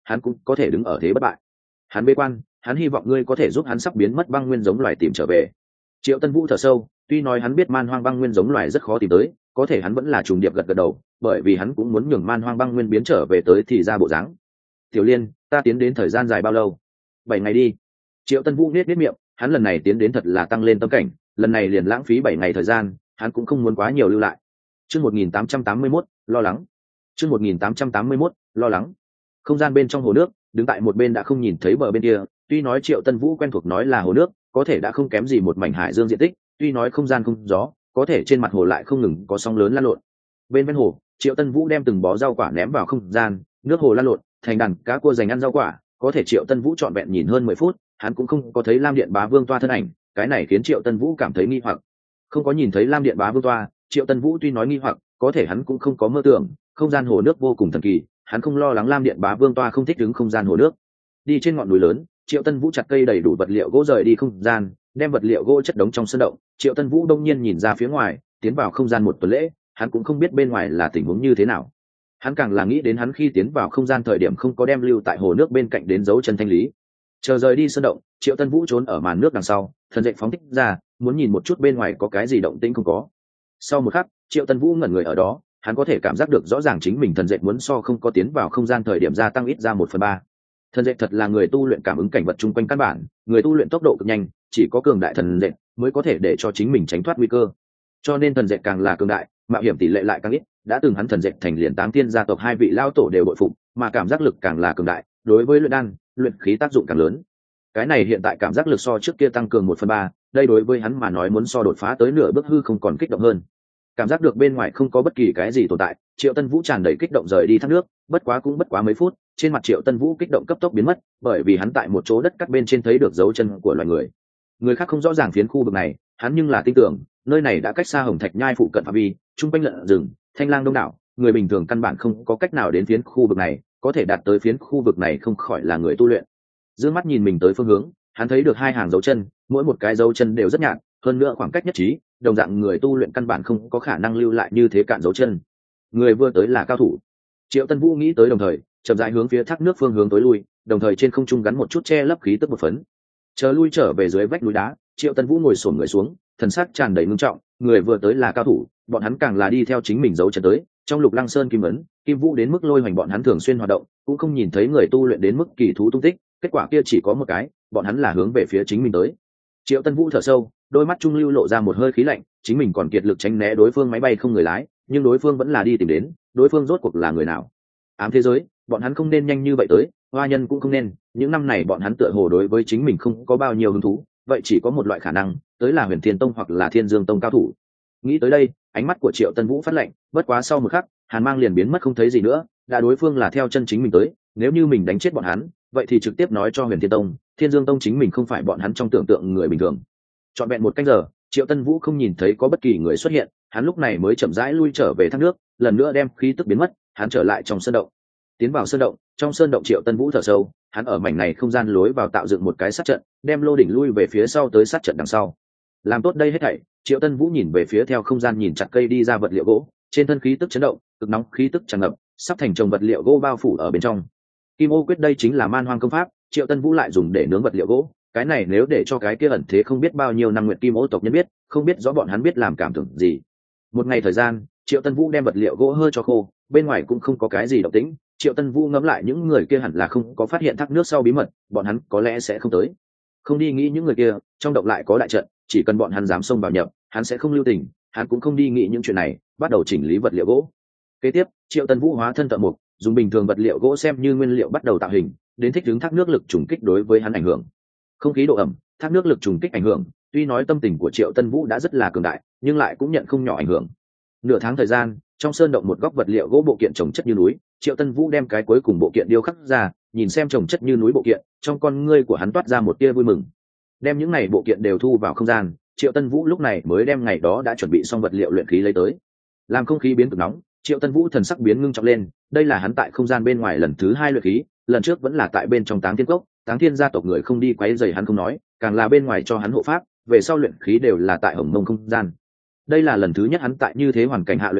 hắn cũng có thể đứng ở thế bất bại. Hắn bế quan, hắn hy vọng ngươi có thể giúp hắn sắp biến mất băng nguyên giống loài tìm trở về. Triệu Tân Vũ thở sâu, tuy nói hắn biết man hoang băng nguyên giống loài rất khó tìm tới, có thể hắn vẫn là trùng điệp gật gật đầu, bởi vì hắn cũng muốn nhường man hoang băng nguyên biến trở về tới thì ra bộ dáng. Tiểu Liên, ta tiến đến thời gian dài bao lâu? Bảy ngày đi. Triệu Tân Vũ nhếch nhếch miệng, hắn lần này tiến đến thật là tăng lên tâm cảnh, lần này liền lãng phí bảy ngày thời gian, hắn cũng không muốn quá nhiều lưu lại. Chương một nghìn tám trăm tám mươi mốt, lo lắng. Chương một nghìn tám trăm tám mươi mốt, lo lắng. Không gian bên trong hồ nước, đứng tại một bên đã không nhìn thấy bờ bên kia, tuy nói Triệu Tân Vũ quen thuộc nói là hồ nước, có thể đã không kém gì một mảnh hải dương diện tích, tuy nói không gian không gió, có thể trên mặt hồ lại không ngừng có sóng lớn lan lộn. Bên bên hồ, Triệu Tân Vũ đem từng bó rau quả ném vào không gian, nước hồ lan lộn, thành đàn cá cua dành ăn rau quả, có thể Triệu Tân Vũ trọn vẹn nhìn hơn mười phút, hắn cũng không có thấy Lam Điện Bá Vương toa thân ảnh, cái này khiến Triệu Tân Vũ cảm thấy nghi hoặc. Không có nhìn thấy Lam Điện Bá Vương toa, Triệu Tân Vũ tuy nói nghi hoặc, có thể hắn cũng không có mơ tưởng, không gian hồ nước vô cùng thần kỳ, hắn không lo lắng Lam Điện Bá Vương toa không thích ứng không gian hồ nước. Đi trên ngọn núi lớn, Triệu Tân Vũ chặt cây đầy đủ vật liệu gỗ rời đi không gian, đem vật liệu gỗ chất đống trong sân động. Triệu Tân Vũ đông nhiên nhìn ra phía ngoài, tiến vào không gian một tuần lễ, hắn cũng không biết bên ngoài là tình huống như thế nào. Hắn càng là nghĩ đến hắn khi tiến vào không gian thời điểm không có đem lưu tại hồ nước bên cạnh đến dấu chân thanh lý. Chờ rời đi sân động, Triệu Tân Vũ trốn ở màn nước đằng sau, thần dậy phóng thích ra, muốn nhìn một chút bên ngoài có cái gì động tĩnh không có. Sau một khắc, Triệu Tân Vũ ngẩn người ở đó, hắn có thể cảm giác được rõ ràng chính mình thần dậy muốn so không có tiến vào không gian thời điểm gia tăng ít ra một phần ba. Thần dậy thật là người tu luyện cảm ứng cảnh vật chung quanh căn bản, người tu luyện tốc độ cực nhanh, chỉ có cường đại thần dậy mới có thể để cho chính mình tránh thoát nguy cơ. Cho nên thần dậy càng là cường đại, mạo hiểm tỷ lệ lại càng ít. Đã từng hắn thần dậy thành liền Táng Tiên gia tộc hai vị lao tổ đều bội phục, mà cảm giác lực càng là cường đại, đối với luyện đan, luyện khí tác dụng càng lớn. Cái này hiện tại cảm giác lực so trước kia tăng cường một phần ba, đây đối với hắn mà nói muốn so đột phá tới nửa bước hư không còn kích động hơn. Cảm giác được bên ngoài không có bất kỳ cái gì tồn tại, Triệu Tân Vũ tràn đầy kích động rời đi thác nước, bất quá cũng bất quá mấy phút, trên mặt Triệu Tân Vũ kích động cấp tốc biến mất, bởi vì hắn tại một chỗ đất cắt bên trên thấy được dấu chân của loài người. Người khác không rõ ràng phiến khu vực này, hắn nhưng là tin tưởng, nơi này đã cách xa Hồng Thạch Nhai phụ cận phạm vi, trung quanh lợn rừng, thanh lang đông đảo, người bình thường căn bản không có cách nào đến phiến khu vực này, có thể đạt tới phiến khu vực này không khỏi là người tu luyện. Dương mắt nhìn mình tới phương hướng, hắn thấy được hai hàng dấu chân, mỗi một cái dấu chân đều rất nhạt, hơn nữa khoảng cách nhất trí, đồng dạng người tu luyện căn bản không có khả năng lưu lại như thế cạn dấu chân. Người vừa tới là cao thủ. Triệu Tân Vũ nghĩ tới đồng thời, chậm rãi hướng phía thác nước phương hướng tối lui, đồng thời trên không trung gắn một chút che lấp khí tức một phấn. Chờ lui trở về dưới vách núi đá, Triệu Tân Vũ ngồi xổm người xuống, thần sắc tràn đầy ngưng trọng, người vừa tới là cao thủ, bọn hắn càng là đi theo chính mình dấu chân tới. Trong Lục Lăng Sơn kim ấn, Kim Vũ đến mức lôi hoành bọn hắn thường xuyên hoạt động, cũng không nhìn thấy người tu luyện đến mức kỳ thú tung tích, kết quả kia chỉ có một cái, bọn hắn là hướng về phía chính mình tới. Triệu Tân Vũ thở sâu, đôi mắt trung lưu lộ ra một hơi khí lạnh, chính mình còn kiệt lực tránh né đối phương máy bay không người lái, nhưng đối phương vẫn là đi tìm đến, đối phương rốt cuộc là người nào? Ám thế giới, bọn hắn không nên nhanh như vậy tới, hoa nhân cũng không nên, những năm này bọn hắn tựa hồ đối với chính mình không có bao nhiêu hứng thú, vậy chỉ có một loại khả năng, tới là Huyền Thiên Tông hoặc là Thiên Dương Tông cao thủ. Nghĩ tới đây, ánh mắt của Triệu Tân Vũ phát lạnh, bất quá sau một khắc, hàn mang liền biến mất không thấy gì nữa, đã đối phương là theo chân chính mình tới, nếu như mình đánh chết bọn hắn, vậy thì trực tiếp nói cho Huyền Thiên Tông, Thiên Dương Tông chính mình không phải bọn hắn trong tưởng tượng người bình thường. Trọn vẹn một canh giờ, Triệu Tân Vũ không nhìn thấy có bất kỳ người xuất hiện, hắn lúc này mới chậm rãi lui trở về thác nước, lần nữa đem khí tức biến mất, hắn trở lại trong sơn động. Tiến vào sơn động, trong sơn động Triệu Tân Vũ thở sâu, hắn ở mảnh này không gian lối vào tạo dựng một cái sát trận, đem lô đỉnh lui về phía sau tới sát trận đằng sau. Làm tốt đây hết thảy, Triệu Tân Vũ nhìn về phía theo không gian nhìn chặt cây đi ra vật liệu gỗ, trên thân khí tức chấn động, cực nóng khí tức tràn ngập, sắp thành chồng vật liệu gỗ bao phủ ở bên trong. Kim ô quyết đây chính là man hoang công pháp, Triệu Tân Vũ lại dùng để nướng vật liệu gỗ, cái này nếu để cho cái kia ẩn thế không biết bao nhiêu năm nguyện kim ô tộc nhân biết, không biết rõ bọn hắn biết làm cảm tưởng gì. Một ngày thời gian, Triệu Tân Vũ đem vật liệu gỗ hơi cho khô, bên ngoài cũng không có cái gì động tĩnh. Triệu Tân Vũ ngẫm lại những người kia hẳn là không có phát hiện thác nước sau bí mật, bọn hắn có lẽ sẽ không tới. Không đi nghĩ những người kia, trong động lại có đại trận, chỉ cần bọn hắn dám xông vào nhập, hắn sẽ không lưu tình, hắn cũng không đi nghĩ những chuyện này, bắt đầu chỉnh lý vật liệu gỗ. Kế tiếp, Triệu Tân Vũ hóa thân thợ mộc, dùng bình thường vật liệu gỗ xem như nguyên liệu bắt đầu tạo hình, đến thích ứng thác nước lực trùng kích đối với hắn ảnh hưởng. Không khí độ ẩm, thác nước lực trùng kích ảnh hưởng, tuy nói tâm tình của Triệu Tân Vũ đã rất là cường đại, nhưng lại cũng nhận không nhỏ ảnh hưởng. Nửa tháng thời gian, trong sơn động một góc vật liệu gỗ bộ kiện chồng chất như núi, Triệu Tân Vũ đem cái cuối cùng bộ kiện điêu khắc ra, nhìn xem chồng chất như núi bộ kiện, trong con ngươi của hắn toát ra một tia vui mừng. Đem những này bộ kiện đều thu vào không gian, Triệu Tân Vũ lúc này mới đem ngày đó đã chuẩn bị xong vật liệu luyện khí lấy tới. Làm không khí biến cực nóng, Triệu Tân Vũ thần sắc biến ngưng trọng lên, đây là hắn tại không gian bên ngoài lần thứ hai luyện khí, lần trước vẫn là tại bên trong Táng Thiên Cốc, Táng Thiên gia tộc người không đi quấy rầy hắn không nói, càng là bên ngoài cho hắn hộ pháp, về sau luyện khí đều là tại Hồng Mông không gian. Đây là lần thứ nhất hắn tại như thế hoàn cảnh hạ luyện khí,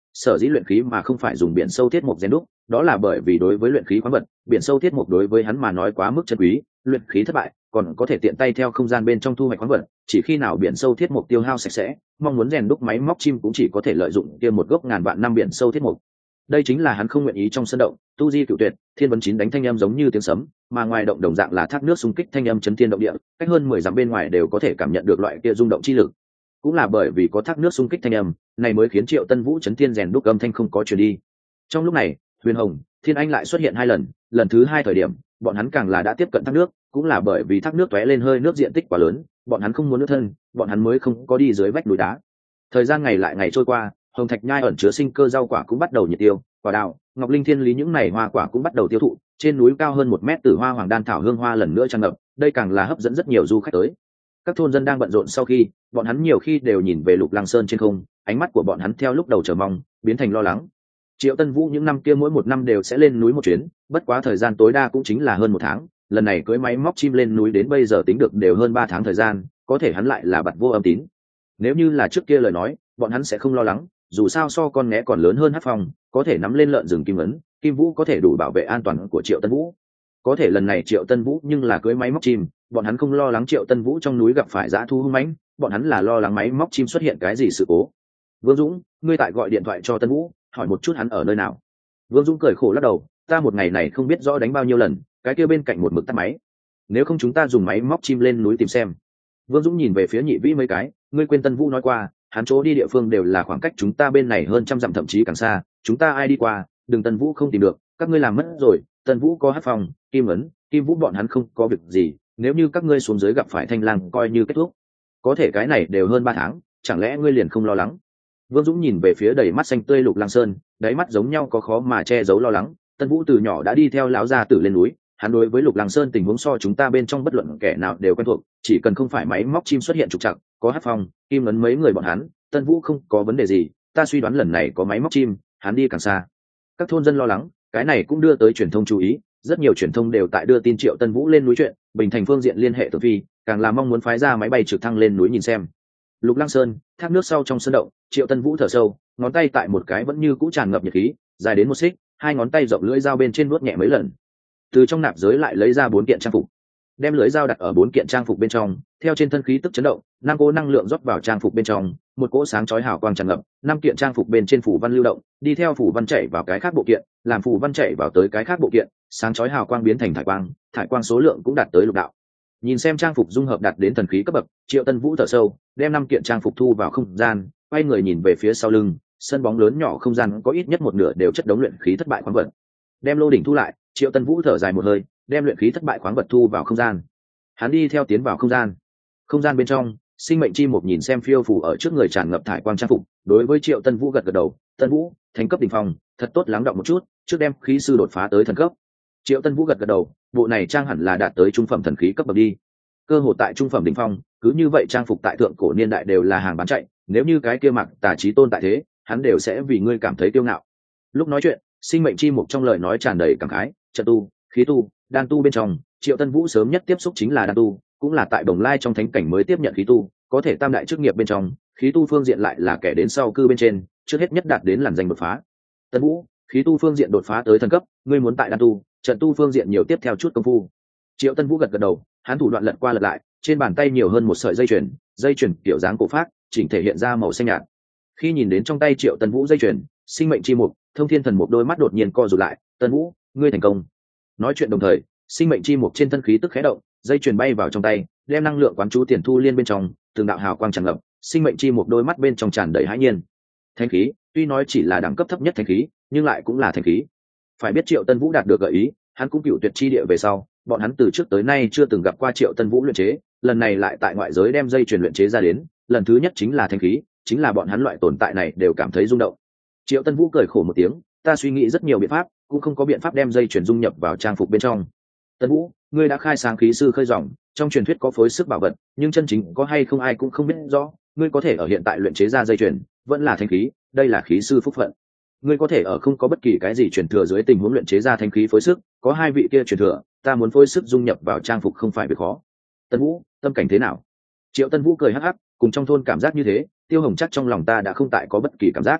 sở dĩ luyện khí mà không phải dùng biển sâu thiết mục rèn đúc, đó là bởi vì đối với luyện khí khoáng vật, biển sâu thiết mục đối với hắn mà nói quá mức chân quý, luyện khí thất bại còn có thể tiện tay theo không gian bên trong thu hoạch khoáng vật, chỉ khi nào biển sâu thiết mục tiêu hao sạch sẽ, mong muốn rèn đúc máy móc chim cũng chỉ có thể lợi dụng kia một gốc ngàn vạn năm biển sâu thiết mục. Đây chính là hắn không nguyện ý trong sân động, tu di cựu tuyệt, thiên vấn chín đánh thanh âm giống như tiếng sấm, mà ngoài động đồng dạng là thác nước xung kích thanh âm chấn thiên động địa, cách hơn mười dặm bên ngoài đều có thể cảm nhận được loại kia rung động chi lực. Cũng là bởi vì có thác nước xung kích thanh âm, này mới khiến Triệu Tân Vũ chấn thiên rèn đúc âm thanh không có truyền đi. Trong lúc này, Huyền Hồng, Thiên Anh lại xuất hiện hai lần, lần thứ hai thời điểm, bọn hắn càng là đã tiếp cận thác nước, cũng là bởi vì thác nước tóe lên hơi nước diện tích quá lớn, bọn hắn không muốn nước thân, bọn hắn mới không có đi dưới vách núi đá. Thời gian ngày lại ngày trôi qua, hồng thạch nhai ẩn chứa sinh cơ rau quả cũng bắt đầu nhiệt tiêu, quả đào, ngọc linh thiên lý những này hoa quả cũng bắt đầu tiêu thụ, trên núi cao hơn một mét tử hoa hoàng đan thảo hương hoa lần nữa tràn ngập, đây càng là hấp dẫn rất nhiều du khách tới. Các thôn dân đang bận rộn sau khi, bọn hắn nhiều khi đều nhìn về Lục Lăng Sơn trên không, ánh mắt của bọn hắn theo lúc đầu chờ mong biến thành lo lắng. Triệu Tân Vũ những năm kia mỗi một năm đều sẽ lên núi một chuyến, bất quá thời gian tối đa cũng chính là hơn một tháng, lần này cưỡi máy móc chim lên núi đến bây giờ tính được đều hơn ba tháng thời gian, có thể hắn lại là bặt vô âm tín. Nếu như là trước kia lời nói, bọn hắn sẽ không lo lắng, dù sao so con nghé còn lớn hơn Hắc Phong, có thể nắm lên lợn rừng kim ấn, Kim Vũ có thể đủ bảo vệ an toàn của Triệu Tân Vũ. Có thể lần này Triệu Tân Vũ nhưng là cưỡi máy móc chim, bọn hắn không lo lắng Triệu Tân Vũ trong núi gặp phải dã thú hung mãnh, bọn hắn là lo lắng máy móc chim xuất hiện cái gì sự cố. Vương Dũng, ngươi tại gọi điện thoại cho Tân Vũ, hỏi một chút hắn ở nơi nào. Vương Dũng cười khổ lắc đầu, ta một ngày này không biết rõ đánh bao nhiêu lần, cái kia bên cạnh một mực tắt máy. Nếu không chúng ta dùng máy móc chim lên núi tìm xem. Vương Dũng nhìn về phía Nhị Vĩ mấy cái, ngươi quên Tân Vũ nói qua, hắn chỗ đi địa phương đều là khoảng cách chúng ta bên này hơn trăm dặm thậm chí càng xa, chúng ta ai đi qua, đừng Tân Vũ không tìm được, các ngươi làm mất rồi, Tân Vũ có Hắc Phong, Kim ấn, Kim Vũ bọn hắn không có việc gì, nếu như các ngươi xuống dưới gặp phải Thanh Lang coi như kết thúc. Có thể cái này đều hơn ba tháng, chẳng lẽ ngươi liền không lo lắng? Vương Dũng nhìn về phía đầy mắt xanh tươi Lục Lăng Sơn, đáy mắt giống nhau có khó mà che giấu lo lắng. Tân Vũ từ nhỏ đã đi theo lão gia tử lên núi, hắn đối với Lục Lăng Sơn tình huống so chúng ta bên trong bất luận kẻ nào đều quen thuộc, chỉ cần không phải máy móc chim xuất hiện trục trặc, có Hắc Phong, Kim ấn mấy người bọn hắn, Tân Vũ không có vấn đề gì. Ta suy đoán lần này có máy móc chim, hắn đi càng xa. Các thôn dân lo lắng, cái này cũng đưa tới truyền thông chú ý, rất nhiều truyền thông đều tại đưa tin Triệu Tân Vũ lên núi chuyện, Bình Thành phương diện liên hệ Tưởng Phi, càng là mong muốn phái ra máy bay trực thăng lên núi nhìn xem. Lục Lăng Sơn, thác nước sau trong sân động, Triệu Tân Vũ thở sâu, ngón tay tại một cái vẫn như cũ tràn ngập nhiệt khí, dài đến một xích, hai ngón tay rộng lưỡi dao bên trên nuốt nhẹ mấy lần. Từ trong nạp giới lại lấy ra bốn kiện trang phục, đem lưỡi dao đặt ở bốn kiện trang phục bên trong, theo trên thân khí tức chấn động, năm cỗ năng lượng rót vào trang phục bên trong, một cỗ sáng chói hào quang tràn ngập, năm kiện trang phục bên trên phủ văn lưu động, đi theo phủ văn chạy vào cái khác bộ kiện, làm phủ văn chạy vào tới cái khác bộ kiện, sáng chói hào quang biến thành thải quang, thải quang số lượng cũng đạt tới lục đạo. Nhìn xem trang phục dung hợp đạt đến thần khí cấp bậc, Triệu Tân Vũ thở sâu, đem năm kiện trang phục thu vào không gian, quay người nhìn về phía sau lưng, sân bóng lớn nhỏ không gian có ít nhất một nửa đều chất đống luyện khí thất bại khoáng vật. Đem lô đỉnh thu lại, Triệu Tân Vũ thở dài một hơi, đem luyện khí thất bại khoáng vật thu vào không gian. Hắn đi theo tiến vào không gian. Không gian bên trong, sinh mệnh chi một nhìn xem phiêu phù ở trước người tràn ngập thải quang trang phục, đối với Triệu Tân Vũ gật gật đầu, "Tân Vũ, thành cấp đỉnh phong, thật tốt lắng đọng một chút, trước đem khí sư đột phá tới thần cấp." Triệu Tân Vũ gật gật đầu, bộ này trang hẳn là đạt tới trung phẩm thần khí cấp bậc đi. Cơ hội tại trung phẩm đỉnh phong, cứ như vậy trang phục tại thượng cổ niên đại đều là hàng bán chạy, nếu như cái kia mặc Tà Chí Tôn tại thế, hắn đều sẽ vì ngươi cảm thấy kiêu ngạo. Lúc nói chuyện, sinh mệnh chi mục trong lời nói tràn đầy cảm khái, trận tu, khí tu, đan tu bên trong, Triệu Tân Vũ sớm nhất tiếp xúc chính là đan tu, cũng là tại Đồng Lai trong thánh cảnh mới tiếp nhận khí tu, có thể tam đại chức nghiệp bên trong, khí tu phương diện lại là kẻ đến sau cư bên trên, trước hết nhất đạt đến làn danh đột phá. Tân Vũ, khí tu phương diện đột phá tới thần cấp, ngươi muốn tại đan tu, trận tu phương diện nhiều tiếp theo chút công phu. Triệu Tân Vũ gật gật đầu, hắn thủ đoạn lật qua lật lại, trên bàn tay nhiều hơn một sợi dây chuyền, dây chuyền kiểu dáng cổ phác, chỉnh thể hiện ra màu xanh nhạt. Khi nhìn đến trong tay Triệu Tân Vũ dây chuyền, sinh mệnh chi mục, thông thiên thần mục đôi mắt đột nhiên co rụt lại, "Tân Vũ, ngươi thành công." Nói chuyện đồng thời, sinh mệnh chi mục trên thân khí tức khẽ động, dây chuyền bay vào trong tay, đem năng lượng quán chú tiền thu liên bên trong, từng đạo hào quang tràn ngập, sinh mệnh chi mục đôi mắt bên trong tràn đầy hãi nhiên. Thánh khí, tuy nói chỉ là đẳng cấp thấp nhất thánh khí, nhưng lại cũng là thánh khí. Phải biết Triệu Tân Vũ đạt được gợi ý, hắn cũng cựu tuyệt chi địa về sau, bọn hắn từ trước tới nay chưa từng gặp qua Triệu Tân Vũ luyện chế, lần này lại tại ngoại giới đem dây chuyền luyện chế ra đến, lần thứ nhất chính là thánh khí, chính là bọn hắn loại tồn tại này đều cảm thấy rung động. Triệu Tân Vũ cười khổ một tiếng, ta suy nghĩ rất nhiều biện pháp, cũng không có biện pháp đem dây chuyền dung nhập vào trang phục bên trong. Tân Vũ, ngươi đã khai sáng khí sư khơi dòng, trong truyền thuyết có phối sức bảo vật, nhưng chân chính có hay không ai cũng không biết rõ, ngươi có thể ở hiện tại luyện chế ra dây chuyền, vẫn là thánh khí, đây là khí sư phúc phận. Ngươi có thể ở không có bất kỳ cái gì truyền thừa dưới tình huống luyện chế ra thánh khí phối sức, có hai vị kia truyền thừa, ta muốn phối sức dung nhập vào trang phục không phải việc khó. Tân Vũ, tâm cảnh thế nào? Triệu Tân Vũ cười hắc hắc, cùng trong thôn cảm giác như thế, Tiêu Hồng chắc trong lòng ta đã không tại có bất kỳ cảm giác.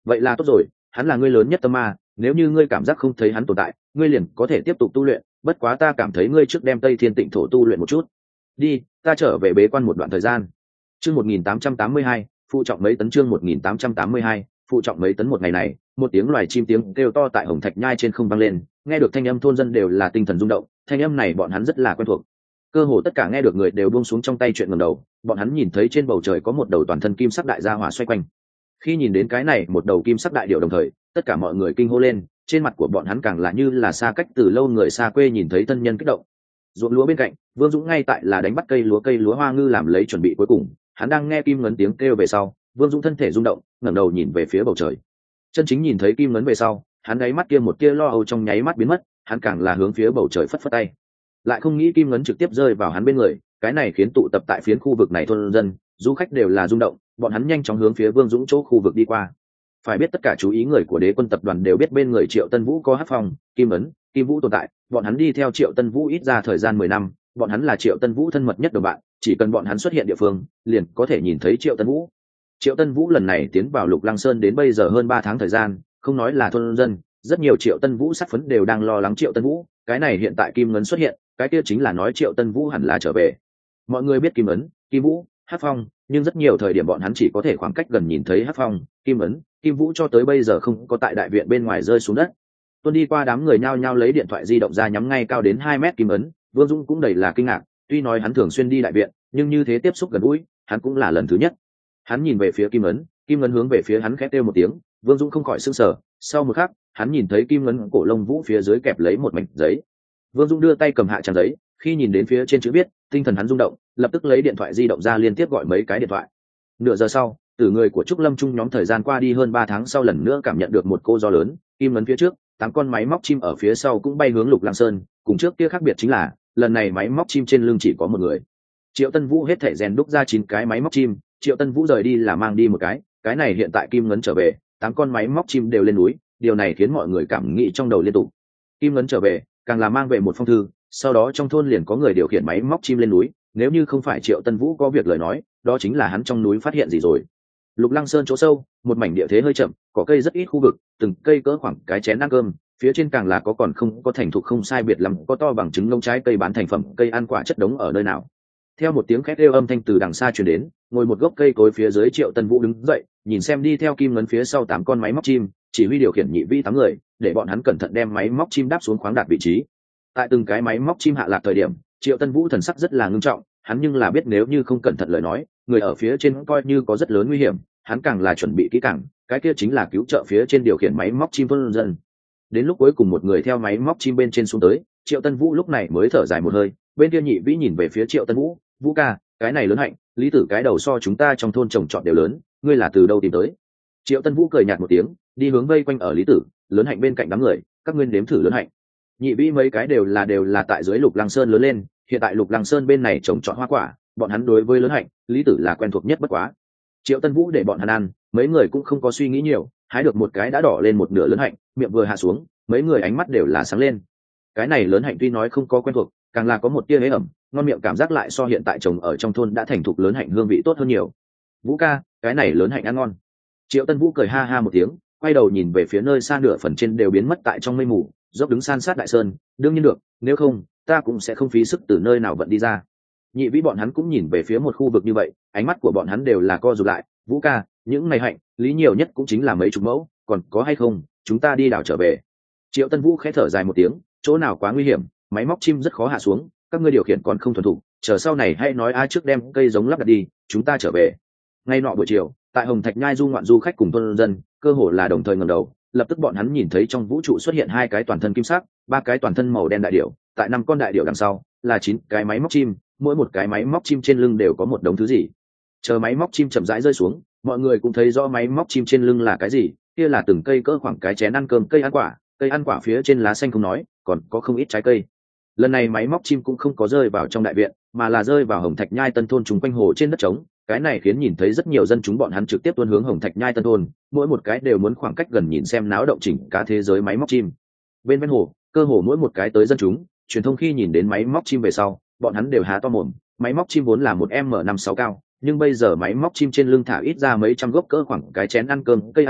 vậy là tốt rồi, hắn là ngươi lớn nhất tâm ma, nếu như ngươi cảm giác không thấy hắn tồn tại, ngươi liền có thể tiếp tục tu luyện, bất quá ta cảm thấy ngươi trước đem Tây Thiên Tịnh thổ tu luyện một chút. Đi, ta trở về bế quan một đoạn thời gian. Chương một nghìn tám trăm tám mươi hai, phụ trọng mấy tấn. Chương một nghìn tám trăm tám mươi hai, phụ trọng mấy tấn. Một ngày này, một tiếng loài chim tiếng kêu to tại Hồng Thạch Nhai trên không vang lên, nghe được thanh âm thôn dân đều là tinh thần rung động, thanh âm này bọn hắn rất là quen thuộc. Cơ hồ tất cả nghe được người đều buông xuống trong tay chuyện ngẩng đầu, bọn hắn nhìn thấy trên bầu trời có một đầu toàn thân kim sắc đại gia hỏa xoay quanh. Khi nhìn đến cái này một đầu kim sắc đại điểu đồng thời, tất cả mọi người kinh hô lên, trên mặt của bọn hắn càng là như là xa cách từ lâu người xa quê nhìn thấy thân nhân kích động. Ruộng lúa bên cạnh, Vương Dũng ngay tại là đánh bắt cây lúa cây lúa hoa ngư làm lấy chuẩn bị cuối cùng, hắn đang nghe kim ngấn tiếng kêu về sau, Vương Dũng thân thể rung động, ngẩng đầu nhìn về phía bầu trời. Chân chính nhìn thấy kim ngấn về sau, hắn đáy mắt kia một tia lo âu trong nháy mắt biến mất, hắn càng là hướng phía bầu trời phất phất tay. Lại không nghĩ kim ngấn trực tiếp rơi vào hắn bên người, cái này khiến tụ tập tại phiến khu vực này thôn dân, du khách đều là rung động, bọn hắn nhanh chóng hướng phía Vương Dũng chỗ khu vực đi qua. Phải biết tất cả chú ý người của Đế quân tập đoàn đều biết bên người Triệu Tân Vũ có Hắc Phong, Kim Ấn, Kim Vũ tồn tại, bọn hắn đi theo Triệu Tân Vũ ít ra thời gian mười năm, bọn hắn là Triệu Tân Vũ thân mật nhất đồng bạn, chỉ cần bọn hắn xuất hiện địa phương, liền có thể nhìn thấy Triệu Tân Vũ. Triệu Tân Vũ lần này tiến vào Lục Lăng Sơn đến bây giờ hơn ba tháng thời gian, không nói là thôn dân, rất nhiều Triệu Tân Vũ sắc phấn đều đang lo lắng Triệu Tân Vũ, cái này hiện tại Kim Ấn xuất hiện, cái kia chính là nói Triệu Tân Vũ hẳn là trở về. Mọi người biết Kim Ấn, Kim Vũ, Hắc Phong, nhưng rất nhiều thời điểm bọn hắn chỉ có thể khoảng cách gần nhìn thấy Hắc Phong, Kim Ấn, Kim Vũ cho tới bây giờ không có tại đại viện bên ngoài rơi xuống đất. Tuân đi qua đám người nhao nhao lấy điện thoại di động ra nhắm ngay cao đến hai mét Kim Ấn, Vương Dũng cũng đầy là kinh ngạc, tuy nói hắn thường xuyên đi đại viện, nhưng như thế tiếp xúc gần gũi, hắn cũng là lần thứ nhất. Hắn nhìn về phía Kim Ấn, Kim Ấn hướng về phía hắn khẽ kêu một tiếng, Vương Dũng không khỏi sửng sở, sau một khắc, hắn nhìn thấy Kim Ấn cổ lông vũ phía dưới kẹp lấy một mảnh giấy. Vương Dũng đưa tay cầm hạ trang giấy, khi nhìn đến phía trên chữ viết, tinh thần hắn rung động, lập tức lấy điện thoại di động ra liên tiếp gọi mấy cái điện thoại. Nửa giờ sau, từ người của Trúc Lâm Trung nhóm thời gian qua đi hơn ba tháng sau lần nữa cảm nhận được một cô gió lớn, Kim Ấn phía trước, tám con máy móc chim ở phía sau cũng bay hướng Lục Lăng Sơn, cùng trước kia khác biệt chính là, lần này máy móc chim trên lưng chỉ có một người. Triệu Tân Vũ hết thể rèn đúc ra chín cái máy móc chim, Triệu Tân Vũ rời đi là mang đi một cái, cái này hiện tại Kim Ngấn trở về, tám con máy móc chim đều lên núi, điều này khiến mọi người cảm nghĩ trong đầu liên tục. Kim Ngấn trở về, càng là mang về một phong thư, sau đó trong thôn liền có người điều khiển máy móc chim lên núi, nếu như không phải Triệu Tân Vũ có việc lời nói, đó chính là hắn trong núi phát hiện gì rồi. Lục Lăng Sơn chỗ sâu, một mảnh địa thế hơi chậm, có cây rất ít khu vực, từng cây cỡ khoảng cái chén ăn cơm, phía trên càng là có còn không có thành thục không sai biệt lắm, có to bằng trứng lông trái cây bán thành phẩm, cây ăn quả chất đống ở nơi nào. Theo một tiếng khét kêu âm thanh từ đằng xa truyền đến, ngồi một gốc cây cối phía dưới Triệu Tân Vũ đứng dậy, nhìn xem đi theo Kim Ngấn phía sau tám con máy móc chim, chỉ huy điều khiển nhị vi tám người, để bọn hắn cẩn thận đem máy móc chim đáp xuống khoáng đạt vị trí. Tại từng cái máy móc chim hạ lạc thời điểm, Triệu Tân Vũ thần sắc rất là ngưng trọng, hắn nhưng là biết nếu như không cẩn thận lời nói, người ở phía trên coi như có rất lớn nguy hiểm, hắn càng là chuẩn bị kỹ càng, cái kia chính là cứu trợ phía trên điều khiển máy móc chim vân dân. Đến lúc cuối cùng một người theo máy móc chim bên trên xuống tới, Triệu Tân Vũ lúc này mới thở dài một hơi, bên kia nhị vĩ nhìn về phía Triệu Tân Vũ, Vũ ca, cái này lớn hạnh, lý tử cái đầu so chúng ta trong thôn trồng trọt đều lớn, ngươi là từ đâu tìm tới? Triệu Tân Vũ cười nhạt một tiếng, đi hướng vây quanh ở lý tử, lớn hạnh bên cạnh đám người, các ngươi nếm thử lớn hạnh. Nhị vĩ mấy cái đều là đều là tại dưới Lục Lăng Sơn lớn lên, hiện tại Lục Lăng Sơn bên này trồng trọt hoa quả, bọn hắn đối với lớn hạnh, lý tử là quen thuộc nhất bất quá. Triệu Tân Vũ để bọn hắn ăn, mấy người cũng không có suy nghĩ nhiều, hái được một cái đã đỏ lên một nửa lớn hạnh, miệng vừa hạ xuống, mấy người ánh mắt đều là sáng lên. Cái này lớn hạnh tuy nói không có quen thuộc, càng là có một tia hế ẩm, ngon miệng cảm giác lại so hiện tại trồng ở trong thôn đã thành thục lớn hạnh hương vị tốt hơn nhiều. Vũ ca, cái này lớn hạnh ăn ngon. Triệu Tân Vũ cười ha ha một tiếng, quay đầu nhìn về phía nơi xa nửa phần trên đều biến mất tại trong mây mù, dốc đứng san sát đại sơn, đương nhiên được, nếu không, ta cũng sẽ không phí sức từ nơi nào vận đi ra. Nhị vĩ bọn hắn cũng nhìn về phía một khu vực như vậy, ánh mắt của bọn hắn đều là co rụt lại. Vũ ca, những ngày hạnh lý nhiều nhất cũng chính là mấy chục mẫu, còn có hay không, chúng ta đi đảo trở về. Triệu Tân Vũ khẽ thở dài một tiếng, chỗ nào quá nguy hiểm, máy móc chim rất khó hạ xuống, các ngươi điều khiển còn không thuần thục, chờ sau này hãy nói ai trước đem cây giống lắp đặt đi, chúng ta trở về. Ngay nọ buổi chiều, tại Hồng Thạch Nhai du ngoạn du khách cùng thôn dân, cơ hồ là đồng thời ngẩng đầu, lập tức bọn hắn nhìn thấy trong vũ trụ xuất hiện hai cái toàn thân kim sắc, ba cái toàn thân màu đen đại điểu, tại năm con đại điểu đằng sau là chín cái máy móc chim, mỗi một cái máy móc chim trên lưng đều có một đống thứ gì. Chờ máy móc chim chậm rãi rơi xuống, mọi người cũng thấy rõ máy móc chim trên lưng là cái gì, kia là từng cây cỡ khoảng cái chén ăn cơm cây ăn quả, cây ăn quả phía trên lá xanh không nói, còn có không ít trái cây. Lần này máy móc chim cũng không có rơi vào trong đại viện, mà là rơi vào Hồng Thạch Nhai Tân thôn chúng quanh hồ trên đất trống, cái này khiến nhìn thấy rất nhiều dân chúng bọn hắn trực tiếp tuôn hướng Hồng Thạch Nhai Tân thôn, mỗi một cái đều muốn khoảng cách gần nhìn xem náo động chỉnh cả thế giới máy móc chim. Bên bên hồ, cơ hồ mỗi một cái tới dân chúng, truyền thông khi nhìn đến máy móc chim về sau, bọn hắn đều há to mồm, máy móc chim vốn là một m năm sáu cao, nhưng bây giờ máy móc chim trên lưng thả ít ra mấy trăm gốc cỡ khoảng cái chén ăn cơm cây ăn quả,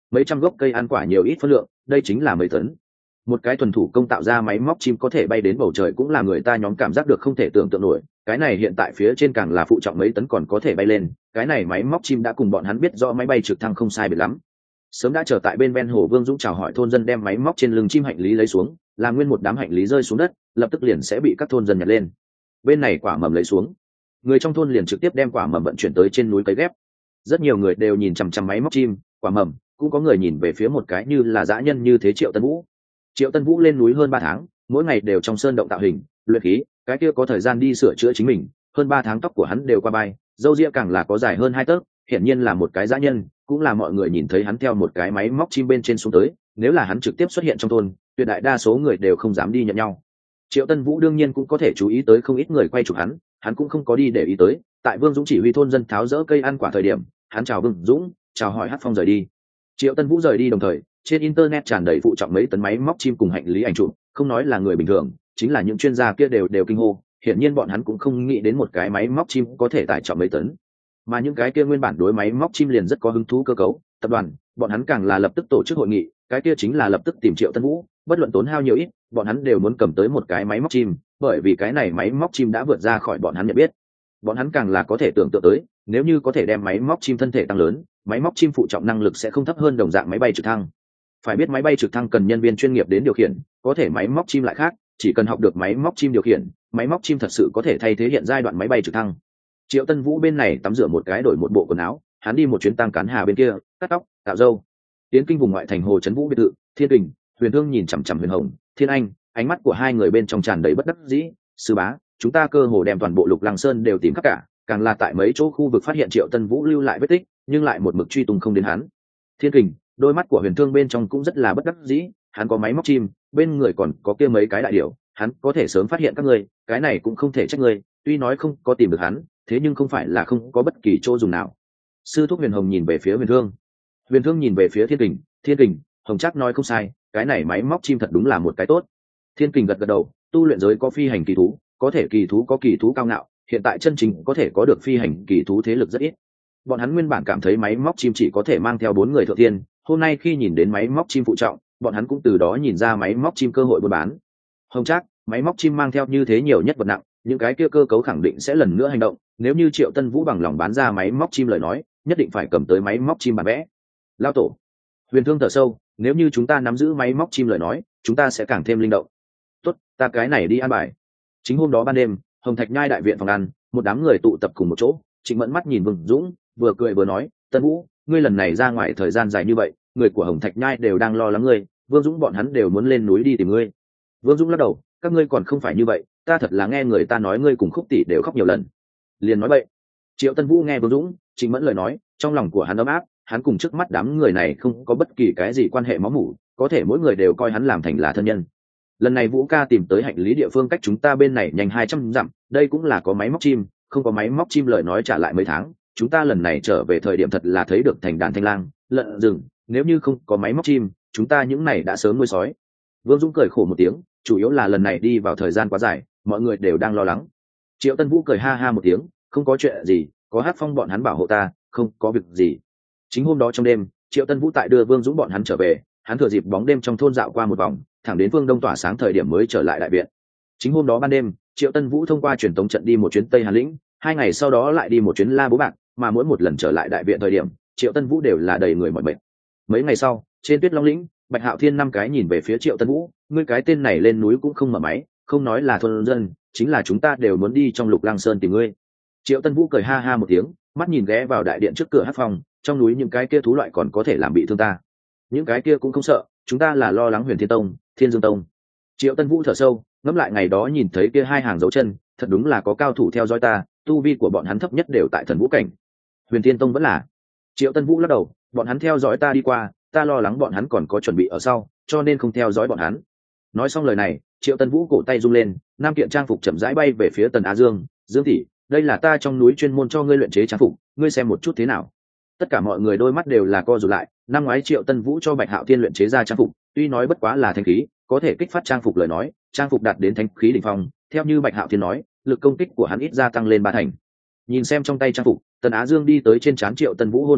mấy trăm gốc cây ăn quả nhiều ít phân lượng, đây chính là mấy tấn. Một cái thuần thủ công tạo ra máy móc chim có thể bay đến bầu trời cũng là người ta nhóm cảm giác được không thể tưởng tượng nổi, cái này hiện tại phía trên càng là phụ trọng mấy tấn còn có thể bay lên, cái này máy móc chim đã cùng bọn hắn biết rõ máy bay trực thăng không sai biệt lắm. Sớm đã chờ tại bên ven hồ, Vương Dũng chào hỏi thôn dân đem máy móc trên lưng chim hành lý lấy xuống, làm nguyên một đám hành lý rơi xuống đất, lập tức liền sẽ bị các thôn dân nhặt lên. Bên này quả mầm lấy xuống, người trong thôn liền trực tiếp đem quả mầm vận chuyển tới trên núi cấy ghép. Rất nhiều người đều nhìn chằm chằm máy móc chim, quả mầm, cũng có người nhìn về phía một cái như là dã nhân như thế Triệu Tân Vũ. Triệu Tân Vũ lên núi hơn ba tháng, mỗi ngày đều trong sơn động tạo hình, luyện khí, cái kia có thời gian đi sửa chữa chính mình, hơn ba tháng tóc của hắn đều qua bay, râu ria càng là có dài hơn hai tấc, hiển nhiên là một cái dã nhân, cũng là mọi người nhìn thấy hắn theo một cái máy móc chim bên trên xuống tới, nếu là hắn trực tiếp xuất hiện trong thôn, tuyệt đại đa số người đều không dám đi nhận nhau. Triệu Tân Vũ đương nhiên cũng có thể chú ý tới không ít người quay chụp hắn, hắn cũng không có đi để ý tới. Tại Vương Dũng chỉ huy thôn dân tháo rỡ cây ăn quả thời điểm, hắn chào Vương Dũng, chào hỏi Hát Phong rời đi. Triệu Tân Vũ rời đi đồng thời, trên internet tràn đầy phụ trọng mấy tấn máy móc chim cùng hành lý ảnh chụp, không nói là người bình thường, chính là những chuyên gia kia đều đều kinh hô, hiển nhiên bọn hắn cũng không nghĩ đến một cái máy móc chim có thể tải trọng mấy tấn. Mà những cái kia nguyên bản đối máy móc chim liền rất có hứng thú cơ cấu, tập đoàn, bọn hắn càng là lập tức tổ chức hội nghị, cái kia chính là lập tức tìm Triệu Tân Vũ, bất luận tốn hao nhiều ít, bọn hắn đều muốn cầm tới một cái máy móc chim, bởi vì cái này máy móc chim đã vượt ra khỏi bọn hắn nhận biết. Bọn hắn càng là có thể tưởng tượng tới, nếu như có thể đem máy móc chim thân thể tăng lớn, máy móc chim phụ trọng năng lực sẽ không thấp hơn đồng dạng máy bay trực thăng. Phải biết máy bay trực thăng cần nhân viên chuyên nghiệp đến điều khiển, có thể máy móc chim lại khác, chỉ cần học được máy móc chim điều khiển, máy móc chim thật sự có thể thay thế hiện giai đoạn máy bay trực thăng. Triệu Tân Vũ bên này tắm rửa một cái, đổi một bộ quần áo, hắn đi một chuyến Tăng Cán Hà bên kia, cắt tóc, cạo râu. Tiến kinh vùng ngoại thành Hồ Trấn Vũ biệt thự, Thiên Kình, Huyền Thương nhìn chằm chằm Huyền Hồng, Thiên Anh, ánh mắt của hai người bên trong tràn đầy bất đắc dĩ. Sư bá, chúng ta cơ hồ đem toàn bộ Lục Lăng Sơn đều tìm khắp cả, càng là tại mấy chỗ khu vực phát hiện Triệu Tân Vũ lưu lại vết tích, nhưng lại một mực truy tung không đến hắn. Thiên Kình, đôi mắt của Huyền Thương bên trong cũng rất là bất đắc dĩ, hắn có máy móc chim, bên người còn có kia mấy cái đại điểu, hắn có thể sớm phát hiện các ngươi, cái này cũng không thể trách ngươi, tuy nói không có tìm được hắn, thế nhưng không phải là không có bất kỳ chỗ dùng nào. Sư thúc Huyền Hồng nhìn về phía Huyền Thương, Huyền Thương nhìn về phía Thiên Kình, Thiên Kình, Hồng chắc nói không sai, cái này máy móc chim thật đúng là một cái tốt. Thiên Kình gật gật đầu, tu luyện giới có phi hành kỳ thú, có thể kỳ thú có kỳ thú cao ngạo, hiện tại chân chính có thể có được phi hành kỳ thú thế lực rất ít. Bọn hắn nguyên bản cảm thấy máy móc chim chỉ có thể mang theo bốn người thượng thiên, hôm nay khi nhìn đến máy móc chim phụ trọng, bọn hắn cũng từ đó nhìn ra máy móc chim cơ hội buôn bán. Hồng chắc, máy móc chim mang theo như thế nhiều nhất vật nặng, những cái kia cơ cấu khẳng định sẽ lần nữa hành động, nếu như Triệu Tân Vũ bằng lòng bán ra máy móc chim lời nói, nhất định phải cầm tới máy móc chim bản vẽ. Lao tổ. Huyền Thương thở sâu, nếu như chúng ta nắm giữ máy móc chim lời nói, chúng ta sẽ càng thêm linh động. Tốt, ta cái này đi ăn bài. Chính hôm đó ban đêm, Hồng Thạch Nhai đại viện phòng ăn, một đám người tụ tập cùng một chỗ, Trịnh Mẫn mắt nhìn Vương Dũng, vừa cười vừa nói, Tân Vũ, ngươi lần này ra ngoài thời gian dài như vậy, người của Hồng Thạch Nhai đều đang lo lắng ngươi, Vương Dũng bọn hắn đều muốn lên núi đi tìm ngươi. Vương Dũng lắc đầu, các ngươi còn không phải như vậy, ta thật là nghe người ta nói ngươi cùng Khúc tỷ đều khóc nhiều lần. Liền nói vậy. Triệu Tân Vũ nghe Vương Dũng, Trịnh Mẫn lời nói, trong lòng của hắn ấm áp, hắn cùng trước mắt đám người này không có bất kỳ cái gì quan hệ máu mủ, có thể mỗi người đều coi hắn làm thành là thân nhân. Lần này Vũ ca tìm tới hành lý địa phương cách chúng ta bên này nhanh hai trăm dặm, đây cũng là có máy móc chim, không có máy móc chim lời nói trả lại mấy tháng, chúng ta lần này trở về thời điểm thật là thấy được thành đàn thanh lang, lợn rừng, nếu như không có máy móc chim, chúng ta những này đã sớm nuôi sói. Vương Dũng cười khổ một tiếng, chủ yếu là lần này đi vào thời gian quá dài, mọi người đều đang lo lắng. Triệu Tân Vũ cười ha ha một tiếng, không có chuyện gì, có Hát Phong bọn hắn bảo hộ ta, không có việc gì. Chính hôm đó trong đêm, Triệu Tân Vũ tại đưa Vương Dũng bọn hắn trở về, hắn thừa dịp bóng đêm trong thôn dạo qua một vòng, thẳng đến phương đông tỏa sáng thời điểm mới trở lại đại viện. Chính hôm đó ban đêm, Triệu Tân Vũ thông qua truyền tống trận đi một chuyến Tây Hàn Lĩnh, hai ngày sau đó lại đi một chuyến La Bố Bạc, mà mỗi một lần trở lại đại viện thời điểm, Triệu Tân Vũ đều là đầy người mỏi mệt. Mấy ngày sau, trên Tuyết Long Lĩnh, Bạch Hạo Thiên năm cái nhìn về phía Triệu Tân Vũ, ngươi cái tên này lên núi cũng không mở máy, không nói là thôn dân, chính là chúng ta đều muốn đi trong Lục Lăng Sơn tìm ngươi. Triệu Tân Vũ cười ha ha một tiếng, mắt nhìn ghé vào đại điện trước cửa Hát Phong, trong núi những cái kia thú loại còn có thể làm bị thương ta, những cái kia cũng không sợ, chúng ta là lo lắng Huyền Thiên Tông, Thiên Dương Tông. Triệu Tân Vũ thở sâu, ngẫm lại ngày đó nhìn thấy kia hai hàng dấu chân, thật đúng là có cao thủ theo dõi ta, tu vi của bọn hắn thấp nhất đều tại thần vũ cảnh. Huyền Thiên Tông vẫn là. Triệu Tân Vũ lắc đầu, bọn hắn theo dõi ta đi qua, ta lo lắng bọn hắn còn có chuẩn bị ở sau, cho nên không theo dõi bọn hắn. Nói xong lời này, Triệu Tân Vũ cổ tay rung lên, nam kiện trang phục chậm rãi bay về phía Tần Á Dương, Dương tỷ, đây là ta trong núi chuyên môn cho ngươi luyện chế trang phục, ngươi xem một chút thế nào. Tất cả mọi người đôi mắt đều là co rụt lại, năm ngoái Triệu Tân Vũ cho Bạch Hạo Thiên luyện chế ra trang phục, tuy nói bất quá là thanh khí, có thể kích phát trang phục lời nói, trang phục đạt đến thanh khí đỉnh phong, theo như Bạch Hạo Thiên nói, lực công kích của hắn ít ra tăng lên ba thành. Nhìn xem trong tay trang phục, Tần Á Dương đi tới trên trán Triệu Tân Vũ hôn một cái,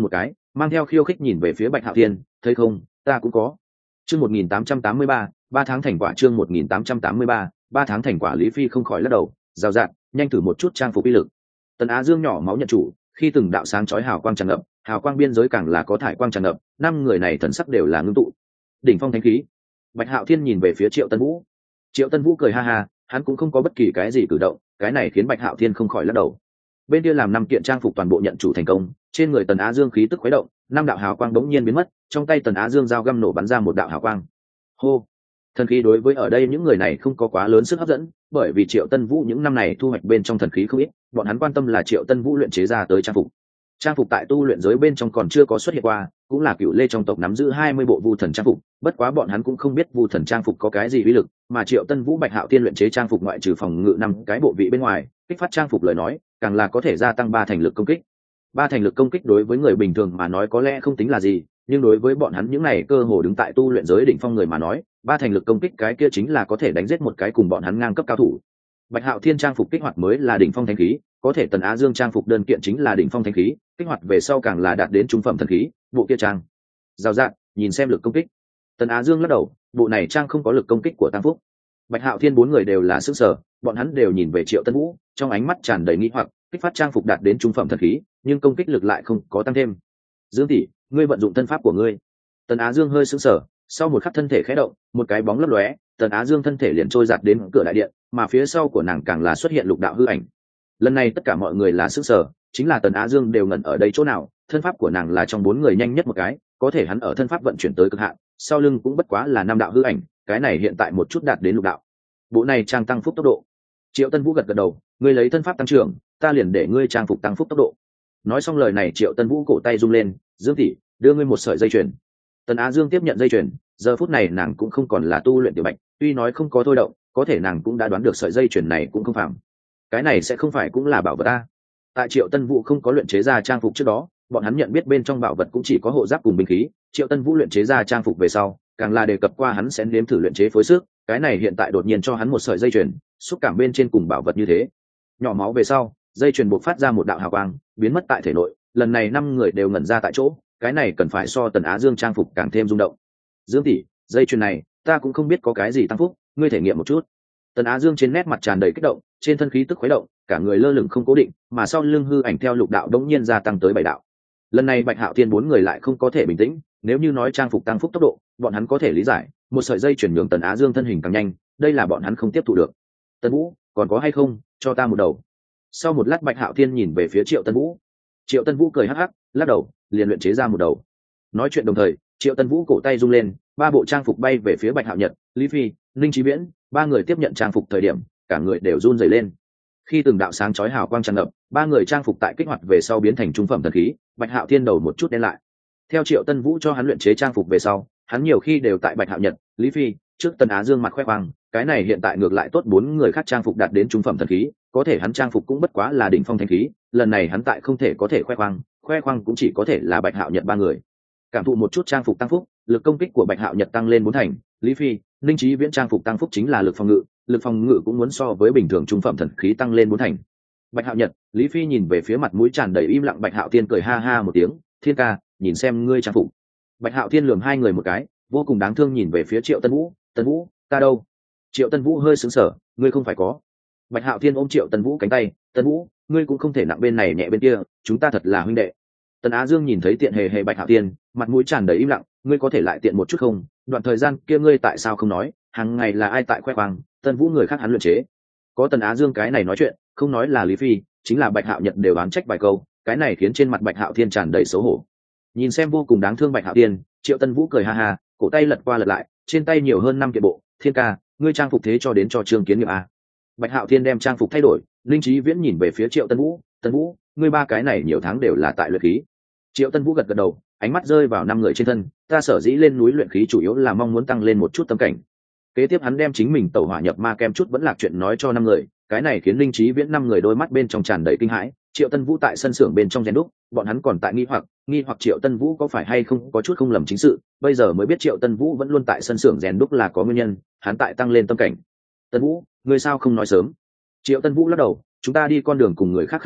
mang theo khiêu khích nhìn về phía Bạch Hạo Thiên, thấy không, ta cũng có. Chương một nghìn tám trăm tám mươi ba, ba tháng thành quả. Chương một nghìn tám trăm tám mươi ba, ba tháng thành quả. Lý Phi không khỏi lắc đầu, rào rạt, nhanh thử một chút trang phục uy lực. Tần Á Dương nhỏ máu nhận chủ, khi từng đạo sáng chói hào quang tràn ngập, hào quang biên giới càng là có thải quang tràn ngập, năm người này thần sắc đều là ngưng tụ. Đỉnh phong thánh khí. Bạch Hạo Thiên nhìn về phía Triệu Tân Vũ. Triệu Tân Vũ cười ha ha, hắn cũng không có bất kỳ cái gì cử động, cái này khiến Bạch Hạo Thiên không khỏi lắc đầu. Bên kia làm năm kiện trang phục toàn bộ nhận chủ thành công, trên người Tần Á Dương khí tức khuấy động, năm đạo hào quang đống nhiên biến mất, trong tay Tần Á Dương dao găm nổ bắn ra một đạo hào quang. Hô! Thần khí đối với ở đây những người này không có quá lớn sức hấp dẫn, bởi vì Triệu Tân Vũ những năm này thu hoạch bên trong thần khí không ít, bọn hắn quan tâm là Triệu Tân Vũ luyện chế ra tới trang phục. Trang phục tại tu luyện giới bên trong còn chưa có xuất hiện qua, cũng là Cửu Lê trong tộc nắm giữ hai mươi bộ vu thần trang phục, bất quá bọn hắn cũng không biết vu thần trang phục có cái gì uy lực, mà Triệu Tân Vũ Bạch Hạo Tiên luyện chế trang phục ngoại trừ phòng ngự năm cái bộ vị bên ngoài, kích phát trang phục lời nói, càng là có thể gia tăng ba thành lực công kích. Ba thành lực công kích đối với người bình thường mà nói có lẽ không tính là gì, nhưng đối với bọn hắn những này cơ hồ đứng tại tu luyện giới đỉnh phong người mà nói, ba thành lực công kích cái kia chính là có thể đánh giết một cái cùng bọn hắn ngang cấp cao thủ. Bạch Hạo Thiên trang phục kích hoạt mới là đỉnh phong thánh khí, có thể Tần Á Dương trang phục đơn kiện chính là đỉnh phong thánh khí, kích hoạt về sau càng là đạt đến trung phẩm thần khí, bộ kia trang. Rào rạt, nhìn xem lực công kích. Tần Á Dương lắc đầu, bộ này trang không có lực công kích của Tăng Phúc. Bạch Hạo Thiên bốn người đều là sức sở, bọn hắn đều nhìn về Triệu Tân Vũ, trong ánh mắt tràn đầy nghi hoặc, kích phát trang phục đạt đến trung phẩm thần khí, nhưng công kích lực lại không có tăng thêm. Dương tỷ, ngươi vận dụng thân pháp của ngươi. Tần Á Dương hơi sững sờ, sau một khắc thân thể khẽ động, một cái bóng lấp lóe, Tần Á Dương thân thể liền trôi giạt đến cửa đại điện, mà phía sau của nàng càng là xuất hiện lục đạo hư ảnh. Lần này tất cả mọi người là sững sờ, chính là Tần Á Dương đều ngẩn ở đây chỗ nào, thân pháp của nàng là trong bốn người nhanh nhất một cái, có thể hắn ở thân pháp vận chuyển tới cực hạn, sau lưng cũng bất quá là năm đạo hư ảnh, cái này hiện tại một chút đạt đến lục đạo. Bộ này trang tăng phúc tốc độ. Triệu Tân Vũ gật gật đầu, ngươi lấy thân pháp tăng trưởng, ta liền để ngươi trang phục tăng phúc tốc độ. Nói xong lời này Triệu Tân Vũ cổ tay rung lên, Dương tỷ, đưa ngươi một sợi dây chuyền. Tần Á Dương tiếp nhận dây chuyền, giờ phút này nàng cũng không còn là tu luyện tiểu bạch, tuy nói không có thôi động, có thể nàng cũng đã đoán được sợi dây chuyền này cũng không phàm. Cái này sẽ không phải cũng là bảo vật a? Tại Triệu Tân Vũ không có luyện chế ra trang phục trước đó, bọn hắn nhận biết bên trong bảo vật cũng chỉ có hộ giáp cùng binh khí, Triệu Tân Vũ luyện chế ra trang phục về sau, càng là đề cập qua hắn sẽ nếm thử luyện chế phối sức, cái này hiện tại đột nhiên cho hắn một sợi dây chuyền, xúc cảm bên trên cùng bảo vật như thế. Nhỏ máu về sau, dây chuyền bộc phát ra một đạo hào quang, biến mất tại thể nội, lần này năm người đều ngẩn ra tại chỗ, cái này cần phải so Tần Á Dương trang phục càng thêm rung động. Dương tỷ, dây chuyền này, ta cũng không biết có cái gì tăng phúc, ngươi thể nghiệm một chút. Tần Á Dương trên nét mặt tràn đầy kích động, trên thân khí tức khuấy động, cả người lơ lửng không cố định, mà sau lưng hư ảnh theo lục đạo đống nhiên gia tăng tới bảy đạo. Lần này Bạch Hạo Thiên bốn người lại không có thể bình tĩnh, nếu như nói trang phục tăng phúc tốc độ, bọn hắn có thể lý giải, một sợi dây chuyển nhường Tần Á Dương thân hình càng nhanh, đây là bọn hắn không tiếp thu được. Tân Vũ, còn có hay không, cho ta một đầu. Sau một lát Bạch Hạo Thiên nhìn về phía Triệu Tân Vũ. Triệu Tân Vũ cười hắc hắc, lắc đầu, liền luyện chế ra một đầu. Nói chuyện đồng thời, Triệu Tân Vũ cổ tay rung lên, ba bộ trang phục bay về phía Bạch Hạo Nhật, Lý Phi, Ninh Chí Viễn, ba người tiếp nhận trang phục thời điểm, cả người đều run rẩy lên. Khi từng đạo sáng chói hào quang tràn ngập, ba người trang phục tại kích hoạt về sau biến thành trung phẩm thần khí, Bạch Hạo Thiên đầu một chút đen lại. Theo Triệu Tân Vũ cho hắn luyện chế trang phục về sau, hắn nhiều khi đều tại Bạch Hạo Nhật, Lý Phi, trước Tần Á Dương mặt khoe khoang, cái này hiện tại ngược lại tốt bốn người khác trang phục đạt đến trung phẩm thần khí, có thể hắn trang phục cũng bất quá là đỉnh phong thánh khí, lần này hắn tại không thể có thể khoe khoang, khoe khoang cũng chỉ có thể là Bạch Hạo Nhật ba người. Cảm thụ một chút trang phục tăng phúc, lực công kích của Bạch Hạo Nhật tăng lên bốn thành, Lý Phi, Ninh Chí Viễn trang phục tăng phúc chính là lực phòng ngự, lực phòng ngự cũng muốn so với bình thường trung phẩm thần khí tăng lên bốn thành. Bạch Hạo Nhật, Lý Phi nhìn về phía mặt mũi tràn đầy im lặng Bạch Hạo Thiên cười ha ha một tiếng, Thiên ca, nhìn xem ngươi trang phục. Bạch Hạo Thiên lườm hai người một cái, vô cùng đáng thương nhìn về phía Triệu Tân Vũ, Tân Vũ, ta đâu? Triệu Tân Vũ hơi sững sờ, ngươi không phải có. Bạch Hạo Thiên ôm Triệu Tân Vũ cánh tay, Tân Vũ, ngươi cũng không thể nặng bên này nhẹ bên kia, chúng ta thật là huynh đệ. Tần Á Dương nhìn thấy tiện hề hề Bạch Hạo Thiên, mặt mũi tràn đầy im lặng, ngươi có thể lại tiện một chút không? Đoạn thời gian kia ngươi tại sao không nói? Hàng ngày là ai tại khoe khoang, Tân Vũ người khác hắn luyện chế. Có Tần Á Dương cái này nói chuyện, không nói là Lý Phi, chính là Bạch Hạo Nhật đều oán trách vài câu, cái này khiến trên mặt Bạch Hạo Thiên tràn đầy xấu hổ. Nhìn xem vô cùng đáng thương Bạch Hạo Thiên, Triệu Tân Vũ cười ha ha, cổ tay lật qua lật lại, trên tay nhiều hơn năm kiện bộ, Thiên ca, ngươi trang phục thế cho đến cho Trương Kiến Nghiệp à? Bạch Hạo Thiên đem trang phục thay đổi, Linh Chí Viễn nhìn về phía Triệu Tân Vũ, Tân Vũ, ngươi ba cái này nhiều tháng đều là tại luyện khí. Triệu Tân Vũ gật gật đầu, ánh mắt rơi vào năm người trên thân, ta sở dĩ lên núi luyện khí chủ yếu là mong muốn tăng lên một chút tâm cảnh. Kế tiếp hắn đem chính mình tẩu hỏa nhập ma kem chút vẫn lạc chuyện nói cho năm người, cái này khiến Linh Chí Viễn năm người đôi mắt bên trong tràn đầy kinh hãi. Triệu Tân Vũ tại sân xưởng bên trong rèn đúc, bọn hắn còn tại nghi hoặc, nghi hoặc Triệu Tân Vũ có phải hay không có chút không lầm chính sự, bây giờ mới biết Triệu Tân Vũ vẫn luôn tại sân xưởng rèn đúc là có nguyên nhân, hắn tại tăng lên tâm cảnh. Tân Vũ, ngươi sao không nói sớm? Triệu Tân Vũ lắc đầu, chúng ta đi con đường cùng người khác khác biệt,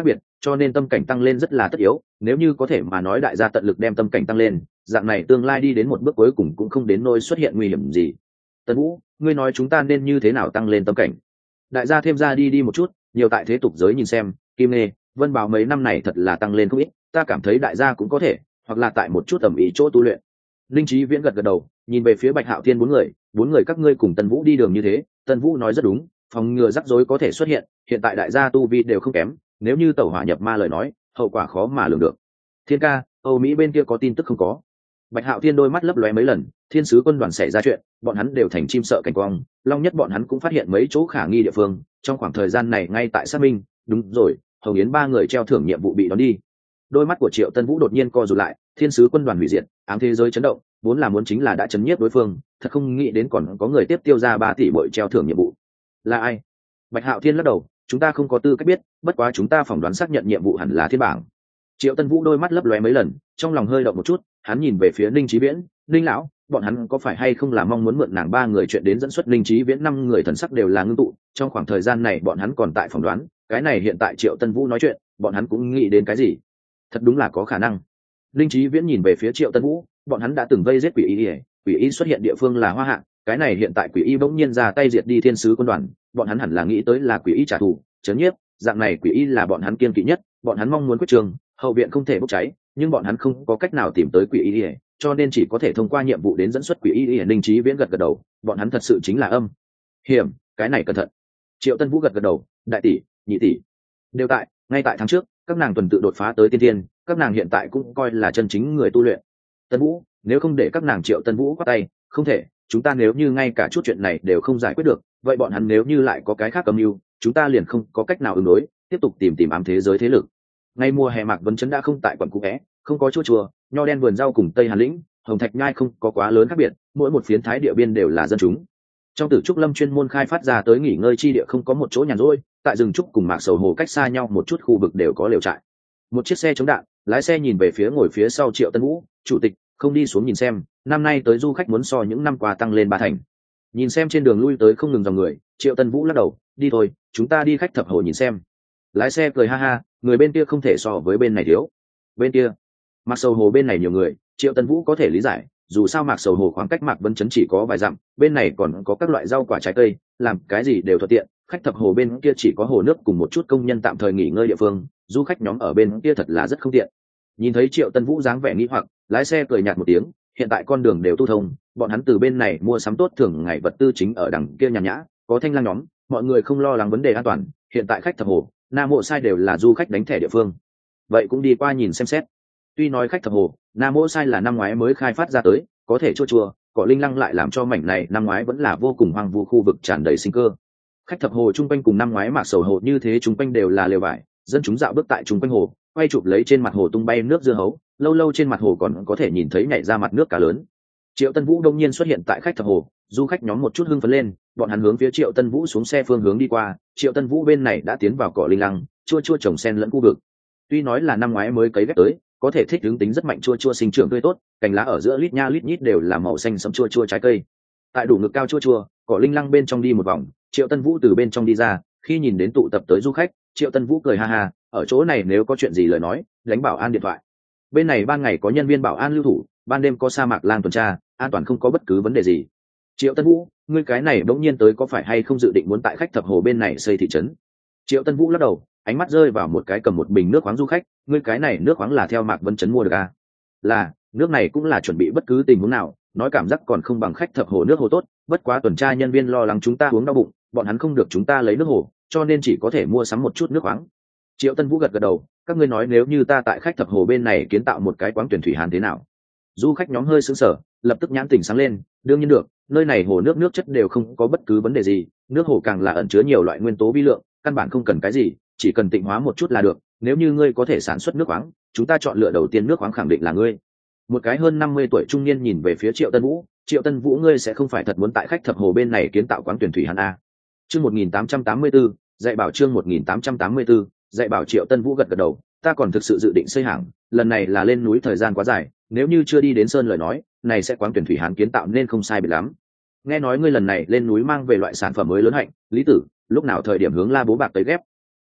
cho nên tâm cảnh tăng lên rất là tất yếu. Nếu như có thể mà nói đại gia tận lực đem tâm cảnh tăng lên, dạng này tương lai đi đến một bước cuối cùng cũng không đến nỗi xuất hiện nguy hiểm gì. Tần Vũ, ngươi nói chúng ta nên như thế nào tăng lên tâm cảnh? Đại gia thêm ra đi đi một chút, nhiều tại thế tục giới nhìn xem, Kim Nghê, Vân Bảo mấy năm này thật là tăng lên không ít, ta cảm thấy đại gia cũng có thể, hoặc là tại một chút tầm ý chỗ tu luyện. Linh Chí Viễn gật gật đầu, nhìn về phía Bạch Hạo Thiên bốn người, bốn người các ngươi cùng Tần Vũ đi đường như thế, Tần Vũ nói rất đúng, phòng ngừa rắc rối có thể xuất hiện, hiện tại đại gia tu vi đều không kém, nếu như tẩu hỏa nhập ma lời nói, hậu quả khó mà lường được. Thiên ca, Âu Mỹ bên kia có tin tức không có? Bạch Hạo Thiên đôi mắt lấp lóe mấy lần, thiên sứ quân đoàn xảy ra chuyện, bọn hắn đều thành chim sợ cảnh quang, long nhất bọn hắn cũng phát hiện mấy chỗ khả nghi địa phương, trong khoảng thời gian này ngay tại xác minh, đúng rồi, Hồng Yến ba người treo thưởng nhiệm vụ bị đón đi. Đôi mắt của Triệu Tân Vũ đột nhiên co rụt lại, thiên sứ quân đoàn hủy diệt, ám thế giới chấn động, vốn là muốn chính là đã chấn nhiếp đối phương, thật không nghĩ đến còn có người tiếp tiêu ra ba tỷ bội treo thưởng nhiệm vụ. Là ai? Bạch Hạo Thiên lắc đầu, chúng ta không có tư cách biết, bất quá chúng ta phỏng đoán xác nhận nhiệm vụ hẳn là thiên bảng. Triệu Tân Vũ đôi mắt lấp lóe mấy lần, trong lòng hơi động một chút, hắn nhìn về phía Ninh Chí Viễn, Ninh lão, bọn hắn có phải hay không là mong muốn mượn nàng ba người chuyện đến dẫn xuất Ninh Chí Viễn năm người thần sắc đều là ngưng tụ, trong khoảng thời gian này bọn hắn còn tại phỏng đoán, cái này hiện tại Triệu Tân Vũ nói chuyện, bọn hắn cũng nghĩ đến cái gì? Thật đúng là có khả năng. Ninh Chí Viễn nhìn về phía Triệu Tân Vũ, bọn hắn đã từng vây giết quỷ y, quỷ y xuất hiện địa phương là Hoa Hạ, cái này hiện tại quỷ y bỗng nhiên ra tay diệt đi thiên sứ quân đoàn, bọn hắn hẳn là nghĩ tới là quỷ y trả thù, chấn nhiếp, dạng này quỷ y là bọn hắn kiên kỵ nhất, bọn hắn mong muốn quyết trường, hậu viện không thể bốc cháy, nhưng bọn hắn không có cách nào tìm tới quỷ y, cho nên chỉ có thể thông qua nhiệm vụ đến dẫn xuất quỷ y. Ninh Chí Viễn gật gật đầu, bọn hắn thật sự chính là âm hiểm, cái này cẩn thận. Triệu Tân Vũ gật gật đầu, đại tỷ, nhị tỷ đều tại, ngay tại tháng trước, các nàng tuần tự đột phá tới tiên thiên, các nàng hiện tại cũng coi là chân chính người tu luyện. Tân Vũ, nếu không để các nàng Triệu Tân Vũ quát tay, không thể, chúng ta nếu như ngay cả chút chuyện này đều không giải quyết được, vậy bọn hắn nếu như lại có cái khác âm mưu, chúng ta liền không có cách nào ứng đối, tiếp tục tìm tìm ám thế giới thế lực. Ngay mùa hè Mạc Vấn Chấn đã không tại quận Cũ Vẽ, không có chua chùa, nho đen vườn rau cùng Tây Hàn Lĩnh, Hồng Thạch Nhai không có quá lớn khác biệt, mỗi một phiến thái địa biên đều là dân chúng. Trong Tử Trúc Lâm chuyên môn khai phát ra tới nghỉ ngơi chi địa không có một chỗ nhàn rỗi, tại rừng trúc cùng Mạc Sầu Hồ cách xa nhau một chút khu vực đều có lều trại. Một chiếc xe chống đạn, lái xe nhìn về phía ngồi phía sau Triệu Tân Vũ, chủ tịch, không đi xuống nhìn xem, năm nay tới du khách muốn so những năm qua tăng lên ba thành. Nhìn xem trên đường lui tới không ngừng dòng người, Triệu Tân Vũ lắc đầu, đi thôi, chúng ta đi khách thập hồ nhìn xem. Lái xe cười ha ha, người bên kia không thể so với bên này thiếu. Bên kia, Mạc Sầu Hồ bên này nhiều người, Triệu Tân Vũ có thể lý giải, dù sao Mạc Sầu Hồ khoảng cách Mạc Vân Chấn chỉ có vài dặm, bên này còn có các loại rau quả trái cây, làm cái gì đều thuận tiện. Khách thập hồ bên kia chỉ có hồ nước cùng một chút công nhân tạm thời nghỉ ngơi địa phương, du khách nhóm ở bên kia thật là rất không tiện. Nhìn thấy Triệu Tân Vũ dáng vẻ nghĩ hoặc, lái xe cười nhạt một tiếng, hiện tại con đường đều tu thông, bọn hắn từ bên này mua sắm tốt thường ngày vật tư chính ở đằng kia nhàn nhã, có thanh lang nhóm, mọi người không lo lắng vấn đề an toàn. Hiện tại khách thập hồ, Nam Mộ Sai đều là du khách đánh thẻ địa phương, vậy cũng đi qua nhìn xem xét. Tuy nói khách thập hồ, Nam Mộ Sai là năm ngoái mới khai phát ra tới, có thể chua chua, cỏ linh lăng lại làm cho mảnh này năm ngoái vẫn là vô cùng hoang vu khu vực tràn đầy sinh cơ. Khách thập hồ trung quanh cùng năm ngoái Mạc Sầu Hồ như thế, trung quanh đều là lều vải, dân chúng dạo bước tại trung quanh hồ, quay chụp lấy trên mặt hồ tung bay nước dưa hấu, lâu lâu trên mặt hồ còn có thể nhìn thấy nhảy ra mặt nước cá lớn. Triệu Tân Vũ đông nhiên xuất hiện tại khách thập hồ, du khách nhóm một chút hưng phấn lên, bọn hắn hướng phía Triệu Tân Vũ xuống xe phương hướng đi qua. Triệu Tân Vũ bên này đã tiến vào cỏ linh lăng, chua chua trồng sen lẫn khu vực. Tuy nói là năm ngoái mới cấy ghép tới, có thể thích ứng tính rất mạnh, chua chua sinh trưởng tươi tốt, cành lá ở giữa lít nha lít nhít đều là màu xanh sẫm chua chua trái cây. Tại đủ ngực cao chua chua, cỏ linh lăng bên trong đi một vòng, Triệu Tân Vũ từ bên trong đi ra, khi nhìn đến tụ tập tới du khách, Triệu Tân Vũ cười ha ha, ở chỗ này nếu có chuyện gì lời nói, đánh bảo an điện thoại. Bên này ban ngày có nhân viên bảo an lưu thủ, ban đêm có sa mạc lang tuần tra, an toàn không có bất cứ vấn đề gì. Triệu Tân Vũ, ngươi cái này bỗng nhiên tới có phải hay không dự định muốn tại khách thập hồ bên này xây thị trấn? Triệu Tân Vũ lắc đầu, ánh mắt rơi vào một cái cầm một bình nước khoáng du khách, ngươi cái này nước khoáng là theo Mạc Vân Chấn mua được à? Là, nước này cũng là chuẩn bị bất cứ tình huống nào, nói cảm giác còn không bằng khách thập hồ nước hồ tốt, bất quá tuần tra nhân viên lo lắng chúng ta uống đau bụng, bọn hắn không được chúng ta lấy nước hồ, cho nên chỉ có thể mua sắm một chút nước khoáng. Triệu Tân Vũ gật gật đầu, các ngươi nói nếu như ta tại khách thập hồ bên này kiến tạo một cái quán tuyển thủy hàn thế nào? Du khách nhóm hơi sững sờ, lập tức nhãn tỉnh sáng lên, đương nhiên được, nơi này hồ nước nước chất đều không có bất cứ vấn đề gì, nước hồ càng là ẩn chứa nhiều loại nguyên tố vi lượng, căn bản không cần cái gì, chỉ cần tịnh hóa một chút là được. Nếu như ngươi có thể sản xuất nước khoáng, chúng ta chọn lựa đầu tiên nước khoáng khẳng định là ngươi. Một cái hơn năm mươi tuổi trung niên nhìn về phía Triệu Tân Vũ, Triệu Tân Vũ, ngươi sẽ không phải thật muốn tại khách thập hồ bên này kiến tạo quán tuyển thủy hàn a? Chương một nghìn tám trăm tám mươi tư, dạy bảo chương một nghìn tám trăm tám mươi tư, dạy bảo. Triệu Tân Vũ gật gật đầu, ta còn thực sự dự định xây hàng, lần này là lên núi thời gian quá dài, nếu như chưa đi đến sơn lời nói, này sẽ quán tuyển thủy hàn kiến tạo nên không sai biệt lắm. Nghe nói ngươi lần này lên núi mang về loại sản phẩm mới lớn hạnh, Lý Tử, lúc nào thời điểm hướng La Bố Bạc tới ghép?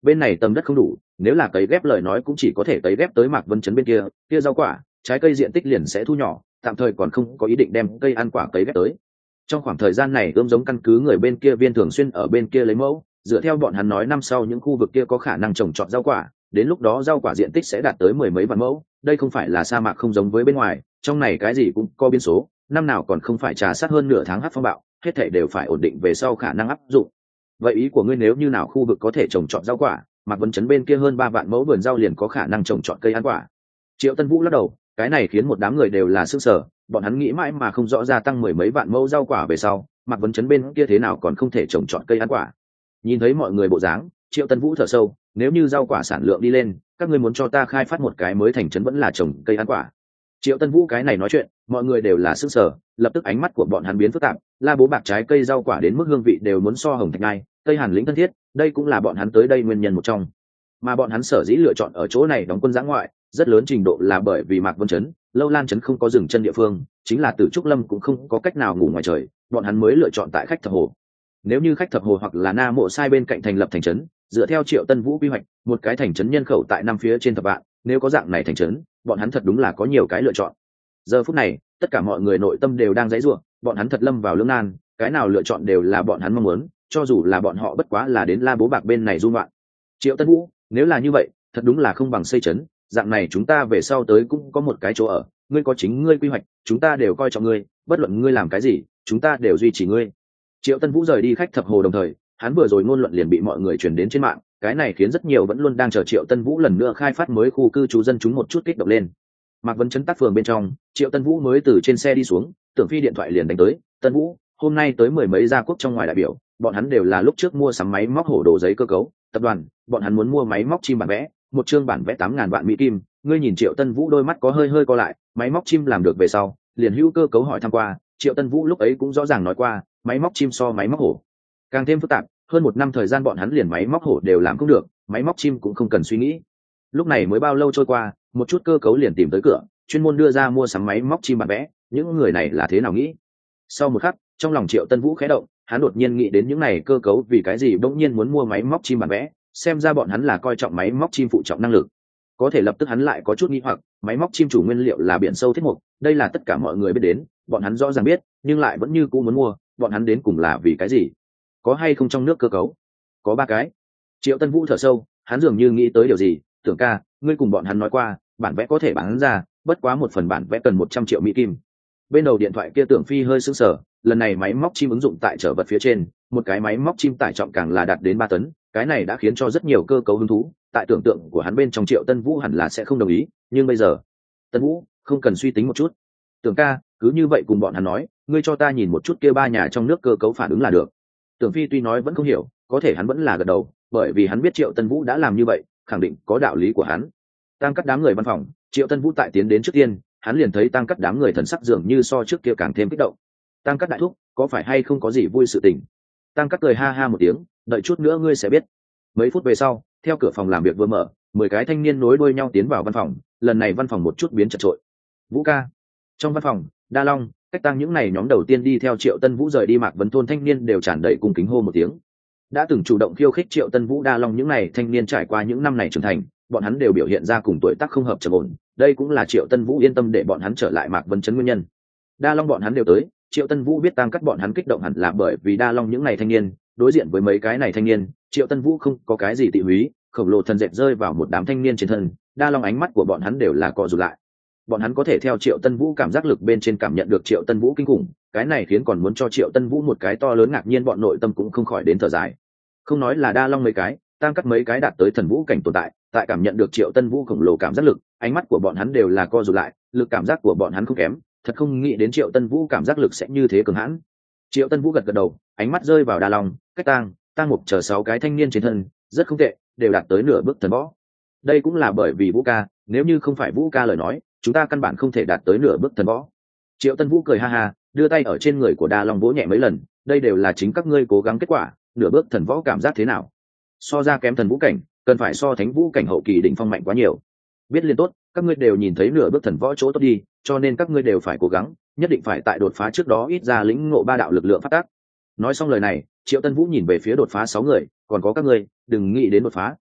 bên này tầm đất không đủ, nếu là cấy ghép lời nói cũng chỉ có thể cấy ghép tới Mạc Vân Chấn bên kia, kia rau quả trái cây diện tích liền sẽ thu nhỏ, tạm thời còn không có ý định đem cây ăn quả cấy ghép tới. Trong khoảng thời gian này ươm giống căn cứ người bên kia viên thường xuyên ở bên kia lấy mẫu, dựa theo bọn hắn nói năm sau những khu vực kia có khả năng trồng trọt rau quả, đến lúc đó rau quả diện tích sẽ đạt tới mười mấy vạn mẫu. Đây không phải là sa mạc không giống với bên ngoài, trong này cái gì cũng có biến số, năm nào còn không phải trà sát hơn nửa tháng hắc phong bạo, hết thảy đều phải ổn định về sau khả năng áp dụng. Vậy ý của ngươi nếu như nào khu vực có thể trồng trọt rau quả, Mạc Vân Chấn bên kia hơn ba vạn mẫu vườn rau liền có khả năng trồng trọt cây ăn quả. Triệu Tân Vũ lắc đầu, cái này khiến một đám người đều là sững sờ, bọn hắn nghĩ mãi mà không rõ ra tăng mười mấy vạn mẫu rau quả về sau, Mạc Vân Chấn bên kia thế nào còn không thể trồng trọt cây ăn quả. Nhìn thấy mọi người bộ dáng, Triệu Tân Vũ thở sâu, nếu như rau quả sản lượng đi lên, các ngươi muốn cho ta khai phát một cái mới thành trấn vẫn là trồng cây ăn quả. Triệu Tân Vũ cái này nói chuyện, mọi người đều là sững sờ, lập tức ánh mắt của bọn hắn biến phức tạp, la bố bạc trái cây rau quả đến mức hương vị đều muốn so hồng thạch ngai, tây hàn lĩnh thân thiết, đây cũng là bọn hắn tới đây nguyên nhân một trong. Mà bọn hắn sở dĩ lựa chọn ở chỗ này đóng quân giã ngoại, rất lớn trình độ là bởi vì Mạc Vân Chấn, Lâu Lan Chấn không có dừng chân địa phương, chính là Tử Trúc Lâm cũng không có cách nào ngủ ngoài trời, bọn hắn mới lựa chọn tại Khách Thập Hồ. Nếu như Khách Thập Hồ hoặc là Na Mộ Sai bên cạnh thành lập thành trấn, dựa theo Triệu Tân Vũ quy hoạch, một cái thành trấn nhân khẩu tại năm phía trên thập vạn, nếu có dạng này thành trấn, bọn hắn thật đúng là có nhiều cái lựa chọn. Giờ phút này, tất cả mọi người nội tâm đều đang giãy giụa, bọn hắn thật lâm vào lưỡng nan, cái nào lựa chọn đều là bọn hắn mong muốn, cho dù là bọn họ bất quá là đến La Bố Bạc bên này du ngoạn. Triệu Tân Vũ, nếu là như vậy, thật đúng là không bằng xây trấn, dạng này chúng ta về sau tới cũng có một cái chỗ ở, ngươi có chính ngươi quy hoạch, chúng ta đều coi trọng ngươi, bất luận ngươi làm cái gì, chúng ta đều duy trì ngươi. Triệu Tân Vũ rời đi Khách Thập Hồ đồng thời, hắn vừa rồi ngôn luận liền bị mọi người truyền đến trên mạng, cái này khiến rất nhiều vẫn luôn đang chờ Triệu Tân Vũ lần nữa khai phát mới khu cư trú dân chúng một chút kích động lên. Mạc Vân Chấn tác phường bên trong, Triệu Tân Vũ mới từ trên xe đi xuống, Tưởng Phi điện thoại liền đánh tới, "Tân Vũ, hôm nay tới mười mấy gia quốc trong ngoài đại biểu, bọn hắn đều là lúc trước mua sắm máy móc hổ đồ giấy cơ cấu, tập đoàn, bọn hắn muốn mua máy móc chim bản vẽ, một chương bản vẽ tám ngàn vạn mỹ kim." Ngươi nhìn Triệu Tân Vũ đôi mắt có hơi hơi co lại, máy móc chim làm được về sau, liền hữu cơ cấu hỏi thăm qua, Triệu Tân Vũ lúc ấy cũng rõ ràng nói qua, máy móc chim so máy móc hổ càng thêm phức tạp, hơn một năm thời gian bọn hắn liền máy móc hổ đều làm không được, máy móc chim cũng không cần suy nghĩ. Lúc này mới bao lâu trôi qua, một chút cơ cấu liền tìm tới cửa, chuyên môn đưa ra mua sắm máy móc chim bản vẽ, những người này là thế nào nghĩ? Sau một khắc, trong lòng Triệu Tân Vũ khẽ động, hắn đột nhiên nghĩ đến những này cơ cấu vì cái gì bỗng nhiên muốn mua máy móc chim bản vẽ, xem ra bọn hắn là coi trọng máy móc chim phụ trọng năng lực. Có thể lập tức hắn lại có chút nghi hoặc, máy móc chim chủ nguyên liệu là biển sâu thiết mục, đây là tất cả mọi người biết đến, bọn hắn rõ ràng biết, nhưng lại vẫn như cũ muốn mua, bọn hắn đến cùng là vì cái gì? Có hay không trong nước cơ cấu? Có ba cái. Triệu Tân Vũ thở sâu, hắn dường như nghĩ tới điều gì, "Tưởng ca, ngươi cùng bọn hắn nói qua, bản vẽ có thể bán ra, bất quá một phần bản vẽ cần một trăm triệu mỹ kim." Bên đầu điện thoại kia Tưởng Phi hơi sững sờ, lần này máy móc chim ứng dụng tại chở vật phía trên, một cái máy móc chim tải trọng càng là đạt đến ba tấn, cái này đã khiến cho rất nhiều cơ cấu hứng thú, tại tưởng tượng của hắn bên trong Triệu Tân Vũ hẳn là sẽ không đồng ý, nhưng bây giờ, Tân Vũ, không cần suy tính một chút. Tưởng ca, cứ như vậy cùng bọn hắn nói, ngươi cho ta nhìn một chút kia ba nhà trong nước cơ cấu phản ứng là được. Tưởng Phi tuy nói vẫn không hiểu, có thể hắn vẫn là gật đầu, bởi vì hắn biết Triệu Tân Vũ đã làm như vậy, khẳng định có đạo lý của hắn. Tăng cắt đám người văn phòng, Triệu Tân Vũ tại tiến đến trước tiên, hắn liền thấy tăng cắt đám người thần sắc dường như so trước kia càng thêm kích động. Tăng cắt đại thúc, có phải hay không có gì vui sự tình? Tăng cắt cười ha ha một tiếng, đợi chút nữa ngươi sẽ biết. Mấy phút về sau, theo cửa phòng làm việc vừa mở, mười cái thanh niên nối đuôi nhau tiến vào văn phòng, lần này văn phòng một chút biến chật trội. Vũ ca. Trong văn phòng, Đa Long, Cách Tăng những này nhóm đầu tiên đi theo Triệu Tân Vũ rời đi Mạc Vân thôn thanh niên đều tràn đầy cung kính hô một tiếng. Đã từng chủ động khiêu khích Triệu Tân Vũ Đa Long những này thanh niên trải qua những năm này trưởng thành, bọn hắn đều biểu hiện ra cùng tuổi tác không hợp trầm ổn, đây cũng là Triệu Tân Vũ yên tâm để bọn hắn trở lại Mạc Vân trấn nguyên nhân. Đa Long bọn hắn đều tới, Triệu Tân Vũ biết Tăng cắt bọn hắn kích động hẳn là bởi vì Đa Long những này thanh niên, đối diện với mấy cái này thanh niên, Triệu Tân Vũ không có cái gì tị húy, khổng lồ thần dệt rơi vào một đám thanh niên trên thân, Đa Long ánh mắt của bọn hắn đều là co rụt lại. Bọn hắn có thể theo Triệu Tân Vũ cảm giác lực bên trên cảm nhận được Triệu Tân Vũ kinh khủng, cái này khiến còn muốn cho Triệu Tân Vũ một cái to lớn ngạc nhiên, bọn nội tâm cũng không khỏi đến thở dài. Không nói là Đa Long mấy cái, Tăng cắt mấy cái đạt tới thần vũ cảnh tồn tại, tại cảm nhận được Triệu Tân Vũ khổng lồ cảm giác lực, ánh mắt của bọn hắn đều là co rụt lại, lực cảm giác của bọn hắn không kém, thật không nghĩ đến Triệu Tân Vũ cảm giác lực sẽ như thế cường hãn. Triệu Tân Vũ gật gật đầu, ánh mắt rơi vào Đa Long, Cách Tăng, Tăng Mục chờ sáu cái thanh niên trên thân, rất không tệ, đều đạt tới nửa bước thần võ. Đây cũng là bởi vì Vũ ca, nếu như không phải Vũ ca lời nói, chúng ta căn bản không thể đạt tới nửa bước thần võ. Triệu Tân Vũ cười ha ha, đưa tay ở trên người của Đa Long vỗ nhẹ mấy lần, đây đều là chính các ngươi cố gắng kết quả, nửa bước thần võ cảm giác thế nào? So ra kém thần vũ cảnh, cần phải so thánh vũ cảnh hậu kỳ đỉnh phong mạnh quá nhiều. Biết liên tốt, các ngươi đều nhìn thấy nửa bước thần võ chỗ tốt đi, cho nên các ngươi đều phải cố gắng, nhất định phải tại đột phá trước đó ít ra lĩnh ngộ ba đạo lực lượng phát tác. Nói xong lời này, Triệu Tân Vũ nhìn về phía đột phá sáu người, còn có các ngươi, đừng nghĩ đến đột phá,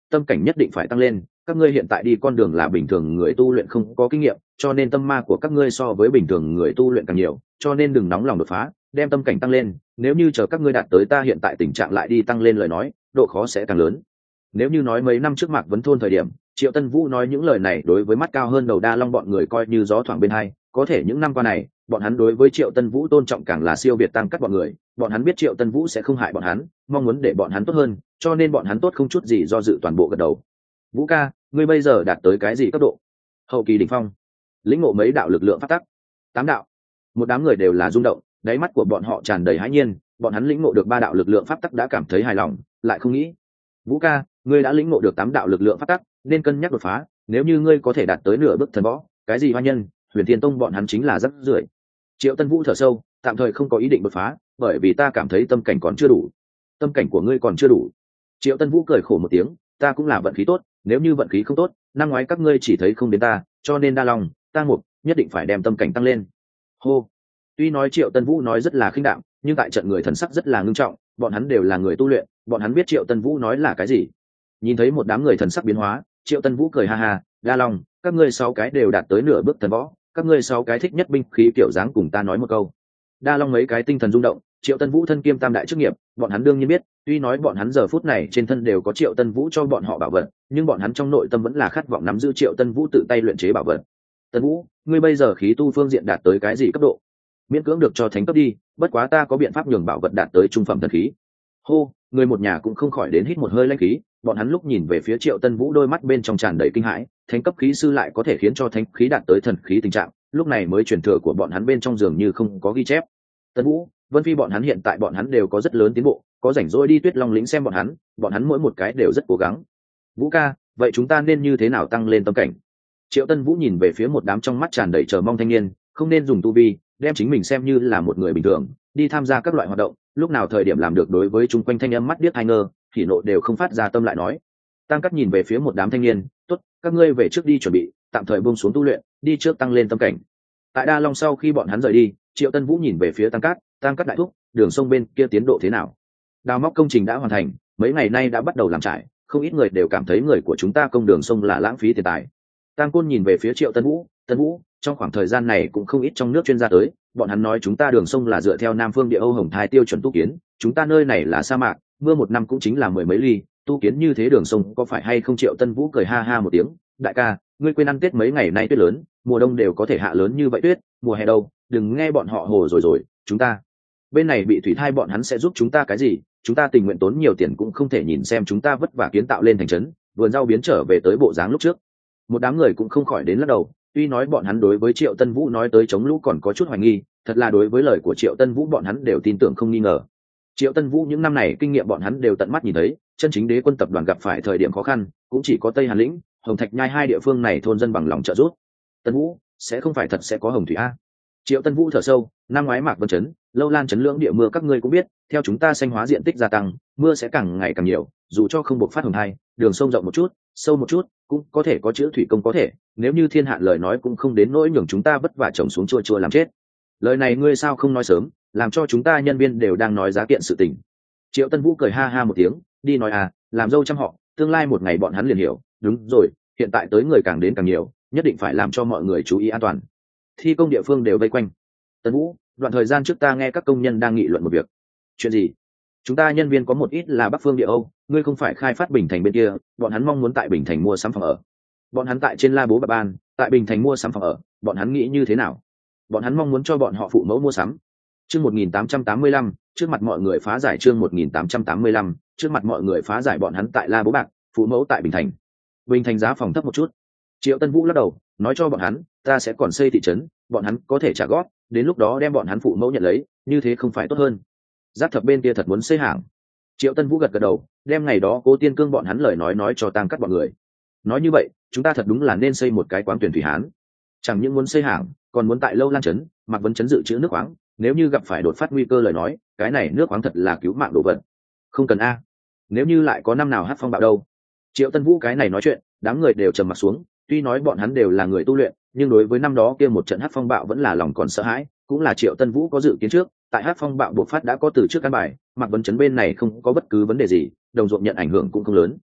tâm cảnh nhất định phải tăng lên. Các ngươi hiện tại đi con đường là bình thường người tu luyện không có kinh nghiệm, cho nên tâm ma của các ngươi so với bình thường người tu luyện càng nhiều, cho nên đừng nóng lòng đột phá, đem tâm cảnh tăng lên. Nếu như chờ các ngươi đạt tới ta hiện tại tình trạng lại đi tăng lên lời nói, độ khó sẽ càng lớn. Nếu như nói mấy năm trước Mạc Vấn Thôn thời điểm, Triệu Tân Vũ nói những lời này đối với mắt cao hơn đầu Đa Long bọn người coi như gió thoảng bên hai, có thể những năm qua này, bọn hắn đối với Triệu Tân Vũ tôn trọng càng là siêu việt tăng cắt bọn người, bọn hắn biết Triệu Tân Vũ sẽ không hại bọn hắn, mong muốn để bọn hắn tốt hơn, cho nên bọn hắn tốt không chút gì do dự toàn bộ gật đầu. Vũ ca, ngươi bây giờ đạt tới cái gì cấp độ? Hậu kỳ đỉnh phong. Lĩnh ngộ mấy đạo lực lượng pháp tắc? Tám đạo. Một đám người đều là rung động, đáy mắt của bọn họ tràn đầy hãi nhiên, bọn hắn lĩnh ngộ được ba đạo lực lượng pháp tắc đã cảm thấy hài lòng, lại không nghĩ. Vũ ca, ngươi đã lĩnh ngộ được tám đạo lực lượng pháp tắc, nên cân nhắc đột phá, nếu như ngươi có thể đạt tới nửa bước thần võ, cái gì hoa nhân, Huyền Thiên Tông bọn hắn chính là rất rưởi. Triệu Tân Vũ thở sâu, tạm thời không có ý định đột phá, bởi vì ta cảm thấy tâm cảnh còn chưa đủ. Tâm cảnh của ngươi còn chưa đủ. Triệu Tân Vũ cười khổ một tiếng, ta cũng là vận khí tốt, nếu như vận khí không tốt, năm ngoái các ngươi chỉ thấy không đến ta, cho nên Đa Long, ta Mục, nhất định phải đem tâm cảnh tăng lên. Hô. Tuy nói Triệu Tân Vũ nói rất là khinh đạm, nhưng tại trận người thần sắc rất là ngưng trọng, bọn hắn đều là người tu luyện, bọn hắn biết Triệu Tân Vũ nói là cái gì. Nhìn thấy một đám người thần sắc biến hóa, Triệu Tân Vũ cười ha ha, Đa Long, các ngươi sáu cái đều đạt tới nửa bước thần võ, các ngươi sáu cái thích nhất binh khí kiểu dáng cùng ta nói một câu. Đa Long mấy cái tinh thần rung động, Triệu Tân Vũ thân kiêm tam đại chức nghiệp, bọn hắn đương nhiên biết, tuy nói bọn hắn giờ phút này trên thân đều có Triệu Tân Vũ cho bọn họ bảo vật, nhưng bọn hắn trong nội tâm vẫn là khát vọng nắm giữ Triệu Tân Vũ tự tay luyện chế bảo vật. Tân Vũ, ngươi bây giờ khí tu phương diện đạt tới cái gì cấp độ? Miễn cưỡng được cho thánh cấp đi, bất quá ta có biện pháp nhường bảo vật đạt tới trung phẩm thần khí. Hô, người một nhà cũng không khỏi đến hít một hơi lãnh khí, bọn hắn lúc nhìn về phía Triệu Tân Vũ đôi mắt bên trong tràn đầy kinh hãi, thánh cấp khí sư lại có thể khiến cho thánh khí đạt tới thần khí tình trạng, lúc này mới truyền thừa của bọn hắn bên trong dường như không có ghi chép. Tân Vũ, Vân Phi bọn hắn hiện tại bọn hắn đều có rất lớn tiến bộ, có rảnh rỗi đi Tuyết Long lĩnh xem bọn hắn, bọn hắn mỗi một cái đều rất cố gắng. Vũ ca, vậy chúng ta nên như thế nào tăng lên tâm cảnh? Triệu Tân Vũ nhìn về phía một đám trong mắt tràn đầy chờ mong thanh niên, không nên dùng tu vi, đem chính mình xem như là một người bình thường, đi tham gia các loại hoạt động, lúc nào thời điểm làm được đối với chung quanh thanh âm mắt điếc hai ngơ, thì nộ đều không phát ra tâm lại nói. Tăng Cắt nhìn về phía một đám thanh niên, tốt, các ngươi về trước đi chuẩn bị, tạm thời buông xuống tu luyện, đi trước tăng lên tâm cảnh. Tại Đa Long sau khi bọn hắn rời đi, Triệu Tân Vũ nhìn về phía Tăng Cát, Tăng Cát đại thúc, đường sông bên kia tiến độ thế nào? Đào móc công trình đã hoàn thành, mấy ngày nay đã bắt đầu làm trải, không ít người đều cảm thấy người của chúng ta công đường sông là lãng phí tiền tài. Tăng Côn nhìn về phía Triệu Tân Vũ, Tân Vũ, trong khoảng thời gian này cũng không ít trong nước chuyên gia tới, bọn hắn nói chúng ta đường sông là dựa theo Nam Phương Địa Âu Hồng Thai tiêu chuẩn tu kiến, chúng ta nơi này là sa mạc, mưa một năm cũng chính là mười mấy ly, tu kiến như thế đường sông có phải hay không? Triệu Tân Vũ cười ha ha một tiếng, đại ca, ngươi quên ăn Tết mấy ngày nay tuyết lớn, mùa đông đều có thể hạ lớn như vậy tuyết, mùa hè đâu, đừng nghe bọn họ hồ rồi rồi, chúng ta bên này bị thủy thai bọn hắn sẽ giúp chúng ta cái gì? Chúng ta tình nguyện tốn nhiều tiền cũng không thể nhìn xem chúng ta vất vả kiến tạo lên thành trấn, vườn rau biến trở về tới bộ dáng lúc trước. Một đám người cũng không khỏi đến lắc đầu, tuy nói bọn hắn đối với Triệu Tân Vũ nói tới chống lũ còn có chút hoài nghi, thật là đối với lời của Triệu Tân Vũ bọn hắn đều tin tưởng không nghi ngờ. Triệu Tân Vũ những năm này kinh nghiệm bọn hắn đều tận mắt nhìn thấy, chân chính đế quân tập đoàn gặp phải thời điểm khó khăn, cũng chỉ có Tây Hàn lĩnh, Hồng Thạch Nhai hai địa phương này thôn dân bằng lòng trợ giúp. Tân Vũ, sẽ không phải thật sẽ có hồng thủy a? Triệu Tân Vũ thở sâu, năm ngoái Mạc Vân Chấn, Lâu Lan Chấn lưỡng địa mưa các ngươi cũng biết, theo chúng ta xanh hóa diện tích gia tăng, mưa sẽ càng ngày càng nhiều, dù cho không buộc phát hồng thai, đường sông rộng một chút, sâu một chút, cũng có thể có chữ thủy công có thể, nếu như thiên hạn lời nói cũng không đến nỗi nhường chúng ta vất vả trồng xuống chua chua làm chết. Lời này ngươi sao không nói sớm, làm cho chúng ta nhân viên đều đang nói giá kiện sự tình. Triệu Tân Vũ cười ha ha một tiếng, đi nói à, làm dâu trăm họ, tương lai một ngày bọn hắn liền hiểu, đúng rồi, hiện tại tới người càng đến càng nhiều, nhất định phải làm cho mọi người chú ý an toàn. Thi công địa phương đều vây quanh. Tân Vũ, đoạn thời gian trước ta nghe các công nhân đang nghị luận một việc. Chuyện gì? Chúng ta nhân viên có một ít là Bắc Phương Địa Âu, ngươi không phải khai phát Bình Thành bên kia, bọn hắn mong muốn tại Bình Thành mua sắm phòng ở. Bọn hắn tại trên La Bố Bạc Ban, tại Bình Thành mua sắm phòng ở, bọn hắn nghĩ như thế nào? Bọn hắn mong muốn cho bọn họ phụ mẫu mua sắm. Chương một nghìn tám trăm tám mươi lăm, trước mặt mọi người phá giải chương một nghìn tám trăm tám mươi lăm, trước mặt mọi người phá giải bọn hắn tại La Bố Bạc, phụ mẫu tại Bình Thành. Bình Thành giá phòng thấp một chút. Triệu Tân Vũ lắc đầu, nói cho bọn hắn, ta sẽ còn xây thị trấn, bọn hắn có thể trả góp, đến lúc đó đem bọn hắn phụ mẫu nhận lấy, như thế không phải tốt hơn? Giáp Thập bên kia thật muốn xây hàng. Triệu Tân Vũ gật gật đầu, đem ngày đó Cố Tiên Cương bọn hắn lời nói nói cho Tăng Cắt bọn người. Nói như vậy, chúng ta thật đúng là nên xây một cái quán tuyển thủy hán. Chẳng những muốn xây hàng, còn muốn tại Lâu Lan trấn, Mạc Vấn trấn dự trữ nước khoáng, nếu như gặp phải đột phát nguy cơ lời nói, cái này nước khoáng thật là cứu mạng đồ vật. Không cần a. Nếu như lại có năm nào hát phong bạo đâu? Triệu Tân Vũ cái này nói chuyện, đám người đều trầm mặt xuống, tuy nói bọn hắn đều là người tu luyện, nhưng đối với năm đó kia một trận hát phong bạo vẫn là lòng còn sợ hãi, cũng là Triệu Tân Vũ có dự kiến trước, tại hát phong bạo bộc phát đã có từ trước căn bài, Mạc Vấn trấn bên này không có bất cứ vấn đề gì, đồng ruộng nhận ảnh hưởng cũng không lớn.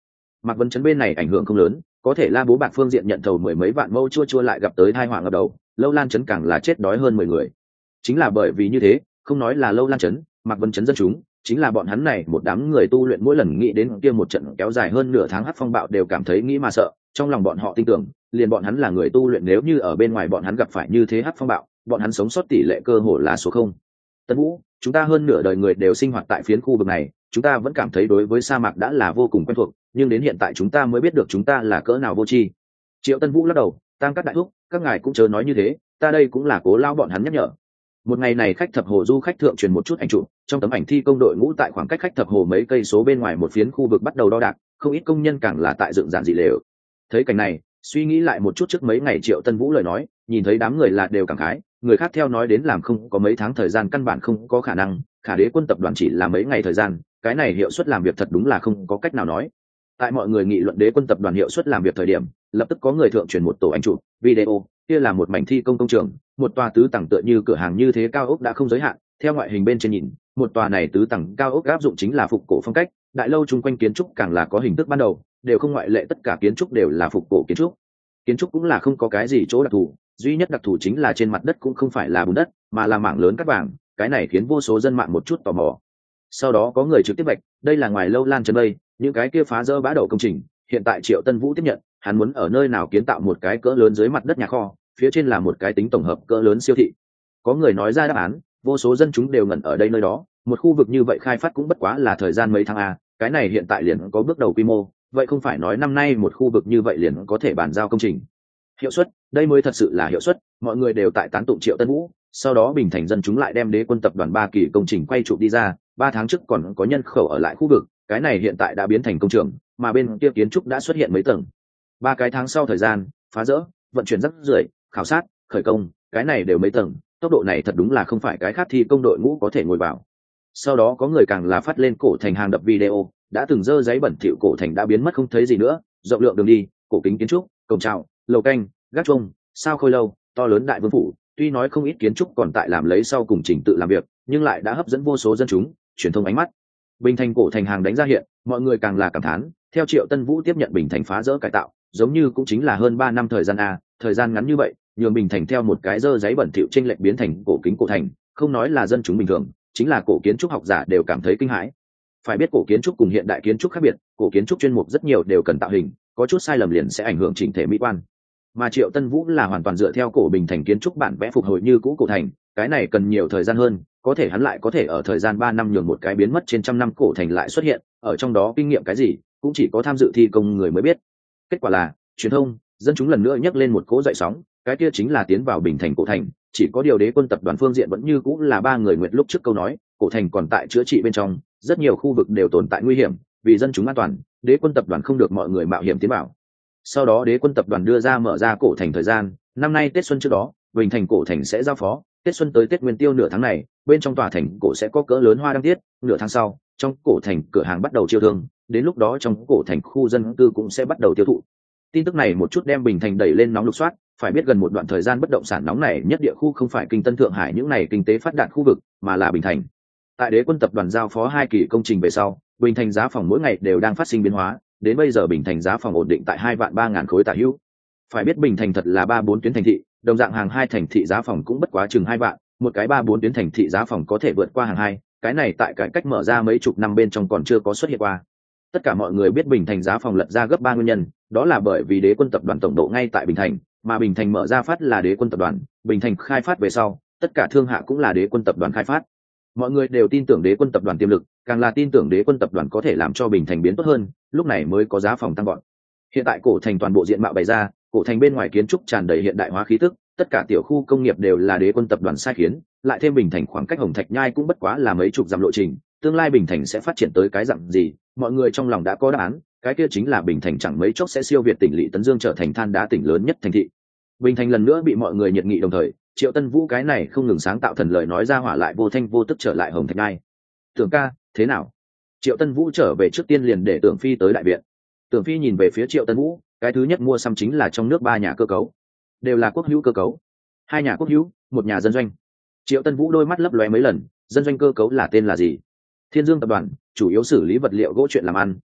Mạc Vân Chấn bên này ảnh hưởng không lớn, có thể La Bố Bạc phương diện nhận thầu mười mấy vạn mẫu chua chua lại gặp tới tai họa ngập đầu, Lâu Lan Chấn càng là chết đói hơn mười người. Chính là bởi vì như thế, không nói là Lâu Lan Chấn, Mạc Vân Chấn dân chúng, chính là bọn hắn này một đám người tu luyện mỗi lần nghĩ đến kia một trận kéo dài hơn nửa tháng hắc phong bạo đều cảm thấy nghĩ mà sợ, trong lòng bọn họ tin tưởng, liền bọn hắn là người tu luyện nếu như ở bên ngoài bọn hắn gặp phải như thế hắc phong bạo, bọn hắn sống sót tỷ lệ cơ hội là số không. Tân Vũ, chúng ta hơn nửa đời người đều sinh hoạt tại phiến khu vực này, chúng ta vẫn cảm thấy đối với sa mạc đã là vô cùng quen thuộc, nhưng đến hiện tại chúng ta mới biết được chúng ta là cỡ nào vô tri. Triệu Tân Vũ lắc đầu, tam các đại thúc, các ngài cũng chớ nói như thế, ta đây cũng là cố lao bọn hắn nhắc nhở. Một ngày này khách thập hồ du khách thượng truyền một chút ảnh chụp, trong tấm ảnh thi công đội ngũ tại khoảng cách khách thập hồ mấy cây số bên ngoài một phiến khu vực bắt đầu đo đạc, không ít công nhân càng là tại dựng giản dị lều. Thấy cảnh này, suy nghĩ lại một chút trước mấy ngày Triệu Tân Vũ lời nói, nhìn thấy đám người là đều cảm khái, người khác theo nói đến làm không có mấy tháng thời gian căn bản không có khả năng, Khả Đế quân tập đoàn chỉ là mấy ngày thời gian, cái này hiệu suất làm việc thật đúng là không có cách nào nói. Tại mọi người nghị luận Đế quân tập đoàn hiệu suất làm việc thời điểm, lập tức có người thượng truyền một tổ ảnh chụp, video, kia là một mảnh thi công công trường, một tòa tứ tầng tựa như cửa hàng như thế cao ốc đã không giới hạn, theo ngoại hình bên trên nhìn, một tòa này tứ tầng cao ốc áp dụng chính là phục cổ phong cách, đại lâu chung quanh kiến trúc càng là có hình thức ban đầu, đều không ngoại lệ tất cả kiến trúc đều là phục cổ kiến trúc. Kiến trúc cũng là không có cái gì chỗ đặc thù, duy nhất đặc thù chính là trên mặt đất cũng không phải là bùn đất, mà là mảng lớn cát vàng, cái này khiến vô số dân mạng một chút tò mò. Sau đó có người trực tiếp bạch, đây là ngoài Lâu Lan Trấn đây, những cái kia phá rỡ bã đậu công trình, hiện tại Triệu Tân Vũ tiếp nhận, hắn muốn ở nơi nào kiến tạo một cái cỡ lớn dưới mặt đất nhà kho, phía trên là một cái tính tổng hợp cỡ lớn siêu thị. Có người nói ra đáp án, vô số dân chúng đều ngẩn ở đây nơi đó, một khu vực như vậy khai phát cũng bất quá là thời gian mấy tháng a, cái này hiện tại liền có bước đầu quy mô, vậy không phải nói năm nay một khu vực như vậy liền có thể bàn giao công trình. Hiệu suất, đây mới thật sự là hiệu suất, mọi người đều tại tán tụng Triệu Tân Vũ, sau đó Bình Thành dân chúng lại đem Đế quân tập đoàn ba kỳ công trình quay chụp đi ra, ba tháng trước còn có nhân khẩu ở lại khu vực, cái này hiện tại đã biến thành công trường, mà bên kia kiến trúc đã xuất hiện mấy tầng. Ba cái tháng sau thời gian, phá rỡ, vận chuyển rác rưởi, khảo sát, khởi công, cái này đều mấy tầng, tốc độ này thật đúng là không phải cái khác thi công đội ngũ có thể ngồi vào. Sau đó có người càng là phát lên cổ thành hàng đập video, đã từng dơ giấy bẩn thỉu cổ thành đã biến mất không thấy gì nữa, rộng lượng đường đi, cổ kính kiến trúc, cổng chào, lầu canh, gác chuông, sao khôi lâu, to lớn đại vương phủ, tuy nói không ít kiến trúc còn tại làm lấy sau cùng trình tự làm việc, nhưng lại đã hấp dẫn vô số dân chúng, truyền thông ánh mắt. Bình Thành cổ thành hàng đánh ra hiện, mọi người càng là cảm thán, theo Triệu Tân Vũ tiếp nhận Bình Thành phá rỡ cải tạo, giống như cũng chính là hơn ba năm thời gian a, thời gian ngắn như vậy, nhường Bình Thành theo một cái dơ giấy bẩn thỉu chênh lệch biến thành cổ kính cổ thành, không nói là dân chúng bình thường, chính là cổ kiến trúc học giả đều cảm thấy kinh hãi. Phải biết cổ kiến trúc cùng hiện đại kiến trúc khác biệt, cổ kiến trúc chuyên mục rất nhiều đều cần tạo hình, có chút sai lầm liền sẽ ảnh hưởng chỉnh thể mỹ quan. Mà Triệu Tân Vũ là hoàn toàn dựa theo cổ Bình Thành kiến trúc bản vẽ phục hồi như cũ cổ thành, cái này cần nhiều thời gian hơn, có thể hắn lại có thể ở thời gian ba năm nhường một cái biến mất trên trăm năm cổ thành lại xuất hiện, ở trong đó kinh nghiệm cái gì, cũng chỉ có tham dự thi công người mới biết. Kết quả là, truyền thông, dân chúng lần nữa nhấc lên một cỗ dậy sóng, cái kia chính là tiến vào Bình Thành cổ thành, chỉ có điều Đế quân tập đoàn phương diện vẫn như cũ là ba người nguyệt lúc trước câu nói, cổ thành còn tại chữa trị bên trong, rất nhiều khu vực đều tồn tại nguy hiểm, vì dân chúng an toàn, Đế quân tập đoàn không được mọi người mạo hiểm tiến vào. Sau đó Đế quân tập đoàn đưa ra mở ra cổ thành thời gian, năm nay Tết xuân trước đó, Bình Thành cổ thành sẽ giao phó, Tết xuân tới Tết Nguyên Tiêu nửa tháng này, bên trong tòa thành cổ sẽ có cỡ lớn hoa đăng tiết, nửa tháng sau, trong cổ thành cửa hàng bắt đầu chiêu thương, đến lúc đó trong cổ thành khu dân cư cũng sẽ bắt đầu tiêu thụ. Tin tức này một chút đem Bình Thành đẩy lên nóng lục soát, phải biết gần một đoạn thời gian bất động sản nóng này nhất địa khu không phải Kinh Tân Thượng Hải những này kinh tế phát đạt khu vực, mà là Bình Thành. Tại Đế quân tập đoàn giao phó hai kỳ công trình về sau, Bình Thành giá phòng mỗi ngày đều đang phát sinh biến hóa, đến bây giờ Bình Thành giá phòng ổn định tại hai vạn ba ngàn khối tả hữu. Phải biết Bình Thành thật là ba bốn tuyến thành thị, đồng dạng hàng hai thành thị giá phòng cũng bất quá chừng hai vạn, một cái ba bốn tuyến thành thị giá phòng có thể vượt qua hàng hai, cái này tại cải cách mở ra mấy chục năm bên trong còn chưa có xuất hiện qua. Tất cả mọi người biết Bình Thành giá phòng lật ra gấp ba nguyên nhân, đó là bởi vì Đế quân tập đoàn tổng độ ngay tại Bình Thành, mà Bình Thành mở ra phát là Đế quân tập đoàn, Bình Thành khai phát về sau, tất cả thương hạ cũng là Đế quân tập đoàn khai phát. Mọi người đều tin tưởng Đế quân tập đoàn tiềm lực, càng là tin tưởng Đế quân tập đoàn có thể làm cho Bình Thành biến tốt hơn, lúc này mới có giá phòng tăng gọn. Hiện tại cổ thành toàn bộ diện mạo bày ra, cổ thành bên ngoài kiến trúc tràn đầy hiện đại hóa khí tức, tất cả tiểu khu công nghiệp đều là Đế quân tập đoàn sai khiến, lại thêm Bình Thành khoảng cách Hồng Thạch Nhai cũng bất quá là mấy chục dặm lộ trình, tương lai Bình Thành sẽ phát triển tới cái dạng gì, mọi người trong lòng đã có đáp án, cái kia chính là Bình Thành chẳng mấy chốc sẽ siêu việt tỉnh lỵ Tấn Dương trở thành than đá tỉnh lớn nhất thành thị. Bình Thành lần nữa bị mọi người nhiệt nghị đồng thời, Triệu Tân Vũ cái này không ngừng sáng tạo thần lời nói ra hỏa lại vô thanh vô tức trở lại Hồng Thạch Nhai. Tưởng ca, thế nào? Triệu Tân Vũ trở về trước tiên liền để Tưởng Phi tới đại viện. Tưởng Phi nhìn về phía Triệu Tân Vũ, cái thứ nhất mua xăm chính là trong nước ba nhà cơ cấu, đều là quốc hữu cơ cấu, hai nhà quốc hữu, một nhà dân doanh. Triệu Tân Vũ đôi mắt lấp lóe mấy lần, dân doanh cơ cấu là tên là gì? Thiên Dương tập đoàn, chủ yếu xử lý vật liệu gỗ chuyện làm ăn,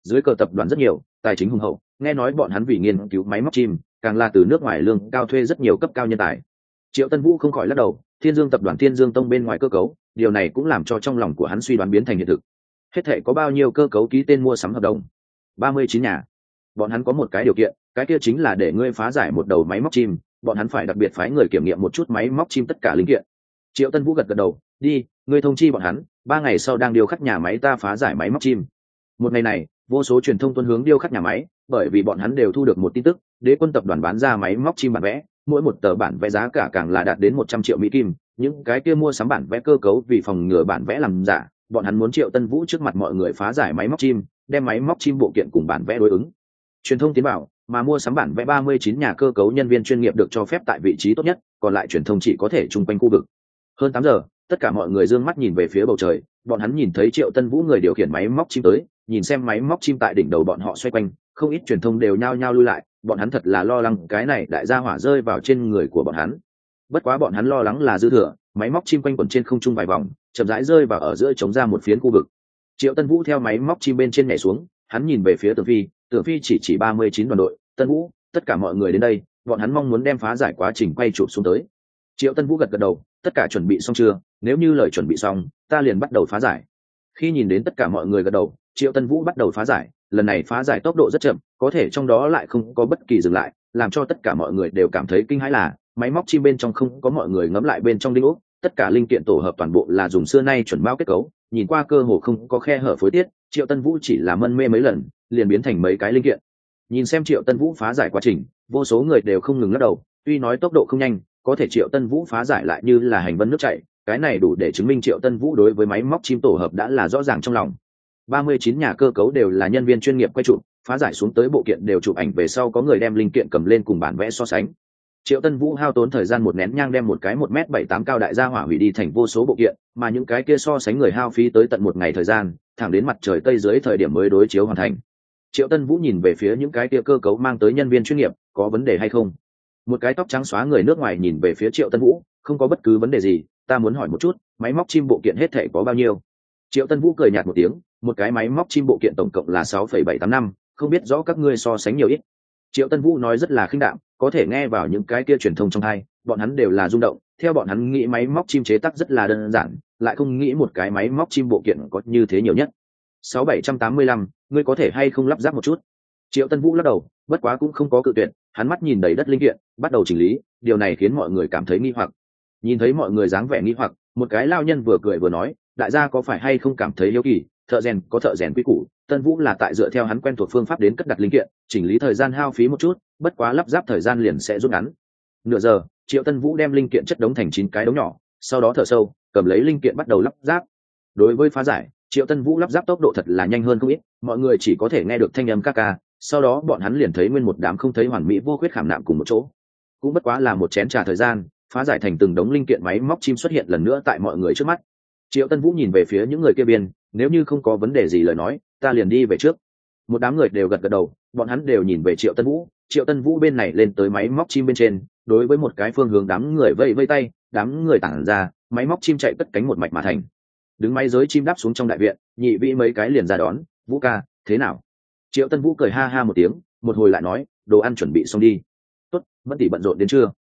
dưới cờ tập đoàn rất nhiều, tài chính hùng hậu, nghe nói bọn hắn vì nghiên cứu máy móc chim càng là từ nước ngoài lương cao thuê rất nhiều cấp cao nhân tài. Triệu Tân Vũ không khỏi lắc đầu, Thiên Dương tập đoàn Thiên Dương Tông bên ngoài cơ cấu, điều này cũng làm cho trong lòng của hắn suy đoán biến thành hiện thực. Hết thể có bao nhiêu cơ cấu ký tên mua sắm hợp đồng? ba mươi chín nhà. Bọn hắn có một cái điều kiện, cái kia chính là để ngươi phá giải một đầu máy móc chim, bọn hắn phải đặc biệt phái người kiểm nghiệm một chút máy móc chim tất cả linh kiện. Triệu Tân Vũ gật gật đầu, đi, ngươi thông chi bọn hắn, ba ngày sau đang điều khắc nhà máy ta phá giải máy móc chim. Một ngày này, vô số truyền thông tuân hướng điêu khắc nhà máy, bởi vì bọn hắn đều thu được một tin tức, Đế Quân tập đoàn bán ra máy móc chim bản vẽ, mỗi một tờ bản vẽ giá cả càng là đạt đến một trăm triệu mỹ kim, những cái kia mua sắm bản vẽ cơ cấu vì phòng ngừa bản vẽ làm giả, bọn hắn muốn Triệu Tân Vũ trước mặt mọi người phá giải máy móc chim, đem máy móc chim bộ kiện cùng bản vẽ đối ứng. Truyền thông tiến bảo, mà mua sắm bản vẽ ba mươi chín nhà cơ cấu nhân viên chuyên nghiệp được cho phép tại vị trí tốt nhất, còn lại truyền thông chỉ có thể chung quanh khu vực. Hơn tám giờ, tất cả mọi người dương mắt nhìn về phía bầu trời, bọn hắn nhìn thấy Triệu Tân Vũ người điều khiển máy móc chim tới, nhìn xem máy móc chim tại đỉnh đầu bọn họ xoay quanh, không ít truyền thông đều nhao nhao lui lại, bọn hắn thật là lo lắng cái này đại gia hỏa rơi vào trên người của bọn hắn. Bất quá bọn hắn lo lắng là dư thừa, máy móc chim quanh quẩn trên không trung vài vòng, chậm rãi rơi vào ở giữa chống ra một phiến khu vực. Triệu Tân Vũ theo máy móc chim bên trên nhảy xuống, hắn nhìn về phía Tưởng Phi, Tưởng Phi chỉ chỉ ba mươi chín đoàn đội, Tân Vũ, tất cả mọi người đến đây, bọn hắn mong muốn đem phá giải quá trình quay chụp xuống tới. Triệu Tân Vũ gật gật đầu, tất cả chuẩn bị xong chưa? Nếu như lời chuẩn bị xong, ta liền bắt đầu phá giải. Khi nhìn đến tất cả mọi người gật đầu, Triệu Tân Vũ bắt đầu phá giải, lần này phá giải tốc độ rất chậm, có thể trong đó lại không có bất kỳ dừng lại, làm cho tất cả mọi người đều cảm thấy kinh hãi là máy móc chim bên trong không có mọi người ngấm lại bên trong đinh ốc, tất cả linh kiện tổ hợp toàn bộ là dùng xưa nay chuẩn bao kết cấu, nhìn qua cơ hồ không có khe hở phối tiết, Triệu Tân Vũ chỉ là mân mê mấy lần, liền biến thành mấy cái linh kiện. Nhìn xem Triệu Tân Vũ phá giải quá trình, vô số người đều không ngừng lắc đầu, tuy nói tốc độ không nhanh, có thể Triệu Tân Vũ phá giải lại như là hành vân nước chảy, cái này đủ để chứng minh Triệu Tân Vũ đối với máy móc chim tổ hợp đã là rõ ràng trong lòng. ba mươi chín nhà cơ cấu đều là nhân viên chuyên nghiệp quay chụp, phá giải xuống tới bộ kiện đều chụp ảnh về sau có người đem linh kiện cầm lên cùng bản vẽ so sánh. Triệu Tân Vũ hao tốn thời gian một nén nhang đem một cái một mét bảy tám cao đại gia hỏa hủy đi thành vô số bộ kiện, mà những cái kia so sánh người hao phí tới tận một ngày thời gian, thẳng đến mặt trời tây dưới thời điểm mới đối chiếu hoàn thành. Triệu Tân Vũ nhìn về phía những cái kia cơ cấu mang tới nhân viên chuyên nghiệp, có vấn đề hay không? Một cái tóc trắng xóa người nước ngoài nhìn về phía Triệu Tân Vũ, không có bất cứ vấn đề gì, ta muốn hỏi một chút, máy móc chim bộ kiện hết thể có bao nhiêu? Triệu Tân Vũ cười nhạt một tiếng, một cái máy móc chim bộ kiện tổng cộng là sáu phẩy bảy tám năm, không biết rõ các ngươi so sánh nhiều ít. Triệu Tân Vũ nói rất là khinh đạm, có thể nghe vào những cái kia truyền thông trong tai, bọn hắn đều là rung động, theo bọn hắn nghĩ máy móc chim chế tác rất là đơn giản, lại không nghĩ một cái máy móc chim bộ kiện có như thế nhiều nhất. sáu bảy trăm tám mươi lăm, ngươi có thể hay không lắp ráp một chút? Triệu Tân Vũ lắc đầu, bất quá cũng không có cự tuyệt, hắn mắt nhìn đầy đất linh kiện, bắt đầu chỉnh lý, điều này khiến mọi người cảm thấy nghi hoặc. Nhìn thấy mọi người dáng vẻ nghi hoặc, một cái lao nhân vừa cười vừa nói, đại gia có phải hay không cảm thấy hiếu kỳ, thợ rèn có thợ rèn quy củ, Tân Vũ là tại dựa theo hắn quen thuộc phương pháp đến cất đặt linh kiện, chỉnh lý thời gian hao phí một chút, bất quá lắp ráp thời gian liền sẽ rút ngắn. Nửa giờ, Triệu Tân Vũ đem linh kiện chất đống thành chín cái đống nhỏ, sau đó thở sâu, cầm lấy linh kiện bắt đầu lắp ráp. Đối với phá giải, Triệu Tân Vũ lắp ráp tốc độ thật là nhanh hơn không ít, mọi người chỉ có thể nghe được thanh âm ca ca, sau đó bọn hắn liền thấy nguyên một đám không thấy hoàn mỹ vô khuyết khảm nạm cùng một chỗ. Cũng bất quá là một chén trà thời gian, phá giải thành từng đống linh kiện máy móc chim xuất hiện lần nữa tại mọi người trước mắt. Triệu Tân Vũ nhìn về phía những người kia biên, nếu như không có vấn đề gì lời nói, ta liền đi về trước. Một đám người đều gật gật đầu, bọn hắn đều nhìn về Triệu Tân Vũ. Triệu Tân Vũ bên này lên tới máy móc chim bên trên, đối với một cái phương hướng đám người vây vây tay, đám người tản ra, máy móc chim chạy cất cánh một mạch mà thành. Đứng máy giới chim đáp xuống trong đại viện, nhị vĩ mấy cái liền ra đón, Vũ ca, thế nào? Triệu Tân Vũ cười ha ha một tiếng, một hồi lại nói, đồ ăn chuẩn bị xong đi. Tốt, vẫn tỉ bận rộn đến trưa.